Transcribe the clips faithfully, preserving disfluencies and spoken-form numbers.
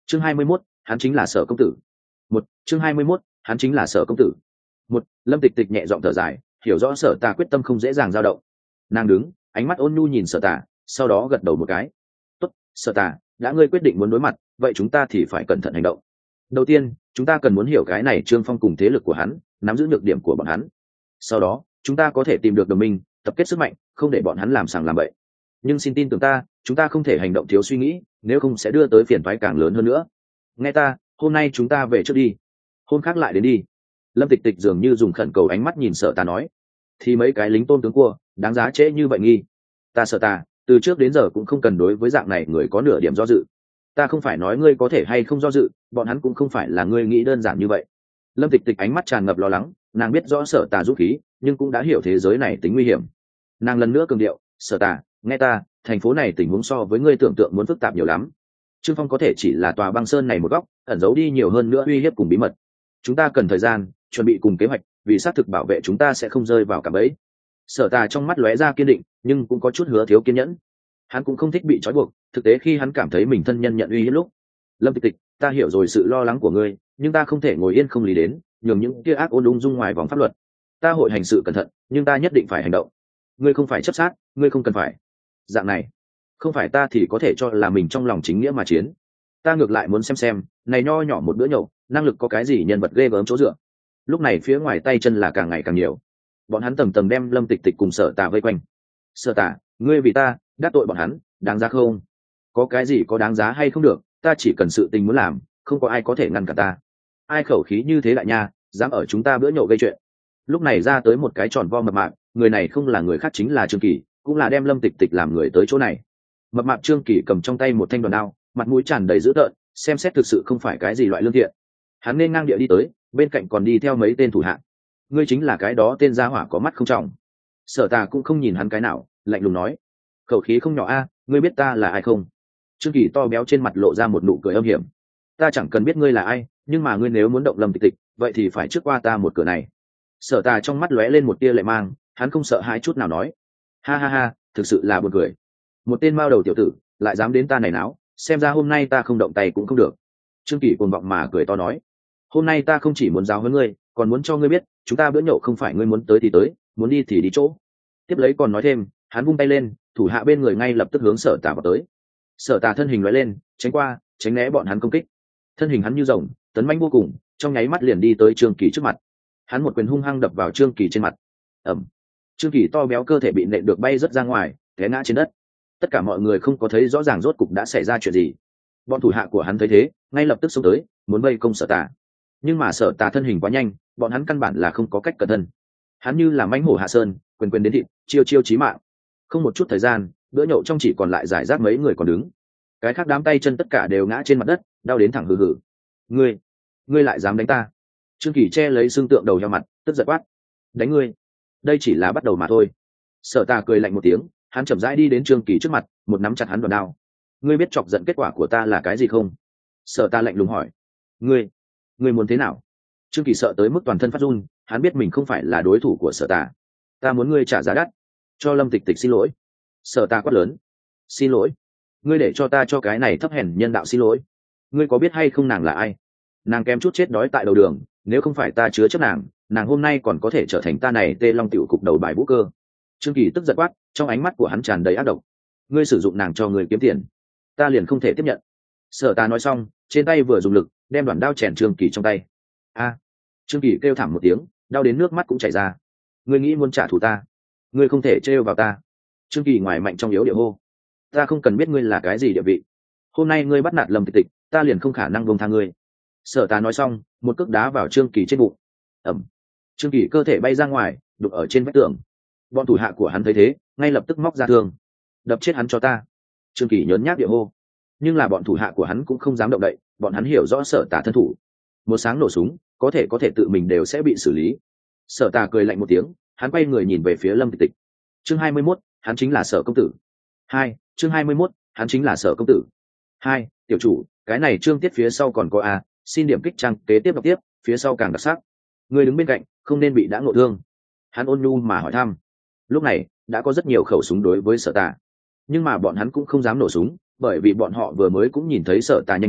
chương hai mươi mốt, hắn chính là Sở công tử. Một chương hai mươi mốt, hắn chính là Sở công tử. Một Lâm Tịch Tịch nhẹ giọng thở dài, hiểu rõ Sở Tà quyết tâm không dễ dàng dao động. Nàng đứng, ánh mắt ôn nhu nhìn Sở Tà, sau đó gật đầu một cái. Tốt, Sở Tà, đã ngươi quyết định muốn đối mặt, vậy chúng ta thì phải cẩn thận hành động. Đầu tiên, chúng ta cần muốn hiểu cái này Trương Phong cùng thế lực của hắn, nắm giữ nhược điểm của bọn hắn. Sau đó, chúng ta có thể tìm được đồng minh, tập kết sức mạnh, không để bọn hắn làm sàng làm bậy. Nhưng xin tin tưởng ta, chúng ta không thể hành động thiếu suy nghĩ, nếu không sẽ đưa tới phiền toái càng lớn hơn nữa. Nghe ta, hôm nay chúng ta về trước đi, hôm khác lại đến đi. Lâm Tịch Tịch dường như dùng khẩn cầu ánh mắt nhìn Sở Tà nói. Thì mấy cái lính tôn tướng cua, đáng giá trễ như vậy nghi? Ta Sở Tà, từ trước đến giờ cũng không cần đối với dạng này người có nửa điểm do dự. Ta không phải nói ngươi có thể hay không do dự, bọn hắn cũng không phải là ngươi nghĩ đơn giản như vậy. Lâm Tịch Tịch ánh mắt tràn ngập lo lắng, nàng biết rõ Sở Tà dũng khí, nhưng cũng đã hiểu thế giới này tính nguy hiểm. Nàng lần nữa cường điệu, Sở Tà, nghe ta, thành phố này tình huống so với ngươi tưởng tượng muốn phức tạp nhiều lắm. Trương Phong có thể chỉ là tòa băng sơn này một góc, ẩn giấu đi nhiều hơn nữa uy hiếp cùng bí mật. Chúng ta cần thời gian chuẩn bị cùng kế hoạch, vì xác thực bảo vệ chúng ta sẽ không rơi vào cạm bẫy. Sở Tà trong mắt lóe ra kiên định, nhưng cũng có chút hứa thiếu kiên nhẫn. Hắn cũng không thích bị trói buộc, thực tế khi hắn cảm thấy mình thân nhân nhận uy hiếp lúc. Lâm Tịch Tịch, ta hiểu rồi sự lo lắng của ngươi, nhưng ta không thể ngồi yên không lý đến, nhường những kia ác ôn ung dung ngoài vòng pháp luật. Ta hội hành sự cẩn thận, nhưng ta nhất định phải hành động. Ngươi không phải chấp sát, ngươi không cần phải. Dạng này, không phải ta thì có thể cho là mình trong lòng chính nghĩa mà chiến. Ta ngược lại muốn xem xem, này nho nhỏ một bữa nhậu, năng lực có cái gì nhân vật ghê gớm chỗ dựa. Lúc này phía ngoài tay chân là càng ngày càng nhiều. Bọn hắn tầng tầng đem Lâm Tịch Tịch cùng Sở Tà vây quanh. Sở Tà, ngươi vì ta đắc tội bọn hắn, đáng giá không? Có cái gì có đáng giá hay không được, ta chỉ cần sự tình muốn làm, không có ai có thể ngăn cản ta. Ai khẩu khí như thế đại nha, dám ở chúng ta bữa nhậu gây chuyện. Lúc này ra tới một cái tròn vo mập mạp, người này không là người khác chính là Trương Kỳ, cũng là đem Lâm Tịch Tịch làm người tới chỗ này. Mập mạp Trương Kỳ cầm trong tay một thanh đoàn đao, mặt mũi tràn đầy dữ tợn, xem xét thực sự không phải cái gì loại lương thiện. Hắn nên ngang địa đi tới, bên cạnh còn đi theo mấy tên thủ hạ. Ngươi chính là cái đó tên gia hỏa có mắt không trọng. Sở Tà cũng không nhìn hắn cái nào, lạnh lùng nói, khẩu khí không nhỏ a, ngươi biết ta là ai không? Trương Kỳ to béo trên mặt lộ ra một nụ cười âm hiểm. Ta chẳng cần biết ngươi là ai, nhưng mà ngươi nếu muốn động Lâm Tịch Tịch, vậy thì phải trước qua ta một cửa này. Sở Tà trong mắt lóe lên một tia lệ mang, hắn không sợ hãi chút nào nói, ha ha ha, thực sự là buồn cười. Một tên mao đầu tiểu tử lại dám đến ta này náo, xem ra hôm nay ta không động tay cũng không được. Trương Kỳ cuồng vọng mà cười to nói, hôm nay ta không chỉ muốn giáo huấn ngươi, còn muốn cho ngươi biết, chúng ta bữa nhậu không phải ngươi muốn tới thì tới, muốn đi thì đi chỗ. Tiếp lấy còn nói thêm, hắn vung tay lên, thủ hạ bên người ngay lập tức hướng Sở Tà vào tới. Sở Tà thân hình lóe lên, tránh qua, tránh né bọn hắn công kích. Thân hình hắn như rồng, tấn mãnh vô cùng, trong nháy mắt liền đi tới Trương Kỳ trước mặt. Hắn một quyền hung hăng đập vào Trương Kỳ trên mặt. Ầm. Trương Kỳ to béo cơ thể bị nện được bay rất ra ngoài, té ngã trên đất. Tất cả mọi người không có thấy rõ ràng rốt cục đã xảy ra chuyện gì. Bọn thủ hạ của hắn thấy thế, ngay lập tức xông tới, muốn vây công Sở Tà. Nhưng mà Sở Tà thân hình quá nhanh, bọn hắn căn bản là không có cách cẩn thân. Hắn như là mãnh hổ hạ sơn, quyền quyền đến thịt, chiêu chiêu chí mạng. Không một chút thời gian, bữa nhậu trong chỉ còn lại giải rác mấy người còn đứng. Cái khác đám tay chân tất cả đều ngã trên mặt đất, đau đến thẳng hừ hừ. Ngươi, ngươi lại dám đánh ta? Trương Kỳ che lấy xương tượng đầu heo mặt, tức giận quát. Đánh ngươi? Đây chỉ là bắt đầu mà thôi. Sở Tà cười lạnh một tiếng, hắn chậm rãi đi đến Trương Kỳ trước mặt, một nắm chặt hắn vào đao. Ngươi biết chọc giận kết quả của ta là cái gì không? Sở Tà lạnh lùng hỏi. Ngươi, ngươi muốn thế nào? Trương Kỳ sợ tới mức toàn thân phát run, hắn biết mình không phải là đối thủ của Sở Tà. Ta muốn ngươi trả giá đắt, cho Lâm Tịch Tịch xin lỗi. Sở Tà quát lớn. Xin lỗi? Ngươi để cho ta cho cái này thấp hèn nhân đạo xin lỗi? Ngươi có biết hay không nàng là ai? Nàng kém chút chết đói tại đầu đường, nếu không phải ta chứa chấp nàng, nàng hôm nay còn có thể trở thành ta này Tê Long tiểu cục đầu bài vũ cơ. Trương Kỳ tức giận quát, trong ánh mắt của hắn tràn đầy ác độc. Ngươi sử dụng nàng cho người kiếm tiền, ta liền không thể tiếp nhận. Sở Tà nói xong, trên tay vừa dùng lực, đem đoạn đao chèn Trương Kỳ trong tay. A! Trương Kỳ kêu thảm một tiếng, đau đến nước mắt cũng chảy ra. Ngươi nghĩ muốn trả thù ta? Ngươi không thể trêu vào ta. Trương Kỳ ngoài mạnh trong yếu địa hô. Ta không cần biết ngươi là cái gì địa vị. Hôm nay ngươi bắt nạt Lâm Tịch Tịch, ta liền không khả năng buông tha ngươi. Sở Tà nói xong, một cước đá vào Trương Kỳ trên bụng. Ẩm. Trương Kỳ cơ thể bay ra ngoài, đụng ở trên vách tường. Bọn thủ hạ của hắn thấy thế, ngay lập tức móc ra thương. Đập chết hắn cho ta. Trương Kỳ nhớn nhác địa hô. Nhưng là bọn thủ hạ của hắn cũng không dám động đậy, bọn hắn hiểu rõ Sở Tà thân thủ. Một sáng nổ súng, có thể có thể tự mình đều sẽ bị xử lý. Sở Tà cười lạnh một tiếng, hắn quay người nhìn về phía Lâm Tịch Tịch. Chương hai mươi mốt, hắn chính là Sở công tử. Hai, chương hai mươi mốt, hắn chính là Sở công tử. Hai, tiểu chủ, cái này chương tiết phía sau còn có a, xin điểm kích trang kế tiếp đọc tiếp, phía sau càng đặc sắc. Người đứng bên cạnh, không nên bị đã ngộ thương. Hắn ôn nhu mà hỏi thăm. Lúc này, đã có rất nhiều khẩu súng đối với Sở Tà, nhưng mà bọn hắn cũng không dám nổ súng, bởi vì bọn họ vừa mới cũng nhìn thấy Sở Tà nhanh chóng,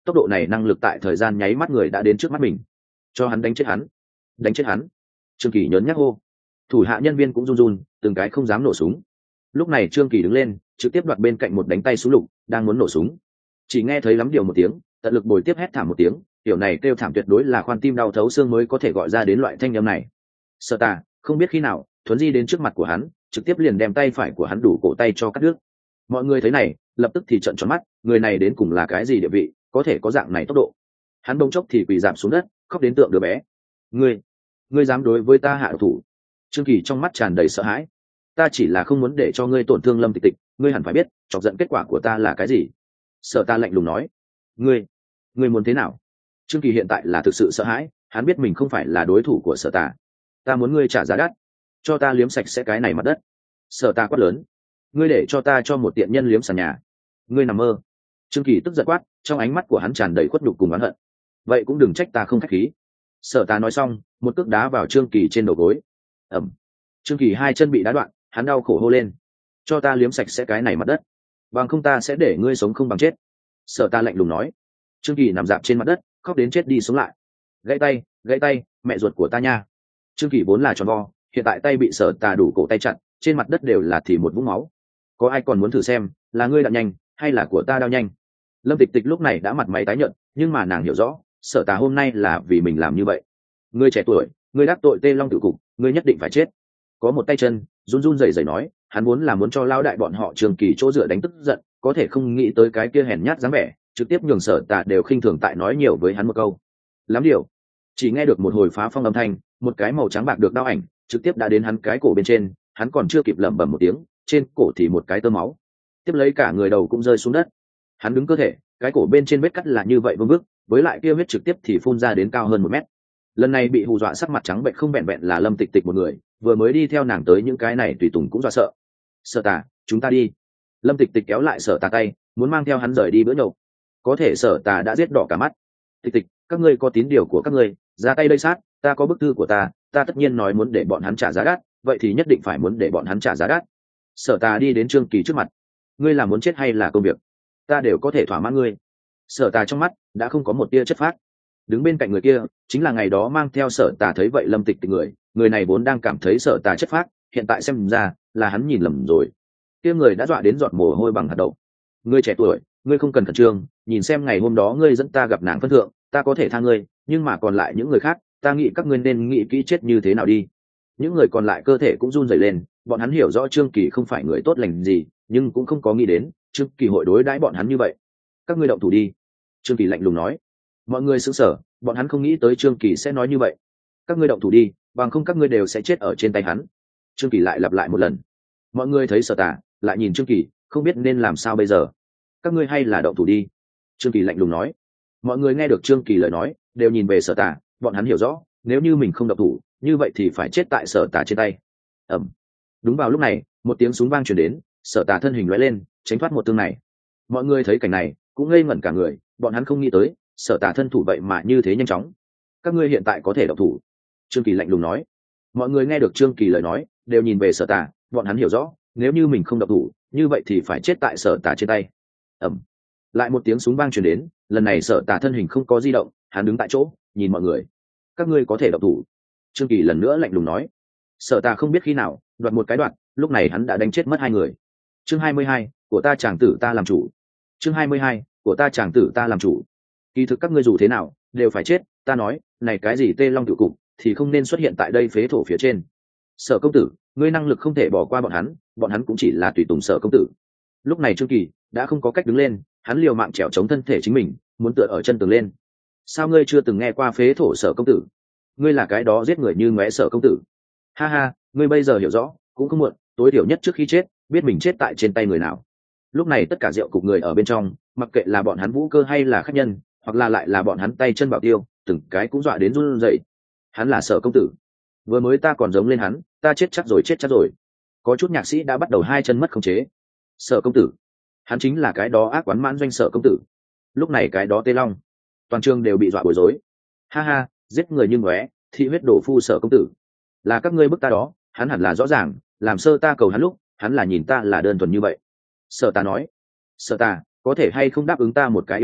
tốc độ này năng lực tại thời gian nháy mắt người đã đến trước mắt mình. Cho hắn đánh chết hắn, đánh chết hắn. Trương Kỳ nhớn nhác hô. Thủ hạ nhân viên cũng run run, từng cái không dám nổ súng. Lúc này Trương Kỳ đứng lên, trực tiếp đoạt bên cạnh một đánh tay súng lục, đang muốn nổ súng. Chỉ nghe thấy lắm điều một tiếng, tận lực bồi tiếp hét thảm một tiếng, kiểu này kêu thảm tuyệt đối là khoan tim đau thấu xương mới có thể gọi ra đến loại thanh âm này. Sở Tà không biết khi nào thuấn di đến trước mặt của hắn, trực tiếp liền đem tay phải của hắn đủ cổ tay cho cắt đứt. Mọi người thấy này, lập tức thì trợn tròn mắt, người này đến cùng là cái gì địa vị, có thể có dạng này tốc độ. Hắn bỗng chốc thì quỳ rạp xuống đất, khóc đến tượng đứa bé. Ngươi, ngươi dám đối với ta hạ thủ? Trương Kỳ trong mắt tràn đầy sợ hãi. Ta chỉ là không muốn để cho ngươi tổn thương Lâm Tịch Tịch, ngươi hẳn phải biết, chọc giận kết quả của ta là cái gì. Sở Ta lạnh lùng nói. Ngươi, ngươi muốn thế nào? Trương Kỳ hiện tại là thực sự sợ hãi, hắn biết mình không phải là đối thủ của Sở Ta. Ta muốn ngươi trả giá đắt, cho ta liếm sạch sẽ cái này mặt đất. Sở Ta quát lớn. Ngươi để cho ta cho một tiện nhân liếm sàn nhà, ngươi nằm mơ. Trương Kỳ tức giận quát, trong ánh mắt của hắn tràn đầy khuất nhục cùng oán hận. Vậy cũng đừng trách ta không khách khí. Sở Ta nói xong, một cước đá vào Trương Kỳ trên đầu gối. Ẩm. Trương Kỳ hai chân bị đá đoạn, hắn đau khổ hô lên. Cho ta liếm sạch sẽ cái này mặt đất, bằng không ta sẽ để ngươi sống không bằng chết. Sở Ta lạnh lùng nói. Trương Kỳ nằm dạp trên mặt đất, khóc đến chết đi sống lại. Gãy tay, gãy tay, mẹ ruột của ta nha. Trương Kỳ vốn là tròn vo, hiện tại tay bị Sở Ta đủ cổ tay chặn, trên mặt đất đều là thì một vũng máu. Có ai còn muốn thử xem, là ngươi đạn nhanh, hay là của ta đau nhanh? Lâm Tịch Tịch lúc này đã mặt máy tái nhợt, nhưng mà nàng hiểu rõ, Sở Tà hôm nay là vì mình làm như vậy. Ngươi trẻ tuổi, ngươi đắc tội Tê Long Tự Cục, ngươi nhất định phải chết. Có một tay chân run run rẩy rẩy nói, hắn muốn là muốn cho lao đại bọn họ Trương Kỳ chỗ dựa đánh tức giận, có thể không nghĩ tới cái kia hèn nhát dáng vẻ, trực tiếp nhường Sở Tà đều khinh thường tại nói nhiều với hắn một câu. Lắm điều. Chỉ nghe được một hồi phá phong âm thanh, một cái màu trắng bạc được đao ảnh, trực tiếp đã đến hắn cái cổ bên trên, hắn còn chưa kịp lẩm bẩm một tiếng, trên cổ thì một cái tơ máu, tiếp lấy cả người đầu cũng rơi xuống đất. Hắn đứng cơ thể, cái cổ bên trên vết cắt là như vậy vương vức, với lại kia huyết trực tiếp thì phun ra đến cao hơn một mét. Lần này bị hù dọa sắc mặt trắng bệnh không vẹn vẹn là Lâm Tịch Tịch một người, vừa mới đi theo nàng tới những cái này tùy tùng cũng dọa sợ. Sở Tà, chúng ta đi. Lâm Tịch Tịch kéo lại Sở Tà tay, muốn mang theo hắn rời đi bữa nhậu. Có thể Sở Tà đã giết đỏ cả mắt. Tịch Tịch, các ngươi có tín điều của các ngươi, ra tay đây sát, ta có bức thư của ta, ta tất nhiên nói muốn để bọn hắn trả giá đắt, vậy thì nhất định phải muốn để bọn hắn trả giá đắt. Sở Tà đi đến Trương Kỳ trước mặt. Ngươi là muốn chết hay là công việc, ta đều có thể thỏa mãn ngươi. Sở Tà trong mắt đã không có một tia chất phác. Đứng bên cạnh người kia chính là ngày đó mang theo Sở Tà thấy vậy Lâm Tịch Tịch người, người này vốn đang cảm thấy Sở Tà chất phác, hiện tại xem ra là hắn nhìn lầm rồi. Kia người đã dọa đến giọt mồ hôi bằng hạt đậu. Ngươi trẻ tuổi, ngươi không cần khẩn trương, nhìn xem ngày hôm đó ngươi dẫn ta gặp nàng phân thượng, ta có thể tha ngươi, nhưng mà còn lại những người khác, ta nghĩ các ngươi nên nghĩ kỹ chết như thế nào đi. Những người còn lại cơ thể cũng run rẩy lên, bọn hắn hiểu rõ Trương Kỳ không phải người tốt lành gì, nhưng cũng không có nghĩ đến Trương Kỳ hội đối đãi bọn hắn như vậy. Các ngươi động thủ đi. Trương Kỳ lạnh lùng nói. Mọi người sững sờ, bọn hắn không nghĩ tới Trương Kỳ sẽ nói như vậy. Các ngươi động thủ đi, bằng không các ngươi đều sẽ chết ở trên tay hắn. Trương Kỳ lại lặp lại một lần. Mọi người thấy Sở Tà, lại nhìn Trương Kỳ, không biết nên làm sao bây giờ. Các ngươi hay là động thủ đi. Trương Kỳ lạnh lùng nói. Mọi người nghe được Trương Kỳ lời nói, đều nhìn về Sở Tà, bọn hắn hiểu rõ, nếu như mình không động thủ, như vậy thì phải chết tại Sở Tà trên tay. Ầm. Đúng vào lúc này, một tiếng súng vang truyền đến, Sở Tà thân hình lóe lên, tránh thoát một thương này. Mọi người thấy cảnh này, cũng ngây ngẩn cả người, bọn hắn không nghĩ tới, Sở Tà thân thủ vậy mà như thế nhanh chóng. Các ngươi hiện tại có thể động thủ. Trương Kỳ lạnh lùng nói. Mọi người nghe được Trương Kỳ lời nói, đều nhìn về Sở Tà, bọn hắn hiểu rõ, nếu như mình không động thủ, như vậy thì phải chết tại Sở Tà trên tay. Ầm. Lại một tiếng súng vang truyền đến, lần này Sở Tà thân hình không có di động, hắn đứng tại chỗ, nhìn mọi người. Các ngươi có thể động thủ. Trương Kỳ lần nữa lạnh lùng nói. Sở Tà không biết khi nào đoạt một cái đoạt, lúc này hắn đã đánh chết mất hai người. Chương hai mươi hai, của ta chàng tử ta làm chủ. Chương hai mươi hai, của ta chàng tử ta làm chủ. Kỳ thực các ngươi dù thế nào đều phải chết, ta nói, này cái gì Tê Long Tự Cục thì không nên xuất hiện tại đây phế thổ phía trên. Sở công tử, ngươi năng lực không thể bỏ qua bọn hắn, bọn hắn cũng chỉ là tùy tùng Sở công tử. Lúc này Trương Kỳ đã không có cách đứng lên, hắn liều mạng trèo chống thân thể chính mình, muốn tựa ở chân tường lên. Sao ngươi chưa từng nghe qua phế thổ Sở công tử? Ngươi là cái đó giết người như ngóe Sở công tử. Ha ha, ngươi bây giờ hiểu rõ, cũng không muộn, tối thiểu nhất trước khi chết, biết mình chết tại trên tay người nào. Lúc này tất cả rượu cục người ở bên trong, mặc kệ là bọn hắn vũ cơ hay là khách nhân, hoặc là lại là bọn hắn tay chân bảo tiêu, từng cái cũng dọa đến run rẩy. Hắn là Sở công tử. Vừa mới ta còn giống lên hắn, ta chết chắc rồi chết chắc rồi. Có chút nhạc sĩ đã bắt đầu hai chân mất khống chế. Sở công tử, hắn chính là cái đó ác quán mãn doanh Sở công tử. Lúc này cái đó Tê Long, toàn trường đều bị dọa bối rối. Ha ha, giết người như ngóe, thị huyết đổ phu Sở công tử. Là các ngươi bức ta đó, hắn hẳn là rõ ràng, làm sơ ta cầu hắn lúc, hắn là nhìn ta là đơn thuần như vậy. Sở Ta nói. Sở Ta, có thể hay không đáp ứng ta một cái yêu cầu,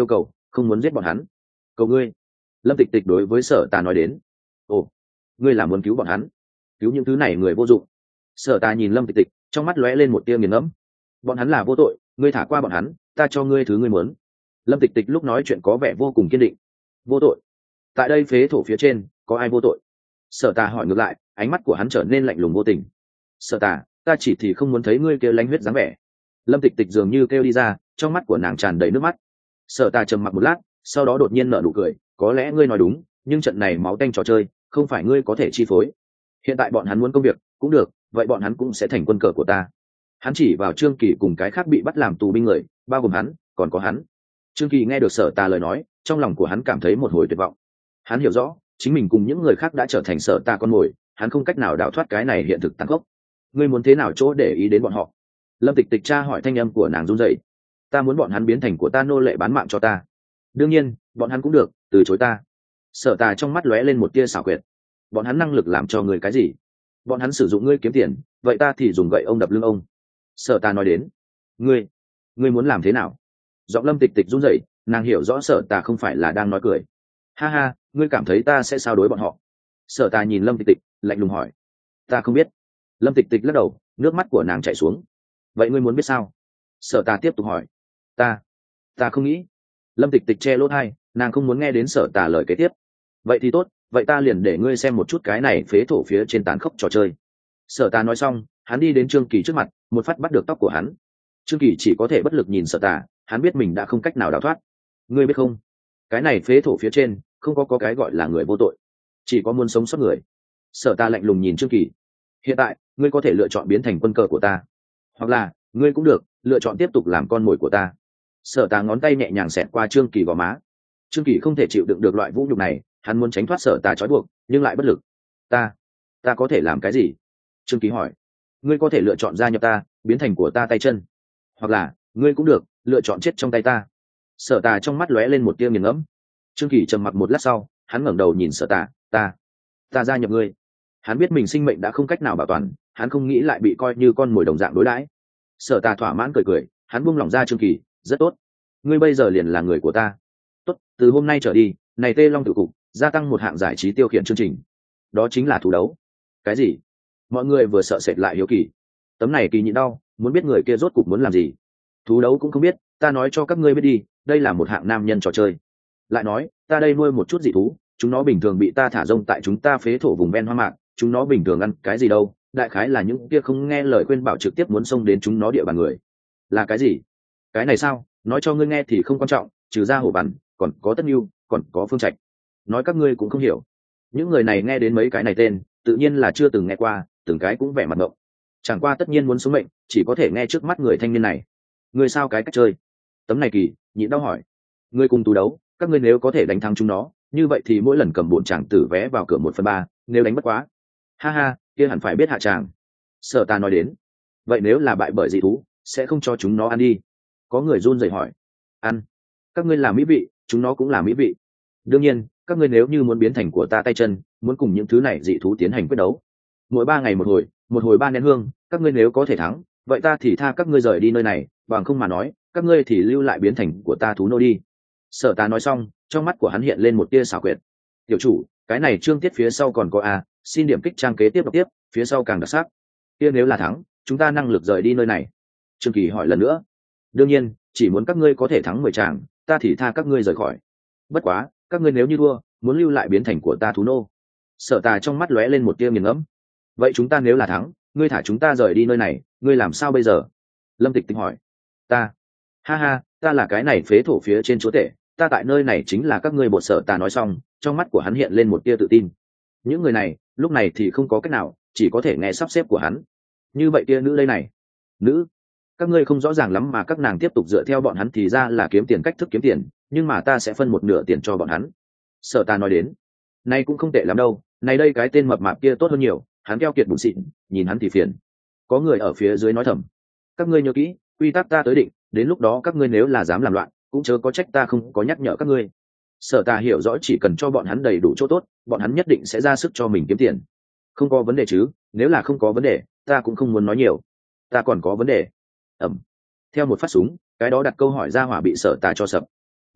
không muốn giết bọn hắn. Cầu ngươi. Lâm Tịch Tịch đối với Sở Tà nói đến. Ồ, ngươi là muốn cứu bọn hắn? Cứu những thứ này người vô dụng? Sở Tà nhìn Lâm Tịch Tịch, trong mắt lóe lên một tia nghiền ngẫm. Bọn hắn là vô tội, ngươi thả qua bọn hắn, ta cho ngươi thứ ngươi muốn. Lâm Tịch Tịch lúc nói chuyện có vẻ vô cùng kiên định. Vô tội? Tại đây phế thổ phía trên có ai vô tội? Sở Tà hỏi ngược lại, ánh mắt của hắn trở nên lạnh lùng vô tình. Sở Tà, ta chỉ thì không muốn thấy ngươi kêu lánh huyết dáng vẻ. Lâm Tịch Tịch dường như kêu đi ra, trong mắt của nàng tràn đầy nước mắt. Sở Tà trầm mặc một lát, sau đó đột nhiên nở nụ cười, có lẽ ngươi nói đúng, nhưng trận này máu tanh trò chơi không phải ngươi có thể chi phối. Hiện tại bọn hắn muốn công việc cũng được, vậy bọn hắn cũng sẽ thành quân cờ của ta. Hắn chỉ vào Trương Kỳ cùng cái khác bị bắt làm tù binh người, bao gồm hắn còn có hắn. Trương Kỳ nghe được Sở Tà lời nói, trong lòng của hắn cảm thấy một hồi tuyệt vọng. Hắn hiểu rõ chính mình cùng những người khác đã trở thành Sở Tà con mồi, hắn không cách nào đào thoát cái này hiện thực tàn khốc. Ngươi muốn thế nào chỗ để ý đến bọn họ? Lâm Tịch Tịch tra hỏi, thanh âm của nàng run rẩy. Ta muốn bọn hắn biến thành của ta nô lệ bán mạng cho ta. Đương nhiên bọn hắn cũng được từ chối ta. Sở Tà trong mắt lóe lên một tia xảo quyệt. Bọn hắn năng lực làm cho người cái gì? Bọn hắn sử dụng ngươi kiếm tiền, vậy ta thì dùng gậy ông đập lưng ông. Sở Tà nói đến. Ngươi, ngươi muốn làm thế nào? Giọng Lâm Tịch Tịch run rẩy, nàng hiểu rõ Sở Tà không phải là đang nói cười. Ha ha, ngươi cảm thấy ta sẽ sao đối bọn họ? Sở Tà nhìn Lâm Tịch Tịch, lạnh lùng hỏi. Ta không biết. Lâm Tịch Tịch lắc đầu, nước mắt của nàng chảy xuống. Vậy ngươi muốn biết sao? Sở Tà tiếp tục hỏi. Ta, ta không nghĩ. Lâm Tịch Tịch che lỗ tai, nàng không muốn nghe đến Sở Tà lời kế tiếp. Vậy thì tốt, vậy ta liền để ngươi xem một chút cái này phế thổ phía trên tán khốc trò chơi. Sở Tà nói xong, hắn đi đến Trương Kỳ trước mặt, một phát bắt được tóc của hắn. Trương Kỳ chỉ có thể bất lực nhìn Sở Tà, hắn biết mình đã không cách nào đào thoát. Ngươi biết không, cái này phế thổ phía trên không có có cái gọi là người vô tội, chỉ có muốn sống sót người. Sở Tà lạnh lùng nhìn Trương Kỳ. Hiện tại ngươi có thể lựa chọn biến thành quân cờ của ta, hoặc là ngươi cũng được lựa chọn tiếp tục làm con mồi của ta. Sở Tà ngón tay nhẹ nhàng xẹt qua Trương Kỳ gò má. Trương Kỳ không thể chịu đựng được loại vũ nhục này, hắn muốn tránh thoát Sở Tà trói buộc nhưng lại bất lực. Ta, ta có thể làm cái gì? Trương Kỳ hỏi. Ngươi có thể lựa chọn gia nhập ta, biến thành của ta tay chân, hoặc là ngươi cũng được lựa chọn chết trong tay ta. Sở Tà trong mắt lóe lên một tia nghiền ngẫm. Trương Kỳ trầm mặc một lát sau, hắn ngẩng đầu nhìn Sở Tà. Ta, ta gia nhập ngươi. Hắn biết mình sinh mệnh đã không cách nào bảo toàn, hắn không nghĩ lại bị coi như con mồi đồng dạng đối đãi. Sở Tà thỏa mãn cười cười, hắn buông lỏng ra Trương Kỳ. Rất tốt, ngươi bây giờ liền là người của ta. Tốt, từ hôm nay trở đi, này Tê Long Tự Cục gia tăng một hạng giải trí tiêu khiển chương trình, đó chính là thú đấu. Cái gì? Mọi người vừa sợ sệt lại hiếu kỳ. Tấm này Kỳ nhịn đau, muốn biết người kia rốt cục muốn làm gì. Thú đấu cũng không biết, ta nói cho các ngươi biết đi, đây là một hạng nam nhân trò chơi. Lại nói, ta đây nuôi một chút dị thú, chúng nó bình thường bị ta thả rông tại chúng ta phế thổ vùng ven hoa mạc, chúng nó bình thường ăn cái gì đâu, đại khái là những kia không nghe lời khuyên bảo trực tiếp muốn xông đến chúng nó địa bàn người. Là cái gì? Cái này sao, nói cho ngươi nghe thì không quan trọng, trừ ra hổ bắn còn có Tất Nhu, còn có Phương Trạch. Nói các ngươi cũng không hiểu. Những người này nghe đến mấy cái này tên tự nhiên là chưa từng nghe qua, từng cái cũng vẻ mặt ngộng. Chẳng qua tất nhiên muốn sống mệnh, chỉ có thể nghe trước mắt người thanh niên này. Ngươi sao cái cách chơi? Tấm này Kỳ nhịn đau hỏi. Ngươi cùng tú đấu, các ngươi nếu có thể đánh thắng chúng nó, như vậy thì mỗi lần cầm bổn tràng tử vé vào cửa một phần ba, nếu đánh bất quá, ha ha, kia hẳn phải biết hạ tràng. Sở Tà nói đến. Vậy nếu là bại bởi dị thú, sẽ không cho chúng nó ăn đi? Có người run rẩy hỏi. Ăn? Các ngươi là mỹ vị, chúng nó cũng là mỹ vị. Đương nhiên, các ngươi nếu như muốn biến thành của ta tay chân, muốn cùng những thứ này dị thú tiến hành quyết đấu, mỗi ba ngày một hồi, một hồi ba nén hương, các ngươi nếu có thể thắng, vậy ta thì tha các ngươi rời đi nơi này, bằng không mà nói, các ngươi thì lưu lại biến thành của ta thú nô đi. Sở Tà nói xong, trong mắt của hắn hiện lên một tia xảo quyệt. Tiểu chủ, cái này chương tiết phía sau còn có a, xin điểm kích trang kế tiếp đọc tiếp, phía sau càng đặc sắc. Kia nếu là thắng, chúng ta năng lực rời đi nơi này. Trương Kỳ hỏi lần nữa. Đương nhiên, chỉ muốn các ngươi có thể thắng mười tràng, ta thì tha các ngươi rời khỏi. Bất quá, các ngươi nếu như thua, muốn lưu lại biến thành của ta thú nô. Sở Tà trong mắt lóe lên một tia nghiền ngẫm. Vậy chúng ta nếu là thắng, ngươi thả chúng ta rời đi nơi này, ngươi làm sao bây giờ? Lâm Tịch Tịch hỏi. Ta, ha ha, ta là cái này phế thổ phía trên chúa tể, ta tại nơi này chính là các ngươi bột. Sở Tà nói xong, trong mắt của hắn hiện lên một tia tự tin. Những người này lúc này thì không có cách nào, chỉ có thể nghe sắp xếp của hắn. Như vậy tia nữ đây này, nữ, các ngươi không rõ ràng lắm mà các nàng tiếp tục dựa theo bọn hắn thì ra là kiếm tiền, cách thức kiếm tiền, nhưng mà ta sẽ phân một nửa tiền cho bọn hắn. Sở Tà nói đến. Này cũng không tệ lắm đâu, này đây cái tên mập mạp kia tốt hơn nhiều, hắn keo kiệt bụng xịn, nhìn hắn thì phiền. Có người ở phía dưới nói thầm. Các ngươi nhớ kỹ, quy tắc ta tới định, đến lúc đó các ngươi nếu là dám làm loạn, cũng chớ có trách ta không có nhắc nhở các ngươi. Sở Tà hiểu rõ chỉ cần cho bọn hắn đầy đủ chỗ tốt, bọn hắn nhất định sẽ ra sức cho mình kiếm tiền. Không có vấn đề chứ? Nếu là không có vấn đề, ta cũng không muốn nói nhiều. Ta còn có vấn đề. Ẩm. Theo một phát súng, cái đó đặt câu hỏi ra hỏa bị Sở Tà cho sập.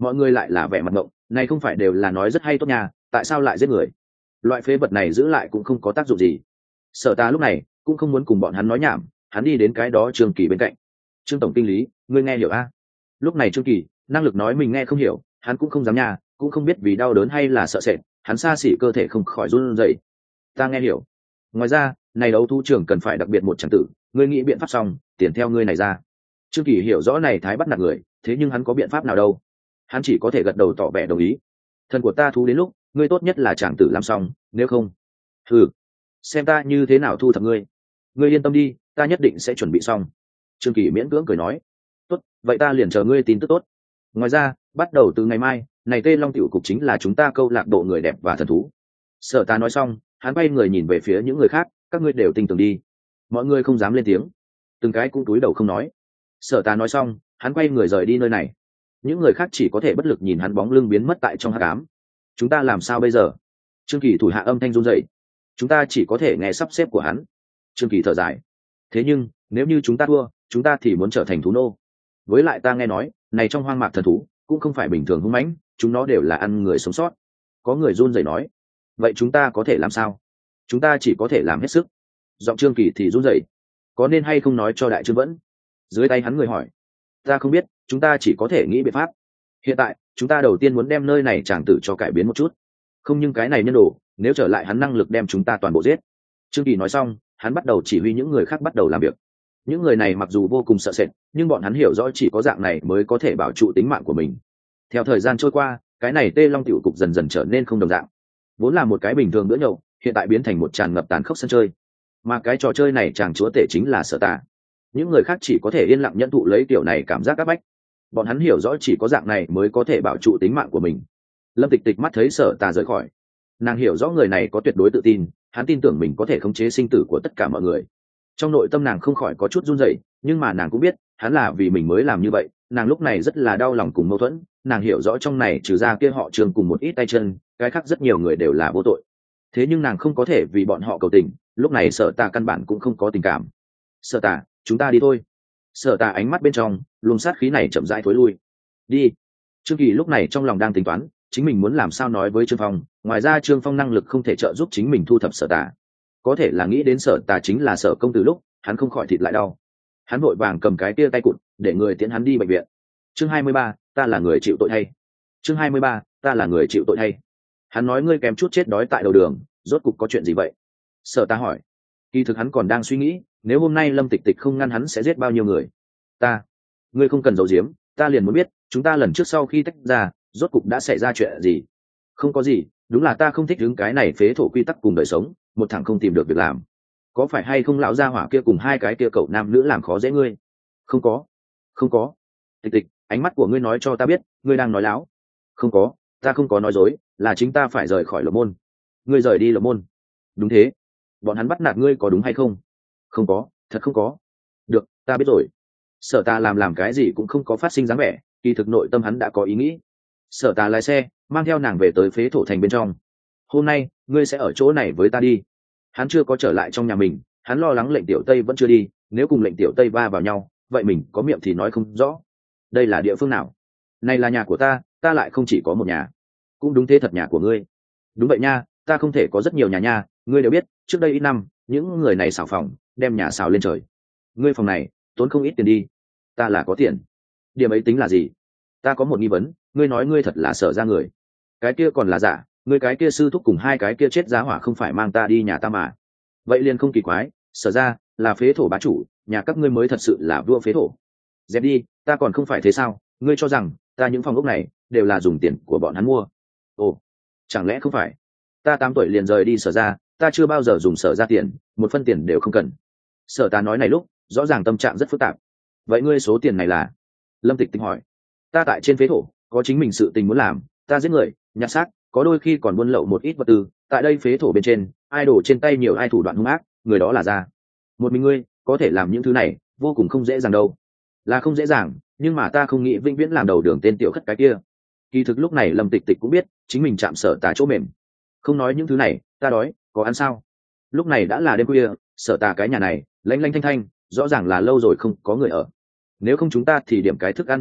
mọi người lại là vẻ mặt ngộng, này không phải đều là nói rất hay tốt nhà, tại sao lại giết người? Loại phế vật này giữ lại cũng không có tác dụng gì. Sở ta lúc này cũng không muốn cùng bọn hắn nói nhảm, hắn đi đến cái đó Trương Kỳ bên cạnh. Trương tổng kinh lý, ngươi nghe hiểu a? Lúc này Trương Kỳ năng lực nói mình nghe không hiểu, hắn cũng không dám nha, cũng không biết vì đau đớn hay là sợ sệt, hắn xa xỉ cơ thể không khỏi run rẩy. Ta nghe hiểu. Ngoài ra, này đấu thu trưởng cần phải đặc biệt một chẳng tử, ngươi nghĩ biện pháp xong, tiền theo ngươi này ra. Trương Kỳ hiểu rõ này thái bắt nạt người, thế nhưng hắn có biện pháp nào đâu? Hắn chỉ có thể gật đầu tỏ vẻ đồng ý. Thần của ta thú đến lúc, ngươi tốt nhất là chàng tử làm xong, nếu không, thử xem ta như thế nào thu thập ngươi. Ngươi yên tâm đi, ta nhất định sẽ chuẩn bị xong. Trương Kỳ miễn cưỡng cười nói, tốt, vậy ta liền chờ ngươi tin tức tốt. Ngoài ra, bắt đầu từ ngày mai, này Tê Long tiểu cục chính là chúng ta câu lạc bộ người đẹp và thần thú. Sở ta nói xong, hắn quay người nhìn về phía những người khác, các ngươi đều tin tưởng đi. Mọi người không dám lên tiếng, từng cái cũng túi đầu không nói. Sở ta nói xong, hắn quay người rời đi nơi này. Những người khác chỉ có thể bất lực nhìn hắn bóng lưng biến mất tại trong hắc ám. Chúng ta làm sao bây giờ? Trương Kỳ thủ hạ âm thanh run rẩy. Chúng ta chỉ có thể nghe sắp xếp của hắn. Trương Kỳ thở dài. Thế nhưng nếu như chúng ta thua, chúng ta thì muốn trở thành thú nô. Với lại ta nghe nói, này trong hoang mạc thần thú cũng không phải bình thường hung mãnh, chúng nó đều là ăn người sống sót. Có người run rẩy nói. Vậy chúng ta có thể làm sao? Chúng ta chỉ có thể làm hết sức. Giọng Trương Kỳ thì run rẩy. Có nên hay không nói cho đại trương vẫn? Dưới tay hắn người hỏi. Ta không biết, chúng ta chỉ có thể nghĩ biện pháp. Hiện tại chúng ta đầu tiên muốn đem nơi này chàng tử cho cải biến một chút, không nhưng cái này nhân đồ nếu trở lại hắn năng lực đem chúng ta toàn bộ giết. Trương Kỳ nói xong, hắn bắt đầu chỉ huy những người khác bắt đầu làm việc. Những người này mặc dù vô cùng sợ sệt, nhưng bọn hắn hiểu rõ chỉ có dạng này mới có thể bảo trụ tính mạng của mình. Theo thời gian trôi qua, cái này Tê Long tiểu cục dần dần trở nên không đồng dạng. Vốn là một cái bình thường bữa nhậu, hiện tại biến thành một tràn ngập tàn khốc sân chơi. Mà cái trò chơi này chàng chúa tể chính là Sở Tà. Những người khác chỉ có thể yên lặng nhận thụ lấy kiểu này cảm giác áp bách. Bọn hắn hiểu rõ chỉ có dạng này mới có thể bảo trụ tính mạng của mình. Lâm Tịch Tịch mắt thấy Sở Tà rời khỏi, nàng hiểu rõ người này có tuyệt đối tự tin, hắn tin tưởng mình có thể khống chế sinh tử của tất cả mọi người. Trong nội tâm nàng không khỏi có chút run rẩy, nhưng mà nàng cũng biết hắn là vì mình mới làm như vậy. Nàng lúc này rất là đau lòng cùng mâu thuẫn, nàng hiểu rõ trong này trừ ra kia họ Trương cùng một ít tay chân, cái khác rất nhiều người đều là vô tội. Thế nhưng nàng không có thể vì bọn họ cầu tình, lúc này Sở Tà căn bản cũng không có tình cảm. Sở Tà, chúng ta đi thôi. Sở Tà ánh mắt bên trong luồng sát khí này chậm rãi thối lui. Đi. Trương Kỳ lúc này trong lòng đang tính toán chính mình muốn làm sao nói với Trương Phong, ngoài ra Trương Phong năng lực không thể trợ giúp chính mình thu thập Sở Tà, có thể là nghĩ đến Sở Tà chính là Sở công tử lúc hắn không khỏi thịt lại đau. Hắn vội vàng cầm cái tia tay cụt để người tiễn hắn đi bệnh viện. Chương hai mươi ba, ta là người chịu tội hay? Chương hai mươi ba, ta là người chịu tội hay? Hắn nói ngươi kém chút chết đói tại đầu đường, rốt cục có chuyện gì vậy? Sở Tà hỏi. Kỳ thực hắn còn đang suy nghĩ, nếu hôm nay Lâm Tịch Tịch không ngăn hắn sẽ giết bao nhiêu người. Ta, ngươi không cần giấu giếm, ta liền muốn biết, chúng ta lần trước sau khi tách ra, rốt cục đã xảy ra chuyện gì? Không có gì, đúng là ta không thích đứng cái này phế thổ quy tắc cùng đời sống, một thằng không tìm được việc làm. Có phải hay không lão gia hỏa kia cùng hai cái kia cậu nam nữ làm khó dễ ngươi? Không có, không có. Tịch Tịch, ánh mắt của ngươi nói cho ta biết, ngươi đang nói láo. Không có, ta không có nói dối, là chính ta phải rời khỏi Lộc Môn. Ngươi rời đi Lộc Môn? Đúng thế. Bọn hắn bắt nạt ngươi có đúng hay không? Không có, thật không có. Được, ta biết rồi. Sở Tà làm làm cái gì cũng không có phát sinh dáng vẻ, kỳ thực nội tâm hắn đã có ý nghĩ. Sở Tà lái xe mang theo nàng về tới phế thổ thành bên trong. Hôm nay ngươi sẽ ở chỗ này với ta đi. Hắn chưa có trở lại trong nhà mình, hắn lo lắng lệnh tiểu Tây vẫn chưa đi, nếu cùng lệnh tiểu Tây va vào nhau, vậy mình có miệng thì nói không rõ. Đây là địa phương nào? Này là nhà của ta, ta lại không chỉ có một nhà. Cũng đúng thế, thật nhà của ngươi. Đúng vậy nha, ta không thể có rất nhiều nhà nha, ngươi đều biết, trước đây ít năm, những người này xào phòng, đem nhà xào lên trời. Ngươi phòng này tốn không ít tiền đi. Ta là có tiền. Điểm ấy tính là gì? Ta có một nghi vấn, ngươi nói ngươi thật là Sở ra người, cái kia còn là giả, ngươi cái kia sư thúc cùng hai cái kia chết giá hỏa không phải mang ta đi nhà ta mà. Vậy liền không kỳ quái, Sở ra là phế thổ bá chủ, nhà các ngươi mới thật sự là vua phế thổ. Dẹp đi, ta còn không phải thế sao? Ngươi cho rằng ta những phòng ốc này đều là dùng tiền của bọn hắn mua? Ồ, chẳng lẽ không phải? Ta tám tuổi liền rời đi Sở ra, ta chưa bao giờ dùng Sở ra tiền, một phân tiền đều không cần. Sở ta nói này lúc rõ ràng tâm trạng rất phức tạp. Vậy ngươi số tiền này là? Lâm Tịch Tịch hỏi. Ta tại trên phế thổ có chính mình sự tình muốn làm, ta giết người, nhặt xác, có đôi khi còn buôn lậu một ít vật tư. Tại đây phế thổ bên trên, ai đổ trên tay nhiều ai thủ đoạn hung ác, người đó là ra. Một mình ngươi có thể làm những thứ này, vô cùng không dễ dàng đâu. Là không dễ dàng, nhưng mà ta không nghĩ vĩnh viễn làm đầu đường tên tiểu khất cái kia. Kỳ thực lúc này Lâm Tịch Tịch cũng biết chính mình chạm Sở Tà chỗ mềm. Không nói những thứ này, ta đói, có ăn sao? Lúc này đã là đêm khuya, Sở Tà cái nhà này lanh lanh thanh thanh, rõ ràng là lâu rồi không có người ở. Nếu không chúng ta thì điểm cái thức ăn nhanh đi,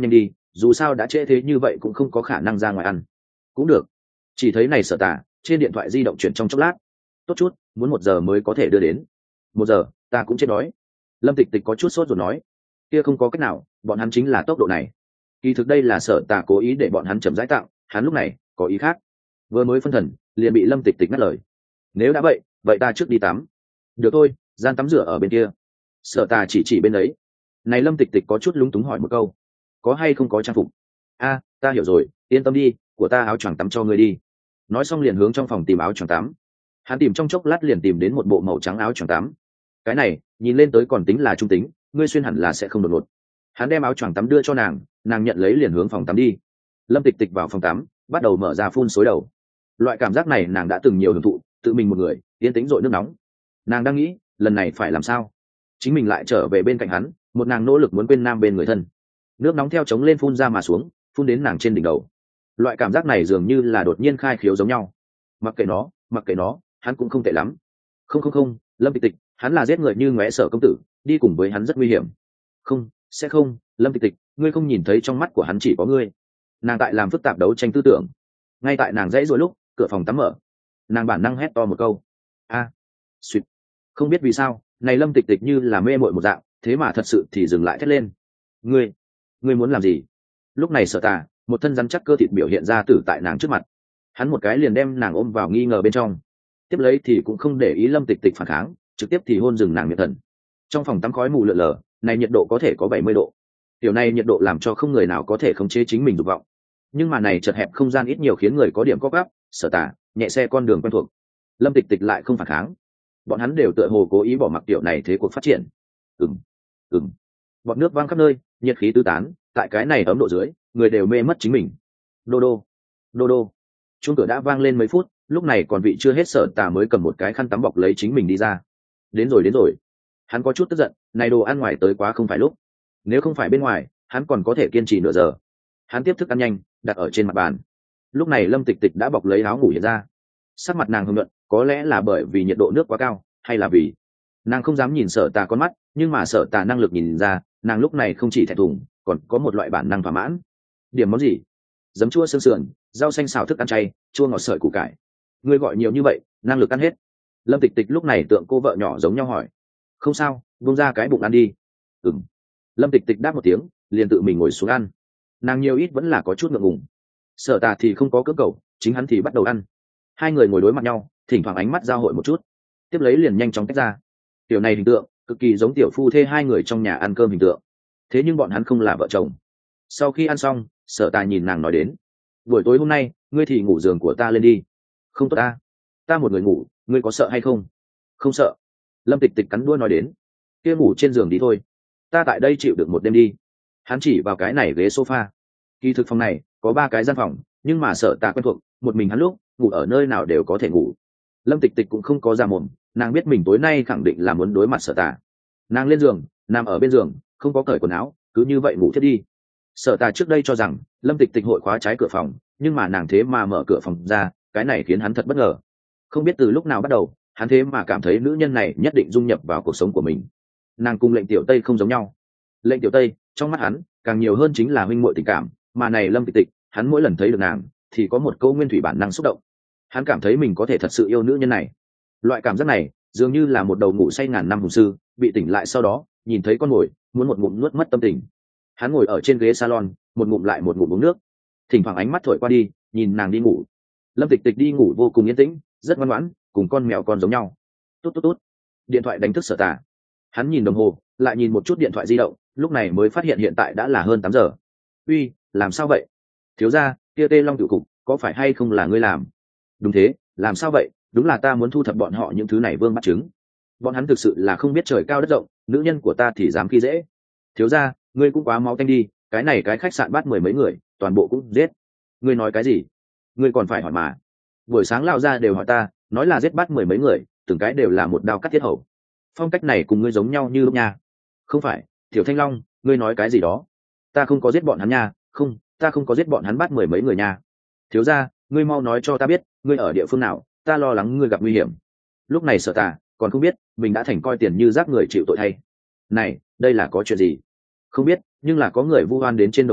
dù sao đã trễ thế như vậy cũng không có khả năng ra ngoài ăn. Cũng được. Chỉ thấy này Sở Tà trên điện thoại di động chuyển trong chốc lát. Tốt chút, muốn một giờ mới có thể đưa đến. Một giờ, ta cũng chết đói. Lâm Tịch Tịch có chút sốt rồi nói, kia không có cách nào, bọn hắn chính là tốc độ này. Kỳ thực đây là Sở Tà cố ý để bọn hắn chậm rãi tặng, hắn lúc này có ý khác. Vừa mới phân thần, liền bị Lâm Tịch Tịch ngắt lời. Nếu đã vậy, vậy ta trước đi tắm. Được thôi, gian tắm rửa ở bên kia. Sở Tà chỉ chỉ bên ấy. Này Lâm Tịch Tịch có chút lúng túng hỏi một câu, có hay không có trang phục? A, ta hiểu rồi, yên tâm đi, của ta áo choàng tắm cho ngươi đi. Nói xong liền hướng trong phòng tìm áo choàng tắm. Hắn tìm trong chốc lát liền tìm đến một bộ màu trắng áo choàng tắm. Cái này nhìn lên tới còn tính là trung tính, ngươi xuyên hẳn là sẽ không đột ngột. Hắn đem áo choàng tắm đưa cho nàng, nàng nhận lấy liền hướng phòng tắm đi. Lâm Tịch Tịch vào phòng tắm, bắt đầu mở ra phun xối đầu. Loại cảm giác này nàng đã từng nhiều hưởng thụ, tự mình một người yên tĩnh rội nước nóng. Nàng đang nghĩ lần này phải làm sao, chính mình lại trở về bên cạnh hắn, một nàng nỗ lực muốn quên nam bên người thân. Nước nóng theo trống lên phun ra mà xuống, phun đến nàng trên đỉnh đầu. Loại cảm giác này dường như là đột nhiên khai khiếu giống nhau. Mặc kệ nó, mặc kệ nó, hắn cũng không tệ lắm. Không không không, Lâm Tịch Tịch, hắn là giết người như ngóe Sở công tử, đi cùng với hắn rất nguy hiểm. Không, sẽ không, Lâm Tịch Tịch, ngươi không nhìn thấy trong mắt của hắn chỉ có ngươi. Nàng tại làm phức tạp đấu tranh tư tưởng. Ngay tại nàng dãy rồi lúc, cửa phòng tắm mở. Nàng bản năng hét to một câu. A, à, suýt. Không biết vì sao, này Lâm Tịch Tịch như là mê muội một dạng, thế mà thật sự thì dừng lại thét lên. Ngươi, ngươi muốn làm gì? Lúc này Sở Tà, một thân rắn chắc cơ thịt biểu hiện ra tử tại nàng trước mặt. Hắn một cái liền đem nàng ôm vào nghi ngờ bên trong. Tiếp lấy thì cũng không để ý Lâm Tịch Tịch phản kháng, trực tiếp thì hôn dừng nàng miệng thần. Trong phòng tắm khói mù lượn lờ, này nhiệt độ có thể có bảy mươi độ. Điều này nhiệt độ làm cho không người nào có thể khống chế chính mình dục vọng. Nhưng mà này chật hẹp không gian ít nhiều khiến người có điểm co gắp. Sở Tà nhẹ xe con đường quen thuộc. Lâm Tịch Tịch lại không phản kháng. Bọn hắn đều tựa hồ cố ý bỏ mặc tiểu này thế cuộc phát triển. Ừm, ừm. Bọt nước văng khắp nơi, nhiệt khí tứ tán, tại cái này ấm độ dưới, người đều mê mất chính mình. Đô đô, đô đô. Chuông cửa đã vang lên mấy phút, lúc này còn vị chưa hết Sở Tà mới cầm một cái khăn tắm bọc lấy chính mình đi ra. Đến rồi đến rồi. Hắn có chút tức giận, này đồ ăn ngoài tới quá không phải lúc. Nếu không phải bên ngoài, hắn còn có thể kiên trì nửa giờ. Hắn tiếp thức ăn nhanh, đặt ở trên mặt bàn. Lúc này Lâm Tịch Tịch đã bọc lấy áo ngủ hiện ra. Sắc mặt nàng hưng luận, có lẽ là bởi vì nhiệt độ nước quá cao, hay là vì nàng không dám nhìn Sở Tà con mắt, nhưng mà Sở Tà năng lực nhìn ra, nàng lúc này không chỉ thẹn thùng, còn có một loại bản năng thỏa mãn. Điểm món gì? Giấm chua xương sườn, rau xanh xào thức ăn chay, chua ngọt sợi củ cải. Ngươi gọi nhiều như vậy, năng lực ăn hết. Lâm Tịch Tịch lúc này tượng cô vợ nhỏ giống nhau hỏi. Không sao, buông ra cái bụng ăn đi. Ừm. Lâm Tịch Tịch đáp một tiếng, liền tự mình ngồi xuống ăn. Nàng nhiều ít vẫn là có chút ngượng ngùng. Sở Tà thì không có cưỡng cầu, chính hắn thì bắt đầu ăn. Hai người ngồi đối mặt nhau, thỉnh thoảng ánh mắt giao hội một chút, tiếp lấy liền nhanh chóng tách ra. Tiểu này hình tượng cực kỳ giống tiểu phu thê hai người trong nhà ăn cơm hình tượng, thế nhưng bọn hắn không là vợ chồng. Sau khi ăn xong, Sở Tà nhìn nàng nói đến, buổi tối hôm nay ngươi thì ngủ giường của ta lên đi. Không tốt ta, ta một người ngủ, ngươi có sợ hay không? Không sợ. Lâm Tịch Tịch cắn đuôi nói đến, kia ngủ trên giường đi thôi, ta tại đây chịu được một đêm đi. Hắn chỉ vào cái này ghế sofa. Kỳ thực phòng này có ba cái gian phòng, nhưng mà Sở Tà quen thuộc, một mình hắn lúc ngủ ở nơi nào đều có thể ngủ. Lâm Tịch Tịch cũng không có ra mồm, nàng biết mình tối nay khẳng định là muốn đối mặt Sở Tà. Nàng lên giường, nằm ở bên giường, không có cởi quần áo, cứ như vậy ngủ thiết đi. Sở Tà trước đây cho rằng Lâm Tịch Tịch hội khóa trái cửa phòng, nhưng mà nàng thế mà mở cửa phòng ra, cái này khiến hắn thật bất ngờ. Không biết từ lúc nào bắt đầu, hắn thế mà cảm thấy nữ nhân này nhất định dung nhập vào cuộc sống của mình. Nàng cùng Lệnh Tiểu Tây không giống nhau. Lệnh Tiểu Tây trong mắt hắn càng nhiều hơn chính là huynh muội tình cảm, mà này Lâm Tịch Tịch, hắn mỗi lần thấy được nàng thì có một câu nguyên thủy bản năng xúc động. Hắn cảm thấy mình có thể thật sự yêu nữ nhân này. Loại cảm giác này dường như là một đầu ngủ say ngàn năm hùng sư bị tỉnh lại sau đó nhìn thấy con mồi, muốn một ngụm nuốt mất tâm tình. Hắn ngồi ở trên ghế salon, một ngụm lại một ngụm uống nước, thỉnh thoảng ánh mắt thổi qua đi nhìn nàng đi ngủ. Lâm Tịch Tịch đi ngủ vô cùng yên tĩnh, rất ngoan ngoãn, cùng con mèo con giống nhau. Tốt tốt tốt. Điện thoại đánh thức Sở Tà. Hắn nhìn đồng hồ, lại nhìn một chút điện thoại di động, lúc này mới phát hiện hiện tại đã là hơn tám giờ. Uy, làm sao vậy? Thiếu gia, kia Tê Long tiểu cục có phải hay không là ngươi làm? Đúng thế, làm sao vậy? Đúng là ta muốn thu thập bọn họ những thứ này vương bắt chứng. Bọn hắn thực sự là không biết trời cao đất rộng, nữ nhân của ta thì dám khi dễ. Thiếu gia, ngươi cũng quá máu tanh đi, cái này cái khách sạn bắt mười mấy người, toàn bộ cũng giết. Ngươi nói cái gì? Ngươi còn phải hỏi mà. Buổi sáng lao ra đều hỏi ta, nói là giết bắt mười mấy người, từng cái đều là một đao cắt thiết hầu. Phong cách này cùng ngươi giống nhau như lúc nha. Không phải, Tiểu Thanh Long, ngươi nói cái gì đó? Ta không có giết bọn hắn nha, không, ta không có giết bọn hắn bắt mười mấy người nha. Thiếu gia, ngươi mau nói cho ta biết, ngươi ở địa phương nào, ta lo lắng ngươi gặp nguy hiểm. Lúc này Sở Tà còn không biết mình đã thành coi tiền như rác người chịu tội thay. Này, đây là có chuyện gì? Không biết, nhưng là có người vu oan đến trên đầu ta,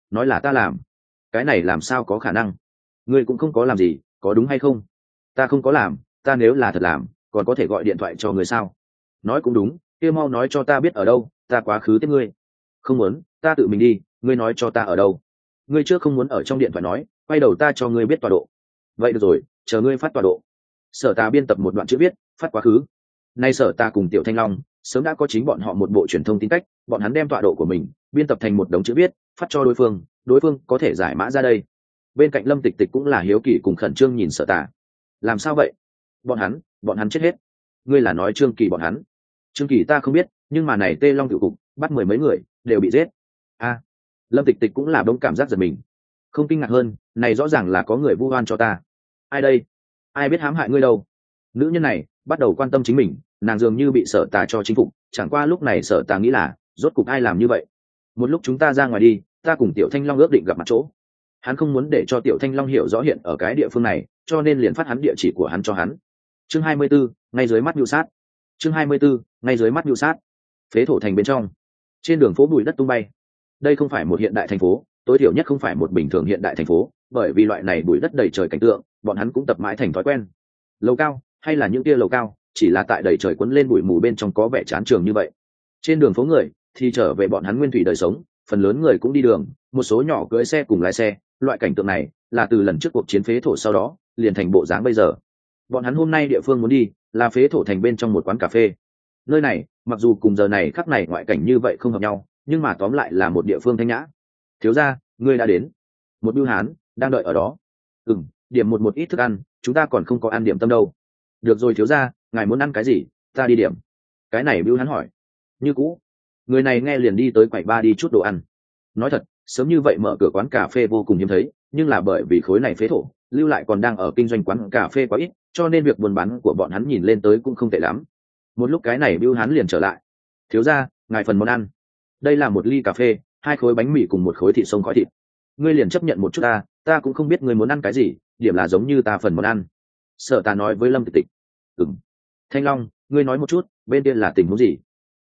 nói là ta làm. Cái này làm sao có khả năng? Ngươi cũng không có làm gì, có đúng hay không? Ta không có làm, ta nếu là thật làm còn có thể gọi điện thoại cho người sao? Nói cũng đúng, kia mau nói cho ta biết ở đâu, ta quá khứ tiếp ngươi. Không muốn, ta tự mình đi, ngươi nói cho ta ở đâu. Ngươi trước không muốn ở trong điện thoại nói, quay đầu ta cho ngươi biết tọa độ. Vậy được rồi, chờ ngươi phát tọa độ. Sở Tà biên tập một đoạn chữ viết, phát quá khứ. Nay Sở Tà cùng Tiểu Thanh Long sớm đã có chính bọn họ một bộ truyền thông tin cách, bọn hắn đem tọa độ của mình biên tập thành một đống chữ viết, phát cho đối phương, đối phương có thể giải mã ra đây. Bên cạnh Lâm Tịch Tịch cũng là hiếu kỳ cùng khẩn trương nhìn Sở Tà. Làm sao vậy? Bọn hắn, bọn hắn chết hết. Ngươi là nói Trương Kỳ bọn hắn? Trương Kỳ ta không biết, nhưng mà này Tê Long Cựu cục bắt mười mấy người đều bị giết. A, Lâm Tịch Tịch cũng là bỗng cảm giác giật mình. Không kinh ngạc hơn, này rõ ràng là có người vu oan cho ta. Ai đây? Ai biết hãm hại ngươi đâu? Nữ nhân này bắt đầu quan tâm chính mình, nàng dường như bị Sở Tà cho chính phục, chẳng qua lúc này Sở Tà nghĩ là rốt cục ai làm như vậy. Một lúc chúng ta ra ngoài đi, ta cùng Tiểu Thanh Long ước định gặp mặt chỗ. Hắn không muốn để cho Tiểu Thanh Long hiểu rõ hiện ở cái địa phương này, cho nên liền phát hắn địa chỉ của hắn cho hắn. Chương hai mươi 24, ngay dưới mắt Nưu Sát. Chương hai mươi 24, ngay dưới mắt Nưu Sát. Phế thổ thành bên trong, trên đường phố bụi đất tung bay. Đây không phải một hiện đại thành phố, tối thiểu nhất không phải một bình thường hiện đại thành phố, bởi vì loại này bụi đất đầy trời cảnh tượng, bọn hắn cũng tập mãi thành thói quen. Lầu cao, hay là những kia lầu cao, chỉ là tại đầy trời cuốn lên bụi mù bên trong có vẻ chán trường như vậy. Trên đường phố người thì trở về bọn hắn nguyên thủy đời sống, phần lớn người cũng đi đường, một số nhỏ cưỡi xe cùng lái xe, loại cảnh tượng này là từ lần trước cuộc chiến phế thổ sau đó liền thành bộ dáng bây giờ. Bọn hắn hôm nay địa phương muốn đi là phế thổ thành bên trong một quán cà phê. Nơi này mặc dù cùng giờ này khắc này ngoại cảnh như vậy không hợp nhau, nhưng mà tóm lại là một địa phương thanh nhã. Thiếu gia, ngươi đã đến. Một bưu hán đang đợi ở đó. Ừm, điểm một một ít thức ăn, chúng ta còn không có ăn điểm tâm đâu. Được rồi thiếu gia, ngài muốn ăn cái gì, ta đi điểm. Cái này bưu hán hỏi. Như cũ, người này nghe liền đi tới quầy ba đi chút đồ ăn. Nói thật, sớm như vậy mở cửa quán cà phê vô cùng hiếm thấy, nhưng là bởi vì khối này phế thổ lưu lại còn đang ở kinh doanh quán cà phê quá ít, cho nên việc buôn bán của bọn hắn nhìn lên tới cũng không tệ lắm. Một lúc cái này bưu hán liền trở lại. Thiếu gia, ngài phần món ăn. Đây là một ly cà phê, hai khối bánh mì cùng một khối thịt sông khói thịt. Ngươi liền chấp nhận một chút ta, ta cũng không biết ngươi muốn ăn cái gì, điểm là giống như ta phần món ăn. Sở Tà nói với Lâm Tịch Tịch. Ừm. Thanh Long, ngươi nói một chút, bên kia là tình huống gì?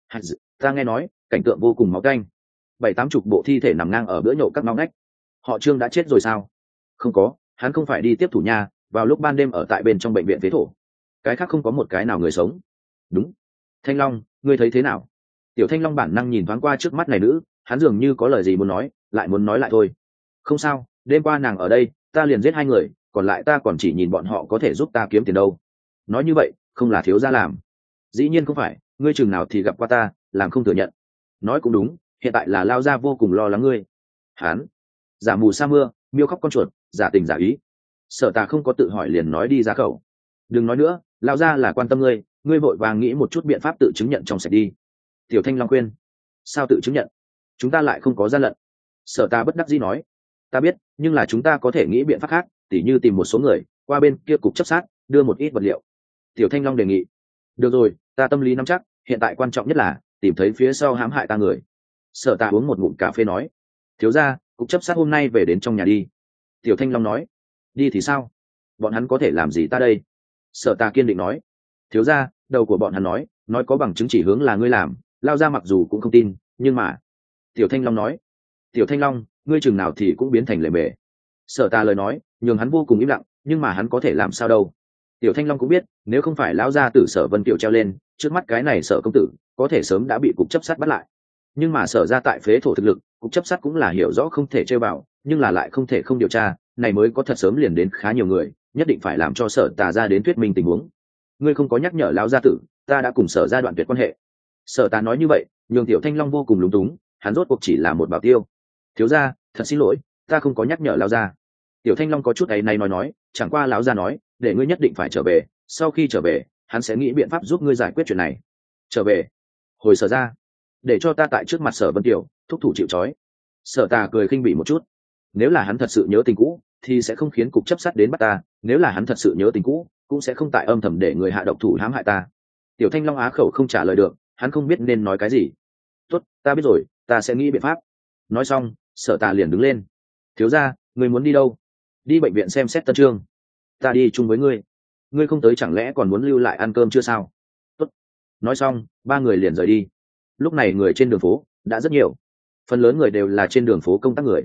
Ta nghe nói cảnh tượng vô cùng máu canh, bảy tám chục bộ thi thể nằm ngang ở bữa nhậu các ngõ ngách. Họ Trương đã chết rồi sao? Không có, hắn không phải đi tiếp thủ nhà, vào lúc ban đêm ở tại bên trong bệnh viện phế thổ. Cái khác không có một cái nào người sống. Đúng. Thanh Long, ngươi thấy thế nào? Tiểu Thanh Long bản năng nhìn thoáng qua trước mắt này nữ, hắn dường như có lời gì muốn nói, lại muốn nói lại thôi. Không sao, đêm qua nàng ở đây, ta liền giết hai người, còn lại ta còn chỉ nhìn bọn họ có thể giúp ta kiếm tiền đâu. Nói như vậy, không là thiếu gia làm? Dĩ nhiên không phải, ngươi chừng nào thì gặp qua ta, làm không thừa nhận. Nói cũng đúng, hiện tại là lao gia vô cùng lo lắng ngươi. Hắn, giả mù sa mưa, miêu khóc con chuột, giả tình giả ý. Sở Tà không có tự hỏi liền nói đi ra khẩu. Đừng nói nữa, lao gia là quan tâm ngươi, ngươi vội vàng nghĩ một chút biện pháp tự chứng nhận trong sạch đi. Tiểu Thanh Long khuyên. Sao tự chứng nhận? Chúng ta lại không có gian lận. Sở Tà bất đắc dĩ nói. Ta biết, nhưng là chúng ta có thể nghĩ biện pháp khác, tỉ như tìm một số người qua bên kia cục chấp sát, đưa một ít vật liệu. Tiểu Thanh Long đề nghị. Được rồi, ta tâm lý nắm chắc, hiện tại quan trọng nhất là tìm thấy phía sau hãm hại ta người. Sở Tà uống một ngụm cà phê nói. Thiếu gia, cục chấp sát hôm nay về đến trong nhà đi. Tiểu Thanh Long nói. Đi thì sao? Bọn hắn có thể làm gì ta đây? Sở Tà kiên định nói. Thiếu gia, đầu của bọn hắn nói, nói có bằng chứng chỉ hướng là ngươi làm, lao ra mặc dù cũng không tin, nhưng mà... Tiểu Thanh Long nói. Tiểu Thanh Long, ngươi chừng nào thì cũng biến thành lề mề. Sở Tà lời nói nhường hắn vô cùng im lặng, nhưng mà hắn có thể làm sao đâu. Tiểu Thanh Long cũng biết, nếu không phải lão gia tử Sở Vân Kiều treo lên, trước mắt cái này Sở công tử có thể sớm đã bị cục chấp sát bắt lại. Nhưng mà Sở ra tại phế thổ thực lực, cục chấp sát cũng là hiểu rõ không thể chơi vào, nhưng là lại không thể không điều tra, này mới có thật sớm liền đến khá nhiều người, nhất định phải làm cho Sở Tà ra đến thuyết minh tình huống. Ngươi không có nhắc nhở lão gia tử, ta đã cùng Sở ra đoạn tuyệt quan hệ. Sở Tà nói như vậy, nhường Tiểu Thanh Long vô cùng lúng túng, hắn rốt cuộc chỉ là một bảo tiêu. Thiếu gia, thật xin lỗi, ta không có nhắc nhở lão gia. Tiểu Thanh Long có chút ấy này nói nói, chẳng qua lão gia nói, để ngươi nhất định phải trở về, sau khi trở về, hắn sẽ nghĩ biện pháp giúp ngươi giải quyết chuyện này. Trở về? Hồi Sở ra, để cho ta tại trước mặt Sở Vân Tiểu, thúc thủ chịu trói. Sở Tà cười khinh bỉ một chút. Nếu là hắn thật sự nhớ tình cũ, thì sẽ không khiến cục chấp sát đến bắt ta, nếu là hắn thật sự nhớ tình cũ, cũng sẽ không tại âm thầm để người hạ độc thủ hãm hại ta. Tiểu Thanh Long á khẩu không trả lời được, hắn không biết nên nói cái gì. Tốt, ta biết rồi, ta sẽ nghĩ biện pháp. Nói xong, Sở Tà liền đứng lên. Thiếu gia, người muốn đi đâu? Đi bệnh viện xem xét tân trương. Ta đi chung với ngươi. Ngươi không tới chẳng lẽ còn muốn lưu lại ăn cơm chưa sao? Tốt. Nói xong, ba người liền rời đi. Lúc này người trên đường phố đã rất nhiều, phần lớn người đều là trên đường phố công tác người.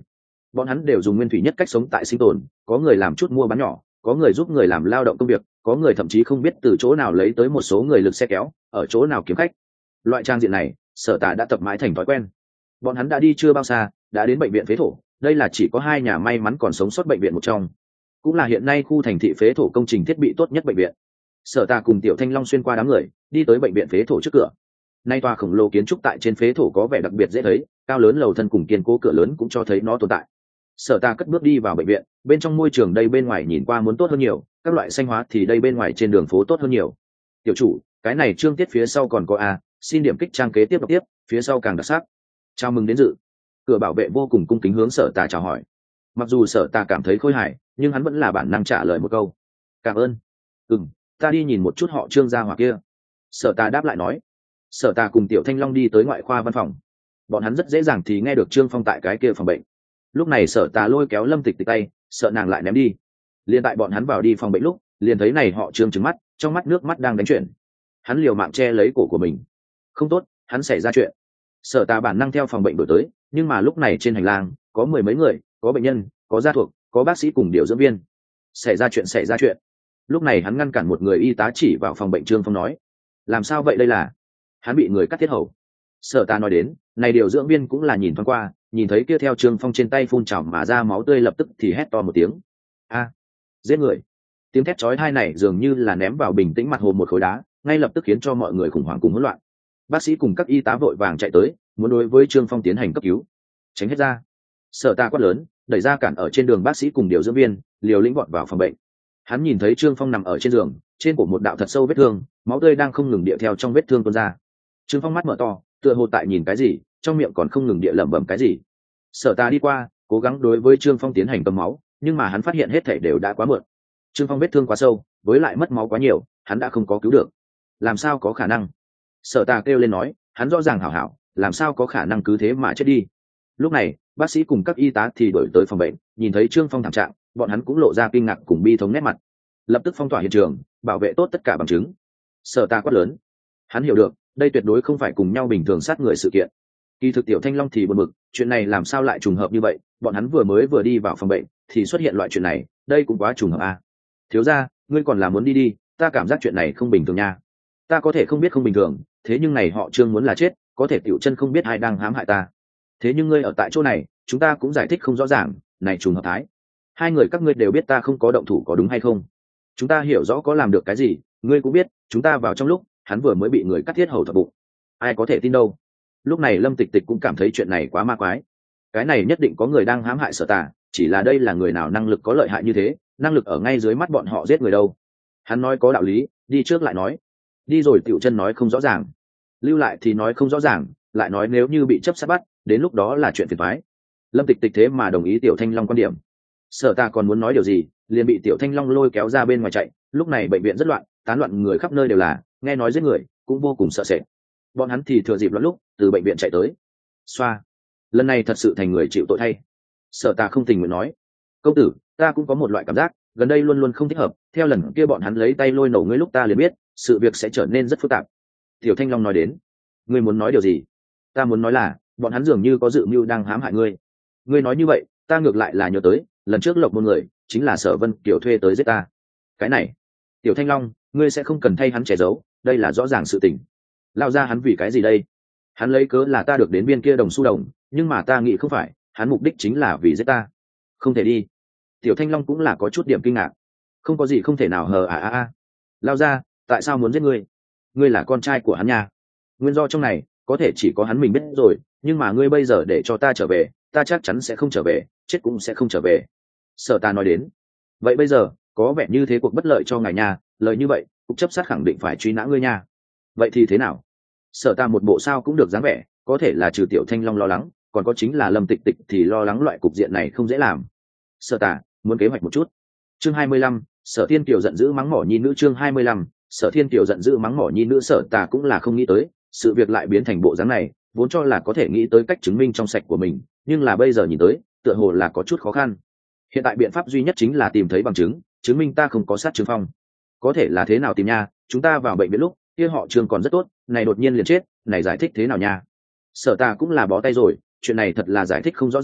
bọn hắn đều dùng nguyên thủy nhất cách sống tại sinh tồn, có người làm chút mua bán nhỏ, có người giúp người làm lao động công việc, có người thậm chí không biết từ chỗ nào lấy tới một số người lực xe kéo, ở chỗ nào kiếm khách. Loại trang diện này Sở Tà đã tập mãi thành thói quen. Bọn hắn đã đi chưa bao xa, đã đến bệnh viện phế thổ. Đây là chỉ có hai nhà may mắn còn sống sót bệnh viện một trong, cũng là hiện nay khu thành thị phế thổ công trình thiết bị tốt nhất bệnh viện. Sở Tà cùng Tiểu Thanh Long xuyên qua đám người, đi tới bệnh viện phế thổ trước cửa. Nay tòa khổng lồ kiến trúc tại trên phế thổ có vẻ đặc biệt dễ thấy, cao lớn lầu thân cùng kiên cố cửa lớn cũng cho thấy nó tồn tại. Sở Tà cất bước đi vào bệnh viện, bên trong môi trường đây bên ngoài nhìn qua muốn tốt hơn nhiều, các loại xanh hóa thì đây bên ngoài trên đường phố tốt hơn nhiều. Tiểu chủ, cái này chương tiết phía sau còn có a, xin điểm kích trang kế tiếp đọc tiếp, phía sau càng đặc sắc. Chào mừng đến dự. Cửa bảo vệ vô cùng cung kính hướng Sở Tà chào hỏi. Mặc dù Sở Tà cảm thấy khôi hài, nhưng hắn vẫn là bản năng trả lời một câu: cảm ơn. Ừm, ta đi nhìn một chút họ Trương gia hỏa kia. Sở Tà đáp lại nói. Sở Tà cùng Tiểu Thanh Long đi tới ngoại khoa văn phòng. Bọn hắn rất dễ dàng thì nghe được Trương Phong tại cái kia phòng bệnh. Lúc này Sở Tà lôi kéo Lâm Tịch Tịch tay, sợ nàng lại ném đi. Liên tại bọn hắn vào đi phòng bệnh lúc, liền thấy này họ Trương trừng mắt, trong mắt nước mắt đang đánh chuyển. Hắn liều mạng che lấy cổ của mình. Không tốt, hắn xảy ra chuyện. Sở Tà bản năng theo phòng bệnh đổi tới, nhưng mà lúc này trên hành lang có mười mấy người, có bệnh nhân, có gia thuộc, có bác sĩ cùng điều dưỡng viên. Xảy ra chuyện, xảy ra chuyện. Lúc này hắn ngăn cản một người y tá chỉ vào phòng bệnh. Trương Phong nói: làm sao vậy, đây là hắn bị người cắt tiết hầu. Sở Tà nói đến, này điều dưỡng viên cũng là nhìn thoáng qua, nhìn thấy kia theo Trương Phong trên tay phun trào mà ra máu tươi, lập tức thì hét to một tiếng: a, giết người. Tiếng thét chói tai này dường như là ném vào bình tĩnh mặt hồ một khối đá, ngay lập tức khiến cho mọi người khủng hoảng cùng hỗn loạn. Bác sĩ cùng các y tá vội vàng chạy tới, muốn đối với Trương Phong tiến hành cấp cứu. Tránh hết ra. Sở Tà quát lớn, đẩy ra cản ở trên đường bác sĩ cùng điều dưỡng viên, liều lĩnh vọt vào phòng bệnh. Hắn nhìn thấy Trương Phong nằm ở trên giường, trên cổ một đạo thật sâu vết thương, máu tươi đang không ngừng địa theo trong vết thương tuôn ra. Trương Phong mắt mở to, tựa hồ tại nhìn cái gì, trong miệng còn không ngừng địa lẩm bẩm cái gì. Sở Tà đi qua, cố gắng đối với Trương Phong tiến hành cầm máu, nhưng mà hắn phát hiện hết thảy đều đã quá muộn. Trương Phong vết thương quá sâu, với lại mất máu quá nhiều, hắn đã không có cứu được. Làm sao có khả năng? Sở Tà kêu lên nói, hắn rõ ràng hảo hảo, làm sao có khả năng cứ thế mà chết đi. Lúc này bác sĩ cùng các y tá thì đổi tới phòng bệnh, nhìn thấy Trương Phong thảm trạng, bọn hắn cũng lộ ra kinh ngạc cùng bi thống nét mặt, lập tức phong tỏa hiện trường, bảo vệ tốt tất cả bằng chứng. Sở Tà quát lớn, hắn hiểu được đây tuyệt đối không phải cùng nhau bình thường sát người sự kiện. Kỳ thực Tiểu Thanh Long thì buồn bực, chuyện này làm sao lại trùng hợp như vậy, bọn hắn vừa mới vừa đi vào phòng bệnh thì xuất hiện loại chuyện này, đây cũng quá trùng hợp à. Thiếu gia, ngươi còn là muốn đi đi, ta cảm giác chuyện này không bình thường nha. Ta có thể không biết không bình thường, thế nhưng này họ Trương muốn là chết, có thể Tiểu Chân không biết ai đang hãm hại ta. Thế nhưng ngươi ở tại chỗ này, chúng ta cũng giải thích không rõ ràng, này trùng hợp thái. Hai người các ngươi đều biết ta không có động thủ, có đúng hay không? Chúng ta hiểu rõ có làm được cái gì, ngươi cũng biết, chúng ta vào trong lúc hắn vừa mới bị người cắt thiết hầu thuật bụng, ai có thể tin đâu. Lúc này Lâm Tịch Tịch cũng cảm thấy chuyện này quá ma quái, cái này nhất định có người đang hãm hại Sở Tà, chỉ là đây là người nào năng lực có lợi hại như thế, năng lực ở ngay dưới mắt bọn họ giết người đâu. Hắn nói có đạo lý, đi trước lại nói, đi rồi Tiểu Chân nói không rõ ràng, lưu lại thì nói không rõ ràng, lại nói nếu như bị chấp sát bắt, đến lúc đó là chuyện phiền toái. Lâm Tịch Tịch thế mà đồng ý Tiểu Thanh Long quan điểm. Sở Tà còn muốn nói điều gì, liền bị Tiểu Thanh Long lôi kéo ra bên ngoài chạy. Lúc này bệnh viện rất loạn, tán loạn người khắp nơi đều là, nghe nói giết người cũng vô cùng sợ sệt. Bọn hắn thì thừa dịp loạn lúc từ bệnh viện chạy tới. Xoa, lần này thật sự thành người chịu tội thay. Sở Tà không tình nguyện nói, công tử, ta cũng có một loại cảm giác gần đây luôn luôn không thích hợp, theo lần kia bọn hắn lấy tay lôi nổ ngươi lúc ta liền biết sự việc sẽ trở nên rất phức tạp. Tiểu Thanh Long nói đến, ngươi muốn nói điều gì? Ta muốn nói là bọn hắn dường như có dự mưu đang hãm hại ngươi. Ngươi nói như vậy ta ngược lại là nhớ tới lần trước Lộc Môn người chính là Sở Vân Kiều thuê tới giết ta. Cái này, Tiểu Thanh Long, ngươi sẽ không cần thay hắn che giấu, đây là rõ ràng sự tình. Lao ra hắn vì cái gì đây? Hắn lấy cớ là ta được đến biên kia đồng xu đồng, nhưng mà ta nghĩ không phải, hắn mục đích chính là vì giết ta. Không thể đi. Tiểu Thanh Long cũng là có chút điểm kinh ngạc. Không có gì không thể nào hờ à à à. Lao ra, tại sao muốn giết ngươi? Ngươi là con trai của hắn nha. Nguyên do trong này có thể chỉ có hắn mình biết rồi, nhưng mà ngươi bây giờ để cho ta trở về, ta chắc chắn sẽ không trở về, chết cũng sẽ không trở về. Sở Tà nói đến, vậy bây giờ có vẻ như thế cuộc bất lợi cho ngài nha, lời như vậy cục chấp sát khẳng định phải truy nã ngươi nha. Vậy thì thế nào? Sở Tà một bộ sao cũng được dáng vẻ, có thể là trừ Tiểu Thanh Long lo lắng, còn có chính là Lâm Tịch Tịch thì lo lắng loại cục diện này không dễ làm. Sở Tà muốn kế hoạch một chút. Chương hai mươi lăm, Sở Thiên Kiều giận dữ mắng mỏ nhi nữ. Chương hai mươi lăm, Sở Thiên Kiều giận dữ mắng mỏ nhi nữ. Sở Tà cũng là không nghĩ tới sự việc lại biến thành bộ dáng này, vốn cho là có thể nghĩ tới cách chứng minh trong sạch của mình, nhưng là bây giờ nhìn tới tựa hồ là có chút khó khăn. Hiện tại biện pháp duy nhất chính là tìm thấy bằng chứng, chứng minh ta không có sát Trương Phong. Có thể là thế nào tìm nha? Chúng ta vào bệnh viện lúc kia họ Trương còn rất tốt, này đột nhiên liền chết, này giải thích thế nào nha? Sở Tà cũng là bó tay rồi, chuyện này thật là giải thích không rõ ràng,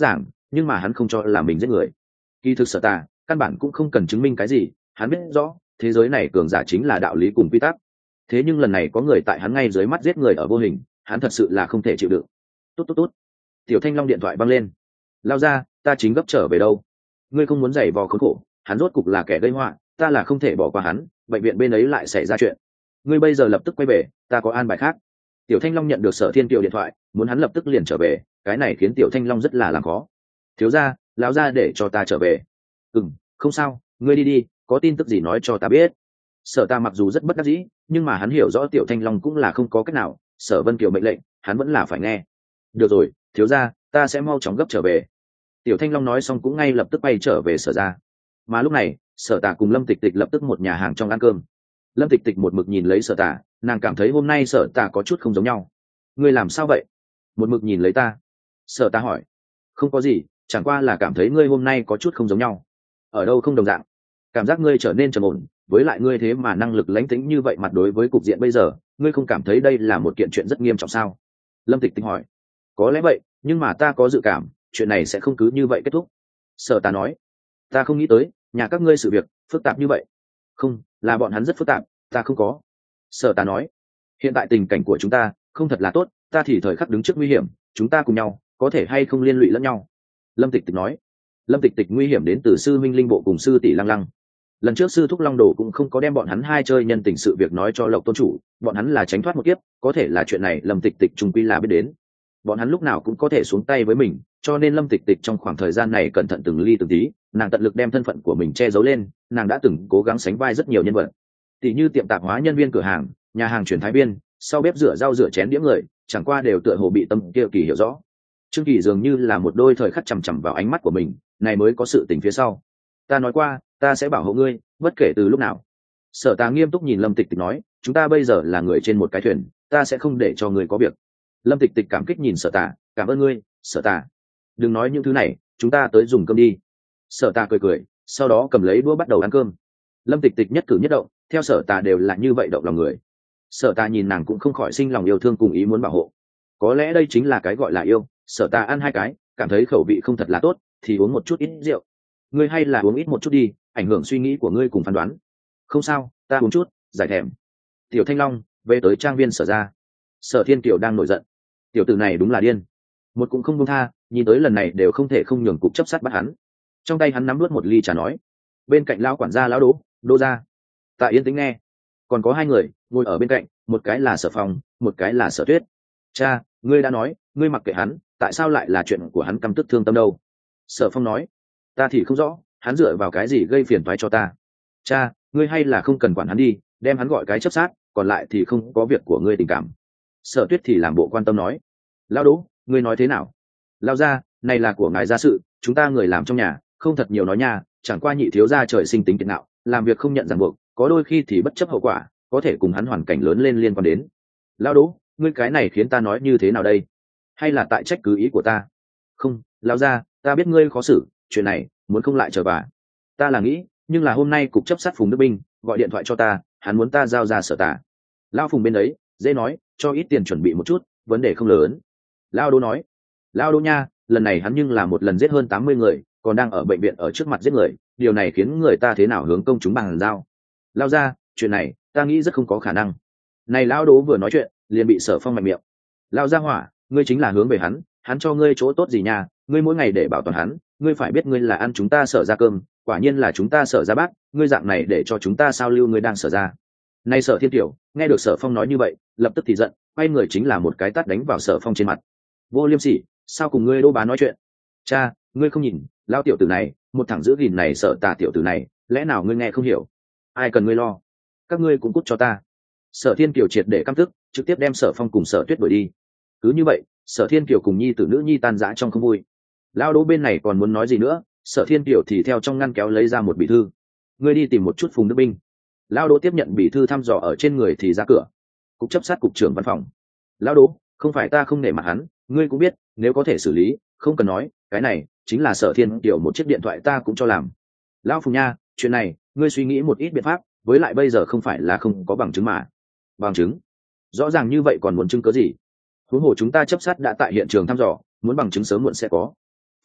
nhưng mà hắn không cho là mình giết người. Kỳ thực Sở Tà căn bản cũng không cần chứng minh cái gì, hắn biết rõ thế giới này cường giả chính là đạo lý cùng quy tắc. Thế nhưng lần này có người tại hắn ngay dưới mắt giết người ở vô hình, hắn thật sự là không thể chịu đựng. Tốt tốt tốt. Tiểu Thanh Long điện thoại vang lên. Lao ra, ta chính gấp trở về đâu. Ngươi không muốn giày vò khốn khổ, hắn rốt cục là kẻ gây họa, ta là không thể bỏ qua hắn, bệnh viện bên ấy lại xảy ra chuyện. Ngươi bây giờ lập tức quay về, ta có an bài khác. Tiểu Thanh Long nhận được Sở Thiên Kiều điện thoại, muốn hắn lập tức liền trở về, cái này khiến Tiểu Thanh Long rất là làm khó. Thiếu gia, lão gia để cho ta trở về. Ừm, không sao, ngươi đi đi, có tin tức gì nói cho ta biết. Sở Ta mặc dù rất bất đắc dĩ, nhưng mà hắn hiểu rõ Tiểu Thanh Long cũng là không có cách nào, Sở Vân Kiều mệnh lệnh, hắn vẫn là phải nghe. Được rồi, thiếu gia, ta sẽ mau chóng gấp trở về. Tiểu Thanh Long nói xong cũng ngay lập tức bay trở về Sở ra. Mà lúc này, Sở Tà cùng Lâm Tịch Tịch lập tức một nhà hàng trong ăn cơm. Lâm Tịch Tịch một mực nhìn lấy Sở Tà, nàng cảm thấy hôm nay Sở Tà có chút không giống nhau. Ngươi làm sao vậy? Một mực nhìn lấy ta. Sở Tà hỏi. Không có gì, chẳng qua là cảm thấy ngươi hôm nay có chút không giống nhau. Ở đâu không đồng dạng? Cảm giác ngươi trở nên trầm ổn, với lại ngươi thế mà năng lực lãnh tĩnh như vậy, mặt đối với cục diện bây giờ, ngươi không cảm thấy đây là một kiện chuyện rất nghiêm trọng sao? Lâm Tịch Tịch hỏi. Có lẽ vậy, nhưng mà ta có dự cảm chuyện này sẽ không cứ như vậy kết thúc. Sở Tà nói. Ta không nghĩ tới nhà các ngươi sự việc phức tạp như vậy. Không, là bọn hắn rất phức tạp, ta không có. Sở Tà nói. Hiện tại tình cảnh của chúng ta không thật là tốt, ta thì thời khắc đứng trước nguy hiểm, chúng ta cùng nhau có thể hay không liên lụy lẫn nhau. Lâm Tịch Tịch nói. Lâm Tịch Tịch nguy hiểm đến từ sư minh linh bộ cùng sư tỷ Lăng Lăng. Lần trước sư thúc Long Đồ cũng không có đem bọn hắn hai chơi nhân tình sự việc nói cho Lộc tôn chủ, bọn hắn là tránh thoát một kiếp, có thể là chuyện này Lâm Tịch Tịch trùng quy là biết đến. Bọn hắn lúc nào cũng có thể xuống tay với mình, cho nên Lâm Tịch Tịch trong khoảng thời gian này cẩn thận từng ly từng tí, nàng tận lực đem thân phận của mình che giấu lên, nàng đã từng cố gắng sánh vai rất nhiều nhân vật, tỷ như tiệm tạp hóa nhân viên cửa hàng, nhà hàng chuyển thái biên, sau bếp rửa rau rửa chén đĩa người, chẳng qua đều tựa hồ bị Tâm kia Kỳ hiểu rõ. Trương Kỳ dường như là một đôi thời khắc chằm chằm vào ánh mắt của mình, này mới có sự tình phía sau. Ta nói qua, ta sẽ bảo hộ ngươi, bất kể từ lúc nào. Sở Tà nghiêm túc nhìn Lâm Tịch Tịch nói, chúng ta bây giờ là người trên một cái thuyền, ta sẽ không để cho ngươi có việc. Lâm Tịch Tịch cảm kích nhìn Sở Tà, cảm ơn ngươi, Sở Tà. Đừng nói những thứ này, chúng ta tới dùng cơm đi. Sở Tà cười cười, sau đó cầm lấy đũa bắt đầu ăn cơm. Lâm Tịch Tịch nhất cử nhất động, theo Sở Tà đều là như vậy động lòng người. Sở Tà nhìn nàng cũng không khỏi sinh lòng yêu thương cùng ý muốn bảo hộ. Có lẽ đây chính là cái gọi là yêu. Sở Tà ăn hai cái, cảm thấy khẩu vị không thật là tốt, thì uống một chút ít rượu. Ngươi hay là uống ít một chút đi, ảnh hưởng suy nghĩ của ngươi cùng phán đoán. Không sao, ta uống chút, giải thèm. Tiểu Thanh Long về tới trang viên Sở ra. Sở Thiên Kiều đang nổi giận. Tiểu tử này đúng là điên, một cũng không buông tha, nhìn tới lần này đều không thể không nhường cục chấp sát bắt hắn. Trong tay hắn nắm nuốt một ly trà nói. Bên cạnh lão quản gia lão Đỗ, Đỗ gia. Tại yên tĩnh nghe. Còn có hai người ngồi ở bên cạnh, một cái là Sở Phong, một cái là Sở Tuyết. Cha, ngươi đã nói, ngươi mặc kệ hắn, tại sao lại là chuyện của hắn căm tức thương tâm đâu? Sở Phong nói. Ta thì không rõ, hắn dựa vào cái gì gây phiền toái cho ta. Cha, ngươi hay là không cần quản hắn đi, đem hắn gọi cái chấp sát, còn lại thì không có việc của ngươi tình cảm. Sở Tuyết thì làm bộ quan tâm nói. Lão Đỗ, ngươi nói thế nào? Lão gia, này là của ngài gia sự, chúng ta người làm trong nhà không thật nhiều nói nha, chẳng qua nhị thiếu gia trời sinh tính kiệt ngạo, làm việc không nhận ràng buộc, có đôi khi thì bất chấp hậu quả, có thể cùng hắn hoàn cảnh lớn lên liên quan đến. Lão Đỗ, ngươi cái này khiến ta nói như thế nào đây? Hay là tại trách cứ ý của ta? Không, lão gia, ta biết ngươi khó xử, chuyện này muốn không lại trở bà. Ta là nghĩ, nhưng là hôm nay cục chấp sát Phùng Đức Binh gọi điện thoại cho ta, hắn muốn ta giao ra Sở Tà. Lão Phùng bên đấy dễ nói, cho ít tiền chuẩn bị một chút, vấn đề không lớn. Lão Đỗ nói. Lão Đỗ nha, lần này hắn nhưng là một lần giết hơn tám mươi người, còn đang ở bệnh viện ở trước mặt giết người, điều này khiến người ta thế nào hướng công chúng bằng giao. Lão gia, chuyện này ta nghĩ rất không có khả năng. Này Lão Đỗ vừa nói chuyện liền bị Sở Phong mạnh miệng. Lão gia hỏa, ngươi chính là hướng về hắn, hắn cho ngươi chỗ tốt gì nha? Ngươi mỗi ngày để bảo toàn hắn, ngươi phải biết ngươi là ăn chúng ta Sở ra cơm, quả nhiên là chúng ta Sở ra bác, ngươi dạng này để cho chúng ta sao lưu ngươi đang Sở ra. Nay Sở Thiên Tiểu nghe được Sở Phong nói như vậy, lập tức thì giận, quay người chính là một cái tát đánh vào Sở Phong trên mặt. Vô liêm sỉ, sao cùng ngươi Đỗ bá nói chuyện? Cha, ngươi không nhìn, lao tiểu tử này, một thằng giữ gìn này Sở Tà tiểu tử này, lẽ nào ngươi nghe không hiểu? Ai cần ngươi lo? Các ngươi cũng cút cho ta. Sở Thiên Kiều triệt để căm tức, trực tiếp đem Sở Phong cùng Sở Tuyết đuổi đi. Cứ như vậy, Sở Thiên Kiều cùng nhi tử nữ nhi tan rã trong không vui. Lao Đỗ bên này còn muốn nói gì nữa, Sở Thiên Kiều thì theo trong ngăn kéo lấy ra một bì thư. Ngươi đi tìm một chút Phùng Đức Binh. Lao Đỗ tiếp nhận bì thư thăm dò ở trên người thì ra cửa. Cục chấp sát cục trưởng văn phòng. Lao Đỗ, không phải ta không nể mặt hắn, ngươi cũng biết, nếu có thể xử lý, không cần nói, cái này chính là Sở Thiên Kiều một chiếc điện thoại ta cũng cho làm. Lao Phùng nha, chuyện này, ngươi suy nghĩ một ít biện pháp, với lại bây giờ không phải là không có bằng chứng mà. Bằng chứng? Rõ ràng như vậy còn muốn chứng cớ gì? Huống hồ chúng ta chấp sát đã tại hiện trường thăm dò, muốn bằng chứng sớm muộn sẽ có.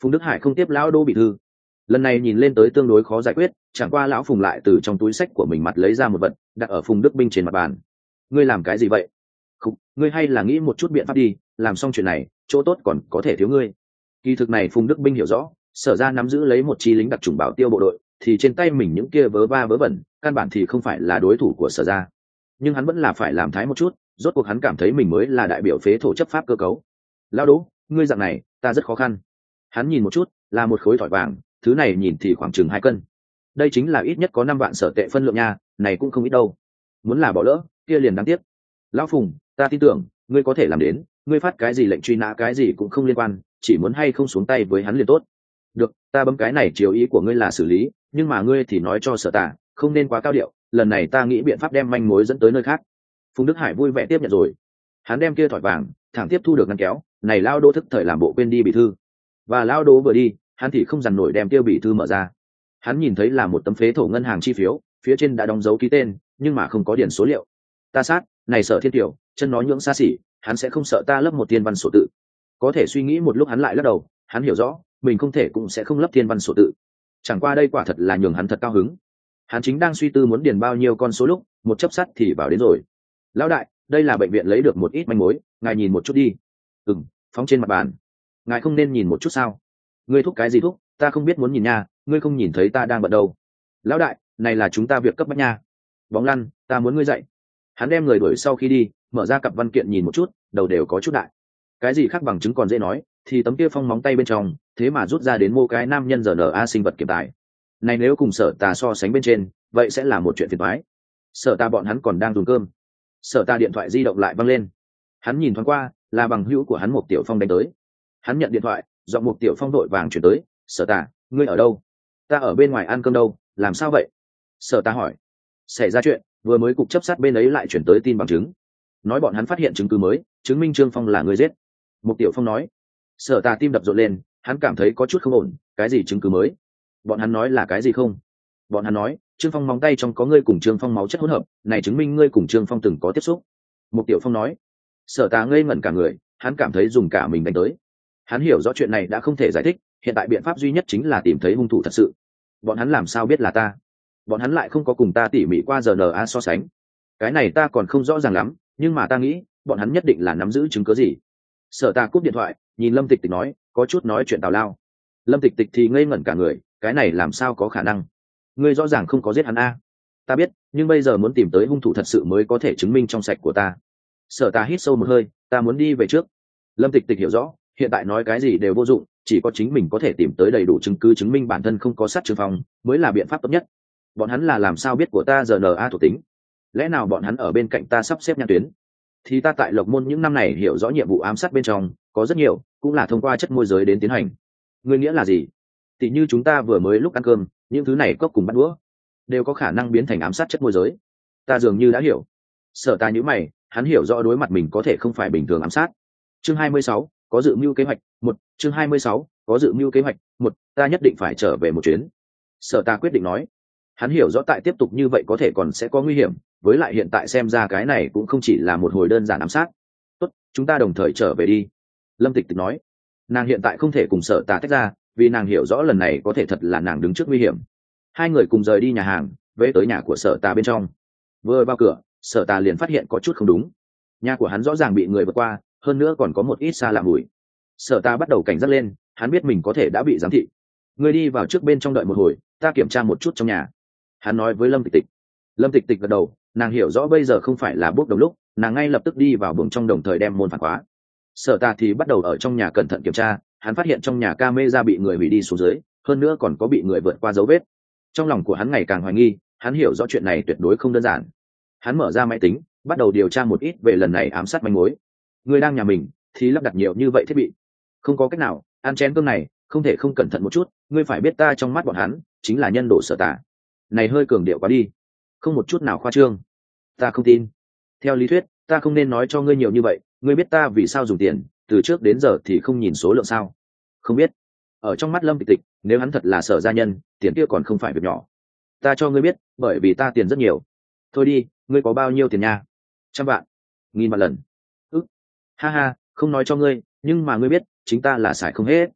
Phùng Đức Hải không tiếp lão đô bị thư. Lần này nhìn lên tới tương đối khó giải quyết, chẳng qua lão Phùng lại từ trong túi sách của mình mặt lấy ra một vật đặt ở Phùng Đức Binh trên mặt bàn. Ngươi làm cái gì vậy? Không, ngươi hay là nghĩ một chút biện pháp đi, làm xong chuyện này chỗ tốt còn có thể thiếu ngươi. Kỳ thực này Phùng Đức Binh hiểu rõ, Sở ra nắm giữ lấy một chi lính đặc trùng bảo tiêu bộ đội, thì trên tay mình những kia vớ va vớ vẩn căn bản thì không phải là đối thủ của Sở ra, nhưng hắn vẫn là phải làm thái một chút, rốt cuộc hắn cảm thấy mình mới là đại biểu phế thổ chấp pháp cơ cấu. Lão Đỗ, ngươi dạng này ta rất khó khăn. Hắn nhìn một chút, là một khối thỏi vàng, thứ này nhìn thì khoảng chừng hai cân, đây chính là ít nhất có năm vạn sở tệ phân lượng nha, này cũng không ít đâu. Muốn là bỏ lỡ kia liền đáng tiếc. Lão Phùng, ta tin tưởng ngươi có thể làm đến, ngươi phát cái gì lệnh truy nã cái gì cũng không liên quan, chỉ muốn hay không xuống tay với hắn liền tốt. Được, ta bấm cái này chiếu ý của ngươi là xử lý, nhưng mà ngươi thì nói cho Sở Tả không nên quá cao điệu, lần này ta nghĩ biện pháp đem manh mối dẫn tới nơi khác. Phùng Đức Hải vui vẻ tiếp nhận rồi. Hắn đem kia thỏi vàng thẳng tiếp thu được ngăn kéo, này Lao Đỗ thức thời làm bộ quên đi bị thư, và Lao Đỗ vừa đi hắn thì không dằn nổi đem tiêu bị thư mở ra. Hắn nhìn thấy là một tấm phế thổ ngân hàng chi phiếu, phía trên đã đóng dấu ký tên nhưng mà không có điển số liệu. Ta sát, này Sở Thiên Tiểu chân nói nhưỡng xa xỉ, hắn sẽ không sợ ta lấp một thiên văn sổ tự. Có thể suy nghĩ một lúc hắn lại lắc đầu, hắn hiểu rõ mình không thể cũng sẽ không lấp thiên văn sổ tự. Chẳng qua đây quả thật là nhường hắn thật cao hứng. Hắn chính đang suy tư muốn điền bao nhiêu con số lúc một chấp sắt thì vào đến rồi. Lão đại, đây là bệnh viện lấy được một ít manh mối, ngài nhìn một chút đi. Ừm, phóng trên mặt bàn. Ngài không nên nhìn một chút sao? Ngươi thúc cái gì thúc, ta không biết muốn nhìn nha, ngươi không nhìn thấy ta đang bận đâu. Lão đại, này là chúng ta việc cấp bách nha. Bóng lăn, ta muốn ngươi dậy. Hắn đem người đuổi sau khi đi, mở ra cặp văn kiện nhìn một chút, đầu đều có chút đại. Cái gì khác bằng chứng còn dễ nói, thì tấm kia phong móng tay bên trong thế mà rút ra đến mô cái nam nhân rờ a sinh vật kiểm tài này, nếu cùng Sở Tà so sánh bên trên vậy sẽ là một chuyện phiền toái. Sở Tà bọn hắn còn đang dùng cơm, Sở Tà điện thoại di động lại văng lên. Hắn nhìn thoáng qua, là bằng hữu của hắn Mục Tiểu Phong đánh tới. Hắn nhận điện thoại, giọng Mục Tiểu Phong đội vàng chuyển tới. Sở Tà, ngươi ở đâu? Ta ở bên ngoài ăn cơm đâu, làm sao vậy? Sở Tà hỏi. Xảy ra chuyện, vừa mới cục chấp sát bên ấy lại chuyển tới tin bằng chứng, nói bọn hắn phát hiện chứng cứ mới chứng minh Trương Phong là người giết. Mục Tiểu Phong nói. Sở Tà tim đập rộn lên, hắn cảm thấy có chút không ổn. Cái gì chứng cứ mới? Bọn hắn nói là cái gì không? Bọn hắn nói Trương Phong móng tay trong có ngươi cùng Trương Phong máu chất hỗn hợp, này chứng minh ngươi cùng Trương Phong từng có tiếp xúc. Mục Tiểu Phong nói. Sở Tà ngây ngẩn cả người, hắn cảm thấy dùng cả mình đánh tới. Hắn hiểu rõ chuyện này đã không thể giải thích, hiện tại biện pháp duy nhất chính là tìm thấy hung thủ thật sự. Bọn hắn làm sao biết là ta? Bọn hắn lại không có cùng ta tỉ mỉ qua rờ en a so sánh. Cái này ta còn không rõ ràng lắm, nhưng mà ta nghĩ bọn hắn nhất định là nắm giữ chứng cứ gì. Sở Tà cúp điện thoại, nhìn Lâm Tịch Tịch nói, có chút nói chuyện tào lao. Lâm Tịch Tịch thì ngây ngẩn cả người, cái này làm sao có khả năng? Ngươi rõ ràng không có giết hắn a. Ta biết, nhưng bây giờ muốn tìm tới hung thủ thật sự mới có thể chứng minh trong sạch của ta. Sở Tà hít sâu một hơi, ta muốn đi về trước. Lâm Tịch Tịch hiểu rõ, hiện tại nói cái gì đều vô dụng, chỉ có chính mình có thể tìm tới đầy đủ chứng cứ chứng minh bản thân không có sát Trương Phong mới là biện pháp tốt nhất. Bọn hắn là làm sao biết của ta rờ en a thuộc tính? Lẽ nào bọn hắn ở bên cạnh ta sắp xếp nhãn tuyến? Thì ta tại Lộc Môn những năm này hiểu rõ nhiệm vụ ám sát bên trong có rất nhiều cũng là thông qua chất môi giới đến tiến hành. Ngươi nghĩa là gì? Tỷ như chúng ta vừa mới lúc ăn cơm, những thứ này cốc cùng bắt đũa đều có khả năng biến thành ám sát chất môi giới. Ta dường như đã hiểu. Sở Tà nhíu mày, hắn hiểu rõ đối mặt mình có thể không phải bình thường ám sát. Chương hai mươi sáu, có dự mưu kế hoạch. Một, chương hai mươi sáu, có dự mưu kế hoạch. Một, ta nhất định phải trở về một chuyến. Sở Tà quyết định nói. Hắn hiểu rõ tại tiếp tục như vậy có thể còn sẽ có nguy hiểm, với lại hiện tại xem ra cái này cũng không chỉ là một hồi đơn giản ám sát. Tốt, chúng ta đồng thời trở về đi. Lâm Tịch Tịch nói. Nàng hiện tại không thể cùng Sở Tà tách ra, vì nàng hiểu rõ lần này có thể thật là nàng đứng trước nguy hiểm. Hai người cùng rời đi nhà hàng, về tới nhà của Sở Tà bên trong. Vừa vào cửa, Sở Tà liền phát hiện có chút không đúng. Nhà của hắn rõ ràng bị người vượt qua, hơn nữa còn có một ít xa lạ mùi. Sở Tà bắt đầu cảnh giác lên, hắn biết mình có thể đã bị giám thị. Người đi vào trước bên trong đợi một hồi, ta kiểm tra một chút trong nhà. Hắn nói với Lâm Tịch Tịch. Lâm Tịch Tịch gật đầu, nàng hiểu rõ bây giờ không phải là bước đồng lúc, nàng ngay lập tức đi vào buồng trong đồng thời đem môn phản khóa. Sở Tà thì bắt đầu ở trong nhà cẩn thận kiểm tra, hắn phát hiện trong nhà camera bị người hủy đi xuống dưới, hơn nữa còn có bị người vượt qua dấu vết. Trong lòng của hắn ngày càng hoài nghi, hắn hiểu rõ chuyện này tuyệt đối không đơn giản. Hắn mở ra máy tính, bắt đầu điều tra một ít về lần này ám sát manh mối. Người đang nhà mình thì lắp đặt nhiều như vậy thiết bị, không có cách nào, ăn chén cơm này không thể không cẩn thận một chút. Ngươi phải biết ta trong mắt bọn hắn chính là nhân đồ Sở Tà. Này hơi cường điệu quá đi, không một chút nào khoa trương. Ta không tin. Theo lý thuyết ta không nên nói cho ngươi nhiều như vậy, ngươi biết ta vì sao dùng tiền từ trước đến giờ thì không nhìn số lượng sao? Không biết. Ở trong mắt Lâm Tịch Tịch, nếu hắn thật là Sở gia nhân, tiền kia còn không phải việc nhỏ. Ta cho ngươi biết, bởi vì ta tiền rất nhiều. Thôi đi, ngươi có bao nhiêu tiền nha? Trăm vạn, nghìn vạn lần. Ức. Ha ha, không nói cho ngươi, nhưng mà ngươi biết chính ta là xài không hết.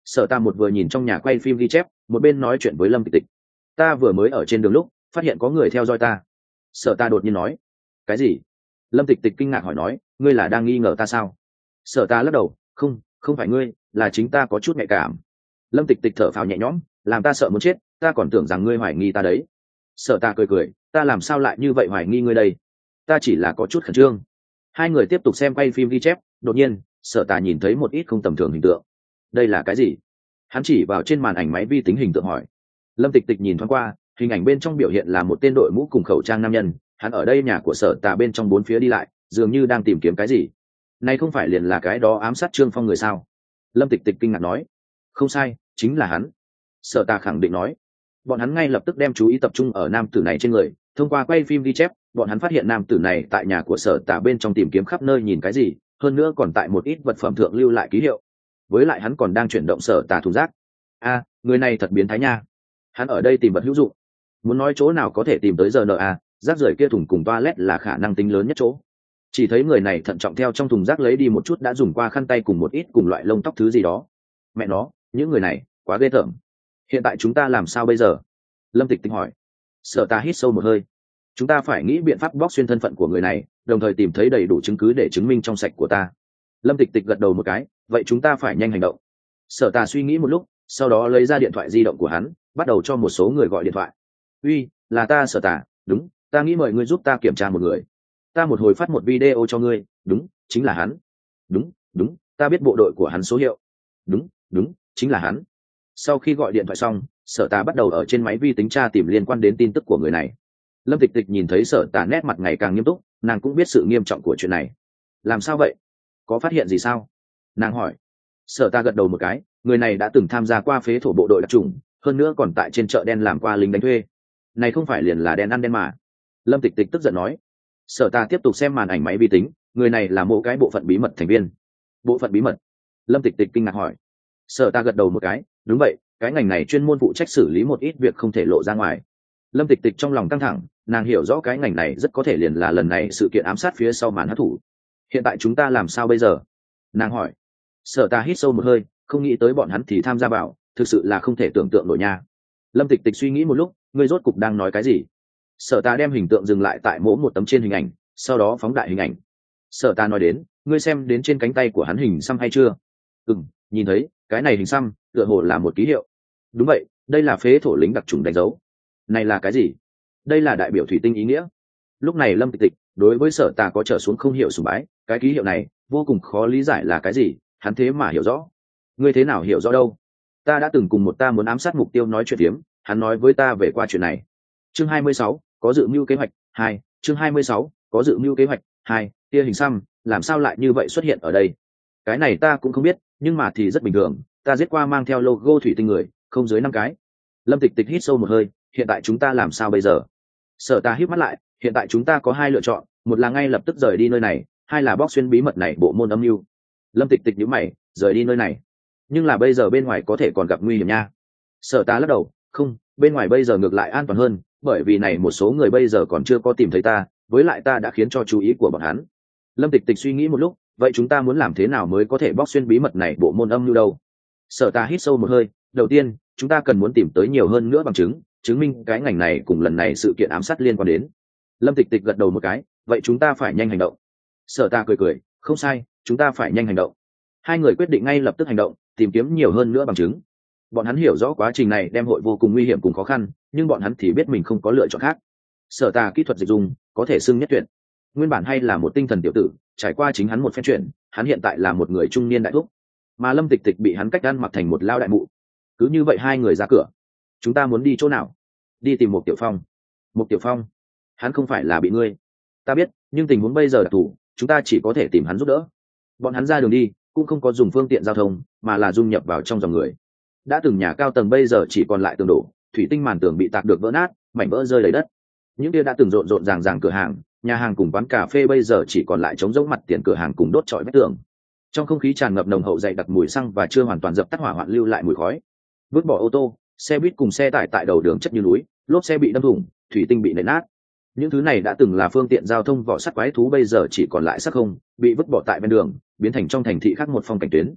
Sở ta một vừa nhìn trong nhà quay phim ghi chép, một bên nói chuyện với Lâm Tịch Tịch. Ta vừa mới ở trên đường lúc phát hiện có người theo dõi ta. Sở ta đột nhiên nói. Cái gì? Lâm Tịch Tịch kinh ngạc hỏi nói, ngươi là đang nghi ngờ ta sao? Sở ta lắc đầu, không, không phải ngươi, là chính ta có chút nhạy cảm. Lâm Tịch Tịch thở phào nhẹ nhõm, làm ta sợ muốn chết, ta còn tưởng rằng ngươi hoài nghi ta đấy. Sở ta cười cười, ta làm sao lại như vậy hoài nghi ngươi đây? Ta chỉ là có chút khẩn trương. Hai người tiếp tục xem quay phim ghi chép, đột nhiên Sở ta nhìn thấy một ít không tầm thường hình tượng. Đây là cái gì? Hắn chỉ vào trên màn ảnh máy vi tính hình tượng hỏi. Lâm Tịch Tịch nhìn thoáng qua, hình ảnh bên trong biểu hiện là một tên đội mũ cùng khẩu trang nam nhân, hắn ở đây nhà của Sở Tà bên trong bốn phía đi lại, dường như đang tìm kiếm cái gì. Này không phải liền là cái đó ám sát Trương Phong người sao? Lâm Tịch Tịch kinh ngạc nói. Không sai, chính là hắn. Sở Tà khẳng định nói. Bọn hắn ngay lập tức đem chú ý tập trung ở nam tử này trên người, thông qua quay phim ghi chép, bọn hắn phát hiện nam tử này tại nhà của Sở Tà bên trong tìm kiếm khắp nơi nhìn cái gì, hơn nữa còn tại một ít vật phẩm thượng lưu lại ký hiệu. Với lại hắn còn đang chuyển động Sở Tà thùng rác. A, người này thật biến thái nha. Hắn ở đây tìm vật hữu dụng. Muốn nói chỗ nào có thể tìm tới giờ nợ a, rác rưởi kia thùng cùng toilet là khả năng tính lớn nhất chỗ. Chỉ thấy người này thận trọng theo trong thùng rác lấy đi một chút đã dùng qua khăn tay cùng một ít cùng loại lông tóc thứ gì đó. Mẹ nó, những người này quá ghê tởm. Hiện tại chúng ta làm sao bây giờ? Lâm Tịch Tịch hỏi. Sở Ta hít sâu một hơi. Chúng ta phải nghĩ biện pháp bóc xuyên thân phận của người này, đồng thời tìm thấy đầy đủ chứng cứ để chứng minh trong sạch của ta. Lâm Tịch Tịch gật đầu một cái, vậy chúng ta phải nhanh hành động. Sở Ta suy nghĩ một lúc, sau đó lấy ra điện thoại di động của hắn, bắt đầu cho một số người gọi điện thoại. Uy, là ta Sở Tà, đúng, ta nghĩ mời ngươi giúp ta kiểm tra một người. Ta một hồi phát một video cho ngươi, đúng, chính là hắn. Đúng, đúng, ta biết bộ đội của hắn số hiệu. Đúng, đúng, chính là hắn. Sau khi gọi điện thoại xong, Sở Tà bắt đầu ở trên máy vi tính tra tìm liên quan đến tin tức của người này. Lâm Tịch Tịch nhìn thấy Sở Tà nét mặt ngày càng nghiêm túc, nàng cũng biết sự nghiêm trọng của chuyện này. Làm sao vậy? Có phát hiện gì sao? Nàng hỏi. Sở Tà gật đầu một cái, người này đã từng tham gia qua phế thổ bộ đội đặc trùng, hơn nữa còn tại trên chợ đen làm qua lính đánh thuê. Này không phải liền là đen ăn đen mà. Lâm Tịch Tịch tức giận nói. Sở Ta tiếp tục xem màn ảnh máy vi tính, người này là một cái bộ phận bí mật thành viên. Bộ phận bí mật? Lâm Tịch Tịch kinh ngạc hỏi. Sở Ta gật đầu một cái, đúng vậy, cái ngành này chuyên môn phụ trách xử lý một ít việc không thể lộ ra ngoài. Lâm Tịch Tịch trong lòng căng thẳng, nàng hiểu rõ cái ngành này rất có thể liền là lần này sự kiện ám sát phía sau màn hắc thủ. Hiện tại chúng ta làm sao bây giờ? Nàng hỏi. Sở Ta hít sâu một hơi, không nghĩ tới bọn hắn thì tham gia vào, thực sự là không thể tưởng tượng nổi nha. Lâm Tịch Tịch suy nghĩ một lúc, ngươi rốt cục đang nói cái gì? Sở Ta đem hình tượng dừng lại tại mỗi một tấm trên hình ảnh, sau đó phóng đại hình ảnh. Sở Ta nói đến, ngươi xem đến trên cánh tay của hắn hình xăm hay chưa? Ừm, nhìn thấy, cái này hình xăm tựa hồ là một ký hiệu. Đúng vậy, đây là phế thổ lính đặc trùng đánh dấu. Này là cái gì? Đây là đại biểu thủy tinh ý nghĩa. Lúc này Lâm Tịch Tịch đối với Sở Ta có trở xuống không hiểu sùng bái, cái ký hiệu này vô cùng khó lý giải là cái gì, hắn thế mà hiểu rõ. Ngươi thế nào hiểu rõ đâu? Ta đã từng cùng một ta muốn ám sát mục tiêu nói chuyện phiếm, hắn nói với ta về qua chuyện này. Chương hai mươi sáu, có dự mưu kế hoạch hai. Chương hai mươi sáu, có dự mưu kế hoạch hai. Tia hình xăm làm sao lại như vậy xuất hiện ở đây? Cái này ta cũng không biết, nhưng mà thì rất bình thường, ta giết qua mang theo logo thủy tinh người, không dưới năm cái. Lâm Tịch Tịch hít sâu một hơi, hiện tại chúng ta làm sao bây giờ? Sở Ta híp mắt lại, hiện tại chúng ta có hai lựa chọn, một là ngay lập tức rời đi nơi này, hai là bóc xuyên bí mật này bộ môn âm mưu. Lâm Tịch Tịch nhíu mày, rời đi nơi này. Nhưng là bây giờ bên ngoài có thể còn gặp nguy hiểm nha. Sở Ta lắc đầu, không, bên ngoài bây giờ ngược lại an toàn hơn, bởi vì này một số người bây giờ còn chưa có tìm thấy ta, với lại ta đã khiến cho chú ý của bọn hắn. Lâm Tịch Tịch suy nghĩ một lúc, vậy chúng ta muốn làm thế nào mới có thể bóc xuyên bí mật này bộ môn âm mưu đâu? Sở Ta hít sâu một hơi, đầu tiên, chúng ta cần muốn tìm tới nhiều hơn nữa bằng chứng, chứng minh cái ngành này cùng lần này sự kiện ám sát liên quan đến. Lâm Tịch Tịch gật đầu một cái, vậy chúng ta phải nhanh hành động. Sở Ta cười cười, không sai, chúng ta phải nhanh hành động. Hai người quyết định ngay lập tức hành động, tìm kiếm nhiều hơn nữa bằng chứng. Bọn hắn hiểu rõ quá trình này đem hội vô cùng nguy hiểm cùng khó khăn, nhưng bọn hắn thì biết mình không có lựa chọn khác. Sở Ta kỹ thuật dịch dùng có thể xưng nhất tuyệt. Nguyên bản hay là một tinh thần tiểu tử, trải qua chính hắn một phen chuyện, hắn hiện tại là một người trung niên đại thúc, mà Lâm Tịch Tịch bị hắn cách ăn mặc thành một lao đại mụ. Cứ như vậy hai người ra cửa. Chúng ta muốn đi chỗ nào? Đi tìm một Tiểu Phong. Một Tiểu Phong? Hắn không phải là bị ngươi? Ta biết, nhưng tình huống bây giờ đặc thù, chúng ta chỉ có thể tìm hắn giúp đỡ. Bọn hắn ra đường đi cũng không có dùng phương tiện giao thông, mà là dung nhập vào trong dòng người. Đã từng nhà cao tầng bây giờ chỉ còn lại tường đổ, thủy tinh màn tường bị tạc được vỡ nát, mảnh vỡ rơi đầy đất. Những kia đã từng rộn rộn ràng ràng cửa hàng, nhà hàng cùng quán cà phê bây giờ chỉ còn lại trống rỗng mặt tiền cửa hàng cùng đốt trọi vách tường. Trong không khí tràn ngập nồng hậu dày đặc mùi xăng và chưa hoàn toàn dập tắt hỏa hoạn lưu lại mùi khói. Vứt bỏ ô tô, xe buýt cùng xe tải tại đầu đường chất như núi, lốp xe bị đâm thủng, thủy tinh bị nện nát. Những thứ này đã từng là phương tiện giao thông vỏ sắt quái thú bây giờ chỉ còn lại xác không, bị vứt bỏ tại bên đường, biến thành trong thành thị khác một phong cảnh tuyến.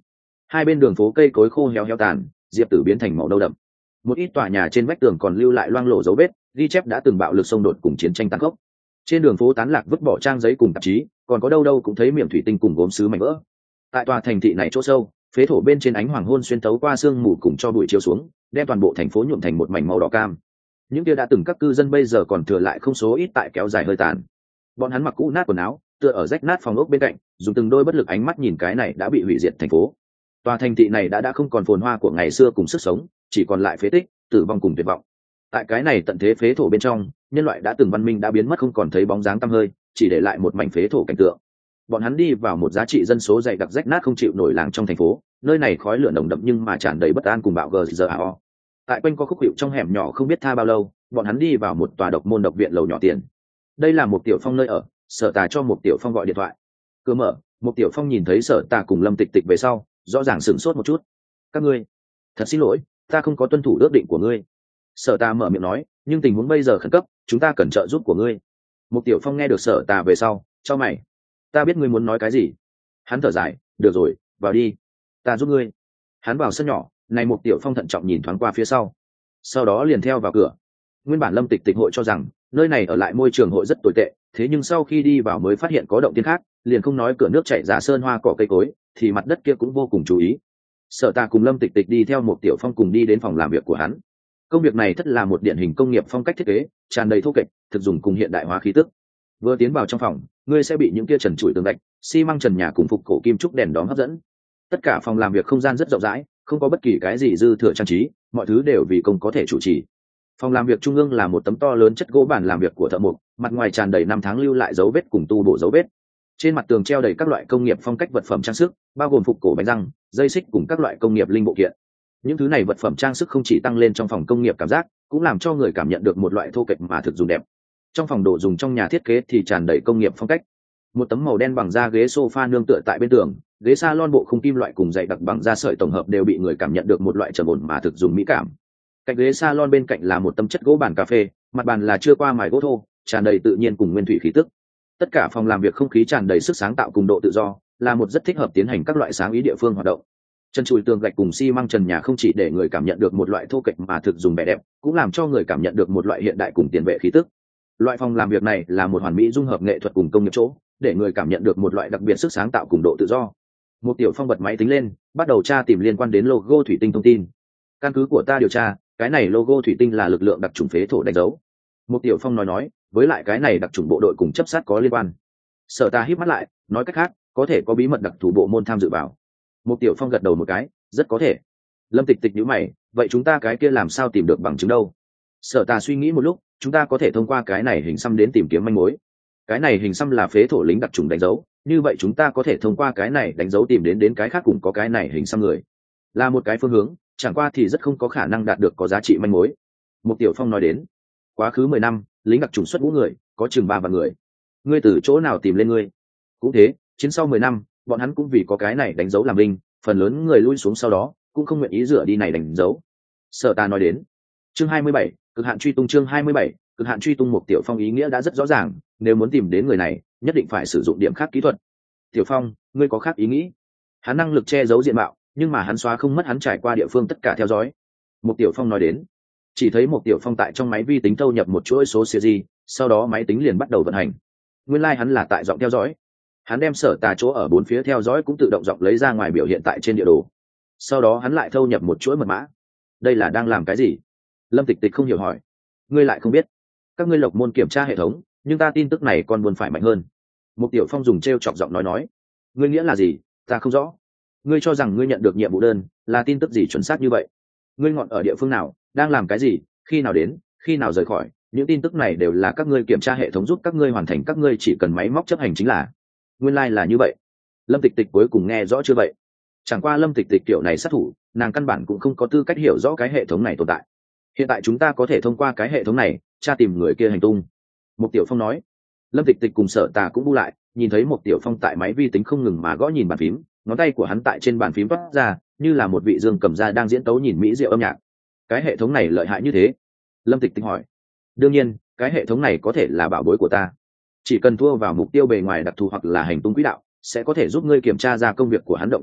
hai bên đường phố cây cối khô héo héo tàn, diệp tử biến thành màu nâu đậm. Một ít tòa nhà trên vách tường còn lưu lại loang lổ dấu vết, ghi chép đã từng bạo lực xung đột cùng chiến tranh tàn khốc. Trên đường phố tán lạc vứt bỏ trang giấy cùng tạp chí, còn có đâu đâu cũng thấy miệng thủy tinh cùng gốm sứ mảnh vỡ. Tại tòa thành thị này chỗ sâu, phế thổ bên trên ánh hoàng hôn xuyên tấu qua sương mù cùng cho bụi chiếu xuống, đem toàn bộ thành phố nhuộm thành một mảnh màu đỏ cam. Những kia đã từng các cư dân bây giờ còn thừa lại không số ít tại kéo dài hơi tàn. Bọn hắn mặc cũ nát quần áo, tựa ở rách nát phòng ốc bên cạnh, dùng từng đôi bất lực ánh mắt nhìn cái này đã bị hủy diệt thành phố. Tòa thành thị này đã đã không còn phồn hoa của ngày xưa cùng sức sống, chỉ còn lại phế tích, tử vong cùng tuyệt vọng. Tại cái này tận thế phế thổ bên trong, nhân loại đã từng văn minh đã biến mất không còn thấy bóng dáng tăm hơi, chỉ để lại một mảnh phế thổ cảnh tượng. Bọn hắn đi vào một giá trị dân số dày đặc rách nát không chịu nổi làng trong thành phố, nơi này khói lửa nồng đậm nhưng mà tràn đầy bất an cùng bạo gzao. Tại quanh co khúc hiệu trong hẻm nhỏ không biết tha bao lâu, bọn hắn đi vào một tòa độc môn độc viện lầu nhỏ tiền. Đây là một Tiểu Phong nơi ở, Sở Tà cho một Tiểu Phong gọi điện thoại. Cửa mở, một Tiểu Phong nhìn thấy Sở Tà cùng Lâm Tịch Tịch về sau, rõ ràng sửng sốt một chút. Các ngươi, thật xin lỗi, ta không có tuân thủ ước định của ngươi. Sở Tà mở miệng nói, nhưng tình huống bây giờ khẩn cấp, chúng ta cần trợ giúp của ngươi. Một Tiểu Phong nghe được Sở Tà về sau, cho mày, ta biết ngươi muốn nói cái gì. Hắn thở dài, được rồi, vào đi, ta giúp ngươi. Hắn vào sân nhỏ, này một Tiểu Phong thận trọng nhìn thoáng qua phía sau, sau đó liền theo vào cửa. Nguyên bản Lâm Tịch Tịch hội cho rằng nơi này ở lại môi trường hội rất tồi tệ, thế nhưng sau khi đi vào mới phát hiện có động tiên khác, liền không nói cửa nước chảy ra sơn hoa cỏ cây cối, thì mặt đất kia cũng vô cùng chú ý. Sở Tà cùng Lâm Tịch Tịch đi theo một Tiểu Phong cùng đi đến phòng làm việc của hắn. Công việc này thật là một điển hình công nghiệp phong cách thiết kế, tràn đầy thô kệch, thực dùng cùng hiện đại hóa khí tức. Vừa tiến vào trong phòng, ngươi sẽ bị những kia trần trụi tường gạch, xi măng trần nhà cùng phục cổ kim trúc đèn đóm hấp dẫn. Tất cả phòng làm việc không gian rất rộng rãi, không có bất kỳ cái gì dư thừa trang trí, mọi thứ đều vì công có thể chủ trì. Phòng làm việc trung ương là một tấm to lớn chất gỗ bàn làm việc của thợ mộc, mặt ngoài tràn đầy năm tháng lưu lại dấu vết cùng tu bổ dấu vết. Trên mặt tường treo đầy các loại công nghiệp phong cách vật phẩm trang sức, bao gồm phục cổ bánh răng, dây xích cùng các loại công nghiệp linh bộ kiện. Những thứ này vật phẩm trang sức không chỉ tăng lên trong phòng công nghiệp cảm giác, cũng làm cho người cảm nhận được một loại thô kệch mà thực dùng đẹp. Trong phòng đồ dùng trong nhà thiết kế thì tràn đầy công nghiệp phong cách. Một tấm màu đen bằng da ghế sofa nương tựa tại bên tường, ghế salon bộ khung kim loại cùng dày đặc bằng da sợi tổng hợp đều bị người cảm nhận được một loại trầm ổn mà thực dùng mỹ cảm. Cạnh ghế salon bên cạnh là một tấm chất gỗ bàn cà phê, mặt bàn là chưa qua mài gỗ thô, tràn đầy tự nhiên cùng nguyên thủy khí tức. Tất cả phòng làm việc không khí tràn đầy sức sáng tạo cùng độ tự do, là một rất thích hợp tiến hành các loại sáng ý địa phương hoạt động. Chân chùi tường gạch cùng xi măng trần nhà không chỉ để người cảm nhận được một loại thô kệch mà thực dùng vẻ đẹp, cũng làm cho người cảm nhận được một loại hiện đại cùng tiền vệ khí tức. Loại phòng làm việc này là một hoàn mỹ dung hợp nghệ thuật cùng công nghiệp chỗ, để người cảm nhận được một loại đặc biệt sức sáng tạo cùng độ tự do. Một Tiểu Phong bật máy tính lên, bắt đầu tra tìm liên quan đến logo thủy tinh thông tin. Căn cứ của ta điều tra, cái này logo thủy tinh là lực lượng đặc trùng phế thổ đánh dấu. Một Tiểu Phong nói nói, với lại cái này đặc trùng bộ đội cùng chấp sát có liên quan. Sở Ta híp mắt lại, nói cách khác, có thể có bí mật đặc thù bộ môn tham dự vào. Một Tiểu Phong gật đầu một cái, rất có thể. Lâm Tịch Tịch nhíu mày, vậy chúng ta cái kia làm sao tìm được bằng chứng đâu? Sở Ta suy nghĩ một lúc, chúng ta có thể thông qua cái này hình xăm đến tìm kiếm manh mối. Cái này hình xăm là phế thổ lính đặc trùng đánh dấu, như vậy chúng ta có thể thông qua cái này đánh dấu tìm đến đến cái khác cũng có cái này hình xăm người. Là một cái phương hướng, chẳng qua thì rất không có khả năng đạt được có giá trị manh mối. Một Tiểu Phong nói đến, quá khứ mười năm, lính đặc trùng xuất ngũ người, có chừng ba vạn người. Ngươi từ chỗ nào tìm lên ngươi? Cũng thế, chiến sau mười năm, bọn hắn cũng vì có cái này đánh dấu làm binh, phần lớn người lui xuống sau đó, cũng không nguyện ý rửa đi này đánh dấu. Sở Ta nói đến, chương hai mươi bảy, cực hạn truy tung chương hai mươi bảy, cực hạn truy tung. Một Tiểu Phong ý nghĩa đã rất rõ ràng, nếu muốn tìm đến người này, nhất định phải sử dụng điểm khác kỹ thuật. Tiểu Phong, ngươi có khác ý nghĩ? Hắn năng lực che giấu diện mạo, nhưng mà hắn xóa không mất hắn trải qua địa phương tất cả theo dõi. Một Tiểu Phong nói đến, chỉ thấy một Tiểu Phong tại trong máy vi tính thâu nhập một chuỗi số series, sau đó máy tính liền bắt đầu vận hành. Nguyên lai like hắn là tại giọng theo dõi. Hắn đem Sở Tà chỗ ở bốn phía theo dõi cũng tự động giọng lấy ra ngoài biểu hiện tại trên địa đồ. Sau đó hắn lại thâu nhập một chuỗi mật mã. Đây là đang làm cái gì? Lâm Tịch Tịch không hiểu hỏi. Ngươi lại không biết? Các ngươi Lộc Môn kiểm tra hệ thống, nhưng ta tin tức này còn buồn phải mạnh hơn. Một Tiểu Phong dùng treo chọc giọng nói nói. Ngươi nghĩa là gì? Ta không rõ. Ngươi cho rằng ngươi nhận được nhiệm vụ đơn là tin tức gì chuẩn xác như vậy? Ngươi ngọn ở địa phương nào, đang làm cái gì, khi nào đến, khi nào rời khỏi? Những tin tức này đều là các ngươi kiểm tra hệ thống giúp các ngươi hoàn thành, các ngươi chỉ cần máy móc chấp hành chính là. Nguyên lai like là như vậy. Lâm Tịch Tịch cuối cùng nghe rõ chưa vậy? Chẳng qua Lâm Tịch Tịch kiểu này sát thủ, nàng căn bản cũng không có tư cách hiểu rõ cái hệ thống này tồn tại. Hiện tại chúng ta có thể thông qua cái hệ thống này tra tìm người kia hành tung. Một Tiểu Phong nói. Lâm Tịch Tịch cùng Sở Tà cũng bu lại, nhìn thấy một Tiểu Phong tại máy vi tính không ngừng mà gõ nhìn bàn phím, ngón tay của hắn tại trên bàn phím toát ra, như là một vị dương cầm ra đang diễn tấu nhìn mỹ diệu âm nhạc. Cái hệ thống này lợi hại như thế? Lâm Tịch Tịch hỏi. Đương nhiên, cái hệ thống này có thể là bảo bối của ta. Chỉ cần thua vào mục tiêu bề ngoài đặc thù hoặc là hành tung quỹ đạo, sẽ có thể giúp ngươi kiểm tra ra công việc của hắn động quỹ đạo,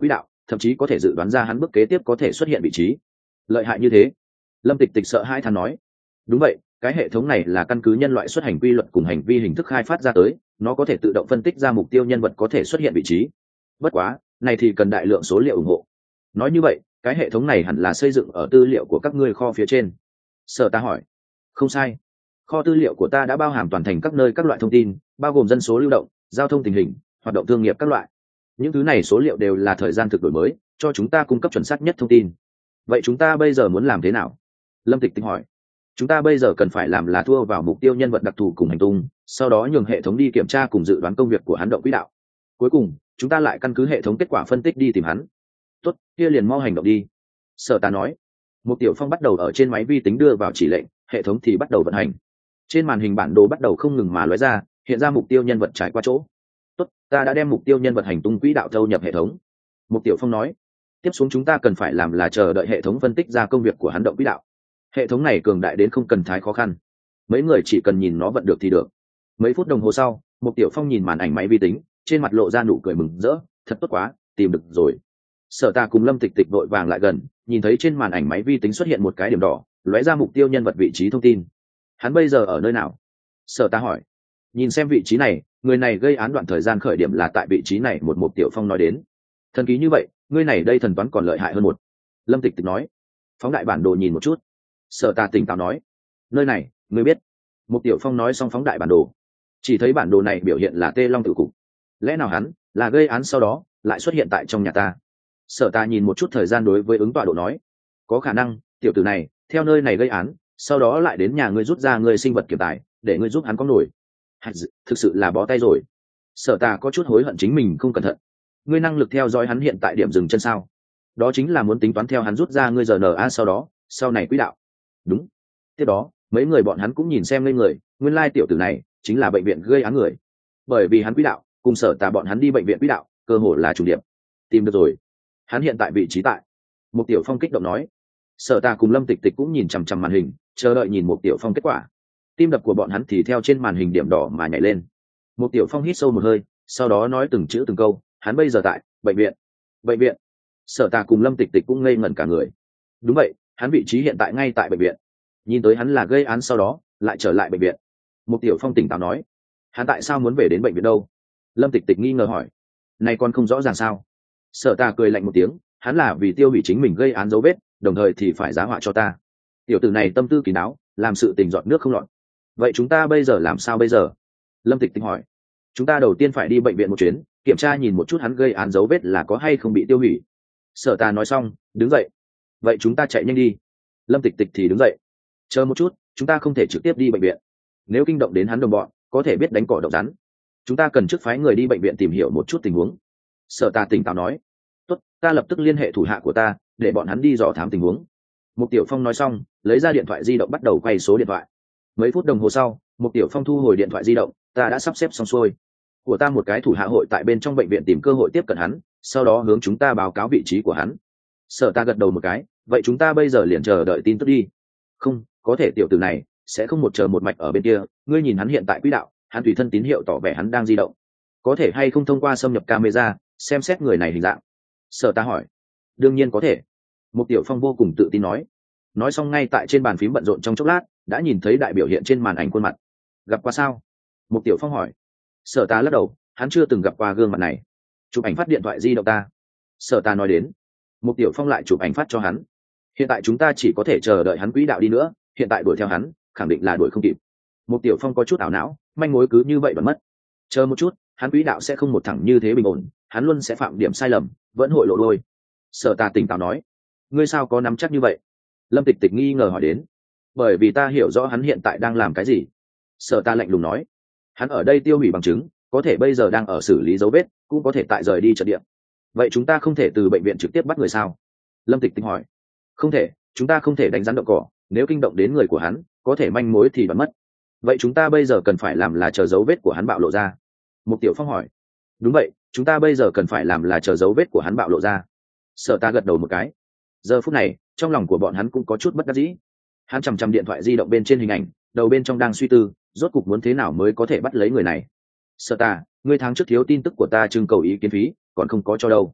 thậm chí có thể dự đoán ra hắn bước kế tiếp có thể xuất hiện vị trí. Lợi hại như thế? Lâm Tịch Tịch sợ hai than nói. Đúng vậy, cái hệ thống này là căn cứ nhân loại xuất hành quy luật cùng hành vi hình thức khai phát ra tới, nó có thể tự động phân tích ra mục tiêu nhân vật có thể xuất hiện vị trí. Bất quá, này thì cần đại lượng số liệu ủng hộ. Nói như vậy, cái hệ thống này hẳn là xây dựng ở tư liệu của các ngươi kho phía trên. Sở ta hỏi. Không sai. Kho tư liệu của ta đã bao hàm toàn thành các nơi các loại thông tin, bao gồm dân số lưu động, giao thông tình hình, hoạt động thương nghiệp các loại. Những thứ này số liệu đều là thời gian thực đổi mới, cho chúng ta cung cấp chuẩn xác nhất thông tin. Vậy chúng ta bây giờ muốn làm thế nào? Lâm Tịch Tịch hỏi. Chúng ta bây giờ cần phải làm là thua vào mục tiêu nhân vật đặc thù cùng hành tung, sau đó nhường hệ thống đi kiểm tra cùng dự đoán công việc của hắn động quỹ đạo. Cuối cùng, chúng ta lại căn cứ hệ thống kết quả phân tích đi tìm hắn. Tốt, kia liền mau hành động đi. Sở ta nói. Một Tiểu Phong bắt đầu ở trên máy vi tính đưa vào chỉ lệnh, hệ thống thì bắt đầu vận hành. Trên màn hình bản đồ bắt đầu không ngừng mà lóe ra, hiện ra mục tiêu nhân vật trải qua chỗ. Tốt, ta đã đem mục tiêu nhân vật hành tung quỹ đạo thâu nhập hệ thống. Một Tiểu Phong nói. Tiếp xuống chúng ta cần phải làm là chờ đợi hệ thống phân tích ra công việc của hắn động quỹ đạo. Hệ thống này cường đại đến không cần thái khó khăn, mấy người chỉ cần nhìn nó vận được thì được. Mấy phút đồng hồ sau, một Tiểu Phong nhìn màn ảnh máy vi tính, trên mặt lộ ra nụ cười mừng rỡ. Thật tốt quá, tìm được rồi. Sở Ta cùng Lâm Tịch Tịch vội vàng lại gần, nhìn thấy trên màn ảnh máy vi tính xuất hiện một cái điểm đỏ, lóe ra mục tiêu nhân vật vị trí thông tin. Hắn bây giờ ở nơi nào? Sở Ta hỏi. Nhìn xem vị trí này, người này gây án đoạn thời gian khởi điểm là tại vị trí này. Một Một Tiểu Phong nói đến. Thần ký như vậy, người này đây thần toán còn lợi hại hơn một. Lâm Tịch Tịch nói. Phóng đại bản đồ nhìn một chút. Sở Ta tỉnh táo nói. Nơi này, ngươi biết? Một Tiểu Phong nói xong phóng đại bản đồ. Chỉ thấy bản đồ này biểu hiện là Tê Long Tử Cục. Lẽ nào hắn là gây án sau đó lại xuất hiện tại trong nhà ta? Sở Ta nhìn một chút thời gian đối với ứng tọa độ nói. Có khả năng, tiểu tử này theo nơi này gây án, sau đó lại đến nhà ngươi rút ra ngươi sinh vật kiểm tài để ngươi giúp hắn có nổi. Thực sự là bó tay rồi. Sở Ta có chút hối hận chính mình không cẩn thận. Ngươi năng lực theo dõi hắn hiện tại điểm dừng chân sao? Đó chính là muốn tính toán theo hắn rút ra ngươi giờ n a sau đó sau này quỹ đạo. Đúng. Tiếp đó mấy người bọn hắn cũng nhìn xem lên người, nguyên lai tiểu tử này chính là bệnh viện gây án người, bởi vì hắn quỹ đạo cùng Sở Ta bọn hắn đi bệnh viện quỹ đạo cơ hồ là trùng điểm. Tìm được rồi, hắn hiện tại vị trí tại. Một Tiểu Phong kích động nói. Sở Ta cùng Lâm Tịch Tịch cũng nhìn chằm chằm màn hình, chờ đợi nhìn Một Tiểu Phong kết quả. Tim đập của bọn hắn thì theo trên màn hình điểm đỏ mà nhảy lên. Một Tiểu Phong hít sâu một hơi, sau đó nói từng chữ từng câu. Hắn bây giờ tại bệnh viện. Bệnh viện? Sở Ta cùng Lâm Tịch Tịch cũng ngây ngẩn cả người. Đúng vậy, hắn vị trí hiện tại ngay tại bệnh viện. Nhìn tới hắn là gây án sau đó lại trở lại bệnh viện. Một Tiểu Phong tỉnh táo nói. Hắn tại sao muốn về đến bệnh viện đâu? Lâm Tịch Tịch nghi ngờ hỏi. Này còn không rõ ràng sao? Sở Ta cười lạnh một tiếng. Hắn là vì tiêu hủy chính mình gây án dấu vết, đồng thời thì phải giá họa cho ta. Tiểu tử này tâm tư kín đáo, làm sự tình giọt nước không lọt. Vậy chúng ta bây giờ làm sao bây giờ? Lâm Tịch Tịch hỏi. Chúng ta đầu tiên phải đi bệnh viện một chuyến, kiểm tra nhìn một chút hắn gây án dấu vết là có hay không bị tiêu hủy. Sở Ta nói xong đứng dậy. Vậy chúng ta chạy nhanh đi. Lâm Tịch Tịch thì đứng dậy. Chờ một chút, chúng ta không thể trực tiếp đi bệnh viện, nếu kinh động đến hắn đồng bọn có thể biết đánh cỏ độc rắn. Chúng ta cần trước phái người đi bệnh viện tìm hiểu một chút tình huống. Sở Ta tỉnh táo nói. Tốt, ta lập tức liên hệ thủ hạ của ta để bọn hắn đi dò thám tình huống. Một Tiểu Phong nói xong lấy ra điện thoại di động bắt đầu quay số điện thoại. Mấy phút đồng hồ sau, Một Tiểu Phong thu hồi điện thoại di động. Ta đã sắp xếp xong xuôi, của ta một cái thủ hạ hội tại bên trong bệnh viện tìm cơ hội tiếp cận hắn, sau đó hướng chúng ta báo cáo vị trí của hắn. Sở Ta gật đầu một cái. Vậy chúng ta bây giờ liền chờ đợi tin tức đi. Không, có thể tiểu tử này sẽ không một chờ một mạch ở bên kia. Ngươi nhìn hắn hiện tại quỹ đạo, hắn tùy thân tín hiệu tỏ vẻ hắn đang di động. Có thể hay không thông qua xâm nhập camera xem xét người này hình dạng? Sở Ta hỏi. Đương nhiên có thể. Một Tiểu Phong vô cùng tự tin nói. Nói xong ngay tại trên bàn phím bận rộn trong chốc lát đã nhìn thấy đại biểu hiện trên màn ảnh khuôn mặt. Gặp qua sao? Một Tiểu Phong hỏi. Sở Ta lắc đầu, hắn chưa từng gặp qua gương mặt này. Chụp ảnh phát điện thoại di động ta. Sở Ta nói đến. Một Tiểu Phong lại chụp ảnh phát cho hắn. Hiện tại chúng ta chỉ có thể chờ đợi hắn quỹ đạo đi nữa, hiện tại đuổi theo hắn khẳng định là đuổi không kịp. Một Tiểu Phong có chút ảo não, manh mối cứ như vậy bật mất. Chờ một chút, hắn quỹ đạo sẽ không một thẳng như thế bình ổn, hắn luôn sẽ phạm điểm sai lầm, vẫn hội lộ đôi. Sở Ta tỉnh táo nói. Ngươi sao có nắm chắc như vậy? Lâm Tịch Tịch nghi ngờ hỏi đến. Bởi vì ta hiểu rõ hắn hiện tại đang làm cái gì. Sở Ta lạnh lùng nói. Hắn ở đây tiêu hủy bằng chứng, có thể bây giờ đang ở xử lý dấu vết, cũng có thể tại rời đi trận địa. Vậy chúng ta không thể từ bệnh viện trực tiếp bắt người sao? Lâm Tịch Tịch hỏi. Không thể, chúng ta không thể đánh rắn động cỏ, nếu kinh động đến người của hắn có thể manh mối thì đoán mất. Vậy chúng ta bây giờ cần phải làm là chờ dấu vết của hắn bạo lộ ra. Một Tiểu Phong hỏi. Đúng vậy, chúng ta bây giờ cần phải làm là chờ dấu vết của hắn bạo lộ ra. Sở Ta gật đầu một cái. Giờ phút này trong lòng của bọn hắn cũng có chút bất đắc dĩ. Hắn chằm chằm điện thoại di động bên trên hình ảnh, đầu bên trong đang suy tư rốt cục muốn thế nào mới có thể bắt lấy người này. Sở Ta, ngươi tháng trước thiếu tin tức của ta trưng cầu ý kiến phí còn không có cho đâu.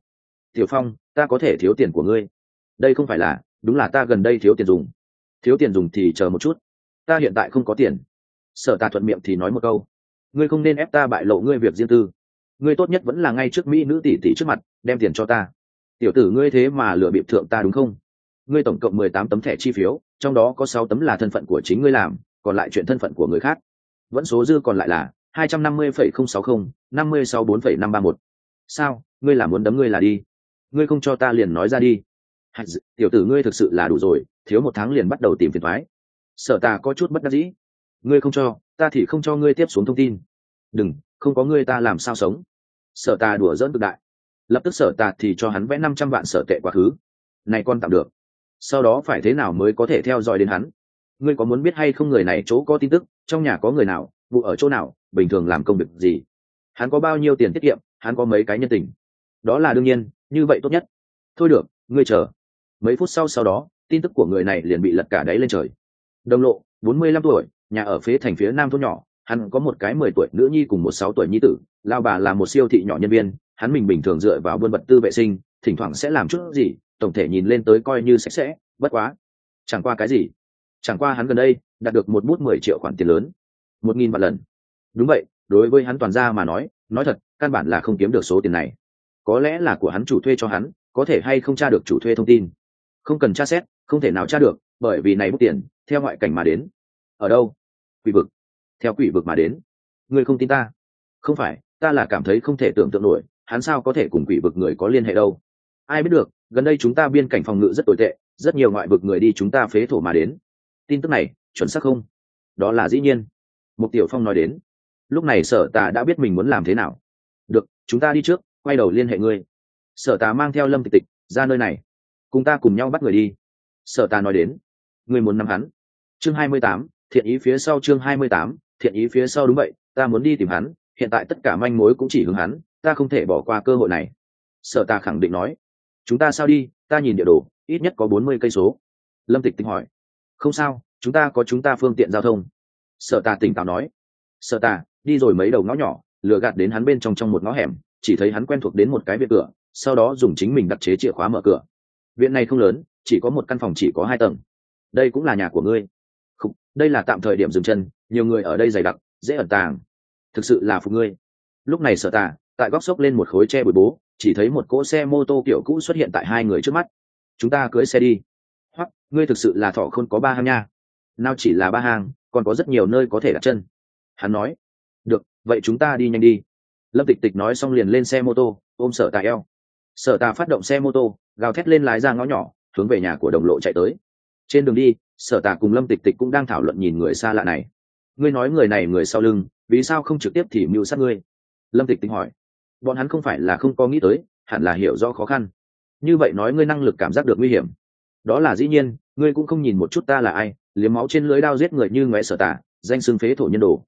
tiểu phong, ta có thể thiếu tiền của ngươi. Đây không phải là, đúng là ta gần đây thiếu tiền dùng. Thiếu tiền dùng thì chờ một chút, ta hiện tại không có tiền. Sở Tà thuận miệng thì nói một câu, ngươi không nên ép ta bại lộ ngươi việc riêng tư, ngươi tốt nhất vẫn là ngay trước mỹ nữ tỷ tỷ trước mặt đem tiền cho ta. Tiểu tử ngươi thế mà lừa bịp thượng ta đúng không? Ngươi tổng cộng mười tám tấm thẻ chi phiếu, trong đó có sáu tấm là thân phận của chính ngươi làm, còn lại chuyện thân phận của người khác. Vẫn số dư còn lại là hai trăm năm mươi phẩy không sáu không năm mươi sáu bốn phẩy năm ba một. Sao, ngươi là muốn đấm ngươi là đi? Ngươi không cho ta liền nói ra đi. Hạt dự, tiểu tử ngươi thực sự là đủ rồi, thiếu một tháng liền bắt đầu tìm phiền toái. Sở Tà có chút bất đắc dĩ. Ngươi không cho, ta thì không cho ngươi tiếp xuống thông tin. Đừng, không có ngươi ta làm sao sống? Sở Tà đùa giỡn cực đại. Lập tức Sở Tà thì cho hắn vẽ năm trăm vạn sở tệ quá khứ. Này con tạm được. Sau đó phải thế nào mới có thể theo dõi đến hắn? Ngươi có muốn biết hay không người này chỗ có tin tức, trong nhà có người nào, vụ ở chỗ nào, bình thường làm công việc gì, hắn có bao nhiêu tiền tiết kiệm, hắn có mấy cái nhân tình? Đó là đương nhiên, như vậy tốt nhất. Thôi được, ngươi chờ. Mấy phút sau sau đó, tin tức của người này liền bị lật cả đáy lên trời. Đồng Lộ, bốn mươi lăm tuổi, nhà ở phía thành phía nam thôn nhỏ, hắn có một cái mười tuổi nữ nhi cùng một sáu tuổi nhi tử, lao bà là một siêu thị nhỏ nhân viên, hắn mình bình thường dựa vào buôn vật tư vệ sinh, thỉnh thoảng sẽ làm chút gì, tổng thể nhìn lên tới coi như sạch sẽ, bất quá. Chẳng qua cái gì? Chẳng qua hắn gần đây đạt được một bút mười triệu khoản tiền lớn, một nghìn vạn lần. Đúng vậy, đối với hắn toàn gia mà nói, nói thật, căn bản là không kiếm được số tiền này. Có lẽ là của hắn chủ thuê cho hắn, có thể hay không tra được chủ thuê thông tin. Không cần tra xét, không thể nào tra được, bởi vì này bút tiền theo ngoại cảnh mà đến. Ở đâu? Quỷ vực. Theo quỷ vực mà đến. Ngươi không tin ta? Không phải, ta là cảm thấy không thể tưởng tượng nổi, hắn sao có thể cùng quỷ vực người có liên hệ đâu. Ai biết được, gần đây chúng ta biên cảnh phòng ngự rất tồi tệ, rất nhiều ngoại vực người đi chúng ta phế thổ mà đến. Tin tức này chuẩn xác không? Đó là dĩ nhiên. Mục Tiểu Phong nói đến. Lúc này Sở Tà đã biết mình muốn làm thế nào. Được, chúng ta đi trước, quay đầu liên hệ ngươi. Sở Tà mang theo Lâm Tịch Tịch ra nơi này, cùng ta cùng nhau bắt người đi. Sở Tà nói đến. Ngươi muốn nắm hắn? Chương hai mươi tám, thiện ý phía sau. Chương hai mươi tám, thiện ý phía sau. Đúng vậy, ta muốn đi tìm hắn, hiện tại tất cả manh mối cũng chỉ hướng hắn, ta không thể bỏ qua cơ hội này. Sở Tà khẳng định nói. Chúng ta sao đi? Ta nhìn địa đồ, ít nhất có bốn mươi cây số. Lâm Tịch Tịch hỏi. Không sao, chúng ta có chúng ta phương tiện giao thông. Sở Tà tỉnh táo nói. Sở Tà đi rồi mấy đầu ngõ nhỏ, lừa gạt đến hắn bên trong trong một ngõ hẻm, chỉ thấy hắn quen thuộc đến một cái viện cửa, sau đó dùng chính mình đặt chế chìa khóa mở cửa. Viện này không lớn, chỉ có một căn phòng, chỉ có hai tầng. Đây cũng là nhà của ngươi? Không, đây là tạm thời điểm dừng chân, nhiều người ở đây dày đặc, dễ ẩn tàng. Thực sự là phục ngươi. Lúc này Sở Tà tại góc xốc lên một khối tre bụi bố, chỉ thấy một cỗ xe mô tô kiểu cũ xuất hiện tại hai người trước mắt. Chúng ta cưỡi xe đi. Hoặc, ngươi thực sự là thọ không có ba hang nha. Nào chỉ là ba hang, còn có rất nhiều nơi có thể đặt chân. Hắn nói. Được, vậy chúng ta đi nhanh đi. Lâm Tịch Tịch nói xong liền lên xe mô tô, ôm Sở Tà eo. Sở Tà phát động xe mô tô, gào thét lên lái ra ngõ nhỏ, hướng về nhà của Đồng Lộ chạy tới. Trên đường đi, Sở Tà cùng Lâm Tịch Tịch cũng đang thảo luận nhìn người xa lạ này. Ngươi nói người này người sau lưng, vì sao không trực tiếp thì mưu sát ngươi? Lâm Tịch Tịch hỏi. Bọn hắn không phải là không có nghĩ tới, hẳn là hiểu rõ khó khăn. Như vậy nói ngươi năng lực cảm giác được nguy hiểm. Đó là dĩ nhiên, ngươi cũng không nhìn một chút ta là ai, liếm máu trên lưới đao giết người như ngoại Sở Tà, danh xưng phế thổ nhân đồ.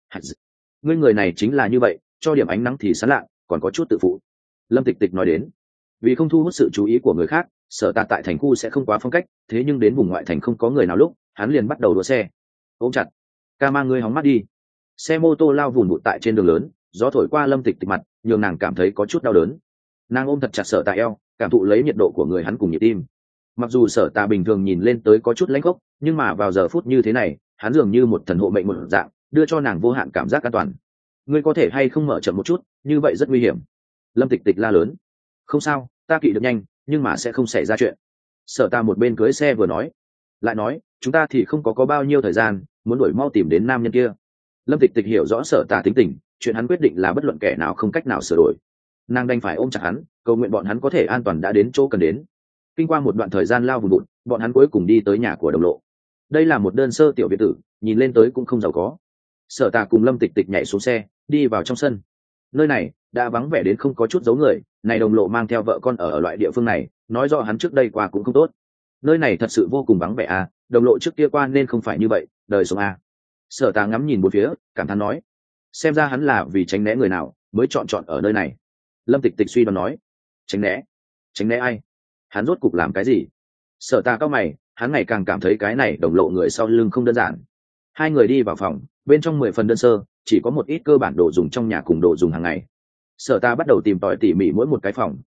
Ngươi người này chính là như vậy, cho điểm ánh nắng thì sán lạ, còn có chút tự phụ. Lâm Tịch Tịch nói đến. Vì không thu hút sự chú ý của người khác, Sở Tà tại thành khu sẽ không quá phong cách, thế nhưng đến vùng ngoại thành không có người nào lúc, hắn liền bắt đầu đua xe. Ôm chặt, ca mang ngươi hóng mắt đi. Xe mô tô lao vùn vụt tại trên đường lớn, gió thổi qua Lâm Tịch Tịch mặt, nhường nàng cảm thấy có chút đau đớn. Nàng ôm thật chặt Sở Tà eo, cảm thụ lấy nhiệt độ của người hắn cùng nhịp tim. Mặc dù Sở Tà bình thường nhìn lên tới có chút lãnh khốc, nhưng mà vào giờ phút như thế này, hắn dường như một thần hộ mệnh một dạng, đưa cho nàng vô hạn cảm giác an toàn. Ngươi có thể hay không mở chậm một chút, như vậy rất nguy hiểm. Lâm Tịch Tịch la lớn. Không sao, ta kỵ được nhanh, nhưng mà sẽ không xảy ra chuyện. Sở Tà một bên cưới xe vừa nói, lại nói, chúng ta thì không có có bao nhiêu thời gian, muốn đuổi mau tìm đến nam nhân kia. Lâm Tịch Tịch hiểu rõ Sở Tà tính tình, chuyện hắn quyết định là bất luận kẻ nào không cách nào sửa đổi. Nàng đành phải ôm chặt hắn, cầu nguyện bọn hắn có thể an toàn đã đến chỗ cần đến. Kinh qua một đoạn thời gian lao vùng vụt, bọn hắn cuối cùng đi tới nhà của Đồng Lộ. Đây là một đơn sơ tiểu biệt tử, nhìn lên tới cũng không giàu có. Sở Tà cùng Lâm Tịch Tịch nhảy xuống xe, đi vào trong sân. Nơi này đã vắng vẻ đến không có chút dấu người, này Đồng Lộ mang theo vợ con ở, ở loại địa phương này, nói rõ hắn trước đây qua cũng không tốt. Nơi này thật sự vô cùng vắng vẻ à, Đồng Lộ trước kia qua nên không phải như vậy, đời sống à. Sở Tà ngắm nhìn bốn phía, cảm thán nói, xem ra hắn là vì tránh né người nào mới chọn chọn ở nơi này. Lâm Tịch Tịch suy đoán nói, tránh né? Tránh né ai? Hắn rốt cục làm cái gì? Sở Tà cao mày, hắn ngày càng cảm thấy cái này Đồng Lộ người sau lưng không đơn giản. Hai người đi vào phòng, bên trong mười phần đơn sơ, chỉ có một ít cơ bản đồ dùng trong nhà cùng đồ dùng hàng ngày. Sở Tà bắt đầu tìm tòi tỉ mỉ mỗi một cái phòng,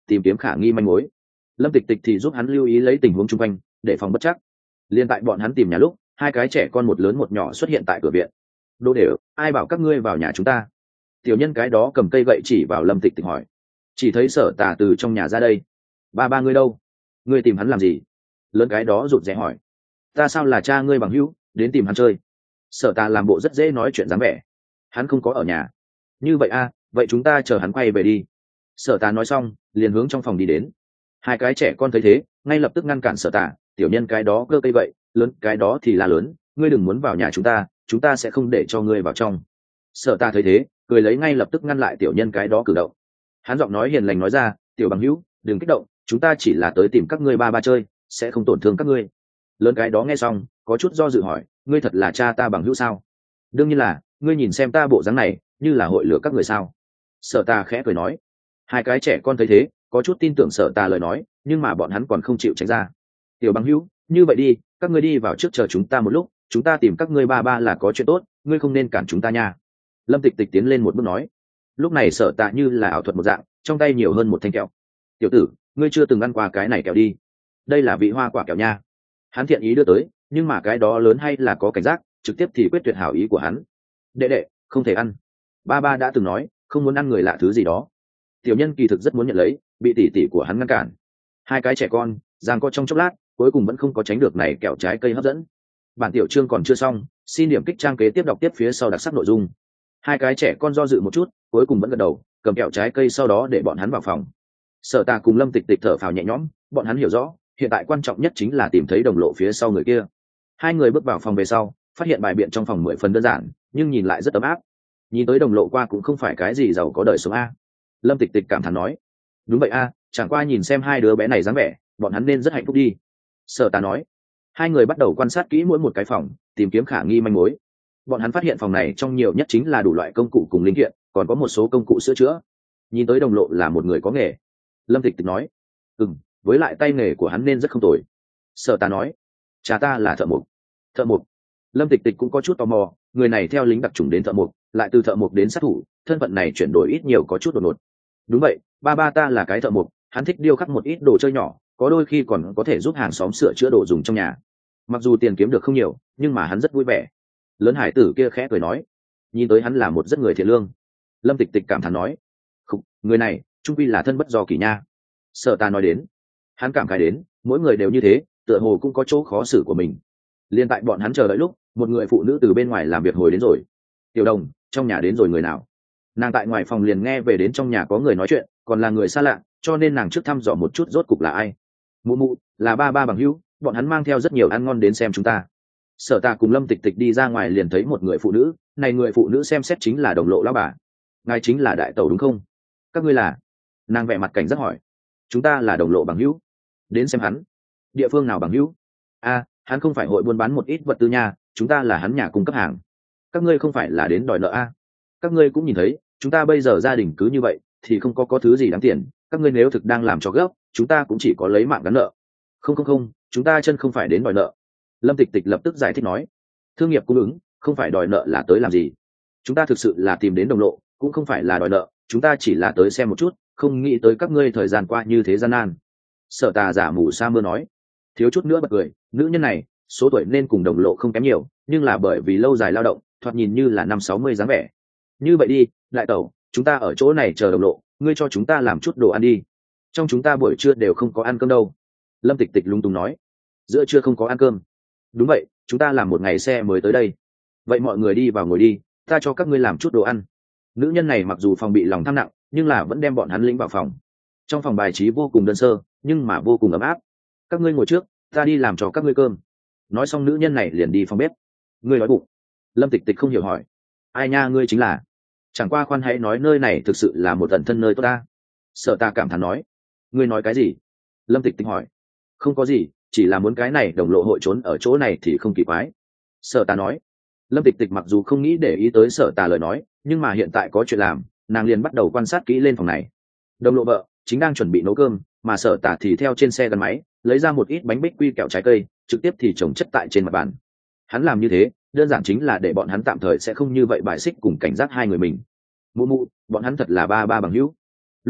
tìm kiếm khả nghi manh mối. Lâm Tịch Tịch thì giúp hắn lưu ý lấy tình huống chung quanh, để phòng bất chắc. Liên tại bọn hắn tìm nhà lúc, hai cái trẻ con một lớn một nhỏ xuất hiện tại cửa viện. Đô đều, ai bảo các ngươi vào nhà chúng ta? Tiểu nhân cái đó cầm cây gậy chỉ vào Lâm Tịch Tịch hỏi. Chỉ thấy Sở Tà từ trong nhà ra đây. Ba ba ngươi đâu? Ngươi tìm hắn làm gì? Lớn cái đó rụt rè hỏi. Ta sao là cha ngươi bằng hữu, đến tìm hắn chơi? Sở Tà làm bộ rất dễ nói chuyện dáng vẻ. Hắn không có ở nhà. Như vậy a, vậy chúng ta chờ hắn quay về đi. Sở Tà nói xong, liền hướng trong phòng đi đến. Hai cái trẻ con thấy thế, ngay lập tức ngăn cản Sở Tà. Tiểu nhân cái đó cơ cây vậy, lớn cái đó thì là lớn, ngươi đừng muốn vào nhà chúng ta, chúng ta sẽ không để cho ngươi vào trong. Sở Tà thấy thế, cười lấy ngay lập tức ngăn lại tiểu nhân cái đó cử động. Hắn giọng nói hiền lành nói ra, tiểu bằng hữu, đừng kích động, chúng ta chỉ là tới tìm các ngươi ba ba chơi, sẽ không tổn thương các ngươi. Lớn cái đó nghe xong, có chút do dự hỏi, ngươi thật là cha ta bằng hữu sao? Đương nhiên là, ngươi nhìn xem ta bộ dáng này, như là hội lừa các người sao? Sở Tà khẽ cười nói. Hai cái trẻ con thấy thế, có chút tin tưởng Sở Tà lời nói, nhưng mà bọn hắn còn không chịu tránh ra. Tiểu bằng hữu, như vậy đi, các ngươi đi vào trước chờ chúng ta một lúc, chúng ta tìm các ngươi ba ba là có chuyện tốt, ngươi không nên cản chúng ta nha. Lâm Tịch Tịch tiến lên một bước nói. Lúc này Sở Tạ như là ảo thuật một dạng, trong tay nhiều hơn một thanh kẹo. Tiểu tử, ngươi chưa từng ăn qua cái này kẹo đi. Đây là vị hoa quả kẹo nha. Hắn thiện ý đưa tới, nhưng mà cái đó lớn hay là có cảnh giác, trực tiếp thì quyết tuyệt hảo ý của hắn. Đệ đệ, không thể ăn. Ba ba đã từng nói, không muốn ăn người lạ thứ gì đó. Tiểu nhân kỳ thực rất muốn nhận lấy, bị tỷ tỷ của hắn ngăn cản. Hai cái trẻ con, giằng co trong chốc lát, cuối cùng vẫn không có tránh được này kẹo trái cây hấp dẫn. Bản tiểu chương còn chưa xong, xin điểm kích trang kế tiếp đọc tiếp phía sau đặc sắc nội dung. Hai cái trẻ con do dự một chút, cuối cùng vẫn gật đầu, cầm kẹo trái cây sau đó để bọn hắn vào phòng. Sở Tà cùng Lâm Tịch Tịch thở phào nhẹ nhõm, bọn hắn hiểu rõ, hiện tại quan trọng nhất chính là tìm thấy đồng lộ phía sau người kia. Hai người bước vào phòng về sau, phát hiện bài biện trong phòng mười phần đơn giản, nhưng nhìn lại rất ấm áp. Nhìn tới đồng lộ qua cũng không phải cái gì giàu có đời sống a. Lâm Tịch Tịch cảm thán nói. Đúng vậy a, chẳng qua nhìn xem hai đứa bé này dáng vẻ, bọn hắn nên rất hạnh phúc đi. Sở Tà nói. Hai người bắt đầu quan sát kỹ mỗi một cái phòng, tìm kiếm khả nghi manh mối. Bọn hắn phát hiện phòng này trong nhiều nhất chính là đủ loại công cụ cùng linh kiện, còn có một số công cụ sửa chữa. Nhìn tới đồng lộ là một người có nghề. Lâm Tịch Tịch nói. Ừm, với lại tay nghề của hắn nên rất không tồi. Sở Tà nói. Cha ta là thợ mộc. Thợ mộc. Lâm Tịch Tịch cũng có chút tò mò, người này theo lính đặc trùng đến thợ mộc, lại từ thợ mộc đến sát thủ, thân phận này chuyển đổi ít nhiều có chút đột ngột. Đúng vậy, ba ba ta là cái thợ mộc, hắn thích điêu khắc một ít đồ chơi nhỏ, có đôi khi còn có thể giúp hàng xóm sửa chữa đồ dùng trong nhà. Mặc dù tiền kiếm được không nhiều, nhưng mà hắn rất vui vẻ. Lớn hải tử kia khẽ cười nói, nhìn tới hắn là một rất người thiện lương. Lâm Tịch Tịch cảm thán nói, không, người này trung quy là thân bất do kỳ nha. Sở Tà nói đến, hắn cảm khái đến, mỗi người đều như thế, tựa hồ cũng có chỗ khó xử của mình. Liên tại bọn hắn chờ đợi lúc, một người phụ nữ từ bên ngoài làm việc hồi đến rồi. Tiểu Đồng, trong nhà đến rồi người nào? Nàng tại ngoài phòng liền nghe về đến trong nhà có người nói chuyện, còn là người xa lạ, cho nên nàng trước thăm dò một chút rốt cục là ai. Mụ mụ, là ba ba bằng hữu, bọn hắn mang theo rất nhiều ăn ngon đến xem chúng ta. Sở Tà cùng Lâm Tịch Tịch đi ra ngoài liền thấy một người phụ nữ, này người phụ nữ xem xét chính là đồng lộ lão bà. Ngài chính là đại tẩu đúng không? Các ngươi là? Nàng vẻ mặt cảnh giác hỏi. Chúng ta là đồng lộ bằng hữu. Đến xem hắn. Địa phương nào bằng hữu? A, hắn không phải hội buôn bán một ít vật tư nha, chúng ta là hắn nhà cung cấp hàng. Các ngươi không phải là đến đòi nợ a? Các ngươi cũng nhìn thấy, chúng ta bây giờ gia đình cứ như vậy, thì không có có thứ gì đáng tiền. Các ngươi nếu thực đang làm cho gấp, chúng ta cũng chỉ có lấy mạng gắn nợ. Không không không, chúng ta chân không phải đến đòi nợ. Lâm Tịch Tịch lập tức giải thích nói, thương nghiệp cung ứng không phải đòi nợ là tới làm gì. Chúng ta thực sự là tìm đến đồng lộ, cũng không phải là đòi nợ, chúng ta chỉ là tới xem một chút, không nghĩ tới các ngươi thời gian qua như thế gian nan. Sở Tà giả mù sa mưa nói, thiếu chút nữa bật cười, nữ nhân này số tuổi nên cùng đồng lộ không kém nhiều, nhưng là bởi vì lâu dài lao động, thoạt nhìn như là năm sáu mươi dáng vẻ. Như vậy đi, đại tẩu, chúng ta ở chỗ này chờ đồng lộ, ngươi cho chúng ta làm chút đồ ăn đi. Trong chúng ta buổi trưa đều không có ăn cơm đâu. Lâm Tịch Tịch lung tung nói, giữa trưa không có ăn cơm? Đúng vậy, chúng ta làm một ngày xe mới tới đây. Vậy mọi người đi vào ngồi đi, ta cho các ngươi làm chút đồ ăn. Nữ nhân này mặc dù phòng bị lòng tham nặng, nhưng là vẫn đem bọn hắn lĩnh vào phòng. Trong phòng bài trí vô cùng đơn sơ, nhưng mà vô cùng ấm áp. Các ngươi ngồi trước, ta đi làm cho các ngươi cơm. Nói xong nữ nhân này liền đi phòng bếp. Ngươi đói bụng? Lâm Tịch Tịch không hiểu hỏi. Ai nha, ngươi chính là? Chẳng qua khoan hãy nói nơi này thực sự là một tận thân nơi tốt ta. Sở Ta cảm thán nói. Ngươi nói cái gì? Lâm Tịch Tịch hỏi. Không có gì, chỉ là muốn cái này đồng lộ hội trốn ở chỗ này thì không kỳ quái. Sở Ta nói. Lâm Tịch Tịch mặc dù không nghĩ để ý tới Sở Ta lời nói, nhưng mà hiện tại có chuyện làm, nàng liền bắt đầu quan sát kỹ lên phòng này. Đồng lộ vợ chính đang chuẩn bị nấu cơm, mà Sở Tả thì theo trên xe gắn máy lấy ra một ít bánh bích quy kẹo trái cây, trực tiếp thì trồng chất tại trên mặt bàn. Hắn làm như thế đơn giản chính là để bọn hắn tạm thời sẽ không như vậy bài xích cùng cảnh giác hai người mình. Mụ mụ, bọn hắn thật là ba ba bằng hữu. Lúc này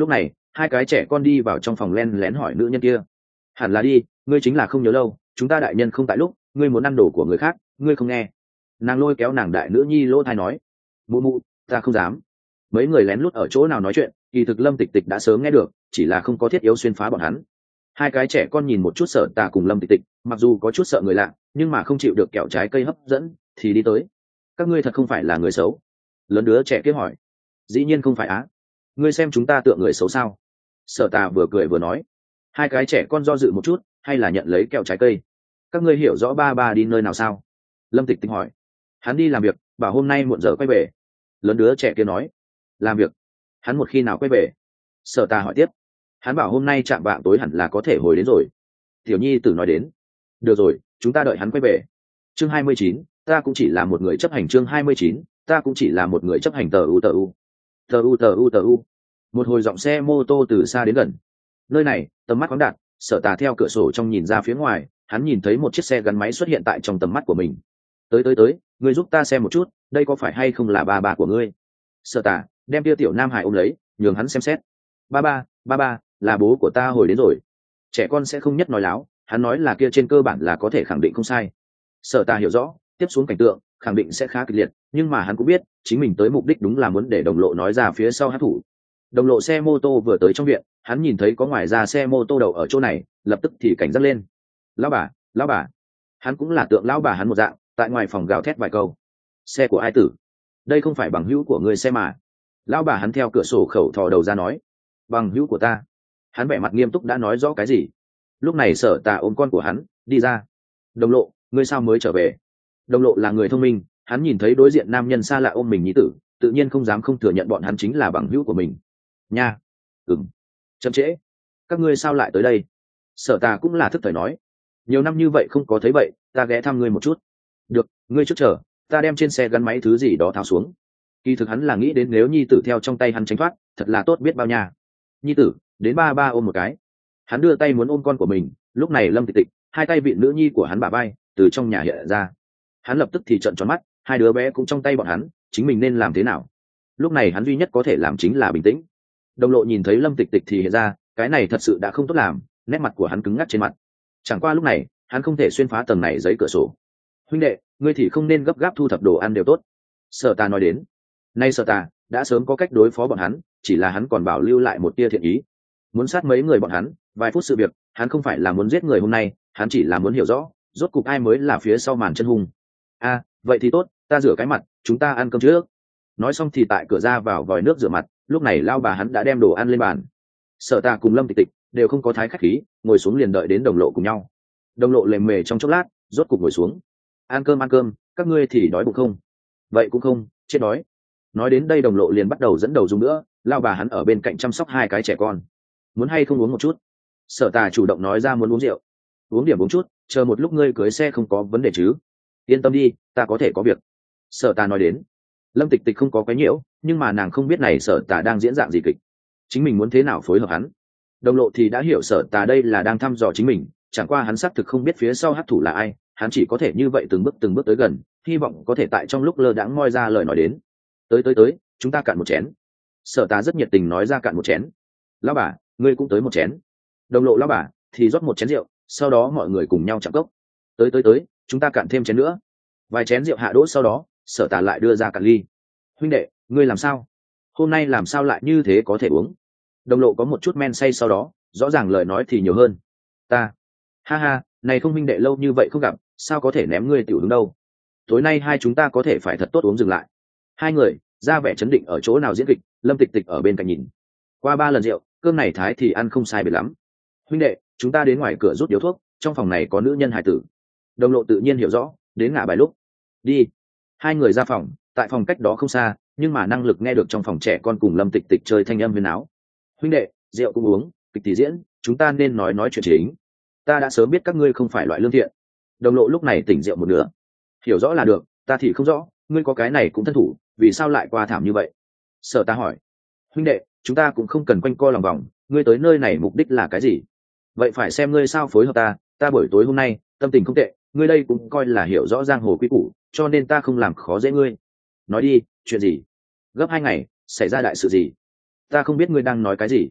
hai cái trẻ con đi vào trong phòng len lén hỏi nữ nhân kia. Hẳn là đi, ngươi chính là không nhớ lâu, chúng ta đại nhân không tại lúc, ngươi muốn ăn đồ của người khác, ngươi không nghe. Nàng lôi kéo nàng đại nữ nhi lỗ thai nói. Mụ mụ, ta không dám. Mấy người lén lút ở chỗ nào nói chuyện, kỳ thực Lâm Tịch Tịch đã sớm nghe được, chỉ là không có thiết yếu xuyên phá bọn hắn. Hai cái trẻ con nhìn một chút Sở Tà cùng Lâm Tịch Tịch, mặc dù có chút sợ người lạ, nhưng mà không chịu được kẹo trái cây hấp dẫn, thì đi tới. Các ngươi thật không phải là người xấu? Lớn đứa trẻ kia hỏi. Dĩ nhiên không phải á. Ngươi xem chúng ta tựa người xấu sao? Sở Tà vừa cười vừa nói. Hai cái trẻ con do dự một chút, hay là nhận lấy kẹo trái cây. Các ngươi hiểu rõ ba ba đi nơi nào sao? Lâm Tịch Tịch hỏi. Hắn đi làm việc, bảo hôm nay muộn giờ quay về. Lớn đứa trẻ kia nói. Làm việc? Hắn một khi nào quay về? Sở Tà hỏi tiếp. Hắn bảo hôm nay chạm vạng tối hẳn là có thể hồi đến rồi. Tiểu nhi tử nói đến. Được rồi, chúng ta đợi hắn quay về. Chương hai mươi chín, ta cũng chỉ là một người chấp hành. Chương hai mươi chín, ta cũng chỉ là một người chấp hành. Tờ u tờ u tờ u tờ u tờ u. Một hồi giọng xe mô tô từ xa đến gần. Nơi này tầm mắt khoáng đạt. Sở Tà theo cửa sổ trong nhìn ra phía ngoài, hắn nhìn thấy một chiếc xe gắn máy xuất hiện tại trong tầm mắt của mình. Tới tới tới, ngươi giúp ta xem một chút, đây có phải hay không là ba ba của ngươi? Sở Tà đem tia tiểu nam hải ôm lấy, nhường hắn xem xét. Ba ba, ba ba, là bố của ta hồi đến rồi. Trẻ con sẽ không nhất nói láo, hắn nói là kia trên cơ bản là có thể khẳng định không sai. Sở Tà hiểu rõ, tiếp xuống cảnh tượng khẳng định sẽ khá kịch liệt, nhưng mà hắn cũng biết chính mình tới mục đích đúng là muốn để đồng lộ nói ra phía sau hát thủ. Đồng lộ xe mô tô vừa tới trong viện, hắn nhìn thấy có ngoài ra xe mô tô đậu ở chỗ này, lập tức thì cảnh giác lên. Lão bà, lão bà. Hắn cũng là tượng lão bà hắn một dạng, tại ngoài phòng gào thét vài câu. Xe của ai tử? Đây không phải bằng hữu của người xe mà. Lão bà hắn theo cửa sổ khẩu thò đầu ra nói. Bằng hữu của ta. Hắn vẻ mặt nghiêm túc đã nói rõ cái gì. Lúc này Sở Tà ôm con của hắn đi ra. Đồng lộ, ngươi sao mới trở về? Đồng lộ là người thông minh, hắn nhìn thấy đối diện nam nhân xa lạ ôm mình nhi tử, tự nhiên không dám không thừa nhận bọn hắn chính là bằng hữu của mình. Nha. Ừm. Chậm trễ. Các ngươi sao lại tới đây? Sở Tà cũng là thức thời nói. Nhiều năm như vậy không có thấy vậy, ta ghé thăm ngươi một chút. Được, ngươi trước chờ, ta đem trên xe gắn máy thứ gì đó tháo xuống. Kỳ thực hắn là nghĩ đến nếu nhi tử theo trong tay hắn tránh thoát, thật là tốt biết bao nha. Nhi tử, đến ba ba ôm một cái. Hắn đưa tay muốn ôm con của mình, lúc này Lâm Tịch Tịch hai tay vịn nữ nhi của hắn bả vai từ trong nhà hiện ra. Hắn lập tức thì trợn tròn mắt, hai đứa bé cũng trong tay bọn hắn, chính mình nên làm thế nào? Lúc này hắn duy nhất có thể làm chính là bình tĩnh. Đồng lộ nhìn thấy Lâm Tịch Tịch thì hiện ra, cái này thật sự đã không tốt làm, nét mặt của hắn cứng ngắc trên mặt. Chẳng qua lúc này hắn không thể xuyên phá tầng này giấy cửa sổ. Huynh đệ, ngươi thì không nên gấp gáp thu thập đồ ăn đều tốt. Sở Tà nói đến. Nay Sở Tà đã sớm có cách đối phó bọn hắn, chỉ là hắn còn bảo lưu lại một tia thiện ý. Muốn sát mấy người bọn hắn, vài phút sự việc, hắn không phải là muốn giết người hôm nay, hắn chỉ là muốn hiểu rõ, rốt cục ai mới là phía sau màn chân hung. A, à, vậy thì tốt, ta rửa cái mặt, chúng ta ăn cơm trước. Nói xong thì tại cửa ra vào vòi nước rửa mặt, lúc này lao bà hắn đã đem đồ ăn lên bàn. Sở Tà cùng Lâm Tịch Tịch đều không có thái khách khí, ngồi xuống liền đợi đến đồng lộ cùng nhau. Đồng lộ lề mề trong chốc lát, rốt cục ngồi xuống. Ăn cơm ăn cơm, các ngươi thì đói bụng không? Vậy cũng không, chết đói. Nói đến đây đồng lộ liền bắt đầu dẫn đầu dùng nữa, lao bà hắn ở bên cạnh chăm sóc hai cái trẻ con. Muốn hay không uống một chút? Sở Tà chủ động nói ra muốn uống rượu. Uống điểm uống chút, chờ một lúc ngươi cưới xe không có vấn đề chứ? Yên tâm đi, ta có thể có việc. Sở Tà nói đến. Lâm Tịch Tịch không có quấy nhiễu, nhưng mà nàng không biết này Sở Tà đang diễn dạng gì kịch, chính mình muốn thế nào phối hợp hắn. Đồng lộ thì đã hiểu Sở Tà đây là đang thăm dò chính mình, chẳng qua hắn xác thực không biết phía sau hắc thủ là ai, hắn chỉ có thể như vậy từng bước từng bước tới gần, hy vọng có thể tại trong lúc lơ đãng moi ra lời nói đến. Tới tới tới, chúng ta cạn một chén. Sở Tà rất nhiệt tình nói ra cạn một chén. Lão bà, ngươi cũng tới một chén. Đồng lộ lão bà thì rót một chén rượu, sau đó mọi người cùng nhau chạm cốc. Tới tới tới, chúng ta cạn thêm chén nữa. Vài chén rượu hạ đỗ sau đó, Sở Tà lại đưa ra cạn ly. Huynh đệ, ngươi làm sao? Hôm nay làm sao lại như thế có thể uống? Đồng lộ có một chút men say sau đó, rõ ràng lời nói thì nhiều hơn. Ta, ha ha, này không huynh đệ lâu như vậy không gặp, sao có thể ném ngươi tiểu đứng đâu? Tối nay hai chúng ta có thể phải thật tốt uống dừng lại. Hai người ra vẻ chấn định ở chỗ nào diễn kịch, Lâm Tịch Tịch ở bên cạnh nhìn. Qua ba lần rượu, cơm này thái thì ăn không sai biệt lắm. Huynh đệ, chúng ta đến ngoài cửa rút điếu thuốc, trong phòng này có nữ nhân hài tử. Đồng lộ tự nhiên hiểu rõ, đến ngả bài lúc. Đi. Hai người ra phòng, tại phòng cách đó không xa, nhưng mà năng lực nghe được trong phòng trẻ con cùng Lâm Tịch Tịch chơi thanh âm huyền áo. Huynh đệ, rượu cũng uống, kịch thì diễn, chúng ta nên nói nói chuyện chính. Ta đã sớm biết các ngươi không phải loại lương thiện. Đồng lộ lúc này tỉnh rượu một nửa. Hiểu rõ là được, ta thì không rõ, ngươi có cái này cũng thân thủ, vì sao lại qua thảm như vậy? Sở Ta hỏi. Huynh đệ, chúng ta cũng không cần quanh co lòng vòng, ngươi tới nơi này mục đích là cái gì? Vậy phải xem ngươi sao phối hợp ta, ta buổi tối hôm nay tâm tình không tệ, ngươi đây cũng coi là hiểu rõ giang hồ quy củ, cho nên ta không làm khó dễ ngươi. Nói đi, chuyện gì? Gấp hai ngày, xảy ra đại sự gì? Ta không biết ngươi đang nói cái gì.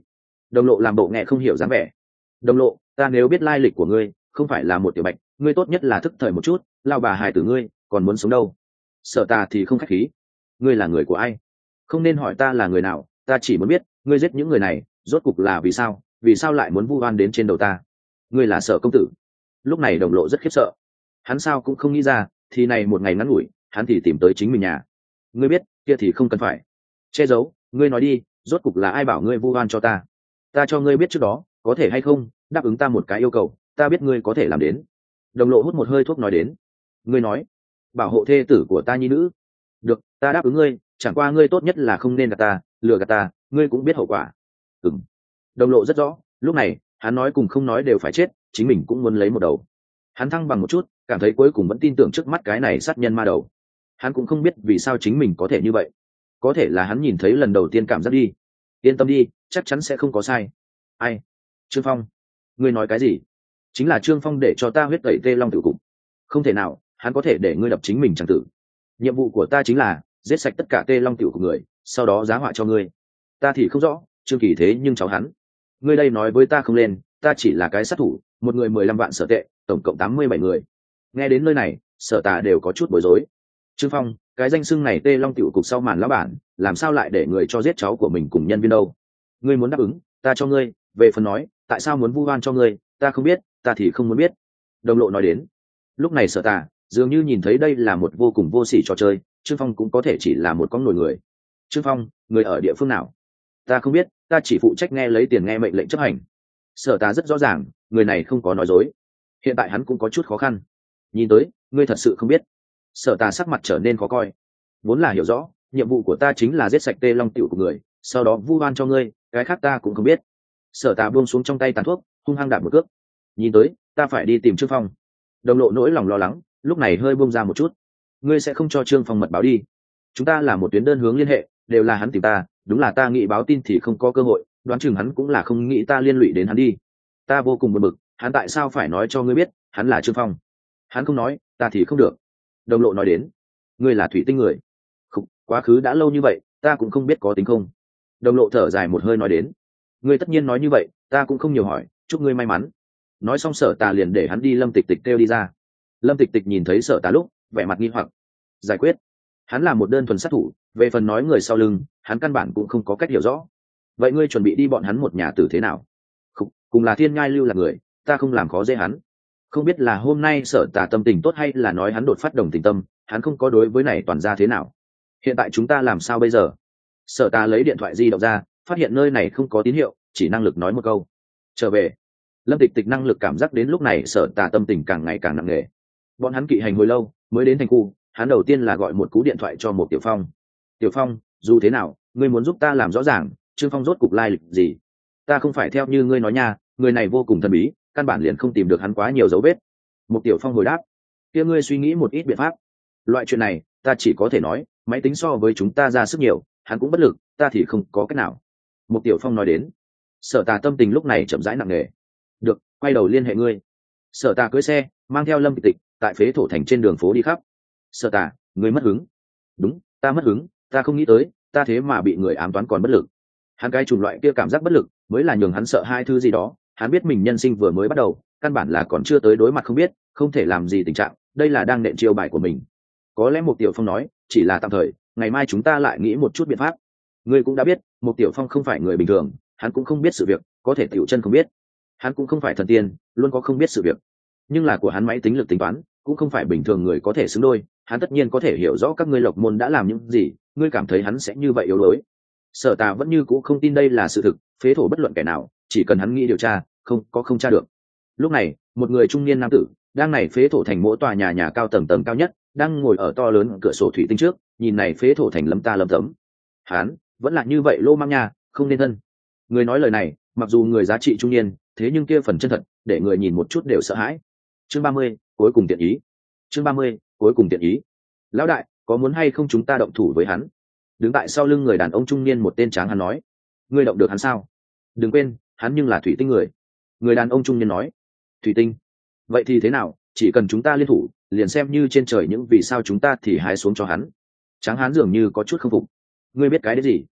Đồng lộ làm bộ nghe không hiểu dáng vẻ. Đồng lộ, ta nếu biết lai lịch của ngươi không phải là một tiểu bạch, ngươi tốt nhất là thức thời một chút, lao bà hài tử ngươi còn muốn sống đâu. Sở Tà thì không khách khí. Ngươi là người của ai? Không nên hỏi ta là người nào, ta chỉ muốn biết ngươi giết những người này rốt cục là vì sao, vì sao lại muốn vu oan đến trên đầu ta? Ngươi là Sở công tử. Lúc này Đồng lộ rất khiếp sợ. Hắn sao cũng không nghĩ ra, thì này một ngày ngắn ngủi hắn thì tìm tới chính mình nhà. Ngươi biết kia thì không cần phải che giấu, ngươi nói đi, rốt cục là ai bảo ngươi vu oan cho ta? Ta cho ngươi biết trước đó, có thể hay không đáp ứng ta một cái yêu cầu, ta biết ngươi có thể làm đến. Đồng lộ hút một hơi thuốc nói đến. Ngươi nói bảo hộ thê tử của ta nhi nữ. Được, ta đáp ứng ngươi, chẳng qua ngươi tốt nhất là không nên gạt ta, lừa gạt ta, ngươi cũng biết hậu quả. Ừm. Đồng lộ rất rõ, lúc này hắn nói cùng không nói đều phải chết, chính mình cũng muốn lấy một đầu. Hắn thăng bằng một chút, cảm thấy cuối cùng vẫn tin tưởng trước mắt cái này sát nhân ma đầu. Hắn cũng không biết vì sao chính mình có thể như vậy, có thể là hắn nhìn thấy lần đầu tiên cảm giác đi. Yên tâm đi, chắc chắn sẽ không có sai. Ai? Trương Phong? Ngươi nói cái gì? Chính là Trương Phong để cho ta huyết tẩy Tê Long Tử Cục. Không thể nào, hắn có thể để ngươi đập chính mình chẳng tử. Nhiệm vụ của ta chính là giết sạch tất cả Tê Long Tiểu của người, sau đó giá họa cho ngươi. Ta thì không rõ, Trương Kỳ thế nhưng cháu hắn. Ngươi đây nói với ta không lên, ta chỉ là cái sát thủ, một người mười lăm vạn sở tệ, tổng cộng tám mươi bảy người. Nghe đến nơi này, Sở Tà đều có chút bối rối. Trương Phong, cái danh xưng này Tê Long Tiểu Cục sau màn lão bản, làm sao lại để người cho giết cháu của mình cùng nhân viên đâu? Ngươi muốn đáp ứng, ta cho ngươi, về phần nói, tại sao muốn vu oan cho ngươi, ta không biết, ta thì không muốn biết. Đồng lộ nói đến. Lúc này Sở Tà dường như nhìn thấy đây là một vô cùng vô sỉ trò chơi, Trương Phong cũng có thể chỉ là một con nổi người. Trương Phong, người ở địa phương nào? Ta không biết, ta chỉ phụ trách nghe lấy tiền nghe mệnh lệnh chấp hành. Sở Tà rất rõ ràng, người này không có nói dối. Hiện tại hắn cũng có chút khó khăn. Nhìn tới, ngươi thật sự không biết. Sở Tà sắc mặt trở nên khó coi. Vốn là hiểu rõ, nhiệm vụ của ta chính là giết sạch Tê Long Tiểu của người, sau đó vu oan cho ngươi, cái khác ta cũng không biết. Sở Tà buông xuống trong tay tàn thuốc, hung hăng đạp một cước. Nhìn tới, ta phải đi tìm Trương Phong. Đồng lộ nỗi lòng lo lắng, lúc này hơi buông ra một chút. Ngươi sẽ không cho Trương Phong mật báo đi? Chúng ta là một tuyến đơn hướng liên hệ, đều là hắn tìm ta, đúng là ta nghĩ báo tin thì không có cơ hội, đoán chừng hắn cũng là không nghĩ ta liên lụy đến hắn đi. Ta vô cùng buồn bực, hắn tại sao phải nói cho ngươi biết hắn là Trương Phong? Hắn không nói, ta thì không được. Đồng lộ nói đến. Ngươi là thủy tinh người. Không, quá khứ đã lâu như vậy, ta cũng không biết có tính không. Đồng lộ thở dài một hơi nói đến. Ngươi tất nhiên nói như vậy, ta cũng không nhiều hỏi, chúc ngươi may mắn. Nói xong Sở Tà liền để hắn đi Lâm Tịch Tịch kêu đi ra. Lâm Tịch Tịch nhìn thấy Sở Tà lúc vẻ mặt nghi hoặc. Giải quyết. Hắn là một đơn thuần sát thủ, về phần nói người sau lưng, hắn căn bản cũng không có cách hiểu rõ. Vậy ngươi chuẩn bị đi bọn hắn một nhà tử thế nào? Không, cùng là thiên ngai lưu là người, ta không làm khó dễ hắn. Không biết là hôm nay Sở Tà tâm tình tốt hay là nói hắn đột phát đồng tình tâm, hắn không có đối với này toàn ra thế nào. Hiện tại chúng ta làm sao bây giờ? Sở Tà lấy điện thoại di động ra, phát hiện nơi này không có tín hiệu, chỉ năng lực nói một câu. Trở về. Lâm Tịch Tịch năng lực cảm giác đến lúc này Sở Tà tâm tình càng ngày càng nặng nề. Bọn hắn kỵ hành hồi lâu mới đến thành khu, hắn đầu tiên là gọi một cú điện thoại cho một Tiểu Phong. Tiểu Phong, dù thế nào, ngươi muốn giúp ta làm rõ ràng Trương Phong rốt cục lai lịch gì? Ta không phải theo như ngươi nói nha, người này vô cùng thần bí, căn bản liền không tìm được hắn quá nhiều dấu vết. Một Tiểu Phong hồi đáp. Kia ngươi suy nghĩ một ít biện pháp. Loại chuyện này ta chỉ có thể nói, máy tính so với chúng ta ra sức nhiều, hắn cũng bất lực, ta thì không có cách nào. Một Tiểu Phong nói đến. Sở Tà tâm tình lúc này chậm rãi nặng nề. Được, quay đầu liên hệ ngươi. Sở Tà cưỡi xe mang theo Lâm Tịch Tịch tại phế thổ thành trên đường phố đi khắp. Sở Tà, ngươi mất hứng. Đúng, ta mất hứng, ta không nghĩ tới, ta thế mà bị người ám toán còn bất lực. Hắn cái chủng loại kia cảm giác bất lực mới là nhường hắn sợ hai thứ gì đó. Hắn biết mình nhân sinh vừa mới bắt đầu, căn bản là còn chưa tới đối mặt không biết, không thể làm gì tình trạng, đây là đang nện chiêu bài của mình. Có lẽ một Tiểu Phong nói, chỉ là tạm thời, ngày mai chúng ta lại nghĩ một chút biện pháp. Ngươi cũng đã biết, một Tiểu Phong không phải người bình thường, hắn cũng không biết sự việc, có thể tiểu chân không biết. Hắn cũng không phải thần tiên, luôn có không biết sự việc. Nhưng là của hắn máy tính lực tính toán, cũng không phải bình thường người có thể xứng đôi, hắn tất nhiên có thể hiểu rõ các ngươi Lộc môn đã làm những gì, ngươi cảm thấy hắn sẽ như vậy yếu đuối? Sở Tà vẫn như cũ không tin đây là sự thực, phế thổ bất luận kẻ nào, chỉ cần hắn nghĩ điều tra, không có không tra được. Lúc này, một người trung niên nam tử đang này phế thổ thành mỗi tòa nhà nhà cao tầng tầng cao nhất, đang ngồi ở to lớn cửa sổ thủy tinh trước, nhìn này phế thổ thành lấm ta lấm tấm. Hắn vẫn là như vậy lô mang nha, không nên thân. Người nói lời này, mặc dù người giá trị trung niên, thế nhưng kia phần chân thật, để người nhìn một chút đều sợ hãi. Chương ba mươi, cuối cùng tiện ý. Chương ba mươi, cuối cùng tiện ý. Lão đại, có muốn hay không chúng ta động thủ với hắn? Đứng tại sau lưng người đàn ông trung niên một tên tráng hắn nói. Ngươi động được hắn sao? Đừng quên, hắn nhưng là thủy tinh người. Người đàn ông trung niên nói. Thủy tinh? Vậy thì thế nào, chỉ cần chúng ta liên thủ, liền xem như trên trời những vì sao chúng ta thì hái xuống cho hắn. Tráng hán dường như có chút không phục. Ngươi biết cái đấy gì?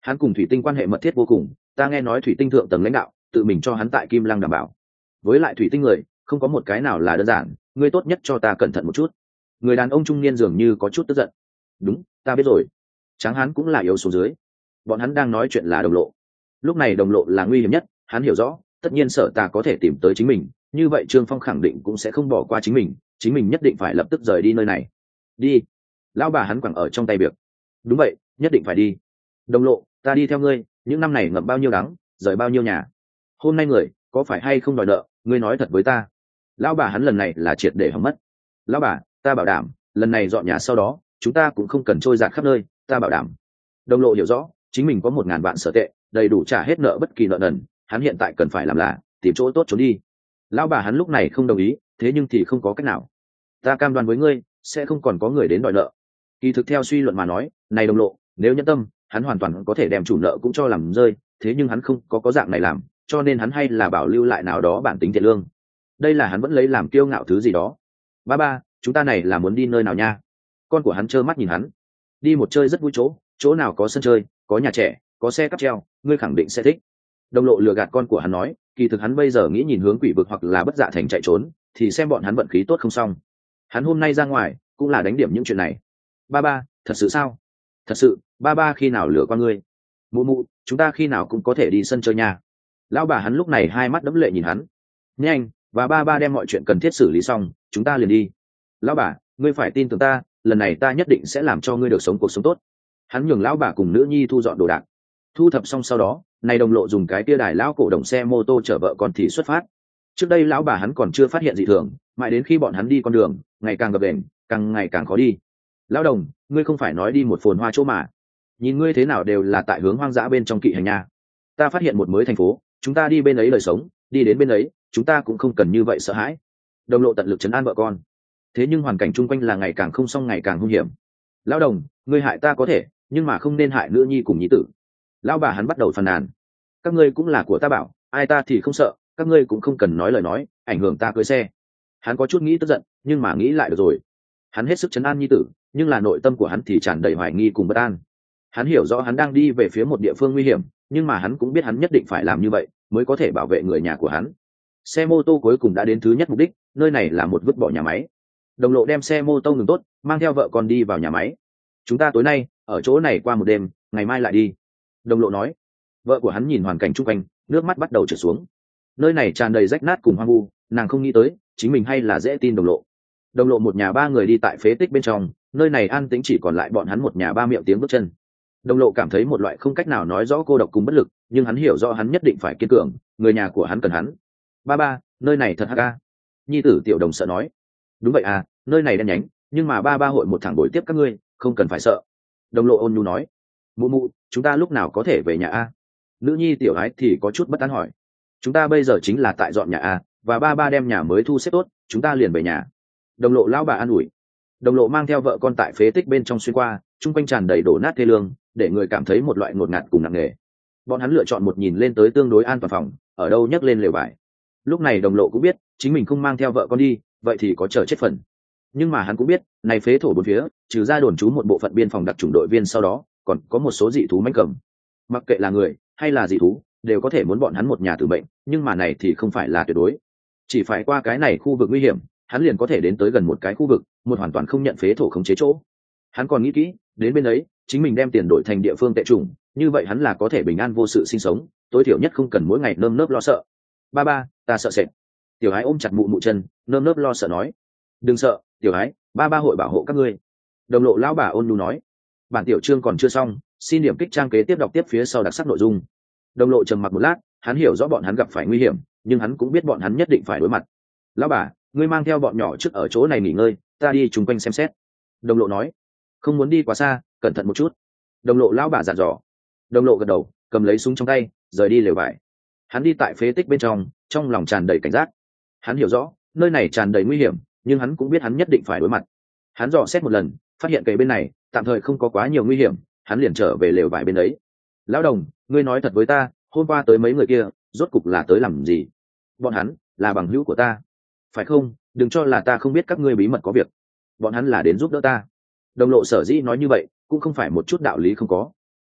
Hắn cùng thủy tinh quan hệ mật thiết vô cùng, ta nghe nói thủy tinh thượng tầng lãnh đạo tự mình cho hắn tại Kim Lăng đảm bảo. Với lại thủy tinh người không có một cái nào là đơn giản, ngươi tốt nhất cho ta cẩn thận một chút. Người đàn ông trung niên dường như có chút tức giận. Đúng, ta biết rồi. Tráng Hán cũng là yếu xuống dưới. Bọn hắn đang nói chuyện là Đồng Lộ. Lúc này Đồng Lộ là nguy hiểm nhất, hắn hiểu rõ, tất nhiên Sở Tà có thể tìm tới chính mình, như vậy Trương Phong khẳng định cũng sẽ không bỏ qua chính mình, chính mình nhất định phải lập tức rời đi nơi này. Đi. Lão bà hắn quẳng ở trong tay việc. Đúng vậy, nhất định phải đi. Đồng Lộ, ta đi theo ngươi, những năm này ngậm bao nhiêu đắng, rời bao nhiêu nhà. Hôm nay người có phải hay không đòi nợ, ngươi nói thật với ta. Lão bà hắn lần này là triệt để hỏng mất. Lão bà, ta bảo đảm, lần này dọn nhà sau đó, chúng ta cũng không cần trôi dạt khắp nơi, ta bảo đảm. Đồng Lộ hiểu rõ, chính mình có một ngàn vạn sở tệ, đầy đủ trả hết nợ bất kỳ nợ nần, hắn hiện tại cần phải làm là tìm chỗ tốt trốn đi. Lão bà hắn lúc này không đồng ý, thế nhưng thì không có cách nào. Ta cam đoan với ngươi, sẽ không còn có người đến đòi nợ. Kỳ thực theo suy luận mà nói, này Đồng Lộ, nếu nhẫn tâm, hắn hoàn toàn có thể đem chủ nợ cũng cho làm rơi, thế nhưng hắn không có có dạng này làm, cho nên hắn hay là bảo lưu lại nào đó bản tính thiện lương. Đây là hắn vẫn lấy làm kiêu ngạo thứ gì đó. Ba ba, chúng ta này là muốn đi nơi nào nha? Con của hắn trơ mắt nhìn hắn. Đi một chơi rất vui chỗ, chỗ nào có sân chơi, có nhà trẻ, có xe cáp treo, ngươi khẳng định sẽ thích. Đồng Lộ lừa gạt con của hắn nói, kỳ thực hắn bây giờ nghĩ nhìn hướng quỷ vực hoặc là bất dạ thành chạy trốn, thì xem bọn hắn vận khí tốt không xong. Hắn hôm nay ra ngoài cũng là đánh điểm những chuyện này. Ba ba, thật sự sao? Thật sự, ba ba khi nào lừa qua ngươi? Mụ mụ, chúng ta khi nào cũng có thể đi sân chơi nhà. Lão bà hắn lúc này hai mắt đẫm lệ nhìn hắn. Nhanh, và ba ba đem mọi chuyện cần thiết xử lý xong, chúng ta liền đi. Lão bà, ngươi phải tin tưởng ta, lần này ta nhất định sẽ làm cho ngươi được sống cuộc sống tốt. Hắn nhường lão bà cùng nữ nhi thu dọn đồ đạc. Thu thập xong sau đó, này Đồng Lộ dùng cái tia đài lão cổ đồng xe mô tô chở vợ con thì xuất phát. Trước đây lão bà hắn còn chưa phát hiện dị thường, mãi đến khi bọn hắn đi con đường ngày càng gập ghềnh, càng ngày càng khó đi. Lão Đồng, ngươi không phải nói đi một phồn hoa chỗ mà? Nhìn ngươi thế nào đều là tại hướng hoang dã bên trong kỵ hành nha. Ta phát hiện một mới thành phố, chúng ta đi bên ấy lời sống, đi đến bên ấy, chúng ta cũng không cần như vậy sợ hãi. Đồng Lộ tận lực trấn an vợ con. Thế nhưng hoàn cảnh chung quanh là ngày càng không xong ngày càng hung hiểm. Lão Đồng, ngươi hại ta có thể, nhưng mà không nên hại nữ nhi cùng nhi tử. Lão bà hắn bắt đầu phàn nàn. Các ngươi cũng là của ta bảo, ai ta thì không sợ, các ngươi cũng không cần nói lời nói, ảnh hưởng ta cưới xe. Hắn có chút nghĩ tức giận, nhưng mà nghĩ lại được rồi. Hắn hết sức trấn an nhi tử, nhưng là nội tâm của hắn thì tràn đầy hoài nghi cùng bất an. Hắn hiểu rõ hắn đang đi về phía một địa phương nguy hiểm, nhưng mà hắn cũng biết hắn nhất định phải làm như vậy mới có thể bảo vệ người nhà của hắn. Xe mô tô cuối cùng đã đến thứ nhất mục đích, nơi này là một vứt bỏ nhà máy. Đồng Lộ đem xe mô tô ngừng tốt, mang theo vợ con đi vào nhà máy. Chúng ta tối nay ở chỗ này qua một đêm, ngày mai lại đi. Đồng Lộ nói. Vợ của hắn nhìn hoàn cảnh chung quanh, nước mắt bắt đầu trượt xuống. Nơi này tràn đầy rách nát cùng hoang vu, nàng không nghĩ tới chính mình hay là dễ tin Đồng Lộ. Đồng Lộ một nhà ba người đi tại phế tích bên trong, nơi này an tĩnh chỉ còn lại bọn hắn một nhà ba miệng tiếng bước chân. Đồng Lộ cảm thấy một loại không cách nào nói rõ cô độc cùng bất lực, nhưng hắn hiểu rõ hắn nhất định phải kiên cường, người nhà của hắn cần hắn. Ba ba, nơi này thật hắc ca. Nhi tử Tiểu Đồng sợ nói. Đúng vậy à, nơi này đen nhánh, nhưng mà ba ba hội một thẳng buổi tiếp các ngươi, không cần phải sợ. Đồng Lộ ôn nhu nói. Mụ mụ, chúng ta lúc nào có thể về nhà a? Nữ nhi Tiểu Ái thì có chút bất an hỏi. Chúng ta bây giờ chính là tại dọn nhà a, và ba ba đem nhà mới thu xếp tốt, chúng ta liền về nhà. Đồng Lộ lão bà an ủi. Đồng Lộ mang theo vợ con tại phế tích bên trong xuyên qua, chung quanh tràn đầy đổ nát thê lương, để người cảm thấy một loại ngột ngạt cùng nặng nề. Bọn hắn lựa chọn một nhìn lên tới tương đối an toàn phòng, ở đâu nhấc lên lều vải. Lúc này Đồng Lộ cũng biết chính mình không mang theo vợ con đi, vậy thì có chờ chết phần. Nhưng mà hắn cũng biết, này phế thổ bốn phía, trừ ra đồn trú một bộ phận biên phòng đặc chủng đội viên, sau đó còn có một số dị thú mãnh cầm. Mặc kệ là người hay là dị thú, đều có thể muốn bọn hắn một nhà tử bệnh, nhưng mà này thì không phải là tuyệt đối. Chỉ phải qua cái này khu vực nguy hiểm, hắn liền có thể đến tới gần một cái khu vực, một hoàn toàn không nhận phế thổ khống chế chỗ. Hắn còn nghĩ kỹ, đến bên ấy, chính mình đem tiền đổi thành địa phương tệ chủng, như vậy hắn là có thể bình an vô sự sinh sống, tối thiểu nhất không cần mỗi ngày nơm nớp lo sợ. Ba ba, ta sợ sệt. Tiểu Ái ôm chặt mụ mụ chân, nơm nớp lo sợ nói. Đừng sợ, Tiểu Ái, ba ba hội bảo hộ các ngươi. Đồng Lộ lão bà ôn nhu nói. Bản tiểu chương còn chưa xong, xin điểm kích trang kế tiếp đọc tiếp phía sau đặc sắc nội dung. Đồng Lộ trầm mặc một lát, hắn hiểu rõ bọn hắn gặp phải nguy hiểm, nhưng hắn cũng biết bọn hắn nhất định phải đối mặt. Lão bà, ngươi mang theo bọn nhỏ trước ở chỗ này nghỉ ngơi, ta đi chung quanh xem xét. Đồng Lộ nói. Không muốn đi quá xa, cẩn thận một chút. Đồng Lộ lão bà dặn dò. Đồng Lộ gật đầu, cầm lấy súng trong tay, rời đi lều vải. Hắn đi tại phế tích bên trong, trong lòng tràn đầy cảnh giác. Hắn hiểu rõ, nơi này tràn đầy nguy hiểm, nhưng hắn cũng biết hắn nhất định phải đối mặt. Hắn dò xét một lần, phát hiện cây bên này tạm thời không có quá nhiều nguy hiểm, hắn liền trở về lều vải bên ấy. Lão Đồng, ngươi nói thật với ta, hôm qua tới mấy người kia, rốt cục là tới làm gì? Bọn hắn là bằng hữu của ta, phải không? Đừng cho là ta không biết các ngươi bí mật có việc. Bọn hắn là đến giúp đỡ ta. Đồng Lộ sở dĩ nói như vậy, cũng không phải một chút đạo lý không có.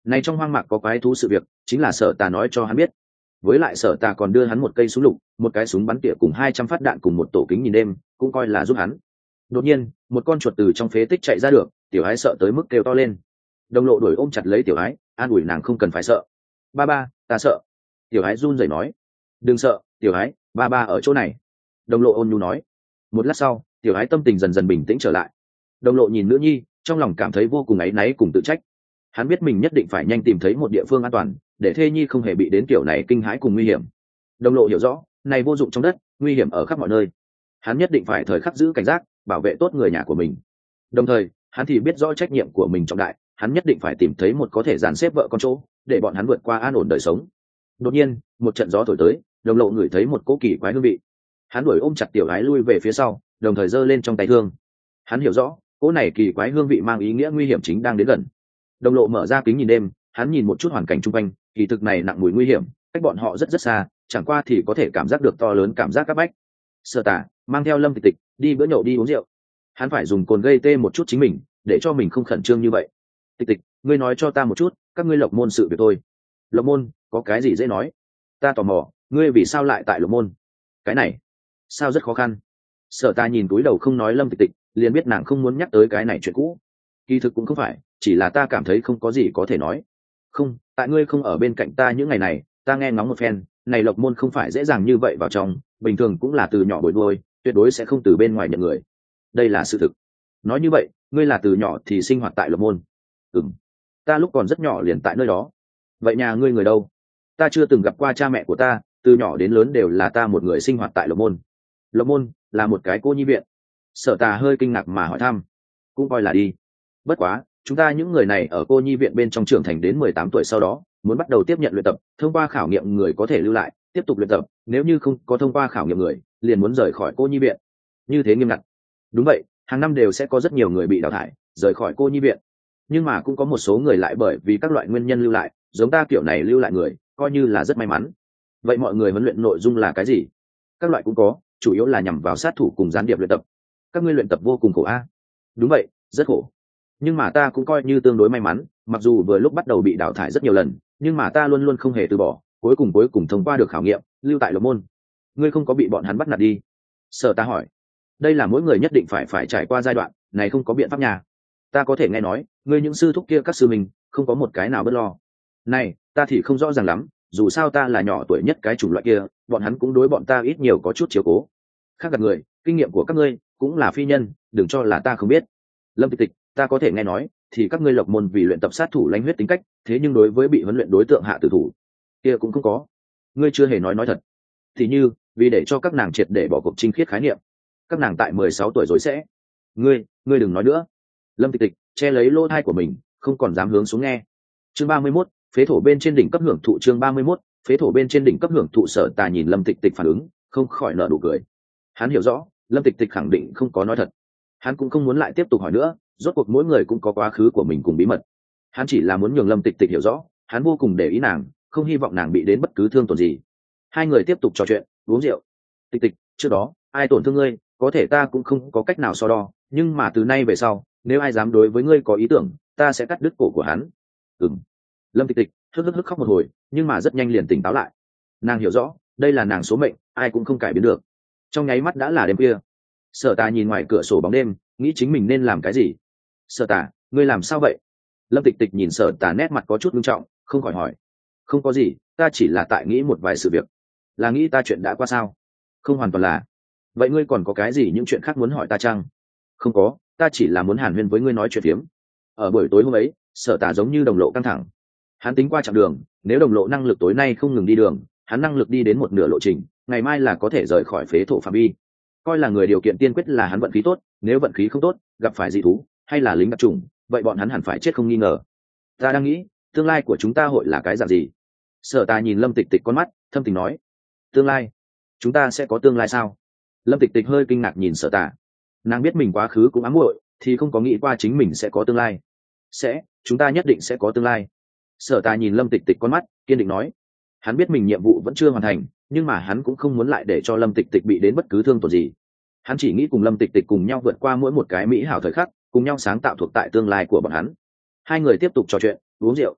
Này trong hoang mạc có quái thú sự việc chính là Sở Tà nói cho hắn biết. Với lại Sở Tà còn đưa hắn một cây súng lục, một cái súng bắn tỉa cùng hai trăm phát đạn cùng một tổ kính nhìn đêm, cũng coi là giúp hắn. Đột nhiên một con chuột từ trong phế tích chạy ra được, tiểu ái sợ tới mức kêu to lên. Đồng lộ đuổi ôm chặt lấy tiểu ái, an ủi nàng không cần phải sợ. Ba ba, ta sợ. Tiểu ái run rẩy nói. Đừng sợ, tiểu ái, ba ba ở chỗ này. Đồng lộ ôn nhu nói. Một lát sau tiểu ái tâm tình dần dần bình tĩnh trở lại. Đồng lộ nhìn nữ nhi, trong lòng cảm thấy vô cùng áy náy cùng tự trách. Hắn biết mình nhất định phải nhanh tìm thấy một địa phương an toàn, để thê nhi không hề bị đến kiểu này kinh hãi cùng nguy hiểm. Đồng lộ hiểu rõ, này vô dụng trong đất, nguy hiểm ở khắp mọi nơi. Hắn nhất định phải thời khắc giữ cảnh giác, bảo vệ tốt người nhà của mình. Đồng thời hắn thì biết rõ trách nhiệm của mình trọng đại, hắn nhất định phải tìm thấy một có thể dàn xếp vợ con chỗ, để bọn hắn vượt qua an ổn đời sống. Đột nhiên một trận gió thổi tới, Đồng lộ ngửi thấy một cỗ kỳ quái hương vị. Hắn đuổi ôm chặt tiểu ái lui về phía sau, đồng thời giơ lên trong tay thương. Hắn hiểu rõ cỗ này kỳ quái hương vị mang ý nghĩa nguy hiểm chính đang đến gần. Đồng lộ mở ra kính nhìn đêm, hắn nhìn một chút hoàn cảnh chung quanh, kỳ thực này nặng mùi nguy hiểm, cách bọn họ rất rất xa, chẳng qua thì có thể cảm giác được to lớn cảm giác áp bách. Sở Tà mang theo Lâm Tịch Tịch đi bữa nhậu đi uống rượu. Hắn phải dùng cồn gây tê một chút chính mình, để cho mình không khẩn trương như vậy. Tịch Tịch, ngươi nói cho ta một chút, các ngươi Lộc môn sự việc thôi. Lộc môn có cái gì dễ nói? Ta tò mò, ngươi vì sao lại tại Lộc môn? Cái này sao rất khó khăn. Sở Tà nhìn túi đầu không nói Lâm Tịch Tịch, liền biết nàng không muốn nhắc tới cái này chuyện cũ. Kỳ thực cũng không phải, chỉ là ta cảm thấy không có gì có thể nói. Không, tại ngươi không ở bên cạnh ta những ngày này, ta nghe ngóng một phen, này Lộc môn không phải dễ dàng như vậy vào trong, bình thường cũng là từ nhỏ bồi nuôi, tuyệt đối sẽ không từ bên ngoài nhận người. Đây là sự thực. Nói như vậy, ngươi là từ nhỏ thì sinh hoạt tại Lộc môn? Ừm, ta lúc còn rất nhỏ liền tại nơi đó. Vậy nhà ngươi người đâu? Ta chưa từng gặp qua cha mẹ của ta, từ nhỏ đến lớn đều là ta một người sinh hoạt tại Lộc môn. Lộc môn là một cái cô nhi viện. Sở Tà hơi kinh ngạc mà hỏi thăm. Cũng coi là đi. Bất quá chúng ta những người này ở cô nhi viện bên trong trưởng thành đến mười tám tuổi sau đó muốn bắt đầu tiếp nhận luyện tập, thông qua khảo nghiệm người có thể lưu lại tiếp tục luyện tập, nếu như không có thông qua khảo nghiệm người liền muốn rời khỏi cô nhi viện. Như thế nghiêm ngặt? Đúng vậy, hàng năm đều sẽ có rất nhiều người bị đào thải rời khỏi cô nhi viện, nhưng mà cũng có một số người lại bởi vì các loại nguyên nhân lưu lại, giống ta kiểu này lưu lại người coi như là rất may mắn. Vậy mọi người huấn luyện nội dung là cái gì? Các loại cũng có, chủ yếu là nhằm vào sát thủ cùng gián điệp luyện tập. Các ngươi luyện tập vô cùng khổ a? Đúng vậy, rất khổ. Nhưng mà ta cũng coi như tương đối may mắn, mặc dù vừa lúc bắt đầu bị đào thải rất nhiều lần, nhưng mà ta luôn luôn không hề từ bỏ, cuối cùng cuối cùng thông qua được khảo nghiệm, lưu tại Lộc môn. Ngươi không có bị bọn hắn bắt nạt đi? Sở Ta hỏi. Đây là mỗi người nhất định phải phải trải qua giai đoạn này, không có biện pháp nhà. Ta có thể nghe nói ngươi những sư thúc kia các sư mình không có một cái nào bớt lo. Này ta thì không rõ ràng lắm, dù sao ta là nhỏ tuổi nhất cái chủng loại kia, bọn hắn cũng đối bọn ta ít nhiều có chút chiếu cố. Khác gặp người, kinh nghiệm của các ngươi cũng là phi nhân, đừng cho là ta không biết. Lâm Tịch Tịch, ta có thể nghe nói thì các ngươi Lộc môn vì luyện tập sát thủ lãnh huyết tính cách, thế nhưng đối với bị huấn luyện đối tượng hạ tử thủ kia cũng không có. Ngươi chưa hề nói nói thật. Thì như vì để cho các nàng triệt để bỏ cuộc trinh khiết khái niệm, các nàng tại mười sáu tuổi rồi sẽ. Ngươi, ngươi đừng nói nữa. Lâm Tịch Tịch che lấy lỗ tai của mình, không còn dám hướng xuống nghe. Chương ba mươi mốt, phế thổ bên trên đỉnh cấp hưởng thụ. Chương ba mươi mốt, phế thổ bên trên đỉnh cấp hưởng thụ. Sở Tà nhìn Lâm Tịch Tịch phản ứng, không khỏi nở nụ cười. Hắn hiểu rõ Lâm Tịch Tịch khẳng định không có nói thật. Hắn cũng không muốn lại tiếp tục hỏi nữa, rốt cuộc mỗi người cũng có quá khứ của mình cùng bí mật. Hắn chỉ là muốn nhường Lâm Tịch Tịch hiểu rõ, hắn vô cùng để ý nàng, không hy vọng nàng bị đến bất cứ thương tổn gì. Hai người tiếp tục trò chuyện, uống rượu. Tịch Tịch, trước đó ai tổn thương ngươi, có thể ta cũng không có cách nào so đo, nhưng mà từ nay về sau, nếu ai dám đối với ngươi có ý tưởng, ta sẽ cắt đứt cổ của hắn. Ừm. Lâm Tịch Tịch hức hức hức khóc một hồi, nhưng mà rất nhanh liền tỉnh táo lại. Nàng hiểu rõ, đây là nàng số mệnh, ai cũng không cải biến được. Trong nháy mắt đã là đêm khuya. Sở Tà nhìn ngoài cửa sổ bóng đêm, nghĩ chính mình nên làm cái gì. Sở Tà, ngươi làm sao vậy? Lâm Tịch Tịch nhìn Sở Tà nét mặt có chút nghiêm trọng, không khỏi hỏi. Không có gì, ta chỉ là tại nghĩ một vài sự việc. Là nghĩ ta chuyện đã qua sao? Không hoàn toàn là. Vậy ngươi còn có cái gì những chuyện khác muốn hỏi ta chăng? Không có, ta chỉ là muốn hàn huyên với ngươi nói chuyện phiếm. Ở buổi tối hôm ấy, Sở Tà giống như đồng lộ căng thẳng. Hắn tính qua chặng đường, nếu đồng lộ năng lực tối nay không ngừng đi đường, hắn năng lực đi đến một nửa lộ trình, ngày mai là có thể rời khỏi phế thổ phạm vi. Coi là người điều kiện tiên quyết là hắn vận khí tốt, nếu vận khí không tốt, gặp phải dị thú hay là lính đặc trùng, vậy bọn hắn hẳn phải chết không nghi ngờ. Ta đang nghĩ, tương lai của chúng ta hội là cái dạng gì? Sở Tà nhìn Lâm Tịch Tịch con mắt, thâm tình nói. Tương lai? Chúng ta sẽ có tương lai sao? Lâm Tịch Tịch hơi kinh ngạc nhìn Sở Tà. Nàng biết mình quá khứ cũng ám muội, thì không có nghĩ qua chính mình sẽ có tương lai. Sẽ, chúng ta nhất định sẽ có tương lai. Sở Tà nhìn Lâm Tịch Tịch con mắt, kiên định nói. Hắn biết mình nhiệm vụ vẫn chưa hoàn thành, nhưng mà hắn cũng không muốn lại để cho Lâm Tịch Tịch bị đến bất cứ thương tổn gì. Hắn chỉ nghĩ cùng Lâm Tịch Tịch cùng nhau vượt qua mỗi một cái mỹ hảo thời khắc, cùng nhau sáng tạo thuộc tại tương lai của bọn hắn. Hai người tiếp tục trò chuyện, uống rượu.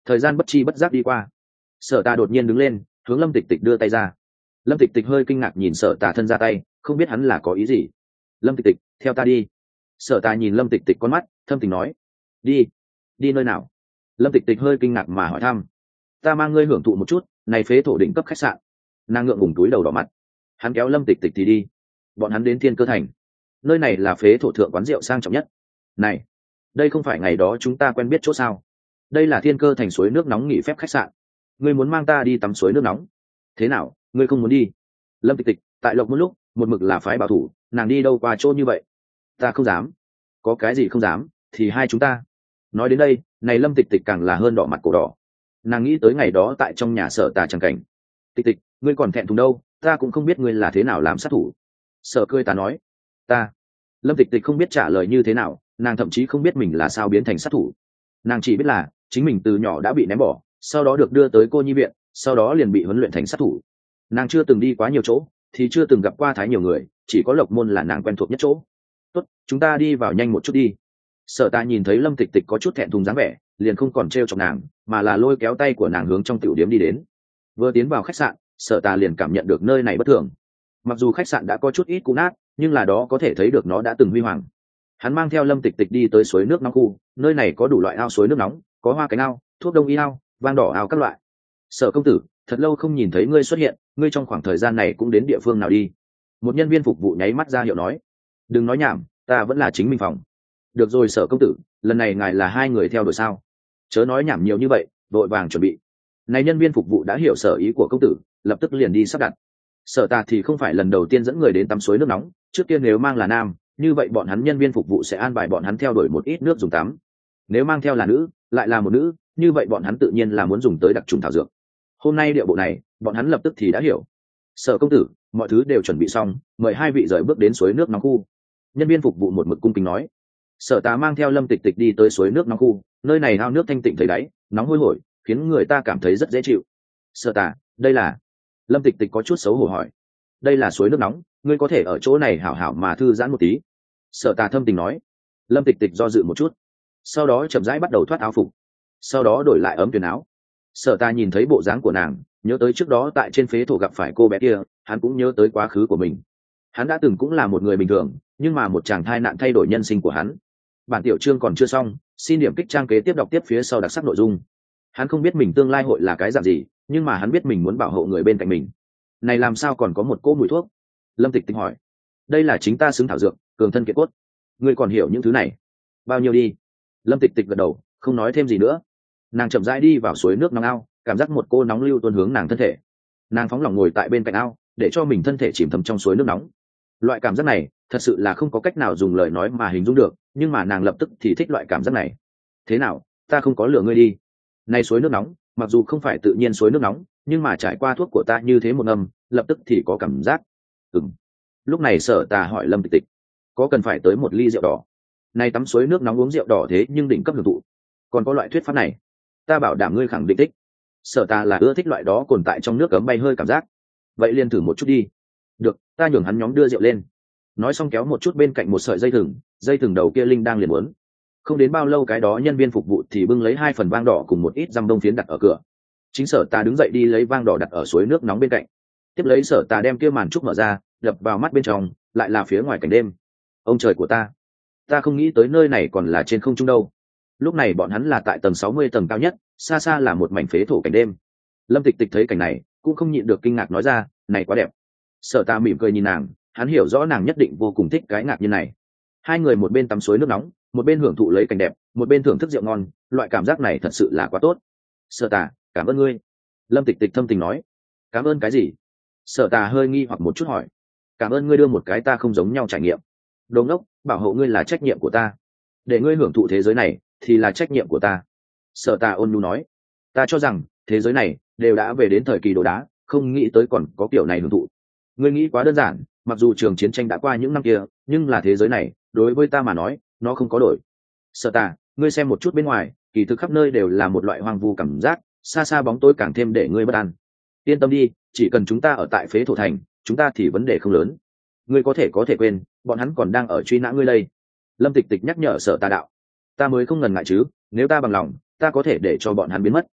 thời gian bất chi bất giác đi qua. Sở Tà đột nhiên đứng lên, hướng Lâm Tịch Tịch đưa tay ra. Lâm Tịch Tịch hơi kinh ngạc nhìn Sở Tà thân ra tay, không biết hắn là có ý gì. Lâm Tịch Tịch, theo ta đi. Sở Tà nhìn Lâm Tịch Tịch con mắt, thâm tình nói. Đi? Đi nơi nào? Lâm Tịch Tịch hơi kinh ngạc mà hỏi thăm. Ta mang ngươi hưởng thụ một chút, này phế thổ đỉnh cấp khách sạn. Nàng ngượng ngùng túi đầu đỏ mặt. Hắn kéo Lâm Tịch Tịch thì đi. Bọn hắn đến Thiên Cơ Thành. Nơi này là phế thổ thượng quán rượu sang trọng nhất. Này, đây không phải ngày đó chúng ta quen biết chỗ sao? Đây là Thiên Cơ Thành suối nước nóng nghỉ phép khách sạn. Ngươi muốn mang ta đi tắm suối nước nóng? Thế nào, ngươi không muốn đi? Lâm Tịch Tịch, tại Lộc một lúc, một mực là phái bảo thủ, nàng đi đâu qua chỗ như vậy? Ta không dám. Có cái gì không dám, thì hai chúng ta. Nói đến đây, này Lâm Tịch Tịch càng là hơn đỏ mặt cổ đỏ. Nàng nghĩ tới ngày đó tại trong nhà Sở Tà chẳng cảnh. Tịch Tịch, ngươi còn thẹn thùng đâu, ta cũng không biết ngươi là thế nào làm sát thủ. Sở cười ta nói. Ta. Lâm Tịch Tịch không biết trả lời như thế nào, nàng thậm chí không biết mình là sao biến thành sát thủ. Nàng chỉ biết là chính mình từ nhỏ đã bị ném bỏ, sau đó được đưa tới cô nhi viện, sau đó liền bị huấn luyện thành sát thủ. Nàng chưa từng đi quá nhiều chỗ, thì chưa từng gặp qua thái nhiều người, chỉ có Lộc Môn là nàng quen thuộc nhất chỗ. Tốt, chúng ta đi vào nhanh một chút đi. Sở Tà nhìn thấy Lâm Tịch Tịch có chút thẹn thùng dáng vẻ, liền không còn trêu chọc nàng, mà là lôi kéo tay của nàng hướng trong tiểu điếm đi đến. Vừa tiến vào khách sạn, Sở Tà liền cảm nhận được nơi này bất thường. Mặc dù khách sạn đã có chút ít cũ nát, nhưng là đó có thể thấy được nó đã từng huy hoàng. Hắn mang theo Lâm Tịch Tịch đi tới suối nước nóng khu, nơi này có đủ loại ao suối nước nóng, có hoa cánh ao, thuốc đông y ao, vang đỏ ao các loại. Sở công tử, thật lâu không nhìn thấy ngươi xuất hiện, ngươi trong khoảng thời gian này cũng đến địa phương nào đi? Một nhân viên phục vụ nháy mắt ra hiệu nói. Đừng nói nhảm, ta vẫn là chính mình phòng. Được rồi Sở công tử, lần này ngài là hai người theo đuổi sao? Chớ nói nhảm nhiều như vậy, vội vàng chuẩn bị. Này nhân viên phục vụ đã hiểu sở ý của công tử, lập tức liền đi sắp đặt. Sở Tà thì không phải lần đầu tiên dẫn người đến tắm suối nước nóng, trước tiên nếu mang là nam, như vậy bọn hắn nhân viên phục vụ sẽ an bài bọn hắn theo đuổi một ít nước dùng tắm. Nếu mang theo là nữ, lại là một nữ, như vậy bọn hắn tự nhiên là muốn dùng tới đặc trùng thảo dược. Hôm nay điệu bộ này, bọn hắn lập tức thì đã hiểu. Sở công tử, mọi thứ đều chuẩn bị xong, mời hai vị rời bước đến suối nước nóng khu. Nhân viên phục vụ một mực cung kính nói. Sở Tà mang theo Lâm Tịch Tịch đi tới suối nước nóng khu, nơi này ao nước thanh tịnh thấy đáy, nóng hôi hổi, khiến người ta cảm thấy rất dễ chịu. Sở Tà, đây là? Lâm Tịch Tịch có chút xấu hổ hỏi. Đây là suối nước nóng, ngươi có thể ở chỗ này hảo hảo mà thư giãn một tí. Sở Tà thâm tình nói. Lâm Tịch Tịch do dự một chút, sau đó chậm rãi bắt đầu thoát áo phục, sau đó đổi lại ấm tuyển áo. Sở Tà nhìn thấy bộ dáng của nàng, nhớ tới trước đó tại trên phế thổ gặp phải cô bé kia, hắn cũng nhớ tới quá khứ của mình. Hắn đã từng cũng là một người bình thường, nhưng mà một chàng thai nạn thay đổi nhân sinh của hắn. Bản tiểu chương còn chưa xong, xin điểm kích trang kế tiếp đọc tiếp phía sau đặc sắc nội dung. Hắn không biết mình tương lai hội là cái dạng gì, nhưng mà hắn biết mình muốn bảo hộ người bên cạnh mình. Này làm sao còn có một cỗ mùi thuốc? Lâm Tịch Tịch hỏi. Đây là chính ta xứng thảo dược, cường thân kiện cốt. Ngươi còn hiểu những thứ này? Bao nhiêu đi? Lâm Tịch Tịch gật đầu, không nói thêm gì nữa. Nàng chậm rãi đi vào suối nước nóng ao, cảm giác một cô nóng lưu tuôn hướng nàng thân thể. Nàng phóng lòng ngồi tại bên cạnh ao, để cho mình thân thể chìm thầm trong suối nước nóng. Loại cảm giác này thật sự là không có cách nào dùng lời nói mà hình dung được, nhưng mà nàng lập tức thì thích loại cảm giác này. Thế nào, ta không có lừa ngươi đi? Này suối nước nóng, mặc dù không phải tự nhiên suối nước nóng, nhưng mà trải qua thuốc của ta như thế một âm, lập tức thì có cảm giác. Ừm. Lúc này Sở Tà hỏi Lâm Tịch Tịch, có cần phải tới một ly rượu đỏ? Này tắm suối nước nóng uống rượu đỏ thế nhưng đỉnh cấp hưởng thụ. Còn có loại thuyết pháp này, ta bảo đảm ngươi khẳng định thích. Sở Tà là ưa thích loại đó tồn tại trong nước cấm bay hơi cảm giác. Vậy liền thử một chút đi. Được, ta nhường hắn nhóm đưa rượu lên. Nói xong kéo một chút bên cạnh một sợi dây thừng, dây thừng đầu kia linh đang liền muốn. Không đến bao lâu cái đó nhân viên phục vụ thì bưng lấy hai phần vang đỏ cùng một ít răm đông phiến đặt ở cửa. Chính Sở Tà đứng dậy đi lấy vang đỏ đặt ở suối nước nóng bên cạnh. Tiếp lấy Sở Tà đem kia màn trúc mở ra, đập vào mắt bên trong, lại là phía ngoài cảnh đêm. Ông trời của ta, ta không nghĩ tới nơi này còn là trên không trung đâu. Lúc này bọn hắn là tại tầng sáu mươi tầng cao nhất, xa xa là một mảnh phế thổ cảnh đêm. Lâm Tịch Tịch thấy cảnh này, cũng không nhịn được kinh ngạc nói ra, này quá đẹp. Sở Tà mỉm cười nhìn nàng, hắn hiểu rõ nàng nhất định vô cùng thích cái ngạc như này. Hai người một bên tắm suối nước nóng, một bên hưởng thụ lấy cảnh đẹp, một bên thưởng thức rượu ngon, loại cảm giác này thật sự là quá tốt. Sở Tà, cảm ơn ngươi. Lâm Tịch Tịch thâm tình nói. Cảm ơn cái gì? Sở Tà hơi nghi hoặc một chút hỏi. Cảm ơn ngươi đưa một cái ta không giống nhau trải nghiệm. Đồ ngốc, bảo hộ ngươi là trách nhiệm của ta, để ngươi hưởng thụ thế giới này thì là trách nhiệm của ta. Sở Tà ôn nhu nói. Ta cho rằng thế giới này đều đã về đến thời kỳ đồ đá, không nghĩ tới còn có kiểu này hưởng thụ. Ngươi nghĩ quá đơn giản, mặc dù trường chiến tranh đã qua những năm kia, nhưng là thế giới này đối với ta mà nói nó không có đổi. Sở Tà, ngươi xem một chút bên ngoài, kỳ thực khắp nơi đều là một loại hoang vu cảm giác, xa xa bóng tối càng thêm để ngươi bất an. Yên tâm đi, chỉ cần chúng ta ở tại phế thổ thành, chúng ta thì vấn đề không lớn. Ngươi có thể có thể quên, bọn hắn còn đang ở truy nã ngươi đây. Lâm Tịch Tịch nhắc nhở Sở Tà đạo. Ta mới không ngần ngại chứ, nếu ta bằng lòng, ta có thể để cho bọn hắn biến mất.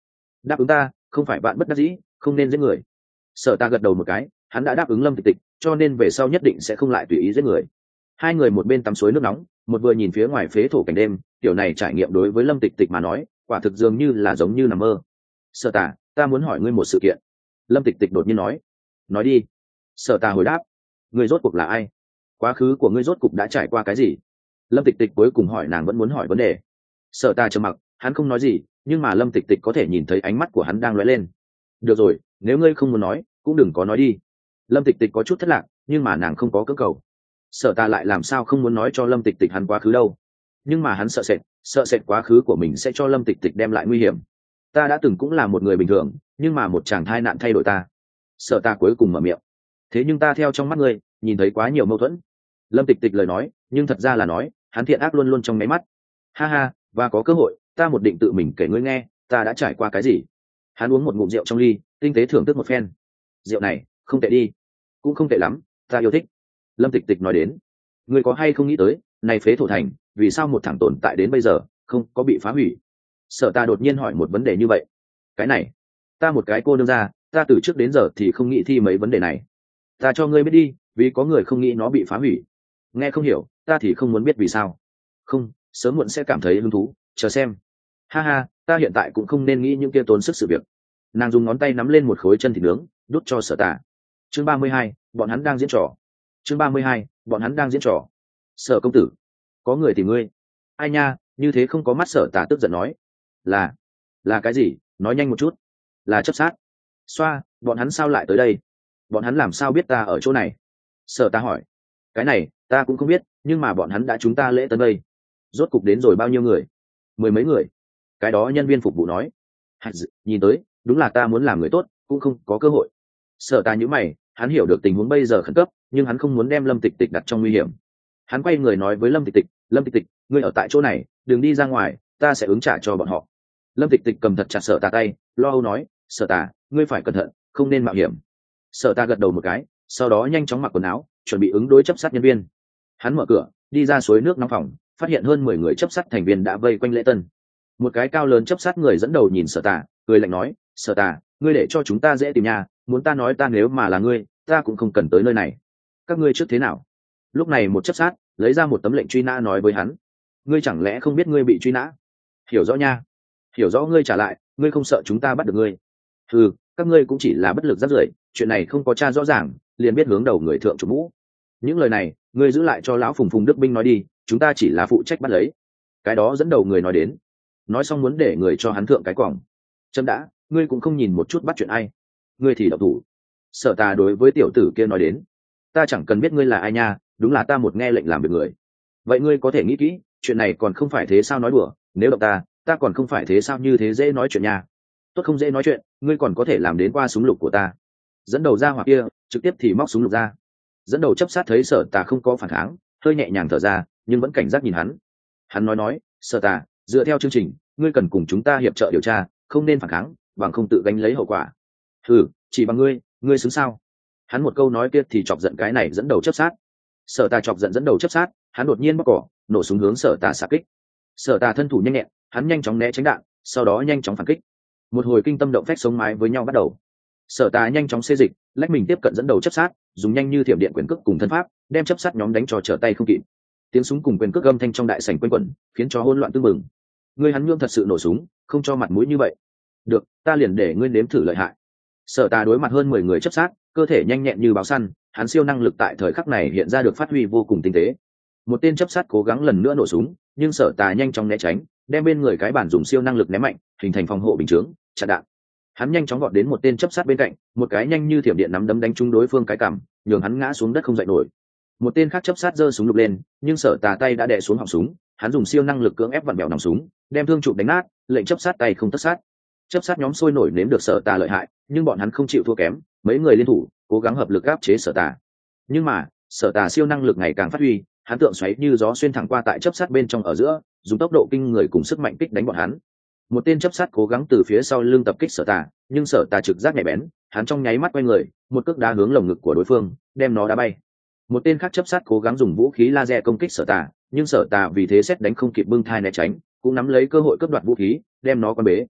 đáp ứng ta không phải bạn bất đắc dĩ không nên giết người. Sở ta gật đầu một cái, hắn đã đáp ứng lâm tịch tịch cho nên về sau nhất định sẽ không lại tùy ý giết người. Hai người một bên tắm suối nước nóng, một vừa nhìn phía ngoài phế thổ cảnh đêm. Kiểu này trải nghiệm đối với lâm tịch tịch mà nói quả thực dường như là giống như nằm mơ. Sở tà, ta muốn hỏi ngươi một sự kiện. Lâm tịch tịch đột nhiên nói. Nói đi. Sở tà hồi đáp. Ngươi rốt cuộc là ai? Quá khứ của ngươi rốt cuộc đã trải qua cái gì? Lâm tịch tịch cuối cùng hỏi, nàng vẫn muốn hỏi vấn đề. Sở tà trầm mặc, hắn không nói gì, nhưng mà lâm tịch tịch có thể nhìn thấy ánh mắt của hắn đang lóe lên. Được rồi, nếu ngươi không muốn nói cũng đừng có nói đi. Lâm tịch tịch có chút thất lạc, nhưng mà nàng không có cưỡng cầu. Sở tà lại làm sao không muốn nói cho lâm tịch tịch hắn quá khứ đâu, nhưng mà hắn sợ sệt sợ sệt quá khứ của mình sẽ cho lâm tịch tịch đem lại nguy hiểm. Ta đã từng cũng là một người bình thường, nhưng mà một chàng thai nạn thay đổi ta. Sở tà cuối cùng mở miệng. Thế nhưng ta theo trong mắt ngươi nhìn thấy quá nhiều mâu thuẫn. Lâm tịch tịch lời nói, nhưng thật ra là nói hắn thiện ác luôn luôn trong máy mắt. Ha ha, và có cơ hội ta một định tự mình kể ngươi nghe ta đã trải qua cái gì. Hắn uống một ngụm rượu trong ly, tinh tế thưởng thức một phen. Rượu này không tệ đi. Cũng không tệ lắm, ta yêu thích. Lâm tịch tịch nói đến. Ngươi có hay không nghĩ tới này phế thổ thành vì sao một thằng tồn tại đến bây giờ không có bị phá hủy? Sở ta đột nhiên hỏi một vấn đề như vậy. Cái này ta một cái cô nương ra, ta từ trước đến giờ thì không nghĩ thi mấy vấn đề này. Ta cho ngươi biết đi, vì có người không nghĩ nó bị phá hủy. Nghe không hiểu, ta thì không muốn biết vì sao. Không, sớm muộn sẽ cảm thấy hứng thú, chờ xem. Ha ha, ta hiện tại cũng không nên nghĩ những kia tốn sức sự việc. Nàng dùng ngón tay nắm lên một khối chân thịt nướng, đút cho Sở Tà. Chương ba mươi hai, bọn hắn đang diễn trò. Chương ba mươi hai, bọn hắn đang diễn trò. Sở công tử, có người tìm ngươi. Ai nha, như thế không có mắt. Sở Tà tức giận nói. Là, là cái gì? Nói nhanh một chút. Là chấp sát. Xoa, bọn hắn sao lại tới đây? Bọn hắn làm sao biết ta ở chỗ này? Sở Tà hỏi. Cái này ta cũng không biết, nhưng mà bọn hắn đã chúng ta lễ tân đây. Rốt cục đến rồi bao nhiêu người? Mười mấy người. Cái đó nhân viên phục vụ nói. Nhìn tới đúng là ta muốn làm người tốt cũng không có cơ hội. Sở Tà nhíu mày, hắn hiểu được tình huống bây giờ khẩn cấp, nhưng hắn không muốn đem lâm tịch tịch đặt trong nguy hiểm. Hắn quay người nói với lâm tịch tịch, lâm tịch tịch, ngươi ở tại chỗ này, đừng đi ra ngoài, ta sẽ ứng trả cho bọn họ. Lâm tịch tịch cầm thật chặt Sở Tà tay, lo âu nói, Sở Tà, ngươi phải cẩn thận, không nên mạo hiểm. Sở Tà gật đầu một cái, sau đó nhanh chóng mặc quần áo, chuẩn bị ứng đối chấp sát nhân viên. Hắn mở cửa, đi ra suối nước nóng phòng, phát hiện hơn mười người chấp sát thành viên đã vây quanh lễ tân. Một cái cao lớn chấp sát người dẫn đầu nhìn Sở Tà, cười lạnh nói, Sở Tà, ngươi để cho chúng ta dễ tìm nhà, muốn ta nói ta nếu mà là ngươi, ta cũng không cần tới nơi này. Các ngươi trước thế nào? Lúc này một chấp sát lấy ra một tấm lệnh truy nã nói với hắn, ngươi chẳng lẽ không biết ngươi bị truy nã? Hiểu rõ nha. Hiểu rõ, ngươi trả lại, ngươi không sợ chúng ta bắt được ngươi? Ừ, các ngươi cũng chỉ là bất lực rắc rưởi, chuyện này không có tra rõ ràng liền biết hướng đầu người thượng chủ mũ. Những lời này ngươi giữ lại cho lão Phùng Phùng Đức Binh nói đi, chúng ta chỉ là phụ trách bắt lấy. Cái đó dẫn đầu người nói đến. Nói xong muốn để người cho hắn thượng cái quòng. Chấm đã, ngươi cũng không nhìn một chút bắt chuyện ai, ngươi thì độc thủ. Sở Tà đối với tiểu tử kia nói đến, ta chẳng cần biết ngươi là ai nha, đúng là ta một nghe lệnh làm việc người. Vậy ngươi có thể nghĩ kỹ, chuyện này còn không phải thế sao nói đùa, nếu động ta ta còn không phải thế sao như thế dễ nói chuyện nha. Tốt, không dễ nói chuyện, ngươi còn có thể làm đến qua súng lục của ta. Dẫn đầu ra hoặc kia trực tiếp thì móc súng lục ra. Dẫn đầu chấp sát thấy Sở Tà không có phản kháng, hơi nhẹ nhàng thở ra, nhưng vẫn cảnh giác nhìn hắn. Hắn nói nói, Sở Tà, dựa theo chương trình ngươi cần cùng chúng ta hiệp trợ điều tra, không nên phản kháng, bằng không tự gánh lấy hậu quả. Ừ, chỉ bằng ngươi ngươi xứng sao? Hắn một câu nói kia thì chọc giận cái này dẫn đầu chấp sát. Sở Tà chọc giận dẫn đầu chấp sát, hắn đột nhiên bóc cỏ, nổ súng hướng Sở Tà xạ kích. Sở Tà thân thủ nhanh nhẹn, hắn nhanh chóng né tránh đạn, sau đó nhanh chóng phản kích. Một hồi kinh tâm động phách sống mái với nhau bắt đầu. Sở Tà nhanh chóng xê dịch, lách mình tiếp cận dẫn đầu chấp sát, dùng nhanh như thiểm điện quyền cước cùng thân pháp, đem chấp sát nhóm đánh cho trở tay không kịp. Tiếng súng cùng quyền cước âm thanh trong đại sảnh quanh quẩn, khiến cho hỗn loạn tương mừng. Ngươi hắn nhương thật sự nổ súng, không cho mặt mũi như vậy. Được, ta liền để ngươi nếm thử lợi hại. Sở Tà đối mặt hơn mười người chấp sát, cơ thể nhanh nhẹn như báo săn, hắn siêu năng lực tại thời khắc này hiện ra được phát huy vô cùng tinh tế. Một tên chấp sát cố gắng lần nữa nổ súng, nhưng Sở Tà nhanh chóng né tránh, đem bên người cái bản dùng siêu năng lực ném mạnh, hình thành phòng hộ bình chướng, chặn đạn. Hắn nhanh chóng vọt đến một tên chấp sát bên cạnh, một cái nhanh như thiểm điện nắm đấm đánh trúng đối phương cái cằm, nhường hắn ngã xuống đất không dậy nổi. Một tên khác chấp sát giơ súng lục lên, nhưng Sở Tà tay đã đè xuống họng súng, hắn dùng siêu năng lực cưỡng ép vặn bẹo nòng súng, đem thương trụ đánh nát, lệnh chấp sát tay không tất sát. Chấp sát nhóm sôi nổi nếm được Sở Tà lợi hại, nhưng bọn hắn không chịu thua kém, mấy người liên thủ cố gắng hợp lực áp chế Sở Tà. Nhưng mà Sở Tà siêu năng lực ngày càng phát huy, hắn tượng xoáy như gió xuyên thẳng qua tại chấp sát bên trong ở giữa, dùng tốc độ kinh người cùng sức mạnh kích đánh bọn hắn. Một tên chấp sát cố gắng từ phía sau lưng tập kích Sở Tà, nhưng Sở Tà trực giác nhạy bén, hắn trong nháy mắt quay người, một cước đá hướng lồng ngực của đối phương, đem nó đá bay. Một tên khác chấp sát cố gắng dùng vũ khí laser công kích Sở Tà, nhưng Sở Tà vì thế xét đánh không kịp bưng thai né tránh, cũng nắm lấy cơ hội cướp đoạt vũ khí, đem nó quan bế.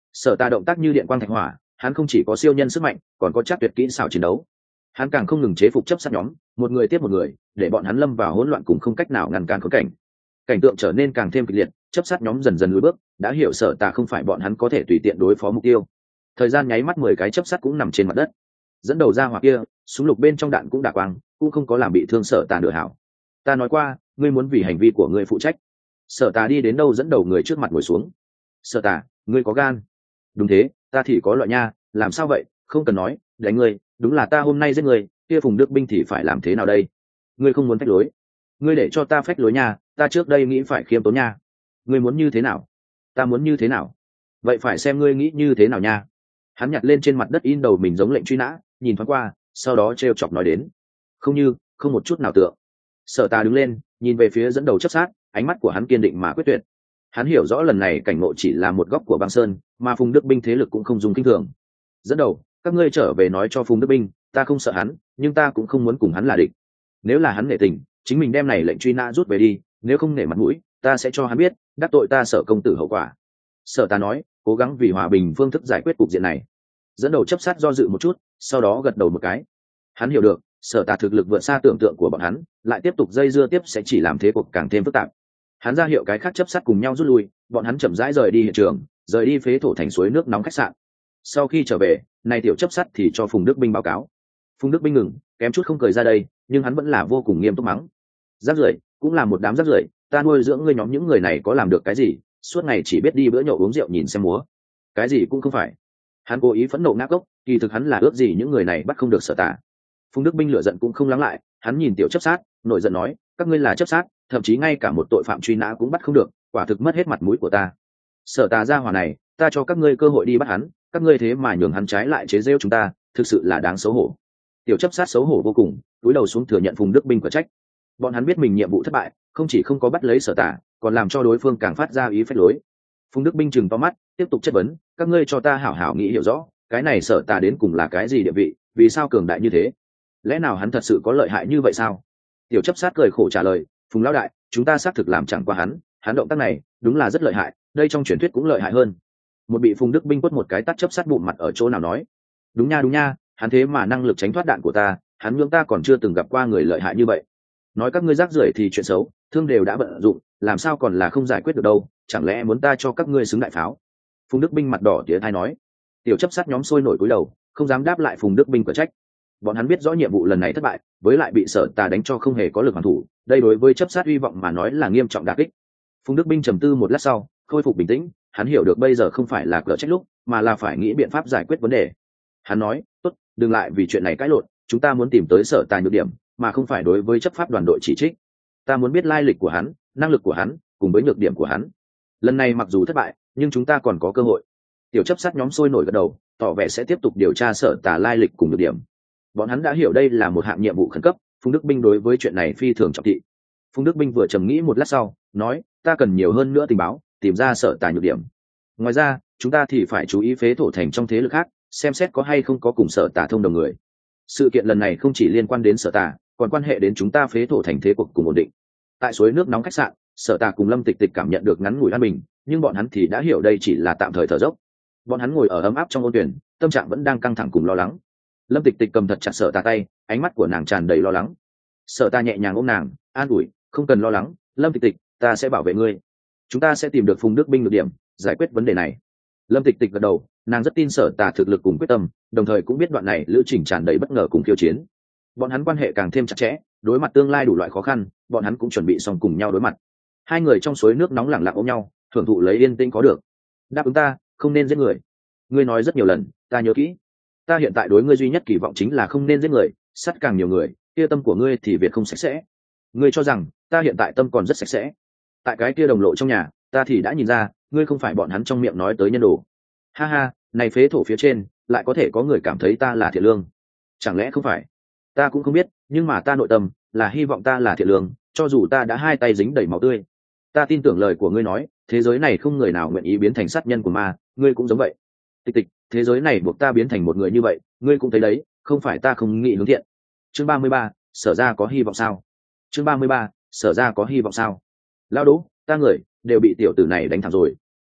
Sở Tà động tác như điện quang thạch hỏa, hắn không chỉ có siêu nhân sức mạnh, còn có chắc tuyệt kỹ xảo chiến đấu. Hắn càng không ngừng chế phục chấp sát nhóm, một người tiếp một người, để bọn hắn lâm vào hỗn loạn cùng không cách nào ngăn cản khốn cảnh. Cảnh tượng trở nên càng thêm kịch liệt, chấp sát nhóm dần dần lùi bước, đã hiểu Sở Tà không phải bọn hắn có thể tùy tiện đối phó mục tiêu. Thời gian nháy mắt mười cái chấp sát cũng nằm trên mặt đất. Dẫn đầu ra hỏa kia, súng lục bên trong đạn cũng đả quang, cũng không có làm bị thương Sở Tà nửa hảo. Ta nói qua, ngươi muốn vì hành vi của ngươi phụ trách. Sở Tà đi đến đâu dẫn đầu người trước mặt ngồi xuống. Sở Tà, ngươi có gan? Đúng thế, ta thì có loại nha, làm sao vậy? Không cần nói, đánh ngươi, đúng là ta hôm nay giết ngươi, kia Phùng Đức Binh thì phải làm thế nào đây? Ngươi không muốn phách lối, ngươi để cho ta phách lối nha, ta trước đây nghĩ phải khiêm tốn nha. Ngươi muốn như thế nào? Ta muốn như thế nào? Vậy phải xem ngươi nghĩ như thế nào nha. Hắn nhặt lên trên mặt đất in đầu mình giống lệnh truy nã, nhìn thoáng qua, sau đó trêu chọc nói đến. Không như, không một chút nào tượng. Sở Tà đứng lên, nhìn về phía dẫn đầu chấp sát, ánh mắt của hắn kiên định mà quyết tuyệt. Hắn hiểu rõ lần này cảnh ngộ chỉ là một góc của băng sơn, mà Phùng Đức Binh thế lực cũng không dùng kinh thường. Dẫn đầu, các ngươi trở về nói cho Phùng Đức Binh, ta không sợ hắn, nhưng ta cũng không muốn cùng hắn là địch. Nếu là hắn nể tình, chính mình đem này lệnh truy nã rút về đi, nếu không nể mặt mũi, ta sẽ cho hắn biết, đắc tội ta Sở công tử hậu quả. Sở Tà nói, cố gắng vì hòa bình phương thức giải quyết cục diện này. Dẫn đầu chấp sát do dự một chút, sau đó gật đầu một cái. Hắn hiểu được, Sở Tà thực lực vượt xa tưởng tượng của bọn hắn, lại tiếp tục dây dưa tiếp sẽ chỉ làm thế cuộc càng thêm phức tạp. Hắn ra hiệu cái khác chấp sát cùng nhau rút lui, bọn hắn chậm rãi rời đi hiện trường, rời đi phế thổ thành suối nước nóng khách sạn. Sau khi trở về, này tiểu chấp sát thì cho Phùng Đức Binh báo cáo. Phùng Đức Binh ngừng, kém chút không cười ra đây, nhưng hắn vẫn là vô cùng nghiêm túc mắng. Rác rưởi, cũng là một đám rác rưởi, ta nuôi dưỡng ngươi nhóm những người này có làm được cái gì, suốt ngày chỉ biết đi bữa nhậu uống rượu nhìn xem múa. Cái gì cũng không phải. Hắn cố ý phẫn nộ ngáp gốc, kỳ thực hắn là ước gì những người này bắt không được Sở Tà. Phùng Đức Binh lửa giận cũng không lắng lại, hắn nhìn tiểu chấp sát, nổi giận nói, các ngươi là chấp sát, thậm chí ngay cả một tội phạm truy nã cũng bắt không được, quả thực mất hết mặt mũi của ta. Sở Tà gia hỏa này, ta cho các ngươi cơ hội đi bắt hắn, các ngươi thế mà nhường hắn trái lại chế giễu chúng ta, thực sự là đáng xấu hổ. Tiểu chấp sát xấu hổ vô cùng, cúi đầu xuống thừa nhận Phùng Đức Binh quả trách. Bọn hắn biết mình nhiệm vụ thất bại, không chỉ không có bắt lấy Sở Tà, còn làm cho đối phương càng phát ra ý phách lối. Phùng Đức Binh chừng to mắt, tiếp tục chất vấn, các ngươi cho ta hảo hảo nghĩ hiểu rõ, cái này Sở Tà đến cùng là cái gì địa vị, vì sao cường đại như thế? Lẽ nào hắn thật sự có lợi hại như vậy sao? Tiểu chấp sát cười khổ trả lời, Phùng lão đại, chúng ta xác thực làm chẳng qua hắn, hắn động tác này đúng là rất lợi hại, đây trong truyền thuyết cũng lợi hại hơn. Một bị Phùng Đức Binh quất một cái tát chấp sát bụng mặt ở chỗ nào nói, đúng nha đúng nha, hắn thế mà năng lực tránh thoát đạn của ta, hắn nhường ta còn chưa từng gặp qua người lợi hại như vậy. Nói các ngươi rác rưởi thì chuyện xấu, thương đều đã bận rụng, làm sao còn là không giải quyết được đâu, chẳng lẽ muốn ta cho các ngươi xứng đại pháo? Phùng Đức Binh mặt đỏ tía thai nói. Tiểu chấp sát nhóm sôi nổi cúi đầu, không dám đáp lại Phùng Đức Binh quả trách. Bọn hắn biết rõ nhiệm vụ lần này thất bại, với lại bị Sở Tà đánh cho không hề có lực hoàn thủ, đây đối với chấp sát uy vọng mà nói là nghiêm trọng đả kích. Phùng Đức Binh trầm tư một lát sau, khôi phục bình tĩnh, hắn hiểu được bây giờ không phải là cỡ trách lúc, mà là phải nghĩ biện pháp giải quyết vấn đề. Hắn nói, tốt, đừng lại vì chuyện này cãi lộn, chúng ta muốn tìm tới Sở Tà nhược điểm, mà không phải đối với chấp pháp đoàn đội chỉ trích. Ta muốn biết lai lịch của hắn, năng lực của hắn, cùng với nhược điểm của hắn. Lần này mặc dù thất bại, nhưng chúng ta còn có cơ hội. Tiểu chấp sát nhóm sôi nổi gật đầu, tỏ vẻ sẽ tiếp tục điều tra Sở Tà lai lịch cùng nhược điểm. Bọn hắn đã hiểu đây là một hạng nhiệm vụ khẩn cấp, Phùng Đức Binh đối với chuyện này phi thường trọng thị. Phùng Đức Binh vừa trầm nghĩ một lát sau, nói, ta cần nhiều hơn nữa tình báo, tìm ra Sở Tà nhược điểm. Ngoài ra, chúng ta thì phải chú ý phế thổ thành trong thế lực khác, xem xét có hay không có cùng Sở Tà thông đồng người. Sự kiện lần này không chỉ liên quan đến Sở Tà, còn quan hệ đến chúng ta phế thổ thành thế cuộc cùng ổn định. Tại suối nước nóng khách sạn, Sở Tà cùng Lâm Tịch Tịch cảm nhận được ngắn ngủi an bình, nhưng bọn hắn thì đã hiểu đây chỉ là tạm thời thở dốc. Bọn hắn ngồi ở ấm áp trong ôn tuyển, tâm trạng vẫn đang căng thẳng cùng lo lắng. Lâm Tịch Tịch cầm thật chặt Sở Tà tay, ánh mắt của nàng tràn đầy lo lắng. Sở Tà nhẹ nhàng ôm nàng, an ủi, không cần lo lắng, Lâm Tịch Tịch, ta sẽ bảo vệ ngươi. Chúng ta sẽ tìm được Phùng Đức Binh được điểm, giải quyết vấn đề này. Lâm Tịch Tịch gật đầu, nàng rất tin Sở Tà thực lực cùng quyết tâm, đồng thời cũng biết đoạn này lữ trình tràn đầy bất ngờ cùng khiêu chiến. Bọn hắn quan hệ càng thêm chặt chẽ, đối mặt tương lai đủ loại khó khăn, bọn hắn cũng chuẩn bị xong cùng nhau đối mặt. Hai người trong suối nước nóng lặng lặng ôm nhau, thưởng thụ lấy yên tĩnh có được. Đáp ứng ta, không nên giết người. Ngươi nói rất nhiều lần, ta nhớ kỹ. Ta hiện tại đối ngươi duy nhất kỳ vọng chính là không nên giết người, sát càng nhiều người, kia tâm của ngươi thì việc không sạch sẽ. Ngươi cho rằng ta hiện tại tâm còn rất sạch sẽ? Tại cái kia đồng lộ trong nhà, ta thì đã nhìn ra, ngươi không phải bọn hắn trong miệng nói tới nhân đồ. Ha ha, này phế thổ phía trên, lại có thể có người cảm thấy ta là thiện lương. Chẳng lẽ không phải? Ta cũng không biết, nhưng mà ta nội tâm là hy vọng ta là thiện lương, cho dù ta đã hai tay dính đầy máu tươi. Ta tin tưởng lời của ngươi nói, thế giới này không người nào nguyện ý biến thành sát nhân của ma, ngươi cũng giống vậy. Tịch Tịch, thế giới này buộc ta biến thành một người như vậy, ngươi cũng thấy đấy, không phải ta không nghĩ hướng thiện. Chương ba mươi ba, Sở ra có hy vọng sao? Chương ba mươi ba, Sở ra có hy vọng sao? Lao Đỗ, ta người đều bị tiểu tử này đánh thẳng rồi.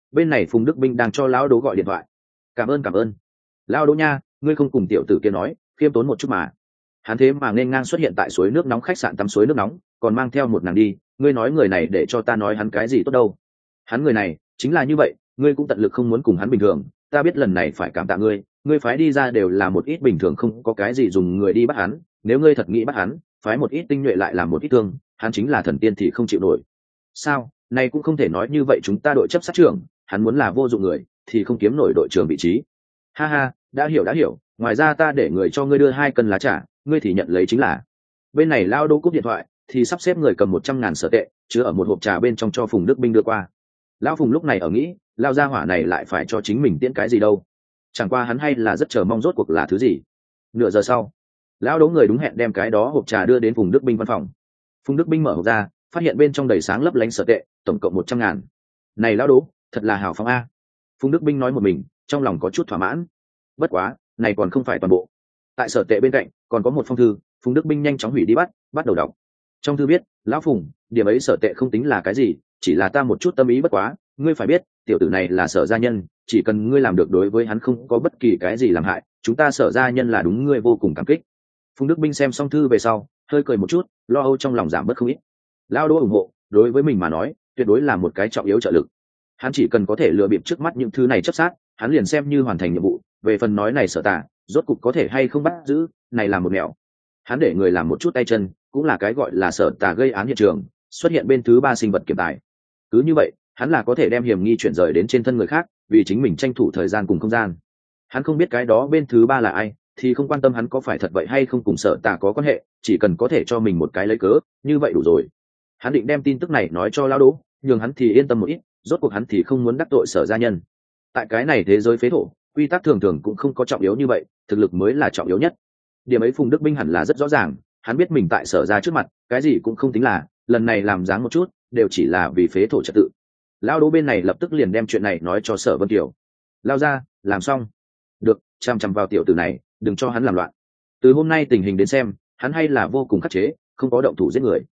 bên này Phùng Đức Binh đang cho lão Đỗ gọi điện thoại. Cảm ơn cảm ơn. Lão Đỗ nha, ngươi không cùng tiểu tử kia nói, khiêm tốn một chút mà. Hắn thế mà nên ngang xuất hiện tại suối nước nóng khách sạn tắm suối nước nóng, còn mang theo một nàng đi, ngươi nói người này để cho ta nói hắn cái gì tốt đâu. Hắn người này chính là như vậy, ngươi cũng tận lực không muốn cùng hắn bình thường, ta biết lần này phải cảm tạ ngươi, ngươi phái đi ra đều là một ít bình thường không có cái gì dùng người đi bắt hắn, nếu ngươi thật nghĩ bắt hắn, phái một ít tinh nhuệ lại làm một ít thương, hắn chính là thần tiên thì không chịu nổi. Sao, này cũng không thể nói như vậy, chúng ta đội chấp sát trưởng, hắn muốn là vô dụng người thì không kiếm nổi đội trưởng vị trí. Ha ha, đã hiểu đã hiểu, ngoài ra ta để người cho ngươi đưa hai cân lá trà, ngươi thì nhận lấy chính là. Bên này Lao Đỗ cúp điện thoại thì sắp xếp người cầm một trăm ngàn sở tệ chứa ở một hộp trà bên trong cho Phùng Đức Binh đưa qua. Lão Phùng lúc này ở nghĩ, Lao gia hỏa này lại phải cho chính mình tiễn cái gì đâu, chẳng qua hắn hay là rất chờ mong rốt cuộc là thứ gì. Nửa giờ sau, Lão Đỗ người đúng hẹn đem cái đó hộp trà đưa đến Phùng Đức Binh văn phòng. Phùng Đức Binh mở hộp ra, phát hiện bên trong đầy sáng lấp lánh sở tệ, tổng cộng một trăm ngàn. Này Lão Đỗ, thật là hào phóng a. Phùng Đức Binh nói một mình, trong lòng có chút thỏa mãn. Bất quá, này còn không phải toàn bộ. Tại sở tệ bên cạnh còn có một phong thư, Phùng Đức Binh nhanh chóng hủy đi bắt, bắt đầu đọc. Trong thư viết, lão Phùng, điểm ấy sở tệ không tính là cái gì, chỉ là ta một chút tâm ý bất quá, ngươi phải biết, tiểu tử này là Sở gia nhân, chỉ cần ngươi làm được đối với hắn không có bất kỳ cái gì làm hại, chúng ta Sở gia nhân là đúng ngươi vô cùng cảm kích. Phùng Đức Binh xem xong thư về sau, hơi cười một chút, lo âu trong lòng giảm bớt không ít. Lão Đỗ ủng hộ, đối với mình mà nói, tuyệt đối là một cái trọng yếu trợ lực. Hắn chỉ cần có thể lừa bịp trước mắt những thứ này chấp sát, hắn liền xem như hoàn thành nhiệm vụ. Về phần nói này Sở tả, rốt cục có thể hay không bắt giữ, này là một mẹo. Hắn để người làm một chút tay chân, cũng là cái gọi là Sở tả gây án hiện trường, xuất hiện bên thứ ba sinh vật kiểm tài. Cứ như vậy, hắn là có thể đem hiểm nghi chuyển rời đến trên thân người khác, vì chính mình tranh thủ thời gian cùng không gian. Hắn không biết cái đó bên thứ ba là ai, thì không quan tâm hắn có phải thật vậy hay không cùng Sở tả có quan hệ, chỉ cần có thể cho mình một cái lấy cớ, như vậy đủ rồi. Hắn định đem tin tức này nói cho Lão Đỗ, nhường hắn thì yên tâm một ít, rốt cuộc hắn thì không muốn đắc tội Sở gia nhân. Tại cái này thế giới phế thổ, quy tắc thường thường cũng không có trọng yếu như vậy, thực lực mới là trọng yếu nhất. Điểm ấy Phùng Đức Binh hẳn là rất rõ ràng, hắn biết mình tại Sở gia trước mặt, cái gì cũng không tính là, lần này làm dáng một chút, đều chỉ là vì phế thổ trật tự. Lão Đỗ bên này lập tức liền đem chuyện này nói cho Sở Vân Kiều. Lao ra, làm xong. Được, chăm chăm vào tiểu tử này, đừng cho hắn làm loạn. Từ hôm nay tình hình đến xem, hắn hay là vô cùng khắc chế, không có động thủ giết người.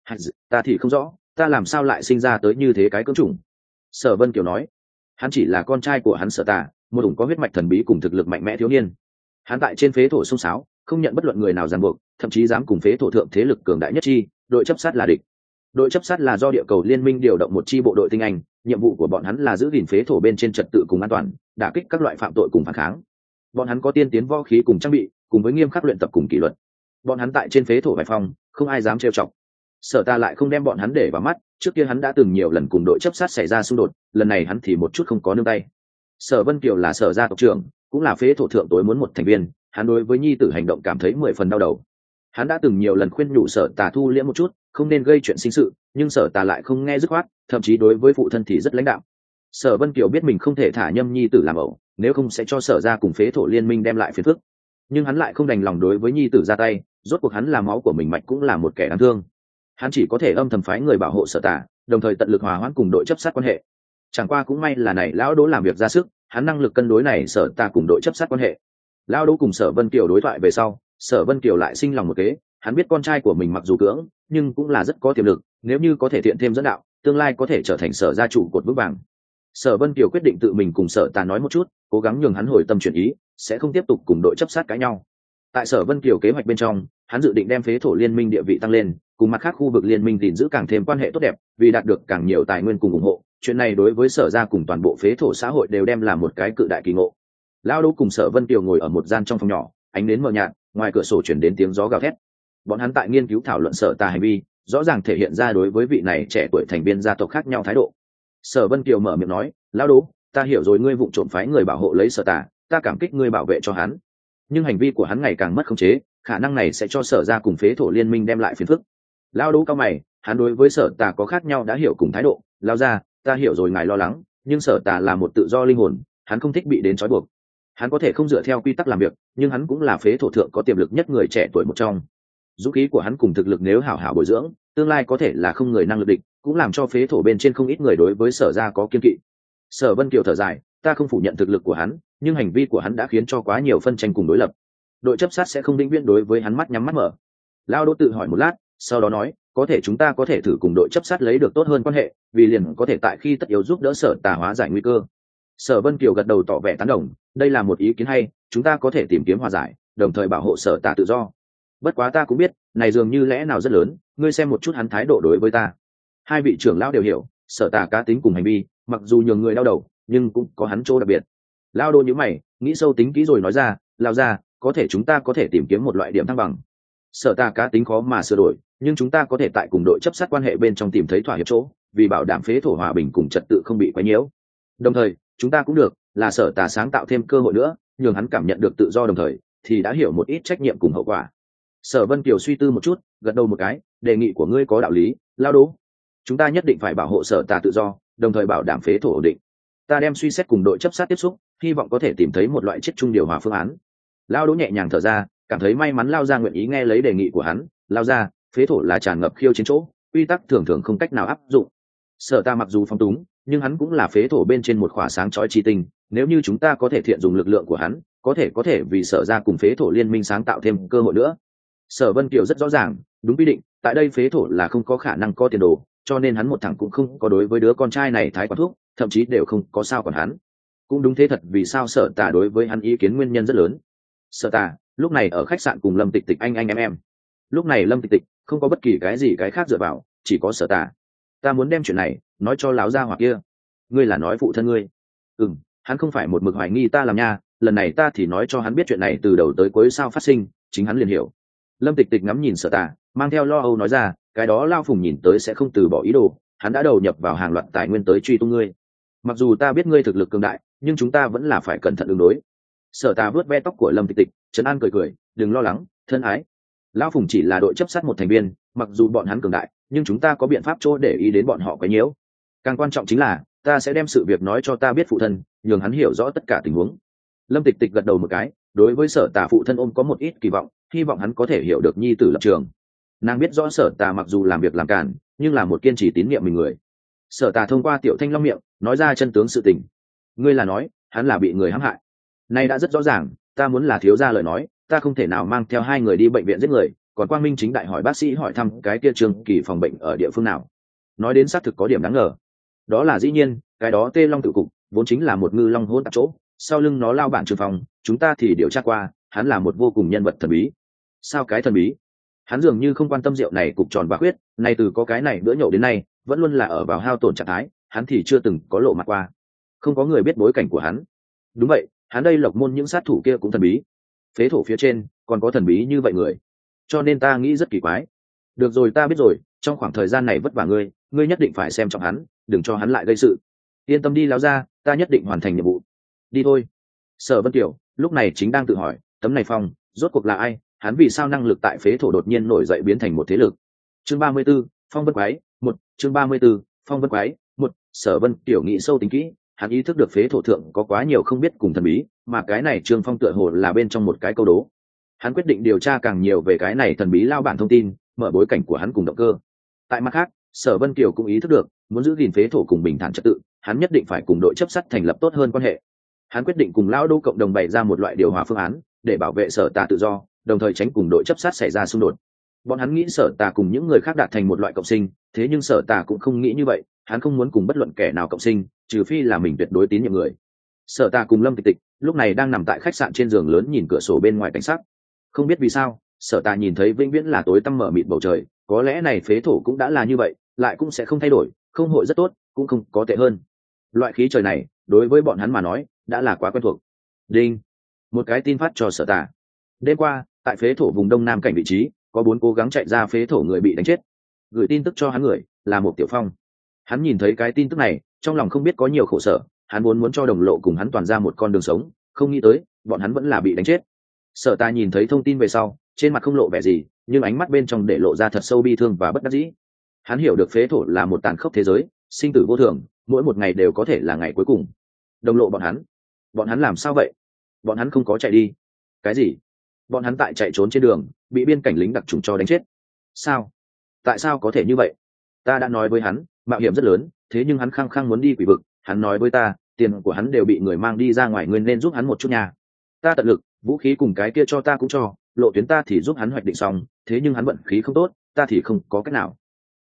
Ta thì không rõ, ta làm sao lại sinh ra tới như thế cái cưỡng chủng. Sở Vân Kiều nói, hắn chỉ là con trai của hắn Sở Tà, một ủng có huyết mạch thần bí cùng thực lực mạnh mẽ thiếu niên. Hắn tại trên phế thổ sông sáo, không nhận bất luận người nào ràng buộc, thậm chí dám cùng phế thổ thượng thế lực cường đại nhất chi, đội chấp sát là địch. Đội chấp sát là do địa cầu liên minh điều động một chi bộ đội tinh anh, nhiệm vụ của bọn hắn là giữ gìn phế thổ bên trên trật tự cùng an toàn, đả kích các loại phạm tội cùng phản kháng. Bọn hắn có tiên tiến võ khí cùng trang bị, cùng với nghiêm khắc luyện tập cùng kỷ luật. Bọn hắn tại trên phế thổ bài phong, không ai dám trêu chọc. Sở Ta lại không đem bọn hắn để vào mắt, trước kia hắn đã từng nhiều lần cùng đội chấp sát xảy ra xung đột, lần này hắn thì một chút không có nương tay. Sở Vân Kiều là Sở gia tộc trưởng, cũng là phế thổ thượng tối muốn một thành viên, hắn đối với nhi tử hành động cảm thấy mười phần đau đầu. Hắn đã từng nhiều lần khuyên nhủ Sở Tà thu liễm một chút, không nên gây chuyện sinh sự, nhưng Sở Tà lại không nghe dứt khoát, thậm chí đối với phụ thân thì rất lãnh đạm. Sở Vân Kiều biết mình không thể thả Nhâm nhi tử làm ẩu, nếu không sẽ cho Sở gia cùng phế thổ liên minh đem lại phiền phức. Nhưng hắn lại không đành lòng đối với nhi tử ra tay, rốt cuộc hắn là máu của mình mạch cũng là một kẻ đáng thương. Hắn chỉ có thể âm thầm phái người bảo hộ Sở Tà, đồng thời tận lực hòa hoãn cùng đội chấp sát quan hệ. Chẳng qua cũng may là này lão Đỗ làm việc ra sức, hắn năng lực cân đối này Sở Tà cùng đội chấp sát quan hệ. Lão Đỗ cùng Sở Vân Kiều đối thoại về sau, Sở Vân Kiều lại sinh lòng một kế, hắn biết con trai của mình mặc dù cưỡng, nhưng cũng là rất có tiềm lực, nếu như có thể thiện thêm dẫn đạo, tương lai có thể trở thành Sở gia chủ cột vững vàng. Sở Vân Kiều quyết định tự mình cùng Sở Tà nói một chút, cố gắng nhường hắn hồi tâm chuyển ý, sẽ không tiếp tục cùng đội chấp sát cãi nhau. Tại Sở Vân Kiều kế hoạch bên trong, hắn dự định đem phế thổ liên minh địa vị tăng lên, cùng mặt khác khu vực liên minh gìn giữ càng thêm quan hệ tốt đẹp, vì đạt được càng nhiều tài nguyên cùng ủng hộ. Chuyện này đối với Sở gia cùng toàn bộ phế thổ xã hội đều đem là một cái cự đại kỳ ngộ. Lão Đỗ cùng Sở Vân Kiều ngồi ở một gian trong phòng nhỏ, ánh nến mờ nhạt, ngoài cửa sổ truyền đến tiếng gió gào thét. Bọn hắn tại nghiên cứu thảo luận Sở Tà hành vi, rõ ràng thể hiện ra đối với vị này trẻ tuổi thành viên gia tộc khác nhau thái độ. Sở Vân Kiều mở miệng nói, lão Đỗ, ta hiểu rồi, ngươi vụng trộm phái người bảo hộ lấy Sở Tà, ta cảm kích ngươi bảo vệ cho hắn. Nhưng hành vi của hắn ngày càng mất khống chế, khả năng này sẽ cho Sở gia cùng phế thổ liên minh đem lại phiền phức. Lão Đỗ cao mày, hắn đối với Sở Tà có khác nhau đã hiểu cùng thái độ. Lão gia, ta hiểu rồi, ngài lo lắng, nhưng Sở Tà là một tự do linh hồn, hắn không thích bị đến trói buộc. Hắn có thể không dựa theo quy tắc làm việc, nhưng hắn cũng là phế thổ thượng có tiềm lực nhất người trẻ tuổi một trong. Dũng khí của hắn cùng thực lực nếu hảo hảo bồi dưỡng, tương lai có thể là không người năng lực địch, cũng làm cho phế thổ bên trên không ít người đối với Sở gia có kiên kỵ. Sở Vân Kiều thở dài, ta không phủ nhận thực lực của hắn, nhưng hành vi của hắn đã khiến cho quá nhiều phân tranh cùng đối lập. Đội chấp sát sẽ không định viên đối với hắn mắt nhắm mắt mở. Lao Đỗ tự hỏi một lát, sau đó nói, có thể chúng ta có thể thử cùng đội chấp sát lấy được tốt hơn quan hệ, vì liền có thể tại khi tất yếu giúp đỡ Sở Tà hóa giải nguy cơ. Sở Vân Kiều gật đầu tỏ vẻ tán đồng, đây là một ý kiến hay, chúng ta có thể tìm kiếm hòa giải, đồng thời bảo hộ Sở Tà tự do. Bất quá ta cũng biết, này dường như lẽ nào rất lớn, ngươi xem một chút hắn thái độ đối với ta. Hai vị trưởng lão đều hiểu, Sở Tà cá tính cùng hành vi, mặc dù nhường người đau đầu, nhưng cũng có hắn chỗ đặc biệt. Lão Đô nhíu mày, nghĩ sâu tính kỹ rồi nói ra, lão gia, có thể chúng ta có thể tìm kiếm một loại điểm thăng bằng. Sở Tà cá tính khó mà sửa đổi, nhưng chúng ta có thể tại cùng đội chấp sát quan hệ bên trong tìm thấy thỏa hiệp chỗ, vì bảo đảm phế thổ hòa bình cùng trật tự không bị quấy nhiễu. Đồng thời, chúng ta cũng được, là Sở Tà sáng tạo thêm cơ hội nữa, nhường hắn cảm nhận được tự do đồng thời, thì đã hiểu một ít trách nhiệm cùng hậu quả. Sở Vân Kiều suy tư một chút, gật đầu một cái, đề nghị của ngươi có đạo lý, Lão Đô. Chúng ta nhất định phải bảo hộ Sở Tà tự do, đồng thời bảo đảm phế thổ ổn định. Ta đem suy xét cùng đội chấp sát tiếp xúc, hy vọng có thể tìm thấy một loại chết chung điều hòa phương án. Lão Đỗ nhẹ nhàng thở ra, cảm thấy may mắn Lao Gia nguyện ý nghe lấy đề nghị của hắn. Lao Gia, phế thổ là tràn ngập khiêu chiến chỗ, quy tắc thường thường không cách nào áp dụng. Sở Ta mặc dù phong túng, nhưng hắn cũng là phế thổ bên trên một khỏa sáng chói chi tinh. Nếu như chúng ta có thể thiện dùng lực lượng của hắn, có thể có thể vì Sở Ra cùng phế thổ liên minh sáng tạo thêm cơ hội nữa. Sở Vân Kiều rất rõ ràng, đúng quy định, tại đây phế thổ là không có khả năng có tiền đồ, cho nên hắn một thằng cũng không có đối với đứa con trai này thái quản thúc, thậm chí đều không có sao còn hắn. Cũng đúng thế thật, vì sao Sở Tà đối với hắn ý kiến nguyên nhân rất lớn. Sở Tà lúc này ở khách sạn cùng Lâm Tịch Tịch anh anh em em. Lúc này Lâm Tịch Tịch không có bất kỳ cái gì cái khác dựa vào, chỉ có Sở Tà. Ta muốn đem chuyện này nói cho láo gia hoặc kia. Ngươi là nói phụ thân ngươi? Ừm, hắn không phải một mực hoài nghi ta làm nha, lần này ta thì nói cho hắn biết chuyện này từ đầu tới cuối sao phát sinh, chính hắn liền hiểu. Lâm Tịch Tịch ngắm nhìn Sở Tà, mang theo lo âu nói ra, cái đó Lao Phùng nhìn tới sẽ không từ bỏ ý đồ, hắn đã đầu nhập vào hàng loạt tài nguyên tới truy tung ngươi. Mặc dù ta biết ngươi thực lực cường đại, nhưng chúng ta vẫn là phải cẩn thận ứng đối. Sở Tà vớt ve tóc của Lâm Tịch Tịch, trấn an cười cười, đừng lo lắng, thân ái. Lão Phùng chỉ là đội chấp sát một thành viên, mặc dù bọn hắn cường đại, nhưng chúng ta có biện pháp chỗ để ý đến bọn họ quấy nhiễu. Càng quan trọng chính là, ta sẽ đem sự việc nói cho ta biết phụ thân, nhường hắn hiểu rõ tất cả tình huống. Lâm Tịch Tịch gật đầu một cái, đối với Sở Tà phụ thân ôm có một ít kỳ vọng, hy vọng hắn có thể hiểu được nhi tử lập trường. Nàng biết rõ Sở Tà mặc dù làm việc làm càn, nhưng là một kiên trì tín nhiệm mình người. Sở Tà thông qua Tiểu Thanh Long miệng nói ra chân tướng sự tình. Ngươi là nói hắn là bị người hãm hại? Nay đã rất rõ ràng, ta muốn là thiếu gia lời nói, ta không thể nào mang theo hai người đi bệnh viện giết người, còn quang minh chính đại hỏi bác sĩ hỏi thăm cái kia Trường Kỳ phòng bệnh ở địa phương nào. Nói đến xác thực có điểm đáng ngờ. Đó là dĩ nhiên, cái đó Tê Long tự cục vốn chính là một ngư long hỗn tạp chỗ, sau lưng nó lao bản Trường Phòng, chúng ta thì điều tra qua, hắn là một vô cùng nhân vật thần bí. Sao cái thần bí? Hắn dường như không quan tâm rượu này cục tròn và khuyết, nay từ có cái này bữa nhậu đến nay, vẫn luôn là ở vào hao tổn trạng thái, hắn thì chưa từng có lộ mặt qua. Không có người biết bối cảnh của hắn. Đúng vậy, hắn đây Lộc Môn những sát thủ kia cũng thần bí. Phế thổ phía trên còn có thần bí như vậy người, cho nên ta nghĩ rất kỳ quái. Được rồi, ta biết rồi, trong khoảng thời gian này vất vả ngươi, ngươi nhất định phải xem trọng hắn, đừng cho hắn lại gây sự. Yên tâm đi láo ra, ta nhất định hoàn thành nhiệm vụ. Đi thôi. Sở Vân Kiều lúc này chính đang tự hỏi, tấm này Phong rốt cuộc là ai, hắn vì sao năng lực tại phế thổ đột nhiên nổi dậy biến thành một thế lực. Chương ba mươi 34, Phong Vân Quái một. Chương ba mươi 34, Phong Vân Quái một. Sở Vân Kiều nghĩ sâu tính kỹ, hắn ý thức được phế thổ thượng có quá nhiều không biết cùng thần bí, mà cái này Trương Phong tựa hồ là bên trong một cái câu đố. Hắn quyết định điều tra càng nhiều về cái này thần bí lao bản thông tin, mở bối cảnh của hắn cùng động cơ. Tại mặt khác, Sở Vân Kiều cũng ý thức được, muốn giữ gìn phế thổ cùng bình thản trật tự, hắn nhất định phải cùng đội chấp sắt thành lập tốt hơn quan hệ. Hắn quyết định cùng lão Đô cộng đồng bày ra một loại điều hòa phương án, để bảo vệ Sở Tà tự do, đồng thời tránh cùng đội chấp sát xảy ra xung đột. Bọn hắn nghĩ Sở Tà cùng những người khác đạt thành một loại cộng sinh, thế nhưng Sở Tà cũng không nghĩ như vậy, hắn không muốn cùng bất luận kẻ nào cộng sinh, trừ phi là mình tuyệt đối tín nhiệm người. Sở Tà cùng Lâm Tịch Tịch lúc này đang nằm tại khách sạn trên giường lớn nhìn cửa sổ bên ngoài cảnh sắc. Không biết vì sao, Sở Tà nhìn thấy vĩnh viễn là tối tăm mở mịt bầu trời, có lẽ này phế thổ cũng đã là như vậy, lại cũng sẽ không thay đổi, không hội rất tốt, cũng không có tệ hơn. Loại khí trời này, đối với bọn hắn mà nói, đã là quá quen thuộc. Đinh, một cái tin phát cho Sở Tà. Đêm qua, tại phế thổ vùng đông nam cảnh vị trí, có bốn cố gắng chạy ra phế thổ người bị đánh chết. Gửi tin tức cho hắn người là một Tiểu Phong. Hắn nhìn thấy cái tin tức này, trong lòng không biết có nhiều khổ sở, hắn muốn muốn cho đồng lộ cùng hắn toàn ra một con đường sống, không nghĩ tới, bọn hắn vẫn là bị đánh chết. Sở Tà nhìn thấy thông tin về sau, trên mặt không lộ vẻ gì, nhưng ánh mắt bên trong để lộ ra thật sâu bi thương và bất đắc dĩ. Hắn hiểu được phế thổ là một tàn khốc thế giới, sinh tử vô thường, mỗi một ngày đều có thể là ngày cuối cùng. Đồng lộ bọn hắn, bọn hắn làm sao vậy? Bọn hắn không có chạy đi. Cái gì? Bọn hắn tại chạy trốn trên đường, bị biên cảnh lính đặc trùng cho đánh chết. Sao? Tại sao có thể như vậy? Ta đã nói với hắn, mạo hiểm rất lớn, thế nhưng hắn khăng khăng muốn đi quỷ vực. Hắn nói với ta, tiền của hắn đều bị người mang đi ra ngoài, ngươi nên giúp hắn một chút nha. Ta tận lực, vũ khí cùng cái kia cho ta cũng cho, lộ tuyến ta thì giúp hắn hoạch định xong, thế nhưng hắn vận khí không tốt, ta thì không có cách nào.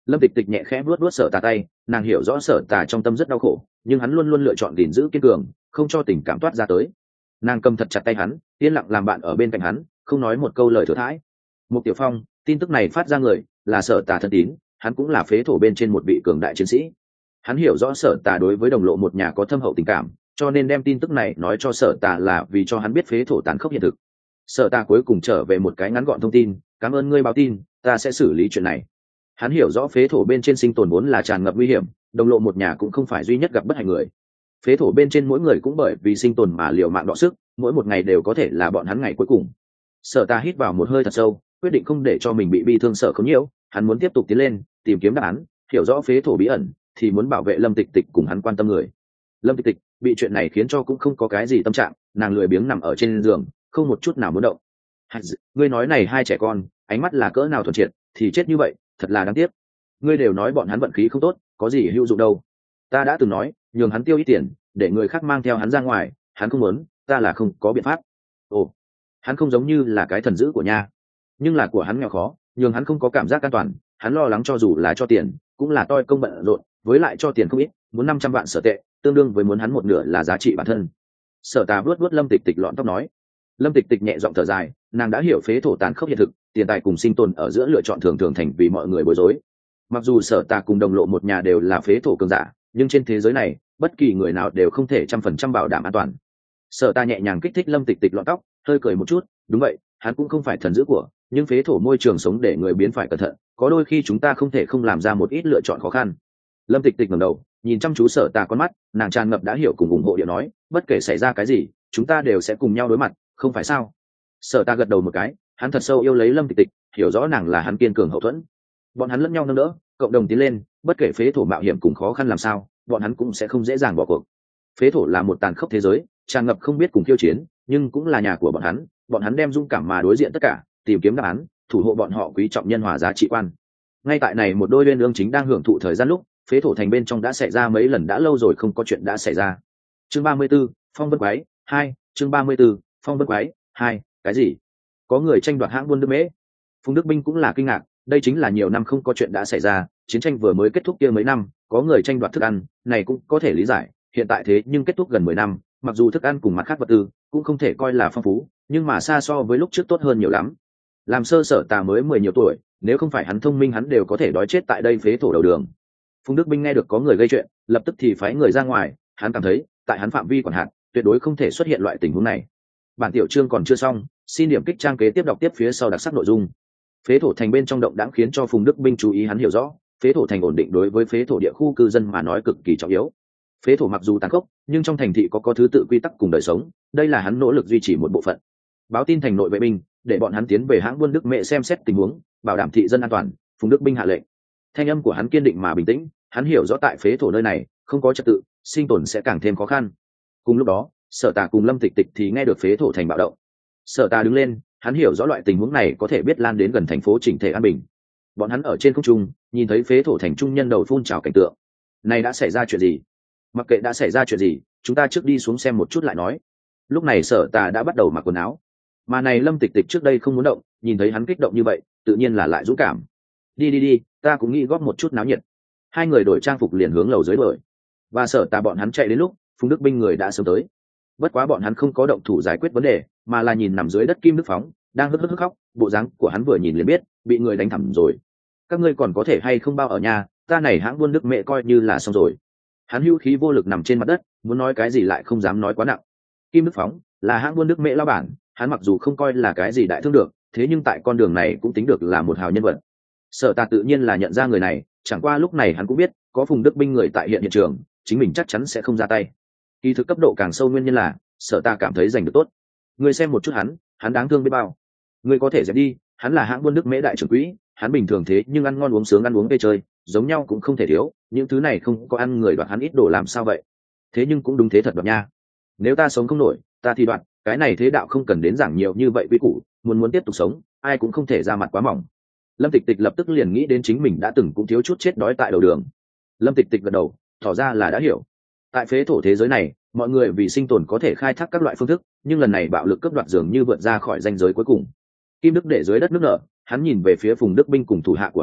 Lâm Tịch Tịch nhẹ khẽ vuốt vuốt Sở Tà tay, nàng hiểu rõ Sở Tà trong tâm rất đau khổ, nhưng hắn luôn luôn lựa chọn gìn giữ kiên cường, không cho tình cảm toát ra tới. Nàng cầm thật chặt tay hắn, yên lặng làm bạn ở bên cạnh hắn, không nói một câu lời thừa thãi. Mục Tiểu Phong, tin tức này phát ra người là Sở Tà thân tín, hắn cũng là phế thổ bên trên một vị cường đại chiến sĩ. Hắn hiểu rõ Sở Tà đối với đồng lộ một nhà có thâm hậu tình cảm, cho nên đem tin tức này nói cho Sở Tà là vì cho hắn biết phế thổ tàn khốc hiện thực. Sở Tà cuối cùng trở về một cái ngắn gọn thông tin, cảm ơn ngươi báo tin, ta sẽ xử lý chuyện này. Hắn hiểu rõ phế thổ bên trên sinh tồn vốn là tràn ngập nguy hiểm, đồng lộ một nhà cũng không phải duy nhất gặp bất hạnh người. Phế thổ bên trên mỗi người cũng bởi vì sinh tồn mà liều mạng đọ sức, mỗi một ngày đều có thể là bọn hắn ngày cuối cùng. Sở Tà hít vào một hơi thật sâu, quyết định không để cho mình bị bi thương sợ không nhiễu, hắn muốn tiếp tục tiến lên, tìm kiếm đáp án, hiểu rõ phế thổ bí ẩn, thì muốn bảo vệ Lâm Tịch Tịch cùng hắn quan tâm người. Lâm Tịch Tịch bị chuyện này khiến cho cũng không có cái gì tâm trạng, nàng lười biếng nằm ở trên giường, không một chút nào muốn động. Ngươi nói này hai trẻ con, ánh mắt là cỡ nào thuần triệt, thì chết như vậy, thật là đáng tiếc. Ngươi đều nói bọn hắn vận khí không tốt, có gì hữu dụng đâu. Ta đã từng nói, nhường hắn tiêu ít tiền, để người khác mang theo hắn ra ngoài, hắn không muốn, ta là không có biện pháp. Ồ, hắn không giống như là cái thần dữ của nha, nhưng là của hắn nghèo khó, nhường hắn không có cảm giác an toàn, hắn lo lắng cho dù là cho tiền, cũng là toi công bận rộn, với lại cho tiền không ít, muốn năm trăm vạn sở tệ, tương đương với muốn hắn một nửa là giá trị bản thân. Sở Tà vuốt vuốt Lâm Tịch Tịch lọn tóc nói. Lâm Tịch Tịch nhẹ giọng thở dài, nàng đã hiểu phế thổ tàn khốc hiện thực, tiền tài cùng sinh tồn ở giữa lựa chọn thường thường thành vì mọi người bối rối. Mặc dù Sở Tà cùng đồng lộ một nhà đều là phế thổ cường giả, nhưng trên thế giới này, bất kỳ người nào đều không thể trăm phần trăm bảo đảm an toàn. Sở Tà nhẹ nhàng kích thích Lâm Tịch Tịch lọn tóc, hơi cười một chút, đúng vậy, hắn cũng không phải thần dữ của, nhưng phế thổ môi trường sống để người biến phải cẩn thận, có đôi khi chúng ta không thể không làm ra một ít lựa chọn khó khăn. Lâm Tịch Tịch ngẩng đầu, nhìn chăm chú Sở Tà con mắt, nàng tràn ngập đã hiểu cùng ủng hộ điệu nói, bất kể xảy ra cái gì, chúng ta đều sẽ cùng nhau đối mặt, không phải sao? Sở Tà gật đầu một cái, hắn thật sâu yêu lấy Lâm Tịch Tịch, hiểu rõ nàng là hắn kiên cường hậu thuẫn. Bọn hắn lẫn nhau nâng đỡ, cộng đồng tiến lên, bất kể phế thổ mạo hiểm cùng khó khăn làm sao, bọn hắn cũng sẽ không dễ dàng bỏ cuộc. Phế thổ là một tàn khốc thế giới, tràn ngập không biết cùng khiêu chiến, nhưng cũng là nhà của bọn hắn, bọn hắn đem dũng cảm mà đối diện tất cả, tìm kiếm đáp án, thủ hộ bọn họ quý trọng nhân hòa giá trị quan. Ngay tại này một đôi uyên ương chính đang hưởng thụ thời gian lúc, phế thổ thành bên trong đã xảy ra mấy lần đã lâu rồi không có chuyện đã xảy ra. Chương ba mươi 34, Phong Vân Quái hai, chương ba mươi 34, Phong Vân Quái hai, cái gì? Có người tranh đoạt hãng buôn Đức Mễ. Phùng Đức Binh cũng là kinh ngạc, đây chính là nhiều năm không có chuyện đã xảy ra, chiến tranh vừa mới kết thúc kia mấy năm, có người tranh đoạt thức ăn, này cũng có thể lý giải, hiện tại thế nhưng kết thúc gần mười năm, mặc dù thức ăn cùng mặt khác vật tư cũng không thể coi là phong phú, nhưng mà xa so với lúc trước tốt hơn nhiều lắm. Làm sơ Sở Tà mới mười nhiều tuổi, nếu không phải hắn thông minh hắn đều có thể đói chết tại đây phế thổ đầu đường. Phùng Đức Binh nghe được có người gây chuyện, lập tức thì phái người ra ngoài, hắn cảm thấy, tại hắn phạm vi quản hạt, tuyệt đối không thể xuất hiện loại tình huống này. Bản tiểu chương còn chưa xong, xin điểm kích trang kế tiếp đọc tiếp phía sau đặc sắc nội dung. Phế thổ thành bên trong động đãng khiến cho Phùng Đức Binh chú ý hắn hiểu rõ, phế thổ thành ổn định đối với phế thổ địa khu cư dân mà nói cực kỳ trọng yếu. Phế thổ mặc dù tàn khốc, nhưng trong thành thị có có thứ tự quy tắc cùng đời sống, đây là hắn nỗ lực duy trì một bộ phận. Báo tin thành nội vệ binh, để bọn hắn tiến về hãng buôn Đức Mễ xem xét tình huống, bảo đảm thị dân an toàn. Phùng Đức Binh hạ lệnh. Thanh âm của hắn kiên định mà bình tĩnh, hắn hiểu rõ tại phế thổ nơi này không có trật tự, sinh tồn sẽ càng thêm khó khăn. Cùng lúc đó, Sở Tà cùng Lâm Tịch Tịch thì nghe được phế thổ thành bạo động. Sở Tà đứng lên, hắn hiểu rõ loại tình huống này có thể biết lan đến gần thành phố chỉnh thể an bình. Bọn hắn ở trên không trung, nhìn thấy phế thổ thành trung nhân đầu phun trào cảnh tượng. Này đã xảy ra chuyện gì? Mặc kệ đã xảy ra chuyện gì, chúng ta trước đi xuống xem một chút lại nói. Lúc này Sở Tà đã bắt đầu mặc quần áo, mà này Lâm Tịch Tịch trước đây không muốn động, nhìn thấy hắn kích động như vậy, tự nhiên là lại dũng cảm. Đi đi đi, ta cũng nghĩ góp một chút náo nhiệt. Hai người đổi trang phục liền hướng lầu dưới đuổi, và Sở Tà bọn hắn chạy đến lúc Phùng Đức Binh người đã sớm tới. Bất quá bọn hắn không có động thủ giải quyết vấn đề, mà là nhìn nằm dưới đất Kim Đức Phóng đang hức hức hức khóc, bộ dáng của hắn vừa nhìn liền biết bị người đánh thẳng rồi. Các ngươi còn có thể hay không bao ở nhà, ta này hãng buôn Đức Mễ coi như là xong rồi. Hắn hữu khí vô lực nằm trên mặt đất, muốn nói cái gì lại không dám nói quá nặng. Kim Đức Phóng là hãng buôn Đức Mễ lao bản, hắn mặc dù không coi là cái gì đại thương được, thế nhưng tại con đường này cũng tính được là một hào nhân vật. Sở Tà tự nhiên là nhận ra người này, chẳng qua lúc này hắn cũng biết có Phùng Đức Binh người tại hiện hiện trường, chính mình chắc chắn sẽ không ra tay. Kỳ thực cấp độ càng sâu nguyên nhân là Sở Tà cảm thấy giành được tốt. Người xem một chút hắn, hắn đáng thương biết bao. Người có thể dẹp đi, hắn là hãng buôn Đức Mễ đại trưởng quỹ, hắn bình thường thế nhưng ăn ngon uống sướng ăn uống về chơi, giống nhau cũng không thể thiếu, những thứ này không có ăn người đoạt hắn ít đồ làm sao vậy? Thế nhưng cũng đúng thế thật đoạt nha. Nếu ta sống không nổi, ta thì đoạt, cái này thế đạo không cần đến giảng nhiều như vậy quý củ, muốn muốn tiếp tục sống, ai cũng không thể ra mặt quá mỏng. Lâm Tịch Tịch lập tức liền nghĩ đến chính mình đã từng cũng thiếu chút chết đói tại đầu đường. Lâm Tịch Tịch gật đầu, tỏ ra là đã hiểu. Tại phế thổ thế giới này, mọi người vì sinh tồn có thể khai thác các loại phương thức, nhưng lần này bạo lực cướp đoạt dường như vượt ra khỏi ranh giới cuối cùng. Kim Đức để dưới đất nước nở, hắn nhìn về phía Phùng Đức Binh cùng thủ hạ của hắn,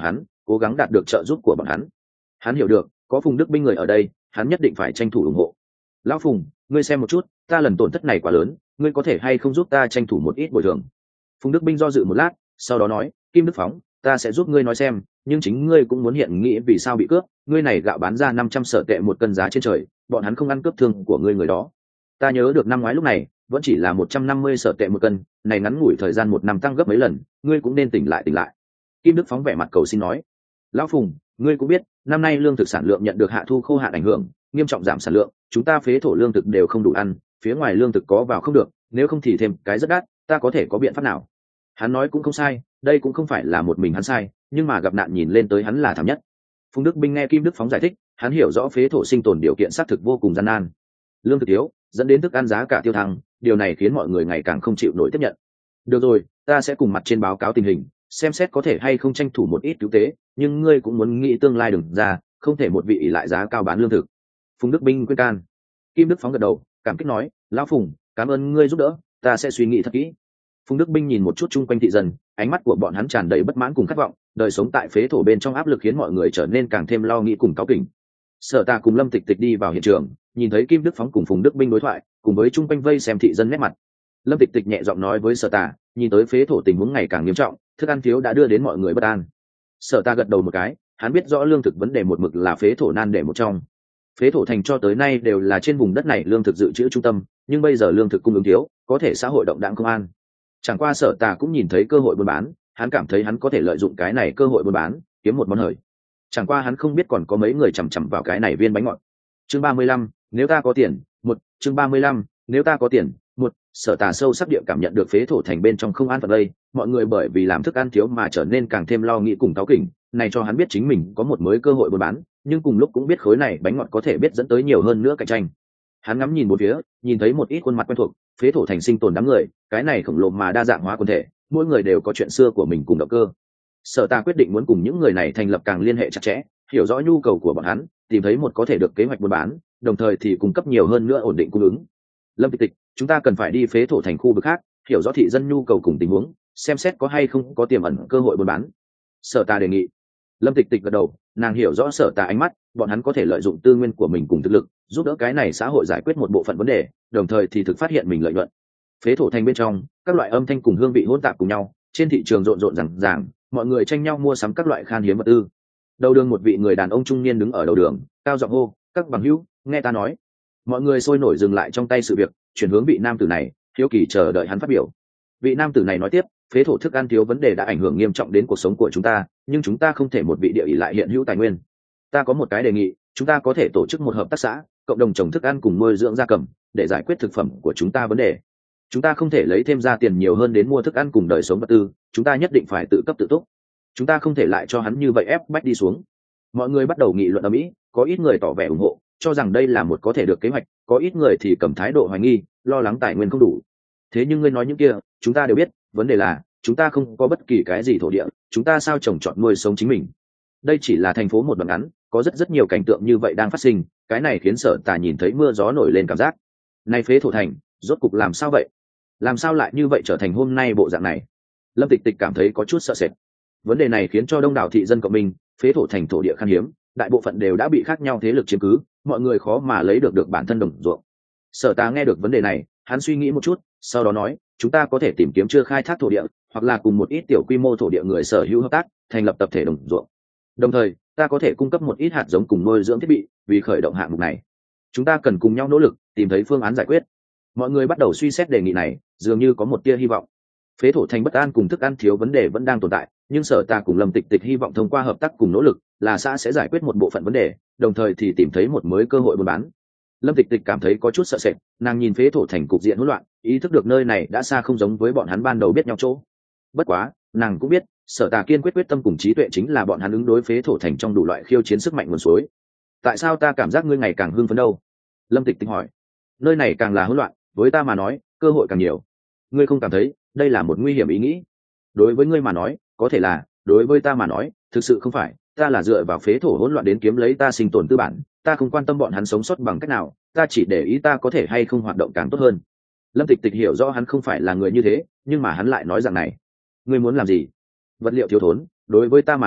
cố gắng đạt được trợ giúp của bọn hắn. Hắn hiểu được có Phùng Đức Binh người ở đây, hắn nhất định phải tranh thủ ủng hộ. Lão Phùng, ngươi xem một chút, ta lần tổn thất này quá lớn, ngươi có thể hay không giúp ta tranh thủ một ít bồi thường? Phùng Đức Binh do dự một lát, sau đó nói, Kim Đức Phóng, ta sẽ giúp ngươi nói xem, nhưng chính ngươi cũng muốn hiện nghĩ vì sao bị cướp. Ngươi này gạo bán ra năm trăm sở tệ một cân giá trên trời, bọn hắn không ăn cướp thương của ngươi người đó. Ta nhớ được năm ngoái lúc này vẫn chỉ là một trăm năm mươi sở tệ một cân, này ngắn ngủi thời gian một năm tăng gấp mấy lần, ngươi cũng nên tỉnh lại tỉnh lại. Kim Đức Phóng vẻ mặt cầu xin nói, Lão Phùng, ngươi cũng biết năm nay lương thực sản lượng nhận được hạ thu khô hạn ảnh hưởng, nghiêm trọng giảm sản lượng, chúng ta phế thổ lương thực đều không đủ ăn, phía ngoài lương thực có vào không được, nếu không thì thêm cái rất đắt, ta có thể có biện pháp nào? Hắn nói cũng không sai, đây cũng không phải là một mình hắn sai, nhưng mà gặp nạn nhìn lên tới hắn là thảm nhất. Phùng Đức Binh nghe Kim Đức Phóng giải thích, hắn hiểu rõ phế thổ sinh tồn điều kiện xác thực vô cùng gian nan, lương thực thiếu dẫn đến thức ăn giá cả tiêu thăng, điều này khiến mọi người ngày càng không chịu nổi tiếp nhận. Được rồi, ta sẽ cùng mặt trên báo cáo tình hình, xem xét có thể hay không tranh thủ một ít cứu tế, nhưng ngươi cũng muốn nghĩ tương lai đừng ra, không thể một vị ỷ lại giá cao bán lương thực. Phùng Đức Binh khuyên can. Kim Đức Phóng gật đầu, cảm kích nói, Lão Phùng, cảm ơn ngươi giúp đỡ, ta sẽ suy nghĩ thật kỹ. Phùng Đức Binh nhìn một chút chung quanh thị dân, ánh mắt của bọn hắn tràn đầy bất mãn cùng khát vọng, đời sống tại phế thổ bên trong áp lực khiến mọi người trở nên càng thêm lo nghĩ cùng cáu kỉnh. Sở Tà cùng Lâm Tịch Tịch đi vào hiện trường, nhìn thấy Kim Đức Phóng cùng Phùng Đức Binh đối thoại, cùng với chung quanh vây xem thị dân nét mặt. Lâm Tịch Tịch nhẹ giọng nói với Sở Tà, nhìn tới phế thổ tình huống ngày càng nghiêm trọng, thức ăn thiếu đã đưa đến mọi người bất an. Sở Tà gật đầu một cái, hắn biết rõ lương thực vấn đề một mực là phế thổ nan đề một trong. Phế thổ thành cho tới nay đều là trên vùng đất này lương thực dự trữ trung tâm, nhưng bây giờ lương thực cung ứng thiếu, có thể xã hội động荡không an. Chẳng qua Sở Tà cũng nhìn thấy cơ hội buôn bán, hắn cảm thấy hắn có thể lợi dụng cái này cơ hội buôn bán, kiếm một món hời. Chẳng qua hắn không biết còn có mấy người chằm chằm vào cái này viên bánh ngọt. Chương ba mươi lăm, nếu ta có tiền, một, chương ba mươi lăm, nếu ta có tiền, một, Sở Tà sâu sắc địa cảm nhận được phế thổ thành bên trong không an phận đây, mọi người bởi vì làm thức ăn thiếu mà trở nên càng thêm lo nghĩ cùng cáu kỉnh, này cho hắn biết chính mình có một mới cơ hội buôn bán, nhưng cùng lúc cũng biết khối này bánh ngọt có thể biết dẫn tới nhiều hơn nữa cạnh tranh. Hắn ngắm nhìn một phía, nhìn thấy một ít khuôn mặt quen thuộc, phế thổ thành sinh tồn đám người, cái này khổng lồ mà đa dạng hóa quần thể, mỗi người đều có chuyện xưa của mình cùng động cơ. Sở Tà quyết định muốn cùng những người này thành lập càng liên hệ chặt chẽ, hiểu rõ nhu cầu của bọn hắn, tìm thấy một có thể được kế hoạch buôn bán, đồng thời thì cung cấp nhiều hơn nữa ổn định cung ứng. Lâm Tịch Tịch, chúng ta cần phải đi phế thổ thành khu vực khác, hiểu rõ thị dân nhu cầu cùng tình huống, xem xét có hay không có tiềm ẩn cơ hội buôn bán. Sở Tà đề nghị. Lâm Tịch Tịch gật đầu, nàng hiểu rõ Sở Tà ánh mắt, bọn hắn có thể lợi dụng tư nguyên của mình cùng thực lực, giúp đỡ cái này xã hội giải quyết một bộ phận vấn đề, đồng thời thì thực phát hiện mình lợi nhuận. Phế thổ thành bên trong, các loại âm thanh cùng hương vị hỗn tạp cùng nhau, trên thị trường rộn rộn ràng ràng, mọi người tranh nhau mua sắm các loại khan hiếm vật tư. Đầu đường một vị người đàn ông trung niên đứng ở đầu đường, cao giọng hô, các bằng hữu, nghe ta nói. Mọi người sôi nổi dừng lại trong tay sự việc, chuyển hướng vị nam tử này, hiếu kỳ chờ đợi hắn phát biểu. Vị nam tử này nói tiếp, phế thổ thức ăn thiếu vấn đề đã ảnh hưởng nghiêm trọng đến cuộc sống của chúng ta, nhưng chúng ta không thể một vị địa ỷ lại hiện hữu tài nguyên. Ta có một cái đề nghị, chúng ta có thể tổ chức một hợp tác xã, cộng đồng trồng thức ăn cùng nuôi dưỡng gia cầm, để giải quyết thực phẩm của chúng ta vấn đề. Chúng ta không thể lấy thêm ra tiền nhiều hơn đến mua thức ăn cùng đời sống vật tư, chúng ta nhất định phải tự cấp tự túc. Chúng ta không thể lại cho hắn như vậy ép bách đi xuống. Mọi người bắt đầu nghị luận ở mỹ, có ít người tỏ vẻ ủng hộ, cho rằng đây là một có thể được kế hoạch, có ít người thì cầm thái độ hoài nghi, lo lắng tài nguyên không đủ. Thế nhưng ngươi nói những kia, chúng ta đều biết, vấn đề là chúng ta không có bất kỳ cái gì thổ địa, chúng ta sao trồng trọt nuôi sống chính mình. Đây chỉ là thành phố một đoạn ngắn, có rất rất nhiều cảnh tượng như vậy đang phát sinh, cái này khiến Sở Tà nhìn thấy mưa gió nổi lên cảm giác. Nay phế thổ thành, rốt cục làm sao vậy? Làm sao lại như vậy trở thành hôm nay bộ dạng này? Lâm Tịch Tịch cảm thấy có chút sợ sệt. Vấn đề này khiến cho đông đảo thị dân cộng mình, phế thổ thành thổ địa khan hiếm, đại bộ phận đều đã bị khác nhau thế lực chiếm cứ, mọi người khó mà lấy được được bản thân đồng ruộng. Sở Tà nghe được vấn đề này, hắn suy nghĩ một chút, sau đó nói, chúng ta có thể tìm kiếm chưa khai thác thổ địa, hoặc là cùng một ít tiểu quy mô thổ địa người sở hữu hợp tác, thành lập tập thể đồng ruộng. Đồng thời, ta có thể cung cấp một ít hạt giống cùng nuôi dưỡng thiết bị, vì khởi động hạng mục này. Chúng ta cần cùng nhau nỗ lực, tìm thấy phương án giải quyết. Mọi người bắt đầu suy xét đề nghị này, dường như có một tia hy vọng. Phế thổ thành bất an cùng thức ăn thiếu vấn đề vẫn đang tồn tại, nhưng Sở Tà cùng Lâm Tịch Tịch hy vọng thông qua hợp tác cùng nỗ lực, là xã sẽ giải quyết một bộ phận vấn đề, đồng thời thì tìm thấy một mới cơ hội buôn bán. Lâm Tịch Tịch cảm thấy có chút sợ sệt, nàng nhìn phế thổ thành cục diện hỗn loạn, ý thức được nơi này đã xa không giống với bọn hắn ban đầu biết nhau chỗ. Bất quá, nàng cũng biết, Sở Tà kiên quyết quyết tâm cùng trí tuệ chính là bọn hắn ứng đối phế thổ thành trong đủ loại khiêu chiến sức mạnh nguồn suối. Tại sao ta cảm giác ngươi ngày càng hưng phấn đâu? Lâm Tịch Tịch hỏi. Nơi này càng là hỗn loạn, với ta mà nói, cơ hội càng nhiều. Ngươi không cảm thấy đây là một nguy hiểm ý nghĩ? Đối với ngươi mà nói, có thể là, đối với ta mà nói, thực sự không phải. Ta là dựa vào phế thổ hỗn loạn đến kiếm lấy ta sinh tồn tư bản, ta không quan tâm bọn hắn sống sót bằng cách nào, ta chỉ để ý ta có thể hay không hoạt động càng tốt hơn. Lâm Tịch Tịch hiểu rõ hắn không phải là người như thế, nhưng mà hắn lại nói rằng này, ngươi muốn làm gì? Vật liệu thiếu thốn, đối với ta mà nói,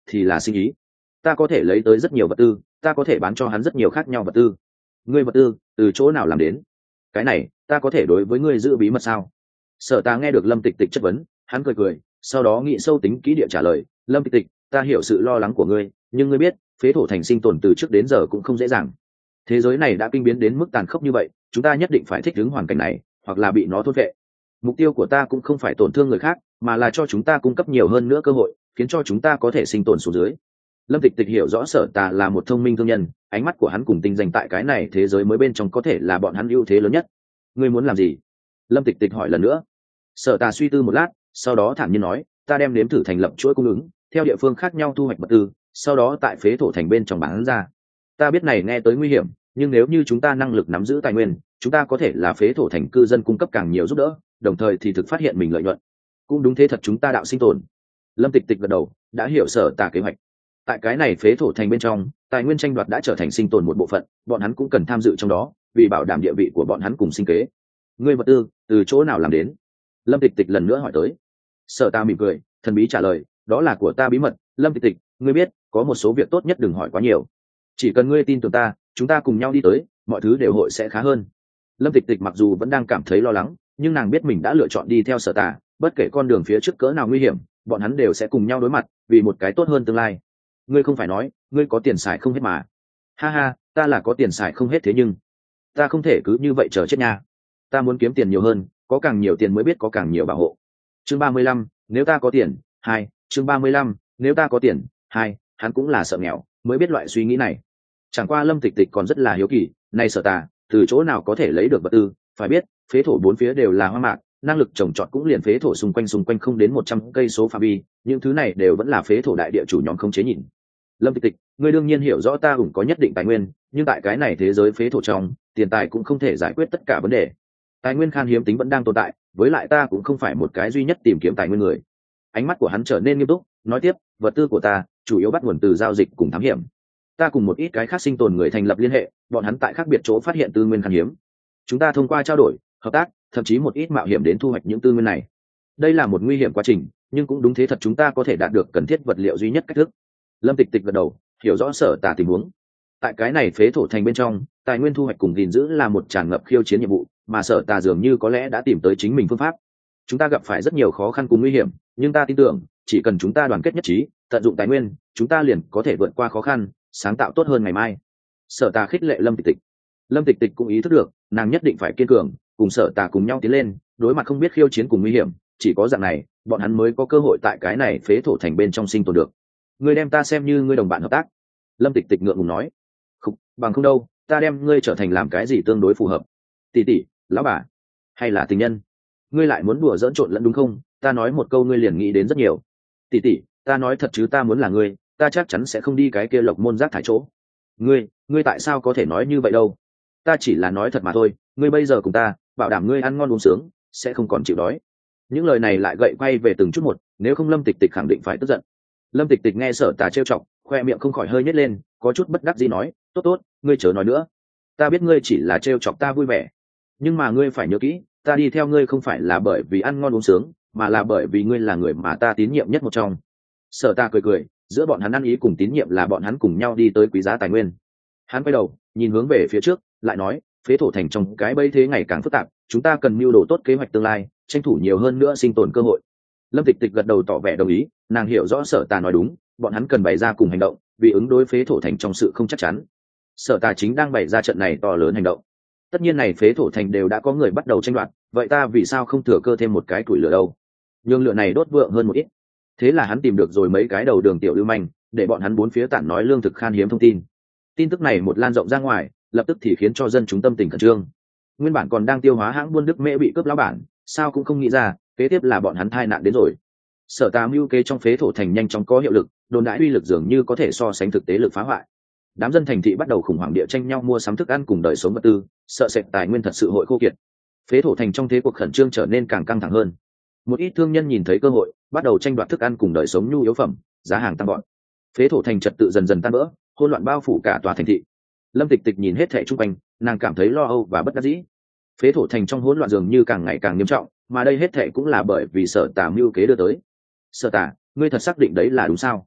thì là sinh ý. Ta có thể lấy tới rất nhiều vật tư, ta có thể bán cho hắn rất nhiều khác nhau vật tư. Ngươi vật tư từ chỗ nào làm đến? Cái này ta có thể đối với ngươi giữ bí mật sao? Sở Tà nghe được Lâm Tịch Tịch chất vấn, hắn cười cười, sau đó nghĩ sâu tính kỹ địa trả lời. Lâm Tịch Tịch, ta hiểu sự lo lắng của ngươi, nhưng ngươi biết phế thổ thành sinh tồn từ trước đến giờ cũng không dễ dàng. Thế giới này đã kinh biến đến mức tàn khốc như vậy, chúng ta nhất định phải thích ứng hoàn cảnh này, hoặc là bị nó thôn vệ. Mục tiêu của ta cũng không phải tổn thương người khác, mà là cho chúng ta cung cấp nhiều hơn nữa cơ hội, khiến cho chúng ta có thể sinh tồn xuống dưới. Lâm Tịch Tịch hiểu rõ Sở Tà là một thông minh thương nhân, ánh mắt của hắn cùng tinh danh tại cái này thế giới mới bên trong có thể là bọn hắn ưu thế lớn nhất. Ngươi muốn làm gì? Lâm Tịch Tịch hỏi lần nữa. Sở Tà suy tư một lát, sau đó thản nhiên nói, ta đem nếm thử thành lập chuỗi cung ứng, theo địa phương khác nhau thu hoạch vật tư, sau đó tại phế thổ thành bên trong bán ra. Ta biết này nghe tới nguy hiểm, nhưng nếu như chúng ta năng lực nắm giữ tài nguyên, chúng ta có thể là phế thổ thành cư dân cung cấp càng nhiều giúp đỡ, đồng thời thì thực phát hiện mình lợi nhuận. Cũng đúng thế thật, chúng ta đạo sinh tồn. Lâm Tịch Tịch gật đầu, đã hiểu Sở Tà kế hoạch. Tại cái này phế thổ thành bên trong, tài nguyên tranh đoạt đã trở thành sinh tồn một bộ phận, bọn hắn cũng cần tham dự trong đó, vì bảo đảm địa vị của bọn hắn cùng sinh kế. Ngươi vật tư từ chỗ nào làm đến? Lâm Tịch Tịch lần nữa hỏi tới. Sở Tà mỉm cười, thần bí trả lời, đó là của ta bí mật. Lâm Tịch Tịch, ngươi biết, có một số việc tốt nhất đừng hỏi quá nhiều. Chỉ cần ngươi tin tưởng ta, chúng ta cùng nhau đi tới, mọi thứ đều hội sẽ khá hơn. Lâm Tịch Tịch mặc dù vẫn đang cảm thấy lo lắng, nhưng nàng biết mình đã lựa chọn đi theo Sở Tà, bất kể con đường phía trước cỡ nào nguy hiểm, bọn hắn đều sẽ cùng nhau đối mặt, vì một cái tốt hơn tương lai. Ngươi không phải nói ngươi có tiền xài không hết mà? Ha ha, ta là có tiền xài không hết, thế nhưng ta không thể cứ như vậy chờ chết nha. Ta muốn kiếm tiền nhiều hơn, có càng nhiều tiền mới biết có càng nhiều bảo hộ. Chương ba mươi lăm, nếu ta có tiền. Hai. Chương ba mươi lăm, nếu ta có tiền. Hai. Hắn cũng là sợ nghèo mới biết loại suy nghĩ này. Chẳng qua Lâm Tịch Tịch còn rất là hiếu kỳ, này Sở Tà từ chỗ nào có thể lấy được vật tư? Phải biết phế thổ bốn phía đều là hoang mạc, năng lực trồng trọt cũng liền phế thổ xung quanh xung quanh không đến một trăm cây số phạm vi, những thứ này đều vẫn là phế thổ đại địa chủ nhóm không chế nhìn. Lâm Tịch Tịch, ngươi đương nhiên hiểu rõ ta cũng có nhất định tài nguyên, nhưng tại cái này thế giới phế thổ trong, tiền tài cũng không thể giải quyết tất cả vấn đề. Tài nguyên khan hiếm tính vẫn đang tồn tại, với lại ta cũng không phải một cái duy nhất tìm kiếm tài nguyên người. Ánh mắt của hắn trở nên nghiêm túc, nói tiếp, vật tư của ta chủ yếu bắt nguồn từ giao dịch cùng thám hiểm. Ta cùng một ít cái khác sinh tồn người thành lập liên hệ, bọn hắn tại khác biệt chỗ phát hiện tư nguyên khan hiếm. Chúng ta thông qua trao đổi, hợp tác, thậm chí một ít mạo hiểm đến thu hoạch những tư nguyên này. Đây là một nguy hiểm quá trình, nhưng cũng đúng thế thật, chúng ta có thể đạt được cần thiết vật liệu duy nhất cách thức. Lâm Tịch Tịch gật đầu, hiểu rõ Sở Tà tình huống. Tại cái này phế thổ thành bên trong, tài nguyên thu hoạch cùng gìn giữ là một tràn ngập khiêu chiến nhiệm vụ, mà Sở Tà dường như có lẽ đã tìm tới chính mình phương pháp. Chúng ta gặp phải rất nhiều khó khăn cùng nguy hiểm, nhưng ta tin tưởng, chỉ cần chúng ta đoàn kết nhất trí, tận dụng tài nguyên, chúng ta liền có thể vượt qua khó khăn, sáng tạo tốt hơn ngày mai. Sở Tà khích lệ Lâm Tịch Tịch. Lâm Tịch Tịch cũng ý thức được, nàng nhất định phải kiên cường, cùng Sở Tà cùng nhau tiến lên, đối mặt không biết khiêu chiến cùng nguy hiểm, chỉ có dạng này, bọn hắn mới có cơ hội tại cái này phế thổ thành bên trong sinh tồn được. Ngươi đem ta xem như ngươi đồng bạn hợp tác. Lâm Tịch Tịch ngượng ngùng nói. Không, bằng không đâu, ta đem ngươi trở thành làm cái gì tương đối phù hợp? Tỷ tỷ, lão bà, hay là tình nhân? Ngươi lại muốn đùa giỡn trộn lẫn đúng không? Ta nói một câu ngươi liền nghĩ đến rất nhiều. Tỷ tỷ, ta nói thật chứ, ta muốn là ngươi, ta chắc chắn sẽ không đi cái kia Lộc Môn rác thải chỗ. Ngươi, ngươi tại sao có thể nói như vậy đâu? Ta chỉ là nói thật mà thôi, ngươi bây giờ cùng ta, bảo đảm ngươi ăn ngon uống sướng, sẽ không còn chịu đói. Những lời này lại gậy quay về từng chút một, nếu không Lâm Tịch Tịch khẳng định phải tức giận. Lâm Tịch Tịch nghe Sở Tà trêu chọc, khoe miệng không khỏi hơi nhếch lên, có chút bất đắc dĩ nói, tốt tốt, ngươi chớ nói nữa. Ta biết ngươi chỉ là trêu chọc ta vui vẻ, nhưng mà ngươi phải nhớ kỹ, ta đi theo ngươi không phải là bởi vì ăn ngon uống sướng, mà là bởi vì ngươi là người mà ta tín nhiệm nhất một trong. Sở Tà cười cười, giữa bọn hắn ăn ý cùng tín nhiệm là bọn hắn cùng nhau đi tới quý giá tài nguyên. Hắn quay đầu, nhìn hướng về phía trước, lại nói, phế thổ thành trong cái bẫy thế ngày càng phức tạp, chúng ta cần mưu đồ tốt kế hoạch tương lai, tranh thủ nhiều hơn nữa sinh tồn cơ hội. Lâm Tịch Tịch gật đầu tỏ vẻ đồng ý, nàng hiểu rõ Sở Tà nói đúng, bọn hắn cần bày ra cùng hành động, vì ứng đối phế thổ thành trong sự không chắc chắn. Sở Tà chính đang bày ra trận này to lớn hành động. Tất nhiên này phế thổ thành đều đã có người bắt đầu tranh đoạt, vậy ta vì sao không thừa cơ thêm một cái củi lửa đâu? Nhưng lửa này đốt vượng hơn một ít. Thế là hắn tìm được rồi mấy cái đầu đường tiểu lưu manh, để bọn hắn bốn phía tản nói lương thực khan hiếm thông tin. Tin tức này một lan rộng ra ngoài, lập tức thì khiến cho dân chúng tâm tình khẩn trương. Nguyên bản còn đang tiêu hóa hãng buôn Đức Mễ bị cướp lão bản, sao cũng không nghĩ ra, kế tiếp là bọn hắn tai nạn đến rồi. Sở Tà mưu kế trong phế thổ thành nhanh chóng có hiệu lực, đồn đại uy lực dường như có thể so sánh thực tế lực phá hoại. Đám dân thành thị bắt đầu khủng hoảng địa tranh nhau mua sắm thức ăn cùng đời sống vật tư, sợ sệt tài nguyên thật sự hội khô kiệt. Phế thổ thành trong thế cuộc khẩn trương trở nên càng căng thẳng hơn. Một ít thương nhân nhìn thấy cơ hội, bắt đầu tranh đoạt thức ăn cùng đời sống nhu yếu phẩm, giá hàng tăng gọn. Phế thổ thành trật tự dần dần tan vỡ, hỗn loạn bao phủ cả tòa thành thị. Lâm Tịch Tịch nhìn hết thảy xung quanh, nàng cảm thấy lo âu và bất đắc dĩ. Phế thổ thành trong hỗn loạn dường như càng ngày càng nghiêm trọng, mà đây hết thảy cũng là bởi vì Sở Tà mưu kế đưa tới. Sở Tà, ngươi thật xác định đấy là đúng sao?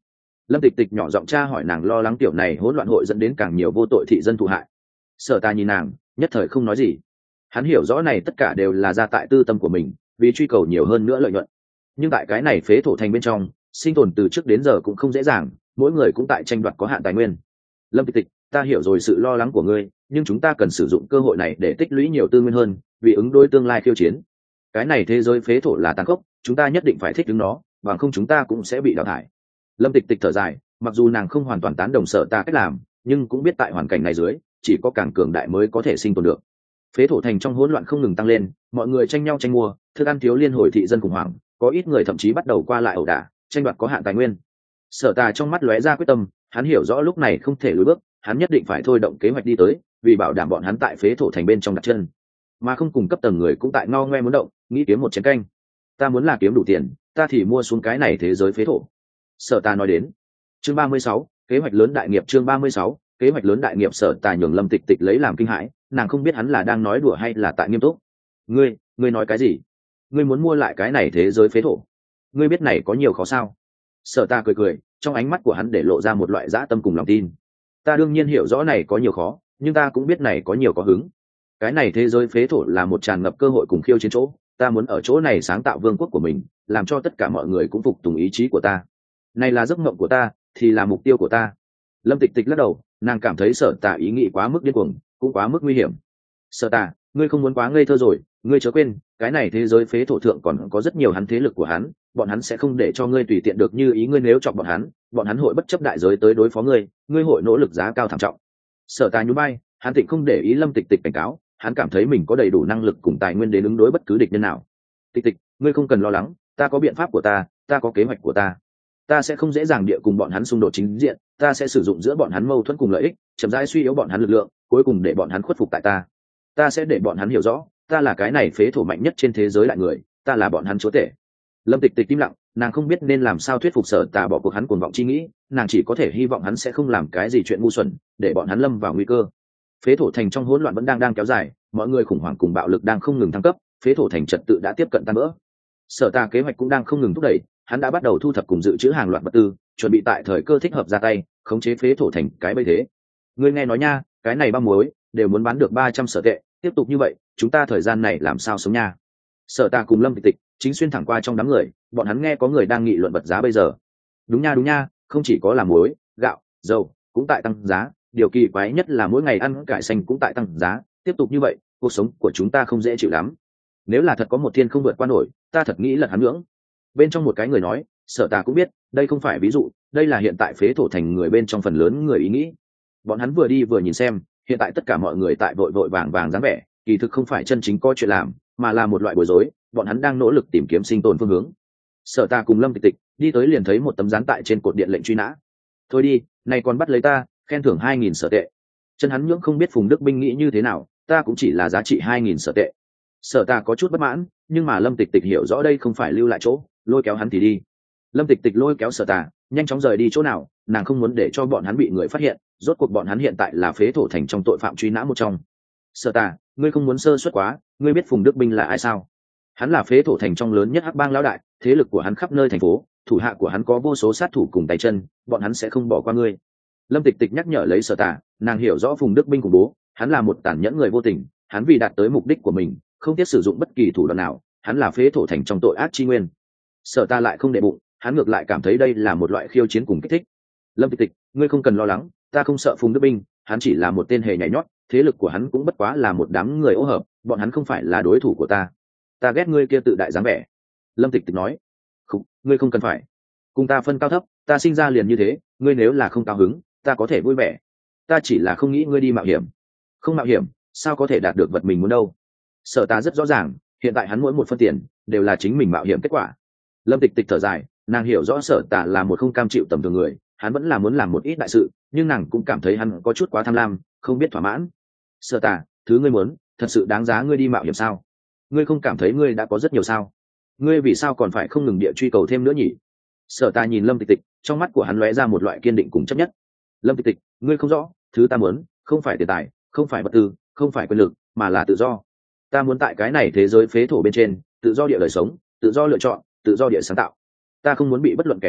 Lâm Tịch Tịch nhỏ giọng tra hỏi nàng, lo lắng tiểu này hỗn loạn hội dẫn đến càng nhiều vô tội thị dân thụ hại. Sở Ta nhìn nàng, nhất thời không nói gì. Hắn hiểu rõ này tất cả đều là ra tại tư tâm của mình, vì truy cầu nhiều hơn nữa lợi nhuận. Nhưng tại cái này phế thổ thành bên trong, sinh tồn từ trước đến giờ cũng không dễ dàng, mỗi người cũng tại tranh đoạt có hạn tài nguyên. Lâm Tịch Tịch, ta hiểu rồi sự lo lắng của ngươi, nhưng chúng ta cần sử dụng cơ hội này để tích lũy nhiều tư nguyên hơn, vì ứng đối tương lai khiêu chiến. Cái này thế giới phế thổ là tàn khốc, chúng ta nhất định phải thích ứng nó, bằng không chúng ta cũng sẽ bị đào thải. Lâm Tịch Tịch thở dài, mặc dù nàng không hoàn toàn tán đồng Sở Ta cách làm, nhưng cũng biết tại hoàn cảnh này dưới, chỉ có càng cường đại mới có thể sinh tồn được. Phế thổ thành trong hỗn loạn không ngừng tăng lên, mọi người tranh nhau tranh mua, thức ăn thiếu liên hồi, thị dân khủng hoảng, có ít người thậm chí bắt đầu qua lại ẩu đả, tranh đoạt có hạn tài nguyên. Sở Ta trong mắt lóe ra quyết tâm, hắn hiểu rõ lúc này không thể lùi bước, hắn nhất định phải thôi động kế hoạch đi tới, vì bảo đảm bọn hắn tại phế thổ thành bên trong đặt chân, mà không cùng cấp tầng người cũng tại ngao ngoe muốn động, nghĩ kiếm một chén canh. Ta muốn là kiếm đủ tiền, ta thì mua xuống cái này thế giới phế thổ. Sở Ta nói đến. Chương ba mươi sáu, kế hoạch lớn đại nghiệp. Chương ba mươi sáu, kế hoạch lớn đại nghiệp. Sở Ta nhường Lâm Tịch Tịch lấy làm kinh hãi, nàng không biết hắn là đang nói đùa hay là tại nghiêm túc. Ngươi, ngươi nói cái gì? Ngươi muốn mua lại cái này thế giới phế thổ? Ngươi biết này có nhiều khó sao? Sở Ta cười cười, trong ánh mắt của hắn để lộ ra một loại dã tâm cùng lòng tin. Ta đương nhiên hiểu rõ này có nhiều khó, nhưng ta cũng biết này có nhiều có hứng. Cái này thế giới phế thổ là một tràn ngập cơ hội cùng khiêu chiến chỗ, ta muốn ở chỗ này sáng tạo vương quốc của mình, làm cho tất cả mọi người cũng phục tùng ý chí của ta. Này là giấc mộng của ta, thì là mục tiêu của ta. Lâm Tịch Tịch lắc đầu, nàng cảm thấy Sở Ta ý nghĩ quá mức điên cuồng, cũng quá mức nguy hiểm. Sở Ta, ngươi không muốn quá ngây thơ rồi, ngươi chớ quên, cái này thế giới phế thổ thượng còn có rất nhiều hắn thế lực của hắn, bọn hắn sẽ không để cho ngươi tùy tiện được như ý ngươi, nếu chọc bọn hắn, bọn hắn hội bất chấp đại giới tới đối phó ngươi, ngươi hội nỗ lực giá cao thảm trọng. Sở Ta nhún vai, hắn Tịnh không để ý Lâm Tịch Tịch cảnh cáo, hắn cảm thấy mình có đầy đủ năng lực cùng tài nguyên để ứng đối bất cứ địch nhân nào. Tịch Tịch, ngươi không cần lo lắng, ta có biện pháp của ta, ta có kế hoạch của ta. Ta sẽ không dễ dàng địa cùng bọn hắn xung đột chính diện, ta sẽ sử dụng giữa bọn hắn mâu thuẫn cùng lợi ích, chậm rãi suy yếu bọn hắn lực lượng, cuối cùng để bọn hắn khuất phục tại ta. Ta sẽ để bọn hắn hiểu rõ, ta là cái này phế thổ mạnh nhất trên thế giới lại người, ta là bọn hắn chúa tể. Lâm Tịch Tịch im lặng, nàng không biết nên làm sao thuyết phục Sở Ta bỏ cuộc hắn cuồng vọng chi nghĩ, nàng chỉ có thể hy vọng hắn sẽ không làm cái gì chuyện ngu xuẩn, để bọn hắn lâm vào nguy cơ. Phế thổ thành trong hỗn loạn vẫn đang đang kéo dài, mọi người khủng hoảng cùng bạo lực đang không ngừng thăng cấp, phế thổ thành trật tự đã tiếp cận tan vỡ. Sở Ta kế hoạch cũng đang không ngừng thúc đẩy, hắn đã bắt đầu thu thập cùng dự trữ hàng loạt vật tư, chuẩn bị tại thời cơ thích hợp ra tay, khống chế phế thổ thành cái bây thế. Ngươi nghe nói nha, cái này băm muối đều muốn bán được ba trăm sở tệ, tiếp tục như vậy, chúng ta thời gian này làm sao sống nha? Sở Ta cùng Lâm Tịch Tịch chính xuyên thẳng qua trong đám người, bọn hắn nghe có người đang nghị luận vật giá bây giờ. Đúng nha đúng nha, không chỉ có là muối, gạo, dầu cũng tại tăng giá, điều kỳ quái nhất là mỗi ngày ăn cải xanh cũng tại tăng giá, tiếp tục như vậy, cuộc sống của chúng ta không dễ chịu lắm. Nếu là thật có một thiên không vượt qua nổi, ta thật nghĩ là hắn ngưỡng. Bên trong một cái người nói, Sở Ta cũng biết, đây không phải ví dụ, đây là hiện tại phế thổ thành người bên trong phần lớn người ý nghĩ. Bọn hắn vừa đi vừa nhìn xem, hiện tại tất cả mọi người tại vội vội vàng vàng dáng vẻ, kỳ thực không phải chân chính có chuyện làm, mà là một loại bối rối, bọn hắn đang nỗ lực tìm kiếm sinh tồn phương hướng. Sở Ta cùng Lâm Tịch Tịch đi tới liền thấy một tấm dán tại trên cột điện lệnh truy nã. Thôi đi, này còn bắt lấy ta, khen thưởng hai nghìn sở tệ. Chân hắn nhưỡng không biết Phùng Đức Binh nghĩ như thế nào, ta cũng chỉ là giá trị hai nghìn sở tệ. Sở Ta có chút bất mãn, nhưng mà Lâm Tịch Tịch hiểu rõ đây không phải lưu lại chỗ, lôi kéo hắn thì đi. Lâm Tịch Tịch lôi kéo Sở Ta, nhanh chóng rời đi chỗ nào, nàng không muốn để cho bọn hắn bị người phát hiện, rốt cuộc bọn hắn hiện tại là phế thổ thành trong tội phạm truy nã một trong. Sở Ta, ngươi không muốn sơ suất quá, ngươi biết Phùng Đức Binh là ai sao? Hắn là phế thổ thành trong lớn nhất hắc bang lão đại, thế lực của hắn khắp nơi thành phố, thủ hạ của hắn có vô số sát thủ cùng tay chân, bọn hắn sẽ không bỏ qua ngươi. Lâm Tịch Tịch nhắc nhở lấy Sở Ta, nàng hiểu rõ Phùng Đức Binh khủng bố, hắn là một tàn nhẫn người vô tình, hắn vì đạt tới mục đích của mình, không tiếc sử dụng bất kỳ thủ đoạn nào, hắn là phế thổ thành trong tội ác chi nguyên. Sở Ta lại không để bụng, hắn ngược lại cảm thấy đây là một loại khiêu chiến cùng kích thích. Lâm Tịch Tịch, ngươi không cần lo lắng, ta không sợ Phùng Đức Binh, hắn chỉ là một tên hề nhảy nhót, thế lực của hắn cũng bất quá là một đám người ô hợp, bọn hắn không phải là đối thủ của ta. Ta ghét ngươi kia tự đại dáng vẻ. Lâm Tịch Tịch nói, không, ngươi không cần phải cùng ta phân cao thấp, ta sinh ra liền như thế, ngươi nếu là không cao hứng, ta có thể vui vẻ, ta chỉ là không nghĩ ngươi đi mạo hiểm. Không mạo hiểm, sao có thể đạt được vật mình muốn đâu? Sở Ta rất rõ ràng, hiện tại hắn mỗi một phân tiền đều là chính mình mạo hiểm kết quả. Lâm Tịch Tịch thở dài, nàng hiểu rõ Sở Ta là một không cam chịu tầm thường người, hắn vẫn là muốn làm một ít đại sự, nhưng nàng cũng cảm thấy hắn có chút quá tham lam, không biết thỏa mãn. Sở Ta, thứ ngươi muốn thật sự đáng giá ngươi đi mạo hiểm sao? Ngươi không cảm thấy ngươi đã có rất nhiều sao? Ngươi vì sao còn phải không ngừng địa truy cầu thêm nữa nhỉ? Sở Ta nhìn Lâm Tịch Tịch, trong mắt của hắn lóe ra một loại kiên định cùng chấp nhất. Lâm Tịch Tịch, ngươi không rõ, thứ ta muốn không phải tiền tài, không phải vật tư, không phải quyền lực, mà là tự do. Ta muốn tại cái này thế giới phế thổ bên trên, tự do địa đời sống, tự do lựa chọn, tự do địa sáng tạo. Ta không muốn bị bất luận kẻ nào,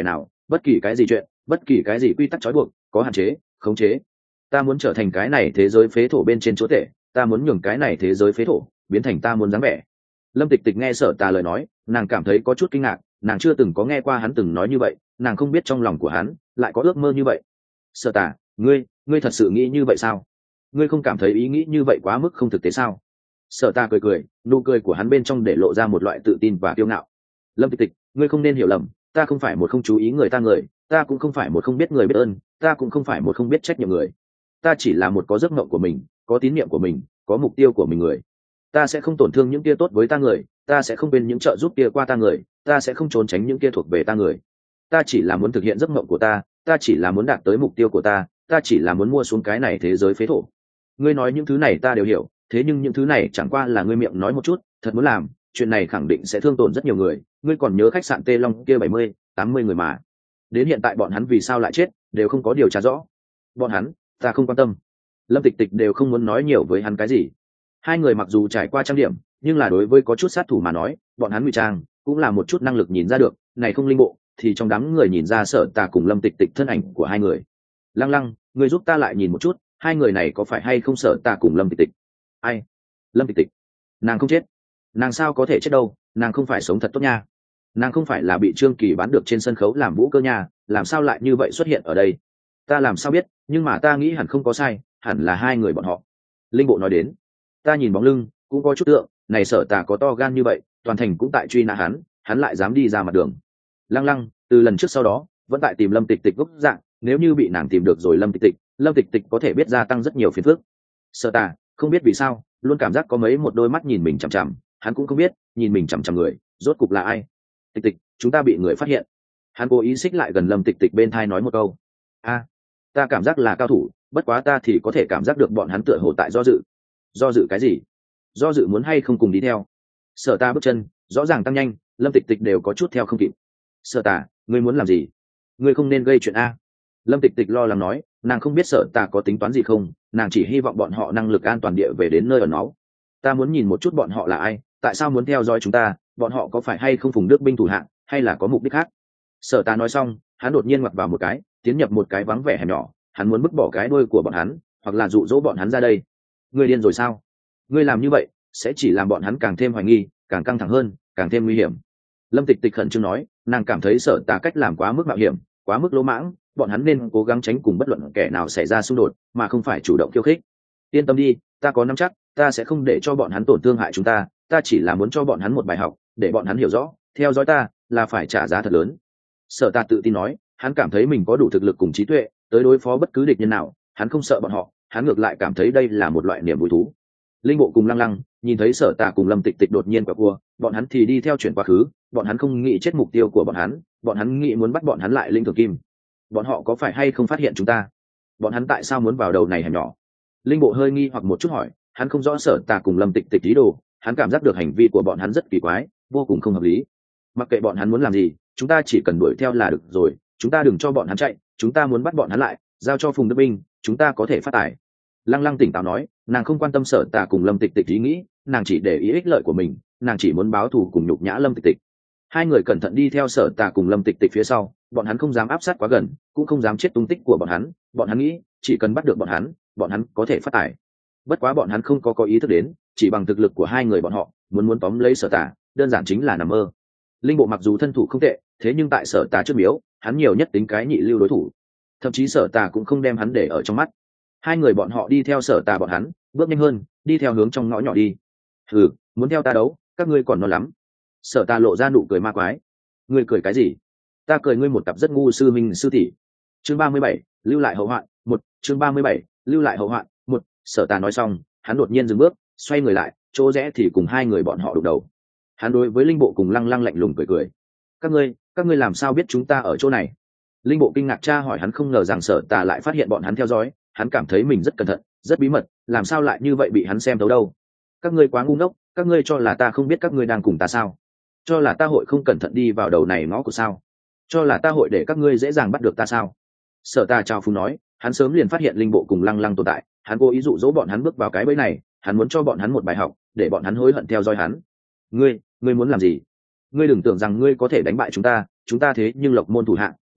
bất kỳ cái gì chuyện, bất kỳ cái gì quy tắc trói buộc, có hạn chế, khống chế. Ta muốn trở thành cái này thế giới phế thổ bên trên chúa tể, ta muốn nhường cái này thế giới phế thổ biến thành ta muốn dáng vẻ. Lâm Tịch Tịch nghe Sở Tà lời nói, nàng cảm thấy có chút kinh ngạc, nàng chưa từng có nghe qua hắn từng nói như vậy, nàng không biết trong lòng của hắn lại có ước mơ như vậy. Sở Tà, ngươi, ngươi thật sự nghĩ như vậy sao? Ngươi không cảm thấy ý nghĩ như vậy quá mức không thực tế sao? Sở Tà cười cười, nụ cười của hắn bên trong để lộ ra một loại tự tin và kiêu ngạo. Lâm Tịch Tịch, ngươi không nên hiểu lầm, ta không phải một không chú ý người ta người, ta cũng không phải một không biết người biết ơn, ta cũng không phải một không biết trách nhiệm người. Ta chỉ là một có giấc mộng của mình, có tín niệm của mình, có mục tiêu của mình người. Ta sẽ không tổn thương những kia tốt với ta người, ta sẽ không quên những trợ giúp kia qua ta người, ta sẽ không trốn tránh những kia thuộc về ta người. Ta chỉ là muốn thực hiện giấc mộng của ta, ta chỉ là muốn đạt tới mục tiêu của ta, ta chỉ là muốn mua xuống cái này thế giới phế thổ. Ngươi nói những thứ này ta đều hiểu, thế nhưng những thứ này chẳng qua là ngươi miệng nói một chút, thật muốn làm, chuyện này khẳng định sẽ thương tổn rất nhiều người. Ngươi còn nhớ khách sạn Tê Long kia bảy mươi, tám mươi người mà. Đến hiện tại bọn hắn vì sao lại chết, đều không có điều tra rõ. Bọn hắn, ta không quan tâm. Lâm Tịch Tịch đều không muốn nói nhiều với hắn cái gì. Hai người mặc dù trải qua trang điểm, nhưng là đối với có chút sát thủ mà nói, bọn hắn ngụy trang cũng là một chút năng lực nhìn ra được, này không linh bộ thì trong đám người nhìn ra Sở Tà cùng Lâm Tịch Tịch thân ảnh của hai người. Lăng Lăng, ngươi giúp ta lại nhìn một chút, hai người này có phải hay không Sở Tà cùng Lâm Tịch Tịch? Ai? Lâm Tịch Tịch? Nàng không chết. Nàng sao có thể chết đâu, nàng không phải sống thật tốt nha. Nàng không phải là bị Trương Kỳ bán được trên sân khấu làm vũ cơ nha, làm sao lại như vậy xuất hiện ở đây? Ta làm sao biết, nhưng mà ta nghĩ hẳn không có sai, hẳn là hai người bọn họ. Linh bộ nói đến. Ta nhìn bóng lưng cũng có chút tượng, này Sở Tà có to gan như vậy, toàn thành cũng tại truy nã hắn, hắn lại dám đi ra mặt đường. Lăng Lăng từ lần trước sau đó vẫn tại tìm Lâm Tịch Tịch gốc dạng, nếu như bị nàng tìm được rồi Lâm Tịch Tịch, Lâm Tịch Tịch có thể biết gia tăng rất nhiều phiền phức. Sở Tà không biết vì sao luôn cảm giác có mấy một đôi mắt nhìn mình chằm chằm, hắn cũng không biết nhìn mình chằm chằm người rốt cục là ai. Tịch Tịch, chúng ta bị người phát hiện. Hắn cố ý xích lại gần Lâm Tịch Tịch bên thai nói một câu. A, ta cảm giác là cao thủ, bất quá ta thì có thể cảm giác được bọn hắn tựa hồ tại do dự. Do dự cái gì? Do dự muốn hay không cùng đi theo. Sở Tà bước chân rõ ràng tăng nhanh, Lâm Tịch Tịch đều có chút theo không kịp. Sở Tà, ngươi muốn làm gì? Ngươi không nên gây chuyện a. Lâm Tịch Tịch lo lắng nói, nàng không biết Sở Tà có tính toán gì không, nàng chỉ hy vọng bọn họ năng lực an toàn địa về đến nơi ở nó. Ta muốn nhìn một chút bọn họ là ai, tại sao muốn theo dõi chúng ta, bọn họ có phải hay không Phùng Đức binh thủ hạng, hay là có mục đích khác. Sở Tà nói xong, hắn đột nhiên ngoặt vào một cái, tiến nhập một cái vắng vẻ hẻm nhỏ, hắn muốn bứt bỏ cái đuôi của bọn hắn, hoặc là dụ dỗ bọn hắn ra đây. Ngươi điên rồi sao? Ngươi làm như vậy sẽ chỉ làm bọn hắn càng thêm hoài nghi, càng căng thẳng hơn, càng thêm nguy hiểm. Lâm Tịch Tịch khẩn trương nói, nàng cảm thấy Sở Tà cách làm quá mức mạo hiểm, quá mức lỗ mãng, bọn hắn nên cố gắng tránh cùng bất luận kẻ nào xảy ra xung đột, mà không phải chủ động khiêu khích. Yên tâm đi, ta có nắm chắc, ta sẽ không để cho bọn hắn tổn thương hại chúng ta, ta chỉ là muốn cho bọn hắn một bài học, để bọn hắn hiểu rõ, theo dõi ta là phải trả giá thật lớn. Sở Tà tự tin nói, hắn cảm thấy mình có đủ thực lực cùng trí tuệ tới đối phó bất cứ địch nhân nào, hắn không sợ bọn họ, hắn ngược lại cảm thấy đây là một loại niềm vui thú. Linh bộ cùng Lăng Lăng nhìn thấy Sở Tà cùng Lâm Tịch Tịch đột nhiên quả cua, bọn hắn thì đi theo chuyển quá khứ, bọn hắn không nghĩ chết mục tiêu của bọn hắn, bọn hắn nghĩ muốn bắt bọn hắn lại linh thường kim. Bọn họ có phải hay không phát hiện chúng ta? Bọn hắn tại sao muốn vào đầu này hẻm nhỏ? Linh bộ hơi nghi hoặc một chút hỏi, hắn không rõ Sở Tà cùng Lâm Tịch Tịch ý đồ, hắn cảm giác được hành vi của bọn hắn rất kỳ quái, vô cùng không hợp lý. Mặc kệ bọn hắn muốn làm gì, chúng ta chỉ cần đuổi theo là được rồi, chúng ta đừng cho bọn hắn chạy, chúng ta muốn bắt bọn hắn lại, giao cho Phùng Đức binh, chúng ta có thể phát tài. Lăng Lăng tỉnh táo nói, nàng không quan tâm Sở Tà cùng Lâm Tịch Tịch ý nghĩ, nàng chỉ để ý ích lợi của mình, nàng chỉ muốn báo thù cùng nhục nhã Lâm Tịch Tịch. Hai người cẩn thận đi theo Sở Tà cùng Lâm Tịch Tịch phía sau, bọn hắn không dám áp sát quá gần, cũng không dám chết tung tích của bọn hắn, bọn hắn nghĩ, chỉ cần bắt được bọn hắn, bọn hắn có thể phát tài. Bất quá bọn hắn không có có ý thức đến, chỉ bằng thực lực của hai người bọn họ, muốn muốn tóm lấy Sở Tà, đơn giản chính là nằm mơ. Linh bộ mặc dù thân thủ không tệ, thế nhưng tại Sở Tà trước miếu, hắn nhiều nhất tính cái nhị lưu đối thủ, thậm chí Sở Tà cũng không đem hắn để ở trong mắt. Hai người bọn họ đi theo Sở Tà bọn hắn, bước nhanh hơn, đi theo hướng trong ngõ nhỏ đi. Hừ, muốn theo ta đấu, các ngươi còn non lắm. Sở Tà lộ ra nụ cười ma quái. Ngươi cười cái gì? Ta cười ngươi một cặp rất ngu sư minh sư tỷ. Chương ba mươi bảy, lưu lại hậu hoạn, một, chương ba mươi bảy, lưu lại hậu hoạn, một. Sở Tà nói xong, hắn đột nhiên dừng bước, xoay người lại, chỗ rẽ thì cùng hai người bọn họ đụng đầu. Hắn đối với Linh bộ cùng Lăng Lăng lạnh lùng cười cười. Các ngươi, các ngươi làm sao biết chúng ta ở chỗ này? Linh bộ kinh ngạc tra hỏi, hắn không ngờ rằng Sở Tà lại phát hiện bọn hắn theo dõi, hắn cảm thấy mình rất cẩn thận, rất bí mật, làm sao lại như vậy bị hắn xem thấu đâu? Các ngươi quá ngu ngốc, các ngươi cho là ta không biết các ngươi đang cùng ta sao? Cho là ta hội không cẩn thận đi vào đầu này ngõ của sao? Cho là ta hội để các ngươi dễ dàng bắt được ta sao? Sở Tà chào phúng nói, hắn sớm liền phát hiện Linh bộ cùng Lăng Lăng tồn tại, hắn cố ý dụ dỗ bọn hắn bước vào cái bẫy này, hắn muốn cho bọn hắn một bài học, để bọn hắn hối hận theo dõi hắn. Ngươi, ngươi muốn làm gì? Ngươi đừng tưởng rằng ngươi có thể đánh bại chúng ta, chúng ta thế nhưng Lộc môn thủ hạng,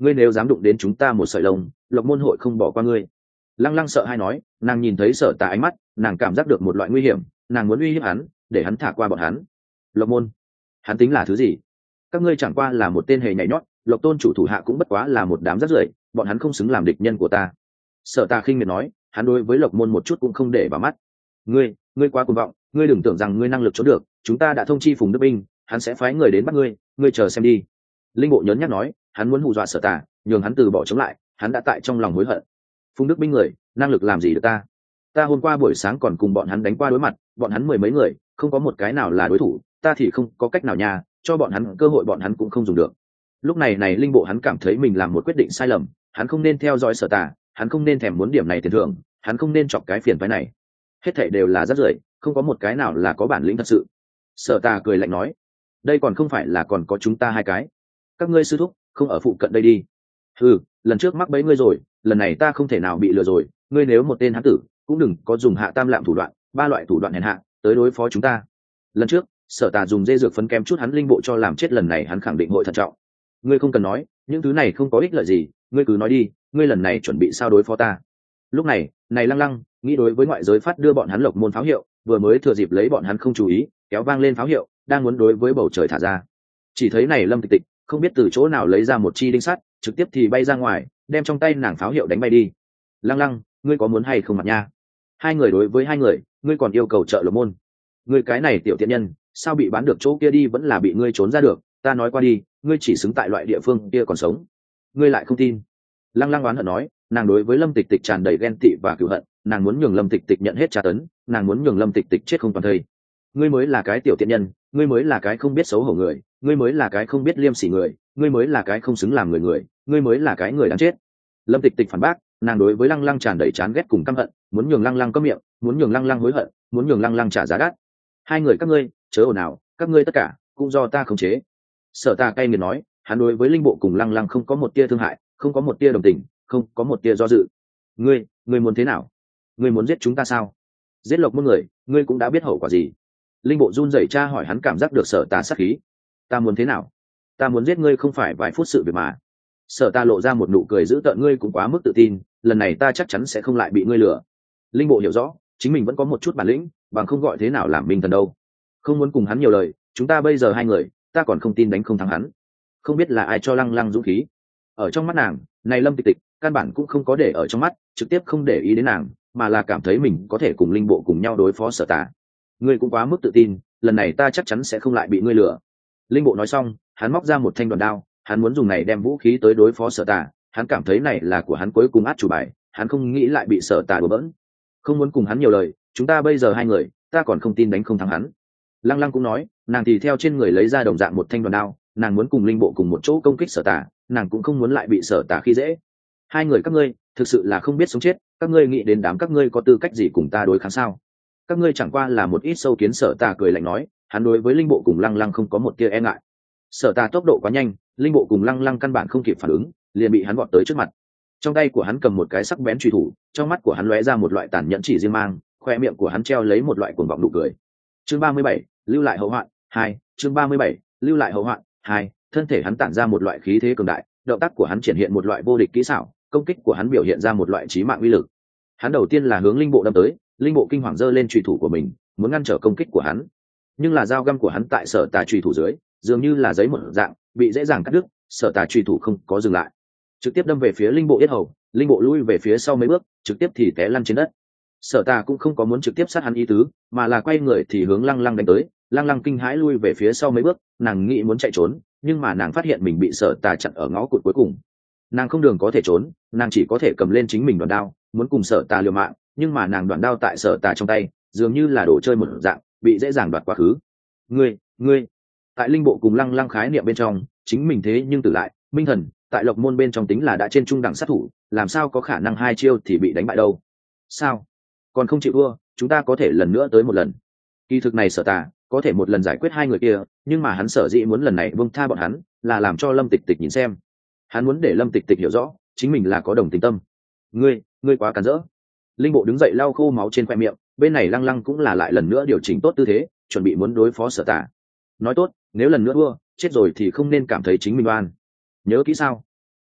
ngươi nếu dám đụng đến chúng ta một sợi lông, Lộc môn hội không bỏ qua ngươi. Lăng Lăng sợ hai nói, nàng nhìn thấy Sở Tà ánh mắt, nàng cảm giác được một loại nguy hiểm, nàng muốn uy hiếp hắn, để hắn thả qua bọn hắn. Lộc môn, hắn tính là thứ gì? Các ngươi chẳng qua là một tên hề nhảy nhót, Lộc tôn chủ thủ hạ cũng bất quá là một đám rác rưởi, bọn hắn không xứng làm địch nhân của ta. Sở Tà khinh miệt nói, hắn đối với Lộc môn một chút cũng không để vào mắt. Ngươi, ngươi quá cuồng vọng, ngươi đừng tưởng rằng ngươi năng lực trốn được, chúng ta đã thông chi Phùng Đức Binh, hắn sẽ phái người đến bắt ngươi, ngươi chờ xem đi. Linh bộ nhớn nhác nói, hắn muốn hù dọa Sở Tà, nhường hắn từ bỏ chống lại, hắn đã tại trong lòng hối hận. Phùng Đức Binh người, năng lực làm gì được ta? Ta hôm qua buổi sáng còn cùng bọn hắn đánh qua đối mặt, bọn hắn mười mấy người, không có một cái nào là đối thủ, ta thì không có cách nào nha, cho bọn hắn cơ hội bọn hắn cũng không dùng được. Lúc này này Linh bộ hắn cảm thấy mình làm một quyết định sai lầm, hắn không nên theo dõi Sở Tà, hắn không nên thèm muốn điểm này tiền thưởng, hắn không nên chọc cái phiền phái này. Hết thảy đều là rất rưởi, không có một cái nào là có bản lĩnh thật sự. Sở Tà cười lạnh nói, đây còn không phải là còn có chúng ta hai cái. Các ngươi sư thúc không ở phụ cận đây đi. Ừ, lần trước mắc bẫy ngươi rồi, lần này ta không thể nào bị lừa rồi, ngươi nếu một tên hán tử cũng đừng có dùng hạ tam lạm thủ đoạn, ba loại thủ đoạn hèn hạ tới đối phó chúng ta. Lần trước Sở Tà dùng dê dược phấn kem chút hắn linh bộ cho làm chết, lần này hắn khẳng định hội thận trọng. Ngươi không cần nói, những thứ này không có ích lợi gì, ngươi cứ nói đi, ngươi lần này chuẩn bị sao đối phó ta? Lúc này này Lăng Lăng nghĩ đối với ngoại giới phát đưa bọn hắn Lộc môn pháo hiệu, vừa mới thừa dịp lấy bọn hắn không chú ý, kéo vang lên pháo hiệu, đang muốn đối với bầu trời thả ra. Chỉ thấy này Lâm Tịch Tịch không biết từ chỗ nào lấy ra một chi đinh sắt, trực tiếp thì bay ra ngoài, đem trong tay nàng pháo hiệu đánh bay đi. Lăng Lăng, ngươi có muốn hay không mặt nha? Hai người đối với hai người, ngươi còn yêu cầu trợ Lộc môn? Ngươi cái này tiểu tiện nhân, sao bị bán được chỗ kia đi vẫn là bị ngươi trốn ra được, ta nói qua đi, ngươi chỉ xứng tại loại địa phương kia còn sống. Ngươi lại không tin? Lăng Lăng oán hận nói, nàng đối với Lâm Tịch Tịch tràn đầy ghen tị và cừu hận, nàng muốn nhường Lâm Tịch Tịch nhận hết tra tấn, nàng muốn nhường Lâm Tịch Tịch chết không toàn thây. Ngươi mới là cái tiểu tiện nhân, ngươi mới là cái không biết xấu hổ người, ngươi mới là cái không biết liêm sỉ người, ngươi mới là cái không xứng làm người người, ngươi mới là cái người đáng chết. Lâm Tịch Tịch phản bác, nàng đối với Lăng Lăng tràn đầy chán ghét cùng căm hận, muốn nhường Lăng Lăng câm miệng, muốn nhường Lăng Lăng hối hận, muốn nhường Lăng Lăng trả giá đắt. Hai người các ngươi, chớ ồn ào, các ngươi tất cả cũng do ta khống chế. Sở Tà cay nghiệt nói, hắn đối với linh bộ cùng Lăng Lăng không có một tia thương hại, không có một tia đồng tình, không có một tia do dự. Ngươi, ngươi muốn thế nào? Ngươi muốn giết chúng ta sao? Giết Lộc môn người, ngươi cũng đã biết hậu quả gì. Linh bộ run rẩy tra hỏi, hắn cảm giác được Sở Tà sát khí. Ta muốn thế nào? Ta muốn giết ngươi không phải vài phút sự việc mà. Sở Tà lộ ra một nụ cười dữ tợn, ngươi cũng quá mức tự tin, lần này ta chắc chắn sẽ không lại bị ngươi lừa. Linh bộ hiểu rõ, chính mình vẫn có một chút bản lĩnh, bằng không gọi thế nào làm minh thần đâu. Không muốn cùng hắn nhiều lời, chúng ta bây giờ hai người, ta còn không tin đánh không thắng hắn. Không biết là ai cho Lăng Lăng dũng khí. Ở trong mắt nàng, này Lâm Tịch Tịch căn bản cũng không có để ở trong mắt, trực tiếp không để ý đến nàng, mà là cảm thấy mình có thể cùng linh bộ cùng nhau đối phó Sở Tà. Ngươi cũng quá mức tự tin, lần này ta chắc chắn sẽ không lại bị ngươi lừa. Linh bộ nói xong, hắn móc ra một thanh đoàn đao, hắn muốn dùng này đem vũ khí tới đối phó Sở Tà, hắn cảm thấy này là của hắn cuối cùng át chủ bài, hắn không nghĩ lại bị Sở Tà đùa bỡn. Không muốn cùng hắn nhiều lời, chúng ta bây giờ hai người, ta còn không tin đánh không thắng hắn. Lăng Lăng cũng nói, nàng thì theo trên người lấy ra đồng dạng một thanh đoàn đao, nàng muốn cùng linh bộ cùng một chỗ công kích Sở Tà, nàng cũng không muốn lại bị Sở Tà khi dễ. Hai người các ngươi thực sự là không biết sống chết, các ngươi nghĩ đến đám các ngươi có tư cách gì cùng ta đối kháng sao? Các ngươi chẳng qua là một ít sâu kiến. Sở Tà cười lạnh nói, hắn đối với linh bộ cùng Lăng Lăng không có một tia e ngại. Sở Tà tốc độ quá nhanh, linh bộ cùng Lăng Lăng căn bản không kịp phản ứng, liền bị hắn vọt tới trước mặt. Trong tay của hắn cầm một cái sắc bén truy thủ, trong mắt của hắn lóe ra một loại tàn nhẫn chỉ riêng mang, khoe miệng của hắn treo lấy một loại cuồng vọng nụ cười. Chương ba mươi bảy, lưu lại hậu hoạn hai. Chương ba mươi bảy, lưu lại hậu hoạn hai. Thân thể hắn tản ra một loại khí thế cường đại, động tác của hắn triển hiện một loại vô địch kỹ xảo, công kích của hắn biểu hiện ra một loại chí mạng uy lực. Hắn đầu tiên là hướng linh bộ đâm tới, linh bộ kinh hoàng giơ lên chùy thủ của mình, muốn ngăn trở công kích của hắn. Nhưng là dao găm của hắn tại Sở Tà chùy thủ dưới, dường như là giấy một dạng, bị dễ dàng cắt đứt. Sở Tà chùy thủ không có dừng lại, trực tiếp đâm về phía linh bộ yết hầu, linh bộ lui về phía sau mấy bước, trực tiếp thì té lăn trên đất. Sở Tà cũng không có muốn trực tiếp sát hắn ý tứ, mà là quay người thì hướng Lăng Lăng đánh tới. Lăng Lăng kinh hãi lui về phía sau mấy bước, nàng nghĩ muốn chạy trốn, nhưng mà nàng phát hiện mình bị Sở Tà chặn ở ngõ cụt cuối cùng. Nàng không đường có thể trốn, nàng chỉ có thể cầm lên chính mình đoàn đao, muốn cùng Sở Tà liều mạng, nhưng mà nàng đoàn đao tại Sở Tà trong tay, dường như là đồ chơi một dạng, bị dễ dàng đoạt quá khứ. Ngươi, ngươi, tại linh bộ cùng Lăng Lăng khái niệm bên trong, chính mình thế nhưng tử lại, minh thần, tại Lộc môn bên trong tính là đã trên trung đẳng sát thủ, làm sao có khả năng hai chiêu thì bị đánh bại đâu? Sao? Còn không chịu thua, chúng ta có thể lần nữa tới một lần. Kỳ thực này Sở Tà có thể một lần giải quyết hai người kia, nhưng mà hắn sở dĩ muốn lần này buông tha bọn hắn, là làm cho Lâm Tịch Tịch nhìn xem. Hắn muốn để Lâm Tịch Tịch hiểu rõ, chính mình là có đồng tình tâm. Ngươi, ngươi quá cản rỡ. Linh bộ đứng dậy lau khô máu trên khoe miệng, bên này Lăng Lăng cũng là lại lần nữa điều chỉnh tốt tư thế, chuẩn bị muốn đối phó Sở Tà. Nói tốt, nếu lần nữa thua, chết rồi thì không nên cảm thấy chính mình oan. Nhớ kỹ sao?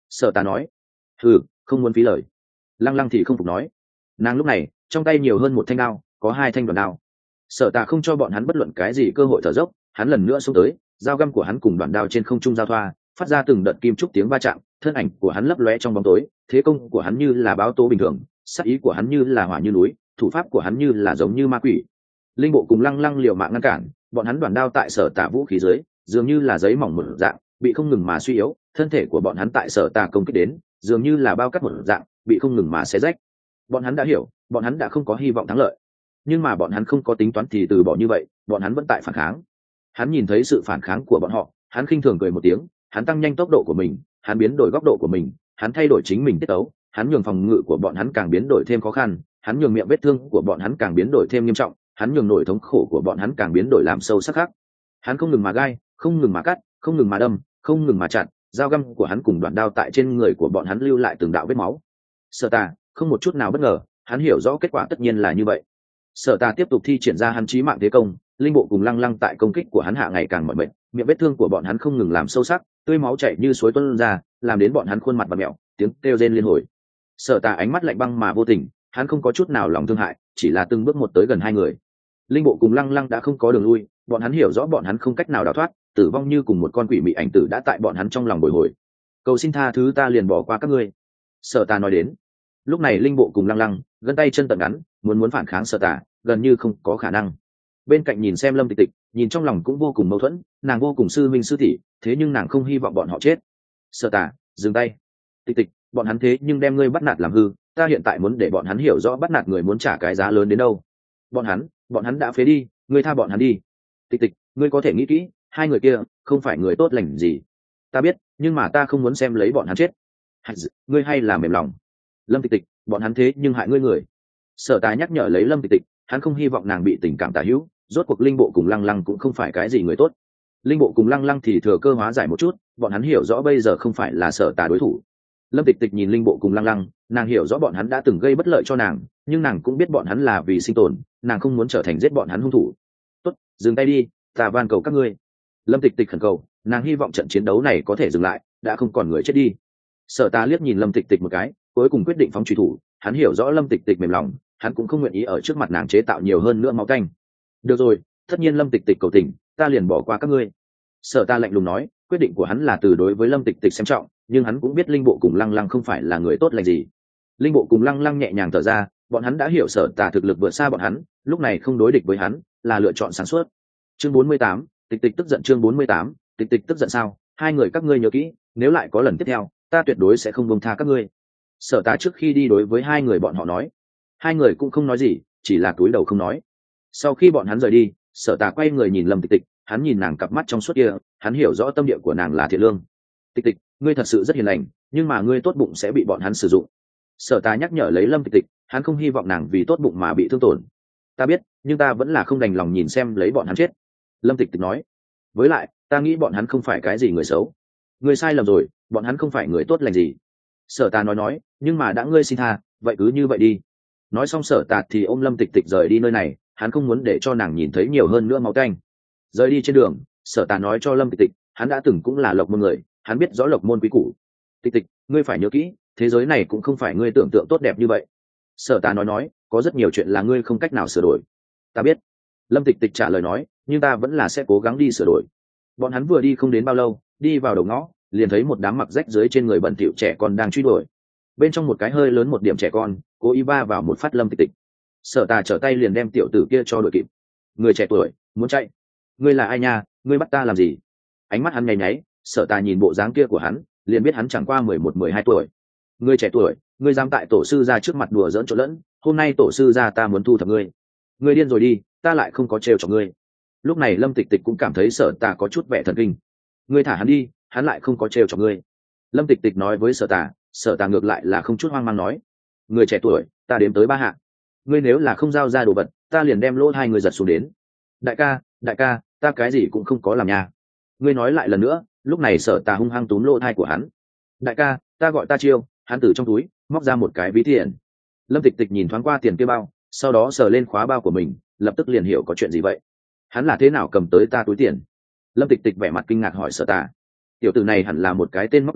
Sở Tà nói. Ừ, không muốn phí lời. Lăng Lăng thì không phục nói. Nàng lúc này trong tay nhiều hơn một thanh đao, có hai thanh đoàn đao. Sở Tà không cho bọn hắn bất luận cái gì cơ hội thở dốc, hắn lần nữa xông tới, dao găm của hắn cùng đoạn đao trên không trung giao thoa, phát ra từng đợt kim trúc tiếng va chạm, thân ảnh của hắn lấp lóe trong bóng tối, thế công của hắn như là báo tố bình thường, sát ý của hắn như là hỏa như núi, thủ pháp của hắn như là giống như ma quỷ. Linh bộ cùng Lăng Lăng liều mạng ngăn cản, bọn hắn đoàn đao tại Sở Tà vũ khí dưới, dường như là giấy mỏng một dạng, bị không ngừng mà suy yếu, thân thể của bọn hắn tại Sở Tà công kích đến, dường như là bao cắt một dạng, bị không ngừng mà xé rách. Bọn hắn đã hiểu, bọn hắn đã không có hy vọng thắng lợi, nhưng mà bọn hắn không có tính toán thì từ bỏ như vậy, bọn hắn vẫn tại phản kháng. Hắn nhìn thấy sự phản kháng của bọn họ, hắn khinh thường cười một tiếng, hắn tăng nhanh tốc độ của mình, hắn biến đổi góc độ của mình, hắn thay đổi chính mình tiết tấu, hắn nhường phòng ngự của bọn hắn càng biến đổi thêm khó khăn, hắn nhường miệng vết thương của bọn hắn càng biến đổi thêm nghiêm trọng, hắn nhường nỗi thống khổ của bọn hắn càng biến đổi làm sâu sắc khác. Hắn không ngừng mà gai, không ngừng mà cắt, không ngừng mà đâm, không ngừng mà chặn, dao găm của hắn cùng đoạn đao tại trên người của bọn hắn lưu lại từng đạo vết máu. Sở Tà không một chút nào bất ngờ, hắn hiểu rõ kết quả tất nhiên là như vậy. Sở Tà tiếp tục thi triển ra hắn chí mạng thế công, Linh bộ cùng Lăng Lăng tại công kích của hắn hạ ngày càng mỏi mệt, miệng vết thương của bọn hắn không ngừng làm sâu sắc, tươi máu chảy như suối tuôn ra, làm đến bọn hắn khuôn mặt bặm mẹo, tiếng kêu rên liên hồi. Sở Tà ánh mắt lạnh băng mà vô tình, hắn không có chút nào lòng thương hại, chỉ là từng bước một tới gần hai người. Linh bộ cùng Lăng Lăng đã không có đường lui, bọn hắn hiểu rõ bọn hắn không cách nào đào thoát, tử vong như cùng một con quỷ mị ảnh tử đã tại bọn hắn trong lòng bồi hồi. Cầu xin tha thứ, ta liền bỏ qua các ngươi. Sở Tà nói đến. Lúc này Linh bộ cùng Lăng Lăng gân tay chân tận ngắn, muốn muốn phản kháng Sở Tà gần như không có khả năng. Bên cạnh nhìn xem Lâm Tịch Tịch, nhìn trong lòng cũng vô cùng mâu thuẫn, nàng vô cùng sư minh sư tỷ, thế nhưng nàng không hy vọng bọn họ chết. Sở Tà dừng tay. Tịch Tịch, bọn hắn thế nhưng đem ngươi bắt nạt làm hư, ta hiện tại muốn để bọn hắn hiểu rõ bắt nạt người muốn trả cái giá lớn đến đâu. Bọn hắn bọn hắn đã phế đi, ngươi tha bọn hắn đi. Tịch Tịch, ngươi có thể nghĩ kỹ, hai người kia không phải người tốt lành gì. Ta biết, nhưng mà ta không muốn xem lấy bọn hắn chết. Ngươi hay là mềm lòng. Lâm Tịch Tịch, bọn hắn thế nhưng hại ngươi người. Sở Tà nhắc nhở lấy Lâm Tịch Tịch, hắn không hy vọng nàng bị tình cảm tà hữu, rốt cuộc Linh bộ cùng Lăng Lăng cũng không phải cái gì người tốt. Linh bộ cùng Lăng Lăng thì thừa cơ hóa giải một chút, bọn hắn hiểu rõ bây giờ không phải là Sở Tà đối thủ. Lâm Tịch Tịch nhìn Linh bộ cùng Lăng Lăng, nàng hiểu rõ bọn hắn đã từng gây bất lợi cho nàng, nhưng nàng cũng biết bọn hắn là vì sinh tồn, nàng không muốn trở thành giết bọn hắn hung thủ. Tốt, dừng tay đi, ta van cầu các ngươi. Lâm Tịch Tịch khẩn cầu, nàng hy vọng trận chiến đấu này có thể dừng lại, đã không còn người chết đi. Sở Tà liếc nhìn Lâm Tịch Tịch một cái, cuối cùng quyết định phóng truy thủ, hắn hiểu rõ Lâm Tịch Tịch mềm lòng, hắn cũng không nguyện ý ở trước mặt nàng chế tạo nhiều hơn nữa máu tanh. Được rồi, tất nhiên Lâm Tịch Tịch cầu tình, ta liền bỏ qua các ngươi. Sở Tà lạnh lùng nói, quyết định của hắn là từ đối với Lâm Tịch Tịch xem trọng, nhưng hắn cũng biết Linh bộ cùng Lăng Lăng không phải là người tốt lành gì. Linh bộ cùng Lăng Lăng nhẹ nhàng thở ra, bọn hắn đã hiểu Sở Tà thực lực vượt xa bọn hắn, lúc này không đối địch với hắn là lựa chọn sáng suốt. Chương bốn mươi tám, Tịch Tịch tức giận. Chương bốn mươi tám, Tịch Tịch tức giận sao? Hai người các ngươi nhớ kỹ, nếu lại có lần tiếp theo, ta tuyệt đối sẽ không buông tha các ngươi. Sở Tà trước khi đi đối với hai người bọn họ nói. Hai người cũng không nói gì, chỉ là cúi đầu không nói. Sau khi bọn hắn rời đi, Sở Tà quay người nhìn Lâm Tịch Tịch, hắn nhìn nàng cặp mắt trong suốt kia, hắn hiểu rõ tâm địa của nàng là thiện lương. Tịch Tịch, ngươi thật sự rất hiền lành, nhưng mà ngươi tốt bụng sẽ bị bọn hắn sử dụng. Sở Tà nhắc nhở lấy Lâm Tịch Tịch, hắn không hy vọng nàng vì tốt bụng mà bị thương tổn. Ta biết, nhưng ta vẫn là không đành lòng nhìn xem lấy bọn hắn chết. Lâm Tịch Tịch nói. Với lại, ta nghĩ bọn hắn không phải cái gì người xấu. Ngươi sai lầm rồi, bọn hắn không phải người tốt lành gì. Sở Tà nói nói, nhưng mà đã ngươi xin tha, vậy cứ như vậy đi. Nói xong Sở Tà thì ôm Lâm Tịch Tịch rời đi nơi này, hắn không muốn để cho nàng nhìn thấy nhiều hơn nữa máu tanh. Rời đi trên đường, Sở Tà nói cho Lâm Tịch Tịch, hắn đã từng cũng là Lộc Môn người, hắn biết rõ Lộc Môn quý củ. Tịch Tịch, ngươi phải nhớ kỹ, thế giới này cũng không phải ngươi tưởng tượng tốt đẹp như vậy. Sở Tà nói nói, có rất nhiều chuyện là ngươi không cách nào sửa đổi. Ta biết. Lâm Tịch Tịch trả lời nói, nhưng ta vẫn là sẽ cố gắng đi sửa đổi. Bọn hắn vừa đi không đến bao lâu, đi vào đầu ngõ, liền thấy một đám mặc rách dưới trên người bẩn thỉu trẻ con đang truy đuổi. Bên trong một cái hơi lớn một điểm trẻ con, cố ý va vào một phát Lâm Tịch Tịch. Sở Tà trở tay liền đem tiểu tử kia cho đuổi kịp. Người trẻ tuổi, muốn chạy? Ngươi là ai nha? Ngươi bắt ta làm gì? Ánh mắt hắn nháy nháy, Sở Tà nhìn bộ dáng kia của hắn, liền biết hắn chẳng qua mười một mười hai tuổi. Ngươi trẻ tuổi, ngươi dám tại tổ sư gia trước mặt đùa giỡn trộn lẫn, hôm nay tổ sư gia ta muốn thu thập ngươi. Ngươi điên rồi đi, ta lại không có trêu chọc ngươi. Lúc này Lâm Tịch Tịch cũng cảm thấy Sở Tà có chút vẻ thần kinh. Ngươi thả hắn đi, hắn lại không có trêu chọc ngươi. Lâm Tịch Tịch nói với Sở Tà, Sở Tà ngược lại là không chút hoang mang nói, người trẻ tuổi, ta đếm tới ba hạ, ngươi nếu là không giao ra đồ vật, ta liền đem lỗ hai người giật xuống đến. Đại ca, đại ca, ta cái gì cũng không có làm nha. Ngươi nói lại lần nữa. Lúc này Sở Tà hung hăng túm lỗ thai của hắn. Đại ca, ta gọi ta chiêu. Hắn từ trong túi móc ra một cái ví tiền. Lâm Tịch Tịch nhìn thoáng qua tiền kia bao, sau đó sờ lên khóa bao của mình, lập tức liền hiểu có chuyện gì vậy. Hắn là thế nào cầm tới ta túi tiền? Lâm Tịch Tịch vẻ mặt kinh ngạc hỏi Sở Tà. Tiểu tử này hẳn là một cái tên móc túi,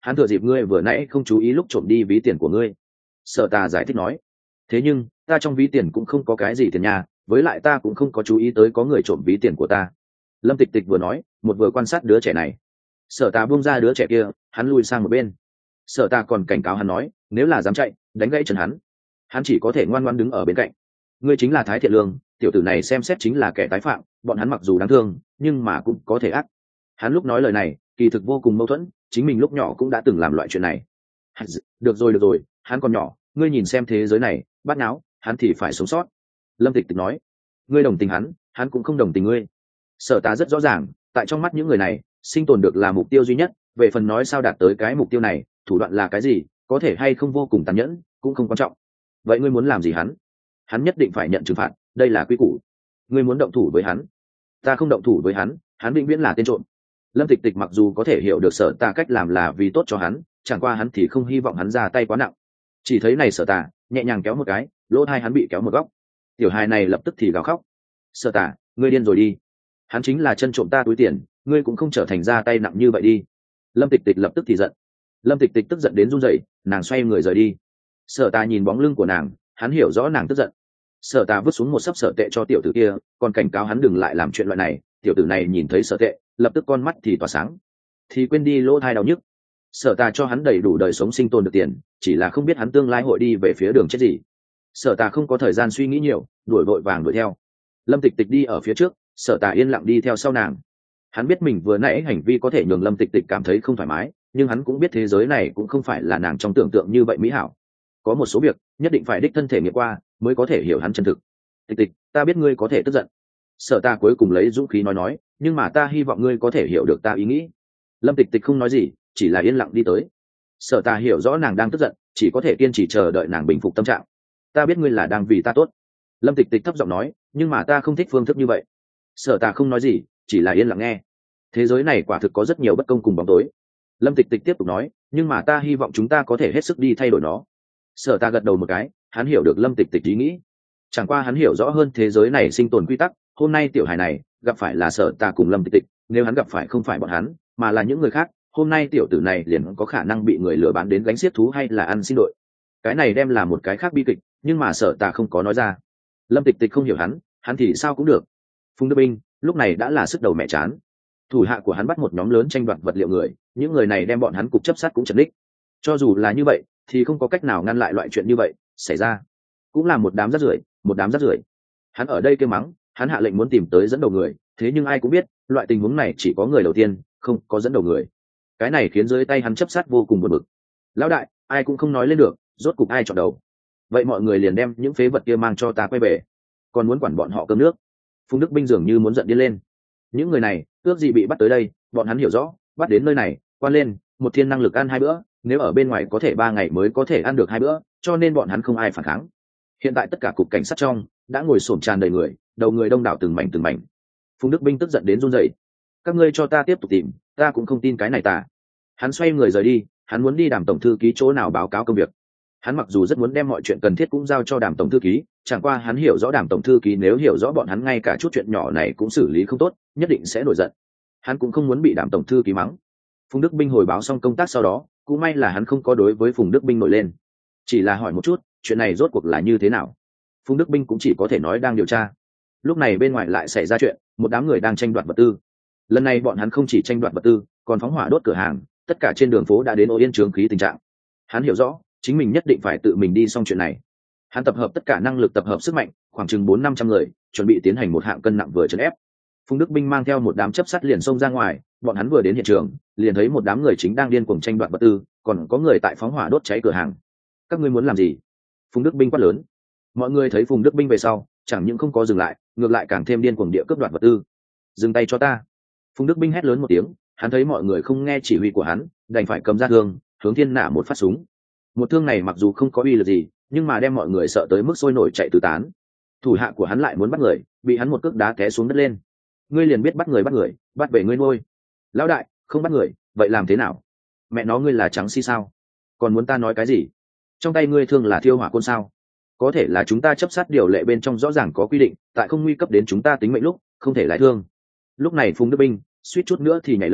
hắn thừa dịp ngươi vừa nãy không chú ý lúc trộm đi ví tiền của ngươi. Sở Tà giải thích nói. Thế nhưng ta trong ví tiền cũng không có cái gì tiền nhà, với lại ta cũng không có chú ý tới có người trộm ví tiền của ta. Lâm Tịch Tịch vừa nói một vừa quan sát đứa trẻ này. Sở Tà buông ra đứa trẻ kia, hắn lui sang một bên. Sở Tà còn cảnh cáo hắn nói, nếu là dám chạy đánh gãy chân hắn. Hắn chỉ có thể ngoan ngoãn đứng ở bên cạnh. Ngươi chính là Thái Thiện Lương, tiểu tử này xem xét chính là kẻ tái phạm, bọn hắn mặc dù đáng thương nhưng mà cũng có thể ác. Hắn lúc nói lời này kỳ thực vô cùng mâu thuẫn, chính mình lúc nhỏ cũng đã từng làm loại chuyện này. Được rồi được rồi, hắn còn nhỏ, ngươi nhìn xem thế giới này bắt náo, hắn thì phải sống sót. Lâm Tịch Tịch nói. Ngươi đồng tình hắn, hắn cũng không đồng tình ngươi. Sở Tà rất rõ ràng, tại trong mắt những người này sinh tồn được là mục tiêu duy nhất, về phần nói sao đạt tới cái mục tiêu này, thủ đoạn là cái gì, có thể hay không vô cùng tàn nhẫn cũng không quan trọng. Vậy ngươi muốn làm gì hắn? Hắn nhất định phải nhận trừng phạt, đây là quy củ. Ngươi muốn động thủ với hắn? Ta không động thủ với hắn, hắn vĩnh viễn là tên trộm. Lâm Tịch Tịch mặc dù có thể hiểu được Sở Tà cách làm là vì tốt cho hắn, chẳng qua hắn thì không hy vọng hắn ra tay quá nặng. Chỉ thấy này Sở Tà nhẹ nhàng kéo một cái, lỗ tai hắn bị kéo một góc. Tiểu hài này lập tức thì gào khóc. Sở Tà, ngươi điên rồi đi, hắn chính là chân trộm ta túi tiền, ngươi cũng không trở thành ra tay nặng như vậy đi. Lâm Tịch Tịch lập tức thì giận. Lâm Tịch Tịch tức giận đến run rẩy, nàng xoay người rời đi. Sở Tà nhìn bóng lưng của nàng, hắn hiểu rõ nàng tức giận. Sở Tà vứt xuống một sấp sở tệ cho tiểu tử kia, còn cảnh cáo hắn đừng lại làm chuyện loại này. Tiểu tử này nhìn thấy sở tệ, lập tức con mắt thì tỏa sáng, thì quên đi lỗ thai đau nhức. Sở Tà cho hắn đầy đủ đời sống sinh tồn được tiền, chỉ là không biết hắn tương lai hội đi về phía đường chết gì. Sở Tà không có thời gian suy nghĩ nhiều, đuổi vội vàng đuổi theo. Lâm Tịch Tịch đi ở phía trước, Sở Tà yên lặng đi theo sau nàng. Hắn biết mình vừa nãy hành vi có thể nhường Lâm Tịch Tịch cảm thấy không thoải mái, nhưng hắn cũng biết thế giới này cũng không phải là nàng trong tưởng tượng như vậy mỹ hảo. Có một số việc nhất định phải đích thân thể nghiệm qua mới có thể hiểu hắn chân thực. Tịch Tịch, ta biết ngươi có thể tức giận. Sở Tà cuối cùng lấy dũng khí nói nói, nhưng mà ta hy vọng ngươi có thể hiểu được ta ý nghĩ. Lâm Tịch Tịch không nói gì, chỉ là yên lặng đi tới. Sở Tà hiểu rõ nàng đang tức giận, chỉ có thể kiên trì chờ đợi nàng bình phục tâm trạng. Ta biết ngươi là đang vì ta tốt. Lâm Tịch Tịch thấp giọng nói, nhưng mà ta không thích phương thức như vậy. Sở Tà không nói gì, chỉ là yên lặng nghe. Thế giới này quả thực có rất nhiều bất công cùng bóng tối. Lâm Tịch Tịch tiếp tục nói, nhưng mà ta hy vọng chúng ta có thể hết sức đi thay đổi nó. Sở Tà gật đầu một cái, hắn hiểu được Lâm Tịch Tịch ý nghĩ. Chẳng qua hắn hiểu rõ hơn thế giới này sinh tồn quy tắc. Hôm nay tiểu hài này gặp phải là Sở Tà cùng Lâm Tịch Tịch, nếu hắn gặp phải không phải bọn hắn mà là những người khác, hôm nay tiểu tử này liền có khả năng bị người lừa bán đến gánh xiết thú hay là ăn xin đội. Cái này đem là một cái khác bi kịch, nhưng mà Sở Tà không có nói ra. Lâm Tịch Tịch không hiểu hắn, hắn thì sao cũng được. Phùng Đức Binh lúc này đã là sức đầu mẹ chán. Thủ hạ của hắn bắt một nhóm lớn tranh đoạt vật liệu người, những người này đem bọn hắn cục chấp sát cũng chật ních. Cho dù là như vậy thì không có cách nào ngăn lại loại chuyện như vậy xảy ra, cũng là một đám rác rưởi, một đám rác rưởi. Hắn ở đây kêu mắng, hắn hạ lệnh muốn tìm tới dẫn đầu người, thế nhưng ai cũng biết loại tình huống này chỉ có người đầu tiên, không có dẫn đầu người. Cái này khiến dưới tay hắn chấp sát vô cùng buồn bực. Lão đại, ai cũng không nói lên được, rốt cục ai chọn đầu. Vậy mọi người liền đem những phế vật kia mang cho ta quay về, còn muốn quản bọn họ cơm nước. Phùng Đức Binh dường như muốn giận điên lên. Những người này ước gì bị bắt tới đây, bọn hắn hiểu rõ, bắt đến nơi này quan lên một thiên năng lực ăn hai bữa, nếu ở bên ngoài có thể ba ngày mới có thể ăn được hai bữa, cho nên bọn hắn không ai phản kháng. Hiện tại tất cả cục cảnh sát trong đã ngồi xổm tràn đầy người, đầu người đông đảo từng mảnh từng mảnh. Phùng Đức Binh tức giận đến run rẩy. Các ngươi cho ta tiếp tục tìm, ta cũng không tin cái này tà. Hắn xoay người rời đi, hắn muốn đi Đàm tổng thư ký chỗ nào báo cáo công việc. Hắn mặc dù rất muốn đem mọi chuyện cần thiết cũng giao cho Đàm tổng thư ký, chẳng qua hắn hiểu rõ Đàm tổng thư ký nếu hiểu rõ bọn hắn ngay cả chút chuyện nhỏ này cũng xử lý không tốt, nhất định sẽ nổi giận. Hắn cũng không muốn bị Đàm tổng thư ký mắng. Phùng Đức Binh hồi báo xong công tác sau đó, cũng may là hắn không có đối với Phùng Đức Binh nổi lên, chỉ là hỏi một chút chuyện này rốt cuộc là như thế nào. Phùng Đức Binh cũng chỉ có thể nói đang điều tra. Lúc này bên ngoài lại xảy ra chuyện, một đám người đang tranh đoạt vật tư. Lần này bọn hắn không chỉ tranh đoạt vật tư, còn phóng hỏa đốt cửa hàng, tất cả trên đường phố đã đến ô yên chướng khí tình trạng. Hắn hiểu rõ chính mình nhất định phải tự mình đi xong chuyện này. Hắn tập hợp tất cả năng lực, tập hợp sức mạnh, khoảng chừng bốn năm trăm người, chuẩn bị tiến hành một hạng cân nặng vừa trấn ép. Phùng Đức Binh mang theo một đám chấp sắt liền xông ra ngoài, bọn hắn vừa đến hiện trường liền thấy một đám người chính đang điên cuồng tranh đoạt vật tư, còn có người tại phóng hỏa đốt cháy cửa hàng. Các ngươi muốn làm gì? Phùng Đức Binh quát lớn. Mọi người thấy Phùng Đức Binh về sau chẳng những không có dừng lại, ngược lại càng thêm điên cuồng địa cướp đoạt vật tư. Dừng tay cho ta! Phùng Đức Binh hét lớn một tiếng. Hắn thấy mọi người không nghe chỉ huy của hắn, đành phải cầm ra thương hướng thiên nã một phát súng. Một thương này mặc dù không có uy lực gì, nhưng mà đem mọi người sợ tới mức sôi nổi chạy tứ tán. Thủ hạ của hắn lại muốn bắt người, bị hắn một cước đá té xuống đất lên. Ngươi liền biết bắt người bắt người, bắt về ngươi nuôi. Lão đại, không bắt người, vậy làm thế nào? Mẹ nó ngươi là trắng si sao? Còn muốn ta nói cái gì? Trong tay ngươi thương là thiêu hỏa côn sao? Có thể là chúng ta chấp sát điều lệ bên trong rõ ràng có quy định, tại không nguy cấp đến chúng ta tính mệnh lúc không thể lái thương. Lúc này Phùng Đức Binh suýt chút nữa thì nhảy lầu,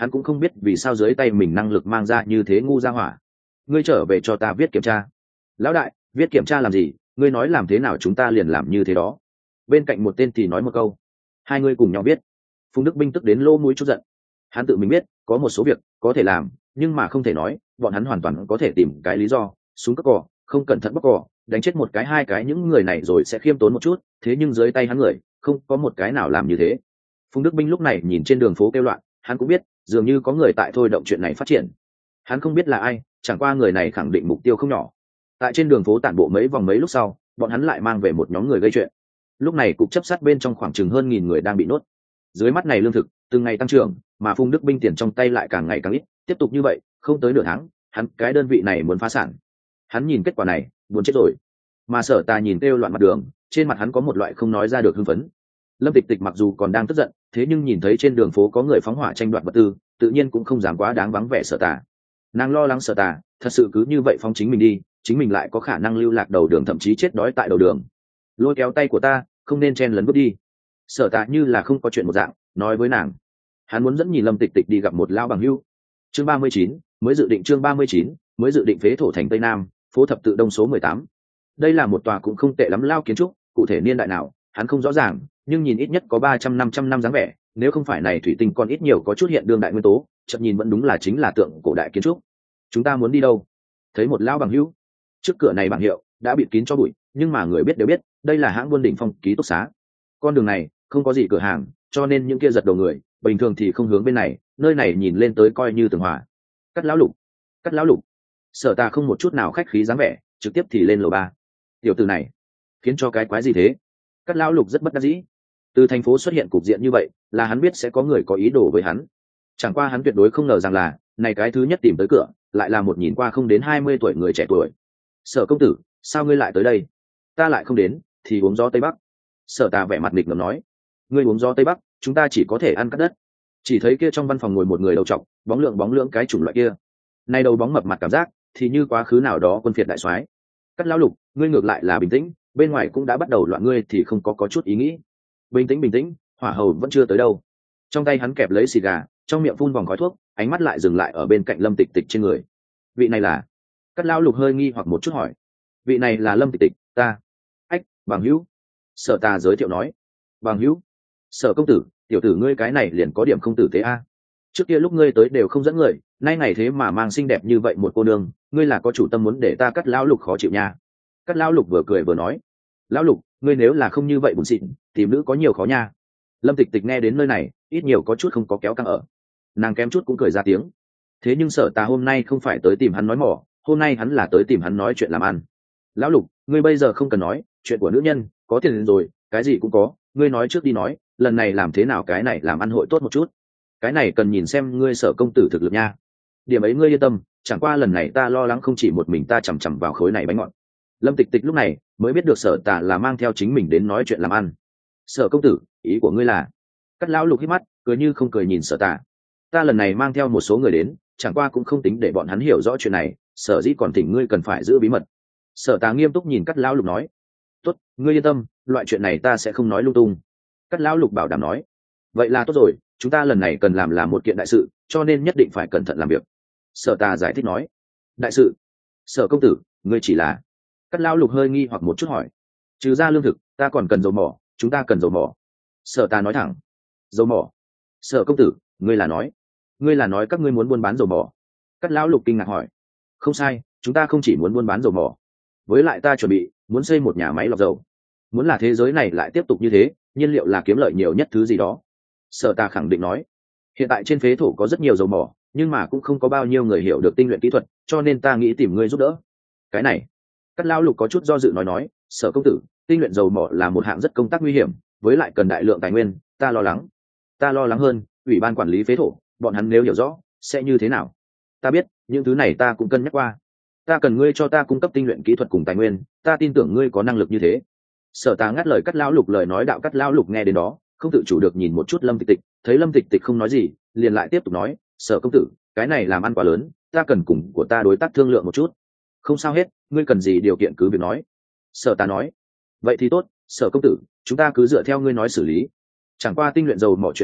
hắn cũng không biết vì sao dưới tay mình năng lực mang ra như thế ngu ra hỏa. Ngươi trở về cho ta viết kiểm tra. Lão đại, viết kiểm tra làm gì, ngươi nói làm thế nào chúng ta liền làm như thế đó. Bên cạnh một tên thì nói một câu. Hai ngươi cùng nhau viết. Phùng Đức Binh tức đến lỗ mũi chút giận. Hắn tự mình biết có một số việc có thể làm nhưng mà không thể nói, bọn hắn hoàn toàn có thể tìm cái lý do súng cất cỏ, không cẩn thận bóc cỏ, đánh chết một cái hai cái những người này rồi sẽ khiêm tốn một chút, thế nhưng dưới tay hắn người không có một cái nào làm như thế. Phùng Đức Binh lúc này nhìn trên đường phố kêu loạn, hắn cũng biết dường như có người tại thôi động chuyện này phát triển. Hắn không biết là ai, chẳng qua người này khẳng định mục tiêu không nhỏ. Tại trên đường phố tản bộ mấy vòng mấy lúc sau, bọn hắn lại mang về một nhóm người gây chuyện. Lúc này cục chấp sát bên trong khoảng chừng hơn nghìn người đang bị nốt. Dưới mắt này lương thực từng ngày tăng trưởng, mà Phùng Đức Binh tiền trong tay lại càng ngày càng ít, tiếp tục như vậy không tới nửa tháng hắn cái đơn vị này muốn phá sản. Hắn nhìn kết quả này buồn chết rồi. Mà Sở Tà nhìn kêu loạn mặt đường, trên mặt hắn có một loại không nói ra được hưng phấn. Lâm Tịch Tịch mặc dù còn đang tức giận, thế nhưng nhìn thấy trên đường phố có người phóng hỏa tranh đoạt vật tư, tự nhiên cũng không dám quá đáng vắng vẻ Sở Tà. Nàng lo lắng Sở Tà thật sự cứ như vậy phóng chính mình đi, chính mình lại có khả năng lưu lạc đầu đường, thậm chí chết đói tại đầu đường. Lôi kéo tay của ta, không nên chen lấn bước đi. Sở Tà như là không có chuyện một dạng nói với nàng. Hắn muốn dẫn nhìn Lâm Tịch Tịch đi gặp một lão bằng hữu. Chương ba mươi chín, mới dự định chương ba mươi chín, mới dự định phế thổ thành Tây Nam, phố thập tự đông số mười tám. Đây là một tòa cũng không tệ lắm lao kiến trúc, cụ thể niên đại nào, hắn không rõ ràng, nhưng nhìn ít nhất có ba trăm năm trăm năm dáng vẻ, nếu không phải này thủy tinh còn ít nhiều có chút hiện đương đại nguyên tố, chợt nhìn vẫn đúng là chính là tượng cổ đại kiến trúc. Chúng ta muốn đi đâu? Thấy một lão bằng hữu. Trước cửa này bảng hiệu đã bịt kín cho bụi, nhưng mà người biết đều biết, đây là hãng buôn đỉnh phong ký túc xá. Con đường này không có gì cửa hàng, cho nên những kia giật đầu người bình thường thì không hướng bên này, nơi này nhìn lên tới coi như tường hòa. Cắt lão lục, cắt lão lục. Sở Tà không một chút nào khách khí dáng vẻ, trực tiếp thì lên lầu ba. Tiểu tử này khiến cho cái quái gì thế? Cắt lão lục rất bất đắc dĩ. Từ thành phố xuất hiện cục diện như vậy, là hắn biết sẽ có người có ý đồ với hắn. Chẳng qua hắn tuyệt đối không ngờ rằng là này cái thứ nhất tìm tới cửa lại là một nhìn qua không đến hai mươi tuổi người trẻ tuổi. Sở công tử, sao ngươi lại tới đây? Ta lại không đến thì uống gió tây bắc. Sở Tà vẻ mặt nghịch ngợm nói. Ngươi uống gió tây bắc, chúng ta chỉ có thể ăn cắt đất. Chỉ thấy kia trong văn phòng ngồi một người đầu trọc, bóng lượng bóng lượng cái chủng loại kia. Nay đầu bóng mập mặt cảm giác thì như quá khứ nào đó quân phiệt đại soái. Cắt lão lục, ngươi ngược lại là bình tĩnh, bên ngoài cũng đã bắt đầu loạn, ngươi thì không có có chút ý nghĩ. Bình tĩnh bình tĩnh, hỏa hầu vẫn chưa tới đâu. Trong tay hắn kẹp lấy xì gà, trong miệng phun vòng khói thuốc, ánh mắt lại dừng lại ở bên cạnh Lâm Tịch Tịch trên người. Vị này là? Cắt lão lục hơi nghi hoặc một chút hỏi. Vị này là Lâm Tịch Tịch, ta. Ách, bằng hữu. Sở Tà giới thiệu nói. Bằng hữu? Sở công tử, tiểu tử ngươi cái này liền có điểm không tử tế a. Trước kia lúc ngươi tới đều không dẫn người, nay ngày thế mà mang xinh đẹp như vậy một cô nương, ngươi là có chủ tâm muốn để ta Cắt lão lục khó chịu nha. Cắt lão lục vừa cười vừa nói. Lão lục, ngươi nếu là không như vậy bùn xịn, tìm nữ có nhiều khó nha. Lâm Tịch Tịch nghe đến nơi này, ít nhiều có chút không có kéo căng ở. Nàng kém chút cũng cười ra tiếng. Thế nhưng Sở Tà hôm nay không phải tới tìm hắn nói mỏ, hôm nay hắn là tới tìm hắn nói chuyện làm ăn. Lão lục, ngươi bây giờ không cần nói chuyện của nữ nhân, có tiền rồi cái gì cũng có, ngươi nói trước đi nói, lần này làm thế nào cái này làm ăn hội tốt một chút. Cái này cần nhìn xem ngươi Sở công tử thực lực nha. Điểm ấy ngươi yên tâm, chẳng qua lần này ta lo lắng không chỉ một mình ta chằm chằm vào khối này bánh ngọt. Lâm Tịch Tịch lúc này mới biết được Sở Tà là mang theo chính mình đến nói chuyện làm ăn. Sở công tử, ý của ngươi là? Cắt lão lục hít mắt, cười như không cười nhìn Sở Tà. Ta lần này mang theo một số người đến, chẳng qua cũng không tính để bọn hắn hiểu rõ chuyện này, sở dĩ còn thỉnh ngươi cần phải giữ bí mật. Sở Tà nghiêm túc nhìn Cắt lão lục nói. Tốt, ngươi yên tâm, loại chuyện này ta sẽ không nói lung tung. Cắt lão lục bảo đảm nói. Vậy là tốt rồi, chúng ta lần này cần làm là một kiện đại sự, cho nên nhất định phải cẩn thận làm việc. Sở Tà giải thích nói. Đại sự? Sở công tử, ngươi chỉ là? Cắt lão lục hơi nghi hoặc một chút hỏi. Trừ ra lương thực, ta còn cần dầu mỏ, chúng ta cần dầu mỏ. Sở Tà nói thẳng. Dầu mỏ? Sở công tử, ngươi là nói ngươi là nói các ngươi muốn buôn bán dầu mỏ? Cắt lão lục kinh ngạc hỏi. Không sai, chúng ta không chỉ muốn buôn bán dầu mỏ, với lại ta chuẩn bị muốn xây một nhà máy lọc dầu. Muốn là thế giới này lại tiếp tục như thế, nhiên liệu là kiếm lợi nhiều nhất thứ gì đó. Sở Tà khẳng định nói. Hiện tại trên phế thổ có rất nhiều dầu mỏ, nhưng mà cũng không có bao nhiêu người hiểu được tinh luyện kỹ thuật, cho nên ta nghĩ tìm ngươi giúp đỡ. Cái này? Cắt lão lục có chút do dự nói nói. Sở công tử, tinh luyện dầu mỏ là một hạng rất công tác nguy hiểm, với lại cần đại lượng tài nguyên, ta lo lắng ta lo lắng hơn ủy ban quản lý phế thổ, bọn hắn nếu hiểu rõ sẽ như thế nào. Ta biết những thứ này, ta cũng cân nhắc qua. Ta cần ngươi cho ta cung cấp tinh luyện kỹ thuật cùng tài nguyên, ta tin tưởng ngươi có năng lực như thế. Sở Tà ngắt lời Cắt lão lục lời nói đạo. Cắt lão lục nghe đến đó không tự chủ được nhìn một chút Lâm Tịch Tịch, thấy Lâm Tịch Tịch không nói gì, liền lại tiếp tục nói. Sở công tử, cái này làm ăn quá lớn, ta cần cùng của ta đối tác thương lượng một chút. Không sao hết, ngươi cần gì điều kiện cứ việc nói. Sở Tà nói. Vậy thì tốt, Sở công tử, chúng ta cứ dựa theo ngươi nói xử lý. Chẳng qua tinh luyện dầu mỏ chuyện này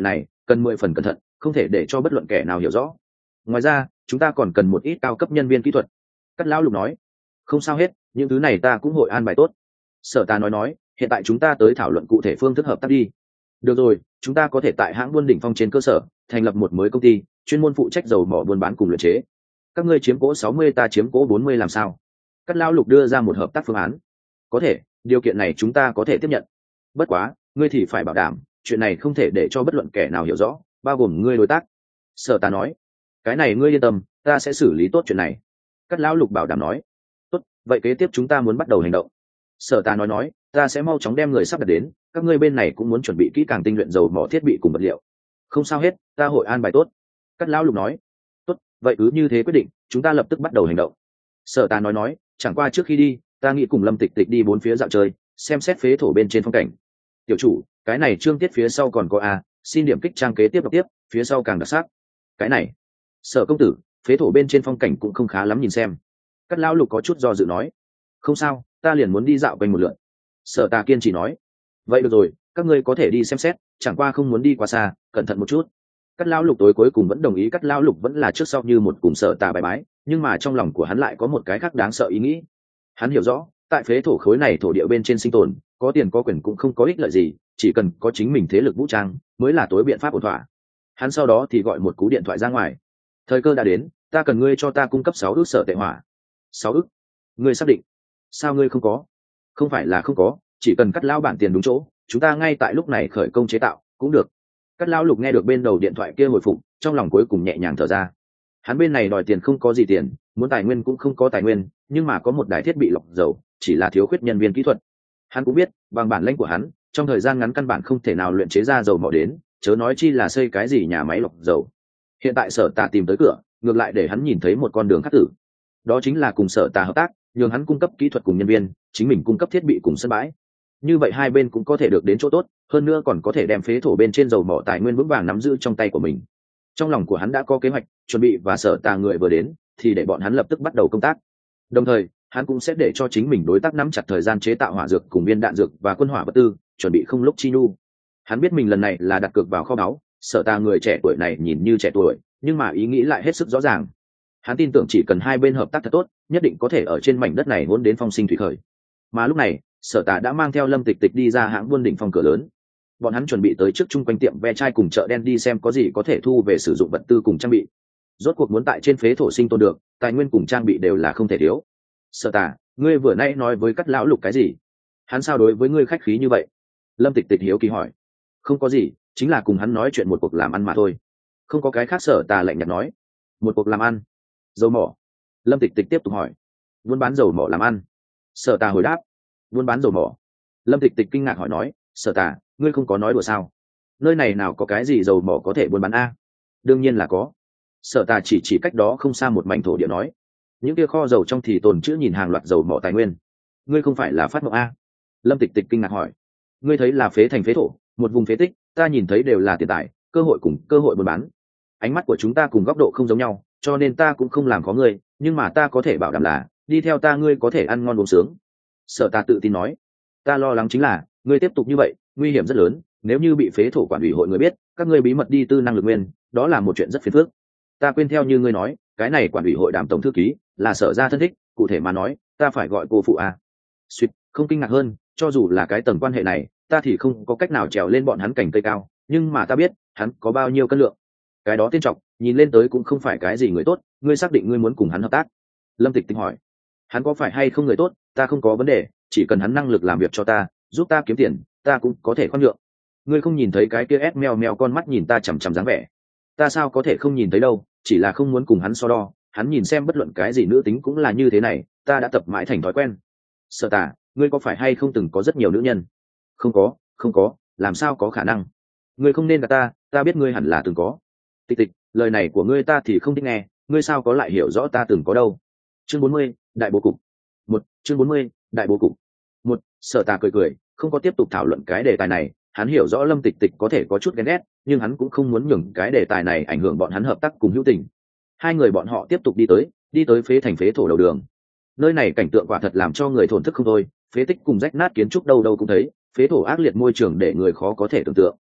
cần mười phần cẩn thận, không thể để cho bất luận kẻ nào hiểu rõ. Ngoài ra chúng ta còn cần một ít cao cấp nhân viên kỹ thuật. Cắt lão lục nói. Không sao hết, những thứ này ta cũng hội an bài tốt. Sở Tà nói nói, hiện tại chúng ta tới thảo luận cụ thể phương thức hợp tác đi. Được rồi, chúng ta có thể tại hãng buôn đỉnh phong trên cơ sở thành lập một mới công ty chuyên môn phụ trách dầu mỏ buôn bán cùng luyện chế. Các ngươi chiếm cố sáu mươi, ta chiếm cố bốn mươi làm sao? Cắt lão lục đưa ra một hợp tác phương án. Có thể, điều kiện này chúng ta có thể tiếp nhận. Bất quá ngươi thì phải bảo đảm chuyện này không thể để cho bất luận kẻ nào hiểu rõ, bao gồm ngươi đối tác. Sở Tà nói. Cái này ngươi yên tâm, ta sẽ xử lý tốt chuyện này. Cắt lão lục bảo đảm nói. Tốt, vậy kế tiếp chúng ta muốn bắt đầu hành động. Sở Tà nói nói, ta sẽ mau chóng đem người sắp đặt đến, các ngươi bên này cũng muốn chuẩn bị kỹ càng tinh luyện dầu mỏ thiết bị cùng vật liệu. Không sao hết, ta hội an bài tốt. Cắt lão lục nói. Tốt, vậy cứ như thế quyết định, chúng ta lập tức bắt đầu hành động. Sở Tà nói nói, chẳng qua trước khi đi, ta nghĩ cùng Lâm Tịch Tịch đi bốn phía dạo chơi, xem xét phế thổ bên trên phong cảnh. Tiểu chủ, cái này chương tiết phía sau còn có a, xin điểm kích trang kế tiếp đọc tiếp, phía sau càng đặc sắc. Cái này, Sở công tử, phế thổ bên trên phong cảnh cũng không khá lắm nhìn xem. Cắt lão lục có chút do dự nói. Không sao, ta liền muốn đi dạo quanh một lượt. Sở Tà kiên trì nói. Vậy được rồi, các ngươi có thể đi xem xét, chẳng qua không muốn đi quá xa, cẩn thận một chút. Cắt lão lục tối cuối cùng vẫn đồng ý. Cắt lão lục vẫn là trước sau như một cùng Sở Tà bài bái, nhưng mà trong lòng của hắn lại có một cái khác đáng sợ ý nghĩ. Hắn hiểu rõ, tại phế thổ khối này thổ địa bên trên sinh tồn, có tiền có quyền cũng không có ích lợi gì, chỉ cần có chính mình thế lực vũ trang mới là tối biện pháp ổn thỏa. Hắn sau đó thì gọi một cú điện thoại ra ngoài. Thời cơ đã đến, ta cần ngươi cho ta cung cấp sáu ức sở tệ hỏa. Sáu ức? Ngươi xác định? Sao ngươi không có? Không phải là không có, chỉ cần cắt lão bản tiền đúng chỗ, chúng ta ngay tại lúc này khởi công chế tạo cũng được. Cắt lão lục nghe được bên đầu điện thoại kia hồi phục, trong lòng cuối cùng nhẹ nhàng thở ra. Hắn bên này đòi tiền không có gì tiền, muốn tài nguyên cũng không có tài nguyên, nhưng mà có một đài thiết bị lọc dầu, chỉ là thiếu khuyết nhân viên kỹ thuật. Hắn cũng biết, bằng bản lĩnh của hắn, trong thời gian ngắn căn bản không thể nào luyện chế ra dầu mỏ đến, chớ nói chi là xây cái gì nhà máy lọc dầu. Hiện tại Sở Tà tìm tới cửa, ngược lại để hắn nhìn thấy một con đường khác tử. Đó chính là cùng Sở Tà hợp tác, nhường hắn cung cấp kỹ thuật cùng nhân viên, chính mình cung cấp thiết bị cùng sân bãi. Như vậy hai bên cũng có thể được đến chỗ tốt, hơn nữa còn có thể đem phế thổ bên trên dầu mỏ tài nguyên vững vàng nắm giữ trong tay của mình. Trong lòng của hắn đã có kế hoạch, chuẩn bị và Sở Tà người vừa đến, thì để bọn hắn lập tức bắt đầu công tác. Đồng thời, hắn cũng sẽ để cho chính mình đối tác nắm chặt thời gian chế tạo hỏa dược cùng viên đạn dược và quân hỏa vật tư, chuẩn bị không lúc chi nhu. Hắn biết mình lần này là đặt cược vào kho báu, Sở Tà người trẻ tuổi này nhìn như trẻ tuổi, nhưng mà ý nghĩ lại hết sức rõ ràng. Hắn tin tưởng chỉ cần hai bên hợp tác thật tốt, nhất định có thể ở trên mảnh đất này vốn đến phong sinh thủy khởi. Mà lúc này, Sở Tà đã mang theo Lâm Tịch Tịch đi ra hãng buôn đỉnh phong cửa lớn. Bọn hắn chuẩn bị tới trước chung quanh tiệm ve chai cùng chợ đen đi xem có gì có thể thu về sử dụng vật tư cùng trang bị. Rốt cuộc muốn tại trên phế thổ sinh tồn được, tài nguyên cùng trang bị đều là không thể thiếu. Sở Tà, ngươi vừa nãy nói với Cắt lão lục cái gì? Hắn sao đối với ngươi khách khí như vậy? Lâm Tịch Tịch hiếu kỳ hỏi. Không có gì, chính là cùng hắn nói chuyện một cuộc làm ăn mà thôi. Không có cái khác. Sở Tà lạnh nhạt nói. Một cuộc làm ăn? Dầu mỏ? Lâm Tịch Tịch tiếp tục hỏi. Buôn bán dầu mỏ làm ăn? Sở Tà hồi đáp. Buôn bán dầu mỏ? Lâm Tịch Tịch kinh ngạc hỏi nói. Sở Tà, ngươi không có nói đùa sao? Nơi này nào có cái gì dầu mỏ có thể buôn bán a? Đương nhiên là có. Sở Tà chỉ chỉ cách đó không xa một mảnh thổ địa nói. Những kia kho dầu trong thì tồn trữ nhìn hàng loạt dầu mỏ tài nguyên. Ngươi không phải là phát mộng a? Lâm Tịch Tịch kinh ngạc hỏi. Ngươi thấy là phế thành phế thổ, một vùng phế tích, ta nhìn thấy đều là tiền tài, cơ hội cùng cơ hội buôn bán. Ánh mắt của chúng ta cùng góc độ không giống nhau, cho nên ta cũng không làm khó ngươi, nhưng mà ta có thể bảo đảm là đi theo ta ngươi có thể ăn ngon uống sướng. Sở Tà tự tin nói. Ta lo lắng chính là ngươi tiếp tục như vậy, nguy hiểm rất lớn, nếu như bị phế thổ quản ủy hội người biết, các ngươi bí mật đi tư năng lực nguyên, đó là một chuyện rất phiền phức. Ta quên theo như ngươi nói, cái này quản ủy hội đàm tổng thư ký là Sở gia thân thích, cụ thể mà nói, ta phải gọi cô phụ à? Suýt, không kinh ngạc hơn, cho dù là cái tầng quan hệ này, ta thì không có cách nào trèo lên bọn hắn cành cây cao, nhưng mà ta biết hắn có bao nhiêu cân lượng. Cái đó tiên trọng, nhìn lên tới cũng không phải cái gì người tốt, ngươi xác định ngươi muốn cùng hắn hợp tác? Lâm Tịch Tịch hỏi. Hắn có phải hay không người tốt, ta không có vấn đề, chỉ cần hắn năng lực làm việc cho ta, giúp ta kiếm tiền, ta cũng có thể khoan nhượng. Ngươi không nhìn thấy cái kia ép meo meo con mắt nhìn ta chằm chằm dáng vẻ? Ta sao có thể không nhìn thấy đâu, chỉ là không muốn cùng hắn so đo, hắn nhìn xem bất luận cái gì nữ tính cũng là như thế này, ta đã tập mãi thành thói quen. Sở Tà, ngươi có phải hay không từng có rất nhiều nữ nhân? Không có, không có, làm sao có khả năng? Ngươi không nên gạt ta, ta biết ngươi hẳn là từng có. Tịch Tịch, lời này của ngươi ta thì không thích nghe, ngươi sao có lại hiểu rõ ta từng có đâu? Chương bốn mươi, đại bố cục. Một, chương bốn mươi, đại bố cục. Một, Sở Tà cười cười, không có tiếp tục thảo luận cái đề tài này, hắn hiểu rõ Lâm Tịch Tịch có thể có chút ghen ghét, nhưng hắn cũng không muốn nhường cái đề tài này ảnh hưởng bọn hắn hợp tác cùng hữu tình. Hai người bọn họ tiếp tục đi tới, đi tới phế thành phế thổ đầu đường. Nơi này cảnh tượng quả thật làm cho người thổn thức không thôi, phế tích cùng rách nát kiến trúc đâu đâu cũng thấy, phế thổ ác liệt môi trường để người khó có thể tưởng tượng.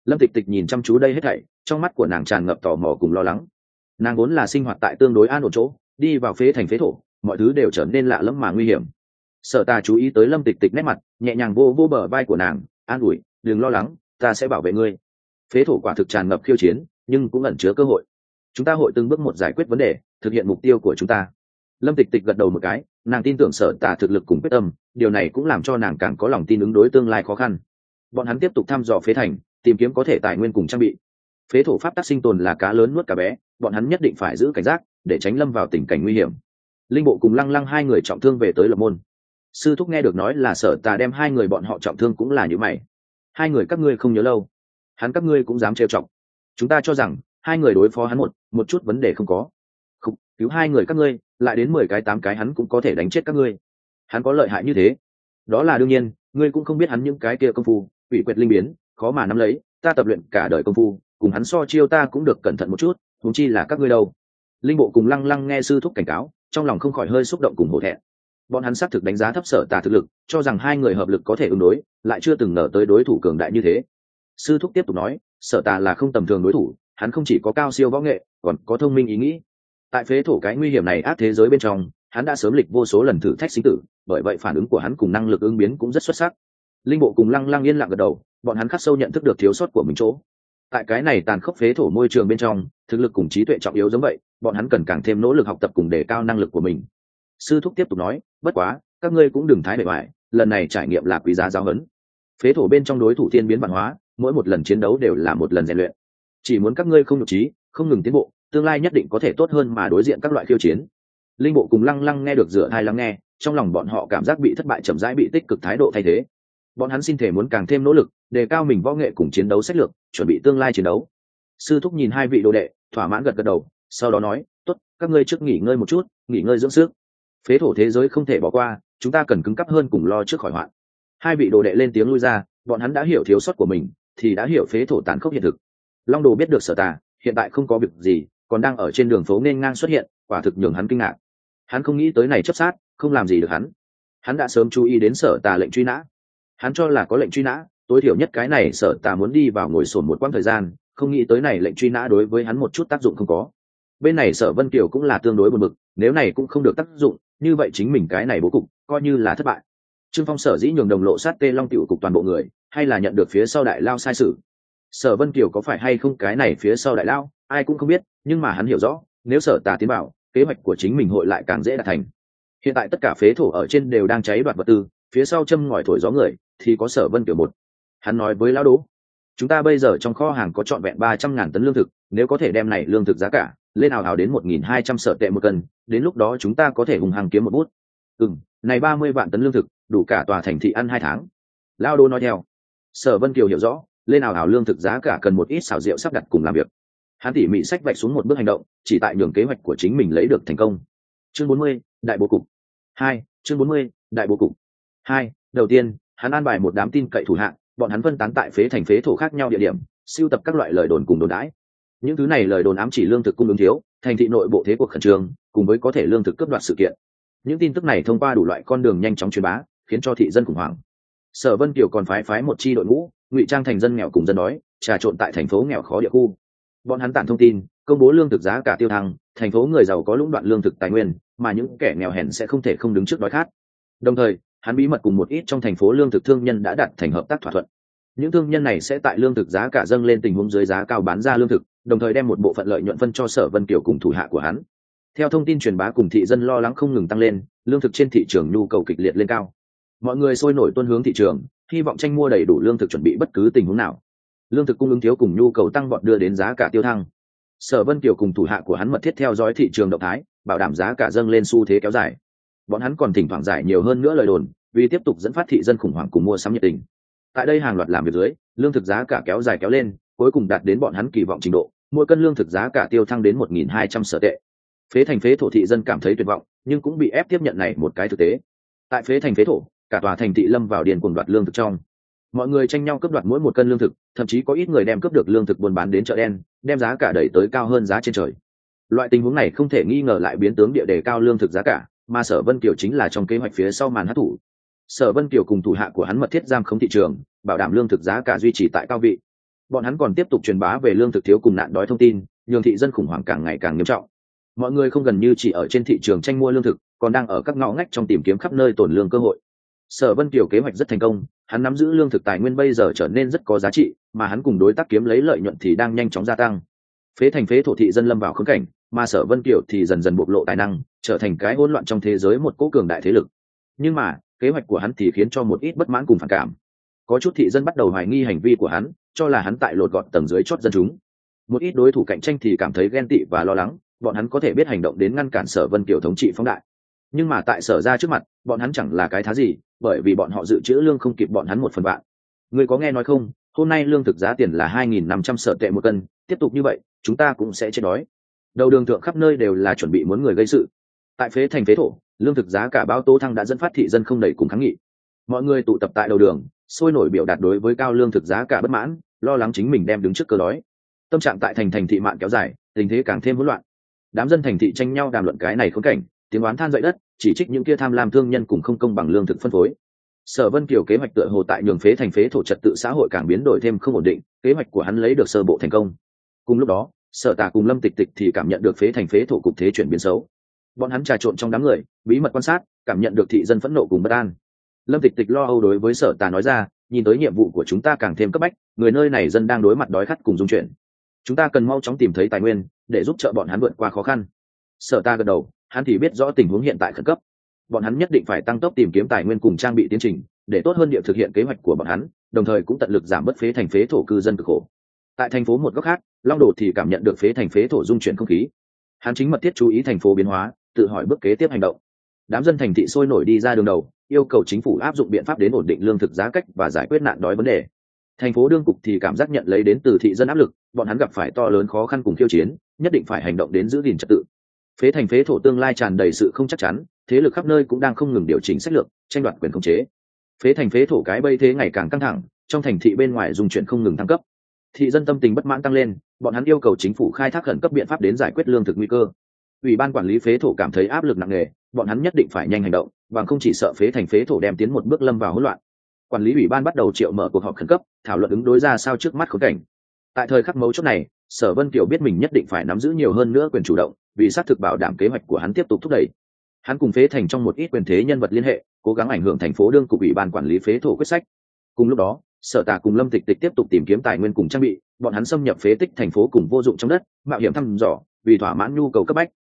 Lâm Tịch Tịch nhìn chăm chú đây hết thảy, trong mắt của nàng tràn ngập tò mò cùng lo lắng. Nàng vốn là sinh hoạt tại tương đối an ổn chỗ, đi vào phế thành phế thổ, mọi thứ đều trở nên lạ lẫm mà nguy hiểm. Sở Tà chú ý tới Lâm Tịch Tịch nét mặt, nhẹ nhàng vô vô bờ vai của nàng, an ủi, đừng lo lắng, ta sẽ bảo vệ ngươi. Phế thổ quả thực tràn ngập khiêu chiến, nhưng cũng ẩn chứa cơ hội. Chúng ta hội từng bước một giải quyết vấn đề, thực hiện mục tiêu của chúng ta. Lâm Tịch Tịch gật đầu một cái, nàng tin tưởng Sở Tà thực lực cùng quyết tâm, điều này cũng làm cho nàng càng có lòng tin ứng đối tương lai khó khăn. Bọn hắn tiếp tục thăm dò phế thành, tìm kiếm có thể tài nguyên cùng trang bị. Phế thổ pháp tắc sinh tồn là cá lớn nuốt cá bé, bọn hắn nhất định phải giữ cảnh giác để tránh lâm vào tình cảnh nguy hiểm. Linh Bộ cùng Lăng Lăng hai người trọng thương về tới Lộc Môn. Sư thúc nghe được nói là Sở Tà đem hai người bọn họ trọng thương cũng là như mày. Hai người các ngươi không nhớ lâu, hắn các ngươi cũng dám trêu chọc. Chúng ta cho rằng hai người đối phó hắn một một chút vấn đề không có. Không, cứu hai người các ngươi, lại đến mười cái tám cái hắn cũng có thể đánh chết các ngươi. Hắn có lợi hại như thế? Đó là đương nhiên, ngươi cũng không biết hắn những cái kia công phu, ủy quyệt linh biến, khó mà nắm lấy, ta tập luyện cả đời công phu, cùng hắn so chiêu ta cũng được cẩn thận một chút, huống chi là các ngươi đâu. Linh Bộ cùng Lăng Lăng nghe sư thúc cảnh cáo, trong lòng không khỏi hơi xúc động cùng hổ thẹn. Bọn hắn xác thực đánh giá thấp Sở Tà thực lực, cho rằng hai người hợp lực có thể ứng đối, lại chưa từng ngờ tới đối thủ cường đại như thế. Sư thúc tiếp tục nói, Sở Tà là không tầm thường đối thủ, hắn không chỉ có cao siêu võ nghệ, còn có thông minh ý nghĩ. Tại phế thổ cái nguy hiểm này ác thế giới bên trong, hắn đã sớm lịch vô số lần thử thách sinh tử, bởi vậy phản ứng của hắn cùng năng lực ứng biến cũng rất xuất sắc. Linh Bộ cùng Lăng Lăng yên lặng gật đầu, bọn hắn khắc sâu nhận thức được thiếu sót của mình chỗ. Tại cái này tàn khốc phế thổ môi trường bên trong, thực lực cùng trí tuệ trọng yếu giống vậy, bọn hắn cần càng thêm nỗ lực học tập cùng đề cao năng lực của mình. Sư thúc tiếp tục nói, bất quá, các ngươi cũng đừng thái bề ngoài, lần này trải nghiệm là quý giá giáo huấn. Phế thổ bên trong đối thủ thiên biến vạn hóa, mỗi một lần chiến đấu đều là một lần rèn luyện. Chỉ muốn các ngươi không nhục trí, không ngừng tiến bộ, tương lai nhất định có thể tốt hơn mà đối diện các loại khiêu chiến. Linh Bộ cùng Lăng Lăng nghe được dựa hai lắng nghe, trong lòng bọn họ cảm giác bị thất bại chậm rãi bị tích cực thái độ thay thế. Bọn hắn xin thể muốn càng thêm nỗ lực, đề cao mình võ nghệ cùng chiến đấu sách lược, chuẩn bị tương lai chiến đấu. Sư thúc nhìn hai vị đồ đệ, thỏa mãn gật gật đầu, sau đó nói, tốt, các ngươi trước nghỉ ngơi một chút, nghỉ ngơi dưỡng sức. Phế thổ thế giới không thể bỏ qua, chúng ta cần cứng cáp hơn cùng lo trước khỏi hoạn. Hai vị đồ đệ lên tiếng lui ra, bọn hắn đã hiểu thiếu sót của mình, thì đã hiểu phế thổ tàn khốc hiện thực. Long Đồ biết được Sở Tà hiện tại không có việc gì, còn đang ở trên đường phố nên ngang xuất hiện, quả thực nhường hắn kinh ngạc. Hắn không nghĩ tới này chấp sát, không làm gì được hắn. Hắn đã sớm chú ý đến Sở Tà lệnh truy nã. Hắn cho là có lệnh truy nã, tối thiểu nhất cái này Sở Tà muốn đi vào ngồi sồn một quãng thời gian, không nghĩ tới này lệnh truy nã đối với hắn một chút tác dụng không có. Bên này Sở Vân Kiều cũng là tương đối buồn bực, nếu này cũng không được tác dụng, như vậy chính mình cái này bố cục coi như là thất bại. Trương Phong sở dĩ nhường đồng lộ sát Tê Long tiểu cục toàn bộ người, hay là nhận được phía sau đại lao sai sự. Sở Vân Kiều có phải hay không cái này phía sau đại lao, ai cũng không biết, nhưng mà hắn hiểu rõ, nếu Sở Tà tiến vào, kế hoạch của chính mình hội lại càng dễ đạt thành. Hiện tại tất cả phế thổ ở trên đều đang cháy đoạt vật tư, phía sau châm ngòi thổi gió người thì có Sở Vân Kiều một. Hắn nói với lão Đỗ, chúng ta bây giờ trong kho hàng có trọn vẹn ba trăm ngàn tấn lương thực, nếu có thể đem này lương thực giá cả lên ảo ảo đến một nghìn hai trăm sở tệ một cân, đến lúc đó chúng ta có thể hùng hăng kiếm một bút. Ừm, này ba mươi vạn tấn lương thực, đủ cả tòa thành thị ăn hai tháng. Lão Đỗ nói theo. Sở Vân Kiều hiểu rõ, lên ảo ảo lương thực giá cả cần một ít xảo diệu sắp đặt cùng làm việc. Hắn tỉ mỉ sách vạch xuống một bước hành động, chỉ tại nhường kế hoạch của chính mình lấy được thành công. Chương bốn mươi, đại bố cục. Hai, chương bốn mươi, đại bố cục. Hai, đầu tiên, hắn an bài một đám tin cậy thủ hạ, bọn hắn phân tán tại phế thành phế thổ khác nhau địa điểm, sưu tập các loại lời đồn cùng đồn đãi. Những thứ này lời đồn ám chỉ lương thực cung ứng thiếu, thành thị nội bộ thế cuộc khẩn trương, cùng với có thể lương thực cướp đoạt sự kiện. Những tin tức này thông qua đủ loại con đường nhanh chóng truyền bá, khiến cho thị dân khủng hoảng. Sở Vân Kiều còn phái phái một chi đội ngũ, ngụy trang thành dân nghèo cùng dân đói, trà trộn tại thành phố nghèo khó địa khu. Bọn hắn tản thông tin, công bố lương thực giá cả tiêu thăng, thành phố người giàu có lũng đoạn lương thực tài nguyên, mà những kẻ nghèo hèn sẽ không thể không đứng trước đói khát. Đồng thời, hắn bí mật cùng một ít trong thành phố lương thực thương nhân đã đạt thành hợp tác thỏa thuận. Những thương nhân này sẽ tại lương thực giá cả dâng lên tình huống dưới giá cao bán ra lương thực, đồng thời đem một bộ phận lợi nhuận phân cho Sở Vân Kiều cùng thủ hạ của hắn. Theo thông tin truyền bá cùng thị dân lo lắng không ngừng tăng lên, lương thực trên thị trường nhu cầu kịch liệt lên cao. Mọi người sôi nổi tuôn hướng thị trường, hy vọng tranh mua đầy đủ lương thực chuẩn bị bất cứ tình huống nào. Lương thực cung ứng thiếu cùng nhu cầu tăng vọt đưa đến giá cả tiêu thăng. Sở Vân Kiều cùng thủ hạ của hắn mật thiết theo dõi thị trường động thái, bảo đảm giá cả dâng lên xu thế kéo dài. Bọn hắn còn thỉnh thoảng giải nhiều hơn nữa lời đồn, vì tiếp tục dẫn phát thị dân khủng hoảng cùng mua sắm nhiệt tình. Tại đây hàng loạt làm việc dưới, lương thực giá cả kéo dài kéo lên, cuối cùng đạt đến bọn hắn kỳ vọng trình độ, mỗi cân lương thực giá cả tiêu thăng đến một nghìn hai trăm sở tệ. Phế thành phế thổ thị dân cảm thấy tuyệt vọng, nhưng cũng bị ép tiếp nhận này một cái thực tế. Tại phế thành phế thổ, cả tòa thành thị lâm vào điền cuồng đoạt lương thực trong. Mọi người tranh nhau cướp đoạt mỗi một cân lương thực, thậm chí có ít người đem cướp được lương thực buôn bán đến chợ đen, đem giá cả đẩy tới cao hơn giá trên trời. Loại tình huống này không thể nghi ngờ lại biến tướng địa đề cao lương thực giá cả, mà Sở Vân Kiều chính là trong kế hoạch phía sau màn hát thủ. Sở Vân Kiều cùng thủ hạ của hắn mật thiết giam khống thị trường, bảo đảm lương thực giá cả duy trì tại cao vị. Bọn hắn còn tiếp tục truyền bá về lương thực thiếu cùng nạn đói thông tin, nhường thị dân khủng hoảng càng ngày càng nghiêm trọng. Mọi người không gần như chỉ ở trên thị trường tranh mua lương thực, còn đang ở các ngõ ngách trong tìm kiếm khắp nơi tồn lương cơ hội. Sở Vân Kiều kế hoạch rất thành công, hắn nắm giữ lương thực tài nguyên bây giờ trở nên rất có giá trị, mà hắn cùng đối tác kiếm lấy lợi nhuận thì đang nhanh chóng gia tăng. Phế thành phế thổ thị dân lâm vào khốn cảnh, mà Sở Vân Kiều thì dần dần bộc lộ tài năng, trở thành cái hỗn loạn trong thế giới một cỗ cường đại thế lực. Nhưng mà, kế hoạch của hắn thì khiến cho một ít bất mãn cùng phản cảm. Có chút thị dân bắt đầu hoài nghi hành vi của hắn, cho là hắn tại lột gọt tầng dưới chót dân chúng. Một ít đối thủ cạnh tranh thì cảm thấy ghen tị và lo lắng, bọn hắn có thể biết hành động đến ngăn cản Sở Vân Kiều thống trị phóng đại. Nhưng mà tại Sở gia trước mặt, bọn hắn chẳng là cái thá gì, bởi vì bọn họ dự trữ lương không kịp bọn hắn một phần vạn. Ngươi có nghe nói không, hôm nay lương thực giá tiền là hai nghìn năm trăm sở tệ một cân, tiếp tục như vậy, chúng ta cũng sẽ chết đói. Đầu đường thượng khắp nơi đều là chuẩn bị muốn người gây sự. Tại phế thành phế thổ, lương thực giá cả báo tố thăng đã dẫn phát thị dân không đẩy cùng kháng nghị. Mọi người tụ tập tại đầu đường, sôi nổi biểu đạt đối với cao lương thực giá cả bất mãn, lo lắng chính mình đem đứng trước cơ đói. Tâm trạng tại thành thành thị mạn kéo dài, tình thế càng thêm hỗn loạn. Đám dân thành thị tranh nhau đàm luận cái này khốn cảnh, tiếng oán than dậy đất, chỉ trích những kia tham lam thương nhân cùng không công bằng lương thực phân phối. Sở Vân Kiều kế hoạch tựa hồ tại nhường phế thành phế thổ trật tự xã hội càng biến đổi thêm không ổn định, kế hoạch của hắn lấy được sơ bộ thành công. Cùng lúc đó, Sở Tà cùng Lâm Tịch Tịch thì cảm nhận được phế thành phế thổ cục thế chuyển biến xấu. Bọn hắn trà trộn trong đám người, bí mật quan sát, cảm nhận được thị dân phẫn nộ cùng bất an. Lâm Tịch Tịch lo âu đối với Sở Tà nói ra, nhìn tới nhiệm vụ của chúng ta càng thêm cấp bách, người nơi này dân đang đối mặt đói khát cùng dung chuyển. Chúng ta cần mau chóng tìm thấy tài nguyên để giúp trợ bọn hắn vượt qua khó khăn. Sở Tà gật đầu, hắn thì biết rõ tình huống hiện tại khẩn cấp. Bọn hắn nhất định phải tăng tốc tìm kiếm tài nguyên cùng trang bị tiến trình, để tốt hơn địa thực hiện kế hoạch của bọn hắn, đồng thời cũng tận lực giảm bớt phế thành phế thổ cư dân cực khổ. Tại thành phố một góc khác, Long Đồ thì cảm nhận được phế thành phế thổ dung chuyển không khí. Hắn chính mật thiết chú ý thành phố biến hóa, tự hỏi bước kế tiếp hành động. Đám dân thành thị sôi nổi đi ra đường đầu, yêu cầu chính phủ áp dụng biện pháp đến ổn định lương thực giá cách và giải quyết nạn đói vấn đề. Thành phố đương cục thì cảm giác nhận lấy đến từ thị dân áp lực, bọn hắn gặp phải to lớn khó khăn cùng khiêu chiến, nhất định phải hành động đến giữ gìn trật tự. Phế thành phế thổ tương lai tràn đầy sự không chắc chắn, thế lực khắp nơi cũng đang không ngừng điều chỉnh sách lược, tranh đoạt quyền khống chế. Phế thành phế thổ cái bây thế ngày càng căng thẳng, trong thành thị bên ngoài dung chuyển không ngừng thăng cấp. Thị dân tâm tình bất mãn tăng lên, bọn hắn yêu cầu chính phủ khai thác khẩn cấp biện pháp đến giải quyết lương thực nguy cơ. Ủy ban quản lý phế thổ cảm thấy áp lực nặng nề, bọn hắn nhất định phải nhanh hành động, bằng không chỉ sợ phế thành phế thổ đem tiến một bước lâm vào hỗn loạn. Quản lý ủy ban bắt đầu triệu mở cuộc họp khẩn cấp, thảo luận ứng đối ra sao trước mắt khốn cảnh. Tại thời khắc mấu chốt này, Sở Vân Kiều biết mình nhất định phải nắm giữ nhiều hơn nữa quyền chủ động, vì xác thực bảo đảm kế hoạch của hắn tiếp tục thúc đẩy. Hắn cùng phế thành trong một ít quyền thế nhân vật liên hệ, cố gắng ảnh hưởng thành phố đương cục ủy ban quản lý phế thổ quyết sách. Cùng lúc đó, Sở Tà cùng Lâm Tịch Tịch tiếp tục tìm kiếm tài nguyên cùng trang bị, bọn hắn xâm nhập phế tích thành phố cùng vô dụng trong đất, mạo hiểm thăm dò, vì thỏa mãn nhu cầu cấp bách,